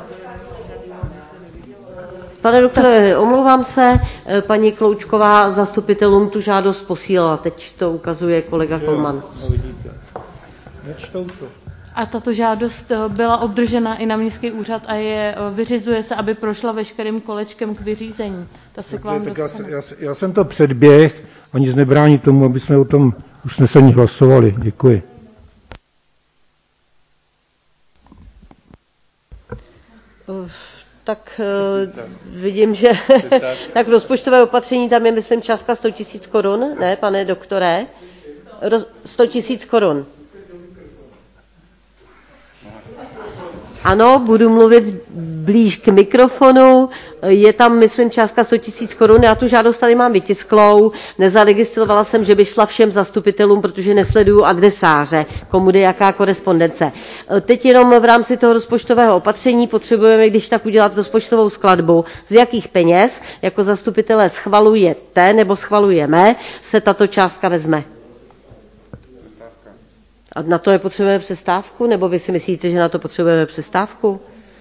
[SPEAKER 2] Pane doktore, omlouvám se, paní Kloučková zastupitelům tu žádost posílala. Teď to ukazuje kolega Kolman.
[SPEAKER 13] A tato žádost byla obdržena i na městský úřad a vyřizuje se, aby prošla veškerým kolečkem k vyřízení. Ta se k vám dostane.
[SPEAKER 7] Já jsem to předběh a nic nebrání tomu, aby jsme o tom usnesení hlasovali. Děkuji.
[SPEAKER 2] Tak vidím, že tak rozpočtové opatření tam je, myslím, částka 100 000 korun, ne, pane doktore? 100 000 korun. Ano, budu mluvit blíž k mikrofonu. Je tam, myslím, částka 100 000 korun. Já tu žádost tady mám vytisklou. Nezaregistrovala jsem, že by šla všem zastupitelům, protože nesleduju adresáře, komu jde jaká korespondence. Teď jenom v rámci toho rozpočtového opatření potřebujeme, když tak udělat rozpočtovou skladbu, z jakých peněz jako zastupitelé schvalujete nebo schvalujeme, se tato částka vezme. A na to nepotřebujeme přestávku? Nebo vy si myslíte, že na to potřebujeme přestávku?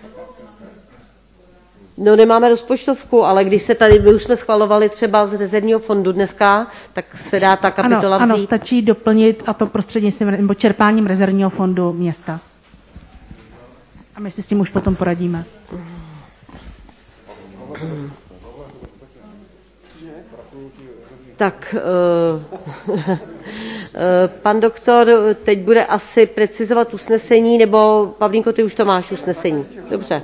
[SPEAKER 2] No nemáme rozpočtovku, ale když se tady, my už jsme schvalovali třeba z rezervního fondu dneska, tak se dá ta kapitola vzít.
[SPEAKER 16] Ano, stačí doplnit a to prostřednictvím nebo čerpáním rezervního fondu města. A my si s tím už potom poradíme.
[SPEAKER 2] Tak, pan doktor teď bude asi precizovat usnesení, nebo Pavlínko, ty už to máš usnesení. Dobře.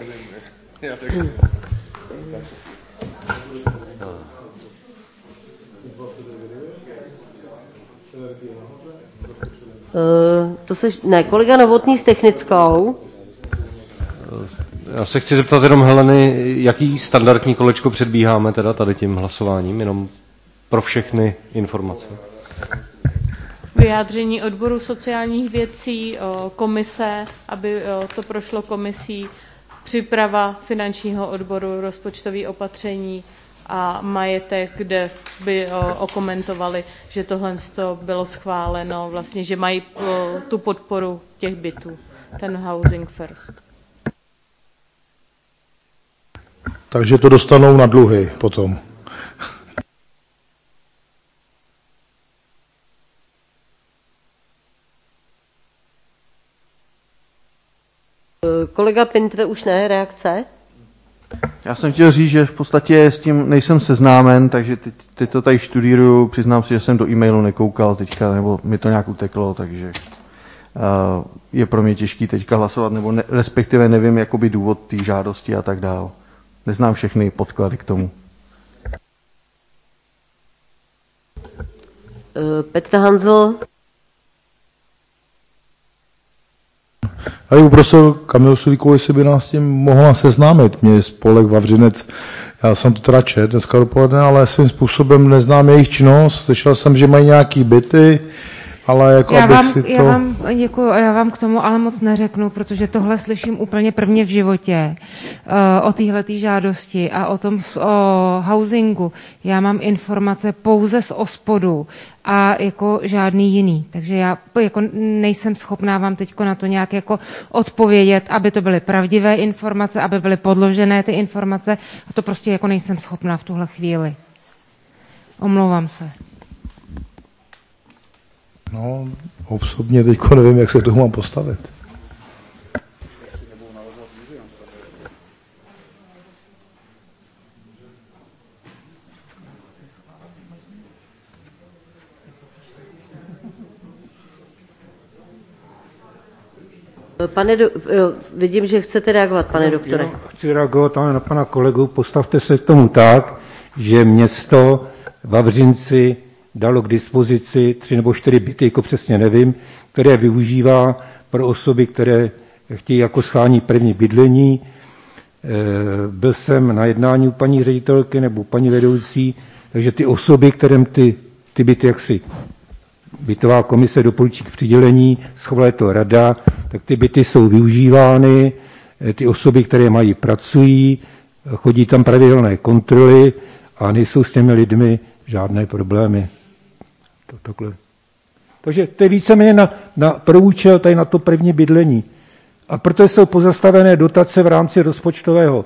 [SPEAKER 2] Kolega Novotný s technickou.
[SPEAKER 9] Já se chci zeptat jenom Heleny, jaký standardní kolečko předbíháme teda tady tím hlasováním, jenom pro všechny informace.
[SPEAKER 13] Vyjádření odboru sociálních věcí, komise, aby to prošlo komisí, příprava finančního odboru, rozpočtové opatření a majetek, kde by okomentovali, že tohle bylo schváleno, vlastně, že mají tu podporu těch bytů, ten housing first.
[SPEAKER 5] Takže to dostanou na dluhy potom.
[SPEAKER 2] Kolega Pintr už ne, reakce?
[SPEAKER 11] Já jsem chtěl říct, že v podstatě s tím nejsem seznámen, takže teď to tady študíruju, přiznám si, že jsem do e-mailu nekoukal teďka, nebo mi to nějak uteklo, takže je pro mě těžký teďka hlasovat, nebo respektive nevím jakoby důvod té žádosti a tak dál. Neznám všechny podklady k tomu.
[SPEAKER 2] Petr Hanzl.
[SPEAKER 5] Já bych poprosil Kamilu Sulíkovou, jestli by nás s tím mohla seznámit. Mě spolek Vavřinec, já jsem to teda čet dneska dopoledne, ale svým způsobem neznám jejich činnost. Slyšel jsem, že mají nějaký byty, ale jako
[SPEAKER 15] Já vám děkuju, já vám k tomu ale moc neřeknu, protože tohle slyším úplně prvně v životě o téhletý žádosti a o housingu. Já mám informace pouze z OSPODu a jako žádný jiný. Takže já jako nejsem schopná vám teďko na to nějak jako odpovědět, aby to byly pravdivé informace, aby byly podložené ty informace, a to prostě jako nejsem schopná v tuhle chvíli. Omlouvám se.
[SPEAKER 5] No, osobně teďko nevím, jak se k tomu mám postavit.
[SPEAKER 2] Vidím, že chcete reagovat, pane doktore.
[SPEAKER 7] Chci reagovat na pana kolegu. Postavte se k tomu tak, že město Vavřinci dalo k dispozici 3 nebo 4 byty, jako přesně nevím, které využívá pro osoby, které chtějí jako schání první bydlení. Byl jsem na jednání u paní ředitelky nebo paní vedoucí, takže ty osoby, kterým ty byty jaksi bytová komise doporučí k přidělení, schovala to rada, tak ty byty jsou využívány, ty osoby, které mají, pracují, chodí tam pravidelné kontroly a nejsou s těmi lidmi žádné problémy. Takhle. Takže to je víceméně pro účel tady na to první bydlení. A proto jsou pozastavené dotace v rámci rozpočtového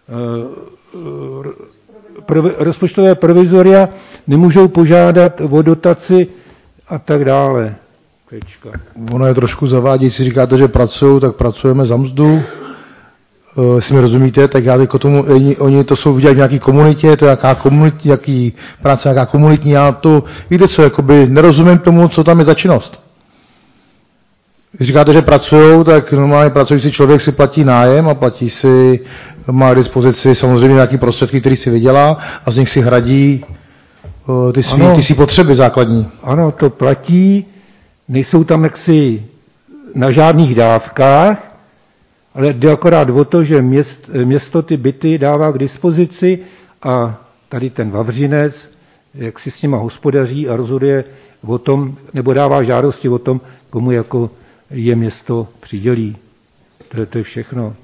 [SPEAKER 7] provizoria, nemůžou požádat o dotaci a tak dále. Tečka.
[SPEAKER 5] Ono je trošku zavádějící, říkáte, že pracují, tak pracujeme za mzdu. Jestli mi rozumíte, tak já jako tomu, oni to jsou vidět v nějaký komunitě, to je nějaký práce, nějaká komunitní, já to, víte co, jakoby nerozumím tomu, co tam je za činnost. Když říkáte, že pracují, tak normálně pracující člověk si platí nájem a má k dispozici samozřejmě nějaké prostředky, které si vydělá a z nich si hradí ty svý potřeby základní.
[SPEAKER 7] Ano, to platí, nejsou tam jaksi na žádných dávkách, ale jde akorát o to, že město ty byty dává k dispozici a tady ten Vavřinec, jak si s nima hospodaří a rozhoduje o tom, nebo dává žádosti o tom, komu jako je město přidělí. To je všechno.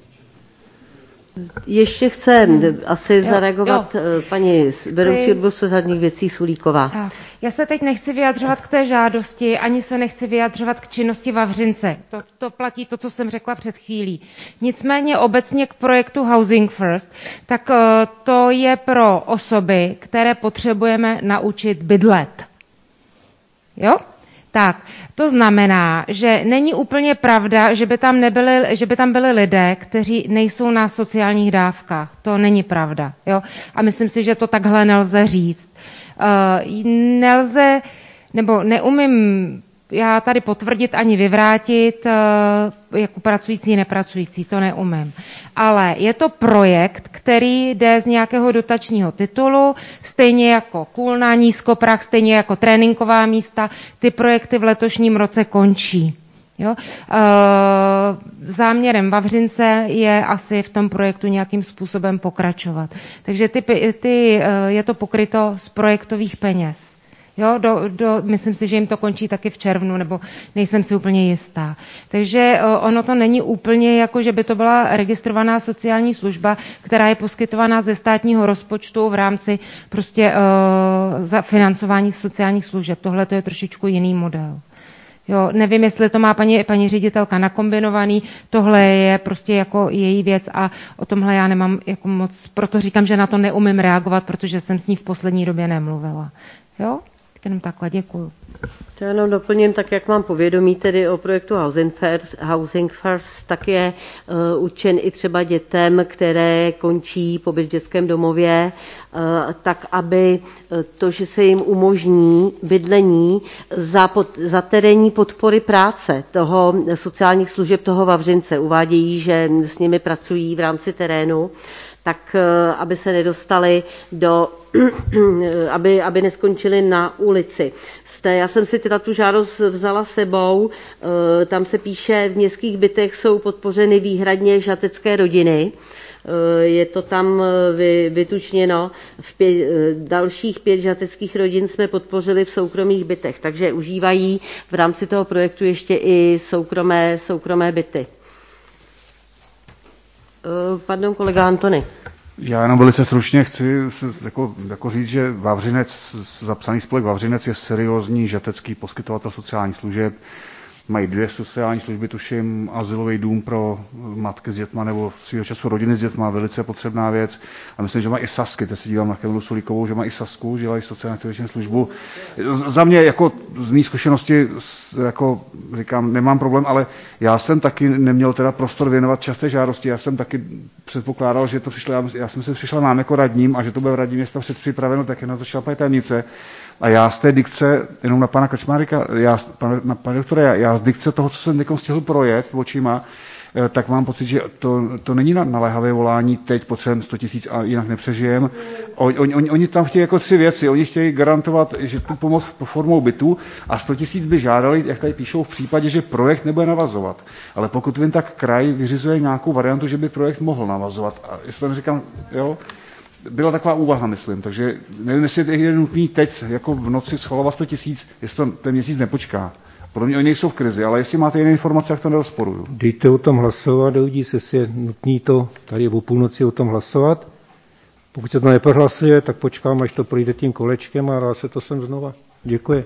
[SPEAKER 2] Ještě chce asi zareagovat paní vedoucí odboru sociálních věcí Sulíková.
[SPEAKER 15] Tak. Já se teď nechci vyjadřovat k té žádosti, ani se nechci vyjadřovat k činnosti Vavřince. To platí to, co jsem řekla před chvílí. Nicméně obecně k projektu Housing First, tak to je pro osoby, které potřebujeme naučit bydlet. Jo? Tak, to znamená, že není úplně pravda, že by tam byli lidé, kteří nejsou na sociálních dávkách. To není pravda. Jo? A myslím si, že to takhle nelze říct. Neumím já tady potvrdit ani vyvrátit jako pracující, nepracující, to neumím. Ale je to projekt, který jde z nějakého dotačního titulu, stejně jako Kůlna, Nízkoprah, stejně jako tréninková místa. Ty projekty v letošním roce končí. Jo? Záměrem Vavřince je asi v tom projektu nějakým způsobem pokračovat. Takže je to pokryto z projektových peněz. Jo, myslím si, že jim to končí taky v červnu, nebo nejsem si úplně jistá. Takže ono to není úplně jako, že by to byla registrovaná sociální služba, která je poskytovaná ze státního rozpočtu v rámci prostě za financování sociálních služeb. Tohle to je trošičku jiný model. Jo, nevím, jestli to má paní ředitelka nakombinovaný, tohle je prostě jako její věc a o tomhle já nemám jako moc, proto říkám, že na to neumím reagovat, protože jsem s ní v poslední době nemluvila. Jo? Jenom takhle, děkuju.
[SPEAKER 2] To jenom doplním, tak jak mám povědomí tedy o projektu Housing First, tak je určen i třeba dětem, které končí pobyt v dětském domově, tak aby to, že se jim umožní bydlení za terénní podpory práce toho sociálních služeb toho Vavřince. Uvádějí, že s nimi pracují v rámci terénu, tak aby se nedostali aby neskončili na ulici. Já jsem si teda tu žádost vzala sebou, tam se píše, v městských bytech jsou podpořeny výhradně žatecké rodiny, je to tam vytučněno, dalších 5 žateckých rodin jsme podpořili v soukromých bytech, takže užívají v rámci toho projektu ještě i soukromé byty. Pardon, kolega Antony.
[SPEAKER 14] Já jenom velice stručně chci jako říct, že Vavřinec, zapsaný spolek Vavřinec je seriózní žatecký poskytovatel sociálních služeb. Mají 2 sociální služby, tuším, azylový dům pro matky s dětma nebo svýho času rodiny s dětma, velice potřebná věc. A myslím, že mají i Sasky, teď se dívám na Kemilu Sulíkovou, že mají i Sasku, že dělají sociální aktivační službu. Za mě, jako z mých zkušenosti, jako říkám, nemám problém, ale já jsem taky neměl teda prostor věnovat časté žádosti. Já jsem taky předpokládal, že to přišlo, já jsem se přišel nám jako radním a že to bude v radním města předpřipraveno, tak jenom začala paní tajemnice. A já z té dikce, jenom na pana Kačmárika, na pana doktora, já z dikce toho, co jsem teď stihl projet očima, tak mám pocit, že to není naléhavé volání, teď potřebujeme 100 000 a jinak nepřežijem. Oni tam chtějí jako 3 věci. Oni chtějí garantovat, že tu pomoc formou bytu a 100 000 by žádali, jak tady píšou, v případě, že projekt nebude navazovat. Ale pokud vím, tak kraj vyřizuje nějakou variantu, že by projekt mohl navazovat. A jestli to říkám, jo, byla taková úvaha, myslím, takže nevím, jestli je nutný teď jako v noci schvalovat 100 000, jestli to ten měsíc nepočká. Podle mě oni nejsou v krizi, ale jestli máte jiné informace, tak to nerozporuju.
[SPEAKER 7] Dejte o tom hlasovat, doudí se, je nutný to tady o půlnoci o tom hlasovat. Pokud se to neprohlasuje, tak počkám, až to projde tím kolečkem a dá se to sem znova. Děkuji.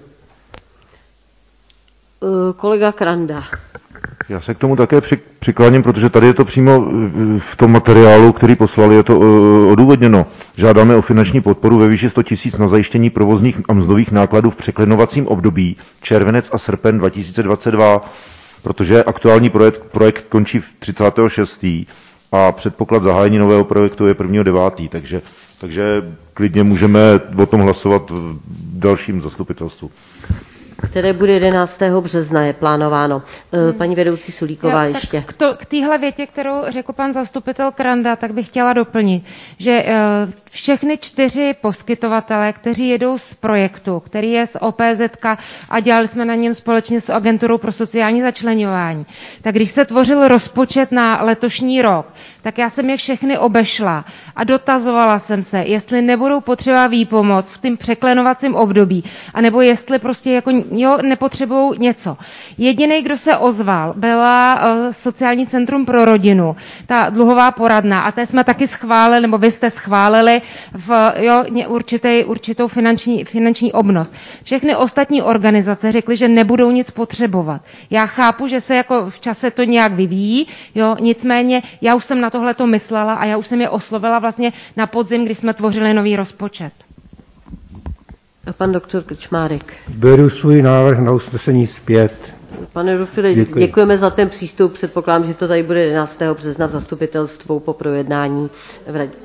[SPEAKER 2] Kolega Kranda.
[SPEAKER 10] Já se k tomu také přikláním, protože tady je to přímo v tom materiálu, který poslali, je to odůvodněno. Žádáme o finanční podporu ve výši 100 000 na zajištění provozních a mzdových nákladů v překlenovacím období červenec a srpen 2022, protože aktuální projekt končí v 36. a předpoklad zahájení nového projektu je 1.9. Takže klidně můžeme o tom hlasovat v dalším zastupitelstvu.
[SPEAKER 2] Které bude 11. března, je plánováno. Paní vedoucí Sulíková ještě.
[SPEAKER 15] K téhle větě, kterou řekl pan zastupitel Kranda, tak bych chtěla doplnit, že všechny 4 poskytovatele, kteří jedou z projektu, který je z OPZK a dělali jsme na něm společně s Agenturou pro sociální začleňování, tak když se tvořil rozpočet na letošní rok, tak já jsem je všechny obešla a dotazovala jsem se, jestli nebudou potřeba výpomoc v tom překlenovacím období, anebo jestli prostě jako nepotřebují něco. Jediný, kdo se ozval, byla Sociální centrum pro rodinu, ta dluhová poradna, a té jsme taky schválili, nebo vy jste schválili určitou finanční obnos. Všechny ostatní organizace řekly, že nebudou nic potřebovat. Já chápu, že se jako v čase to nějak vyvíjí, nicméně já už jsem na tohle to myslela a já už jsem je oslovila vlastně na podzim, když jsme tvořili nový rozpočet.
[SPEAKER 2] A pan doktor Krčmárek.
[SPEAKER 7] Beru svůj návrh na usnesení zpět.
[SPEAKER 2] Pane doktore, děkujeme za ten přístup. Předpokládám, že to tady bude 11. března v zastupitelstvu po projednání v radě.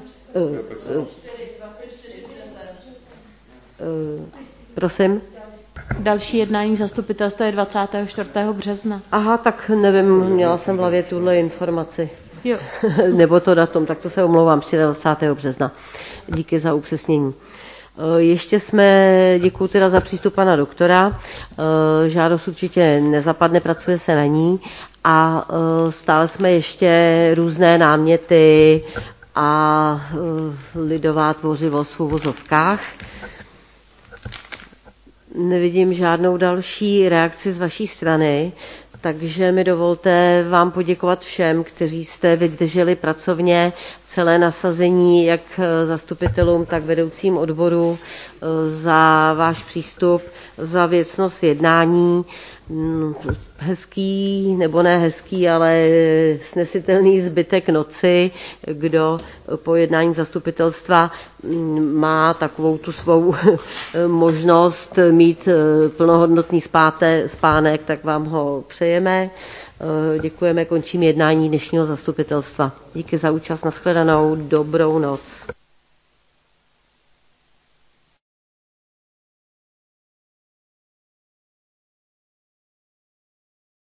[SPEAKER 2] Prosím.
[SPEAKER 13] Další jednání zastupitelstva je 24. března.
[SPEAKER 2] Aha, tak nevím, měla jsem v hlavě tuhle informaci.
[SPEAKER 13] Jo.
[SPEAKER 2] Nebo to datum, tak to se omlouvám, 24. března. Díky za upřesnění. Ještě děkuji teda za přístup pana doktora. Žádost určitě nezapadne, pracuje se na ní a stále jsme ještě různé náměty a lidová tvořivost v uvozovkách. Nevidím žádnou další reakci z vaší strany, takže mi dovolte vám poděkovat všem, kteří jste vydrželi pracovně celé nasazení, jak zastupitelům, tak vedoucím odboru, za váš přístup, za věcnost jednání. Hezký, nebo ne hezký, ale snesitelný zbytek noci, kdo po jednání zastupitelstva má takovou tu svou možnost mít plnohodnotný spánek, tak vám ho přejeme. Děkujeme, končím jednání dnešního zastupitelstva. Díky za účast, nashledanou, dobrou noc.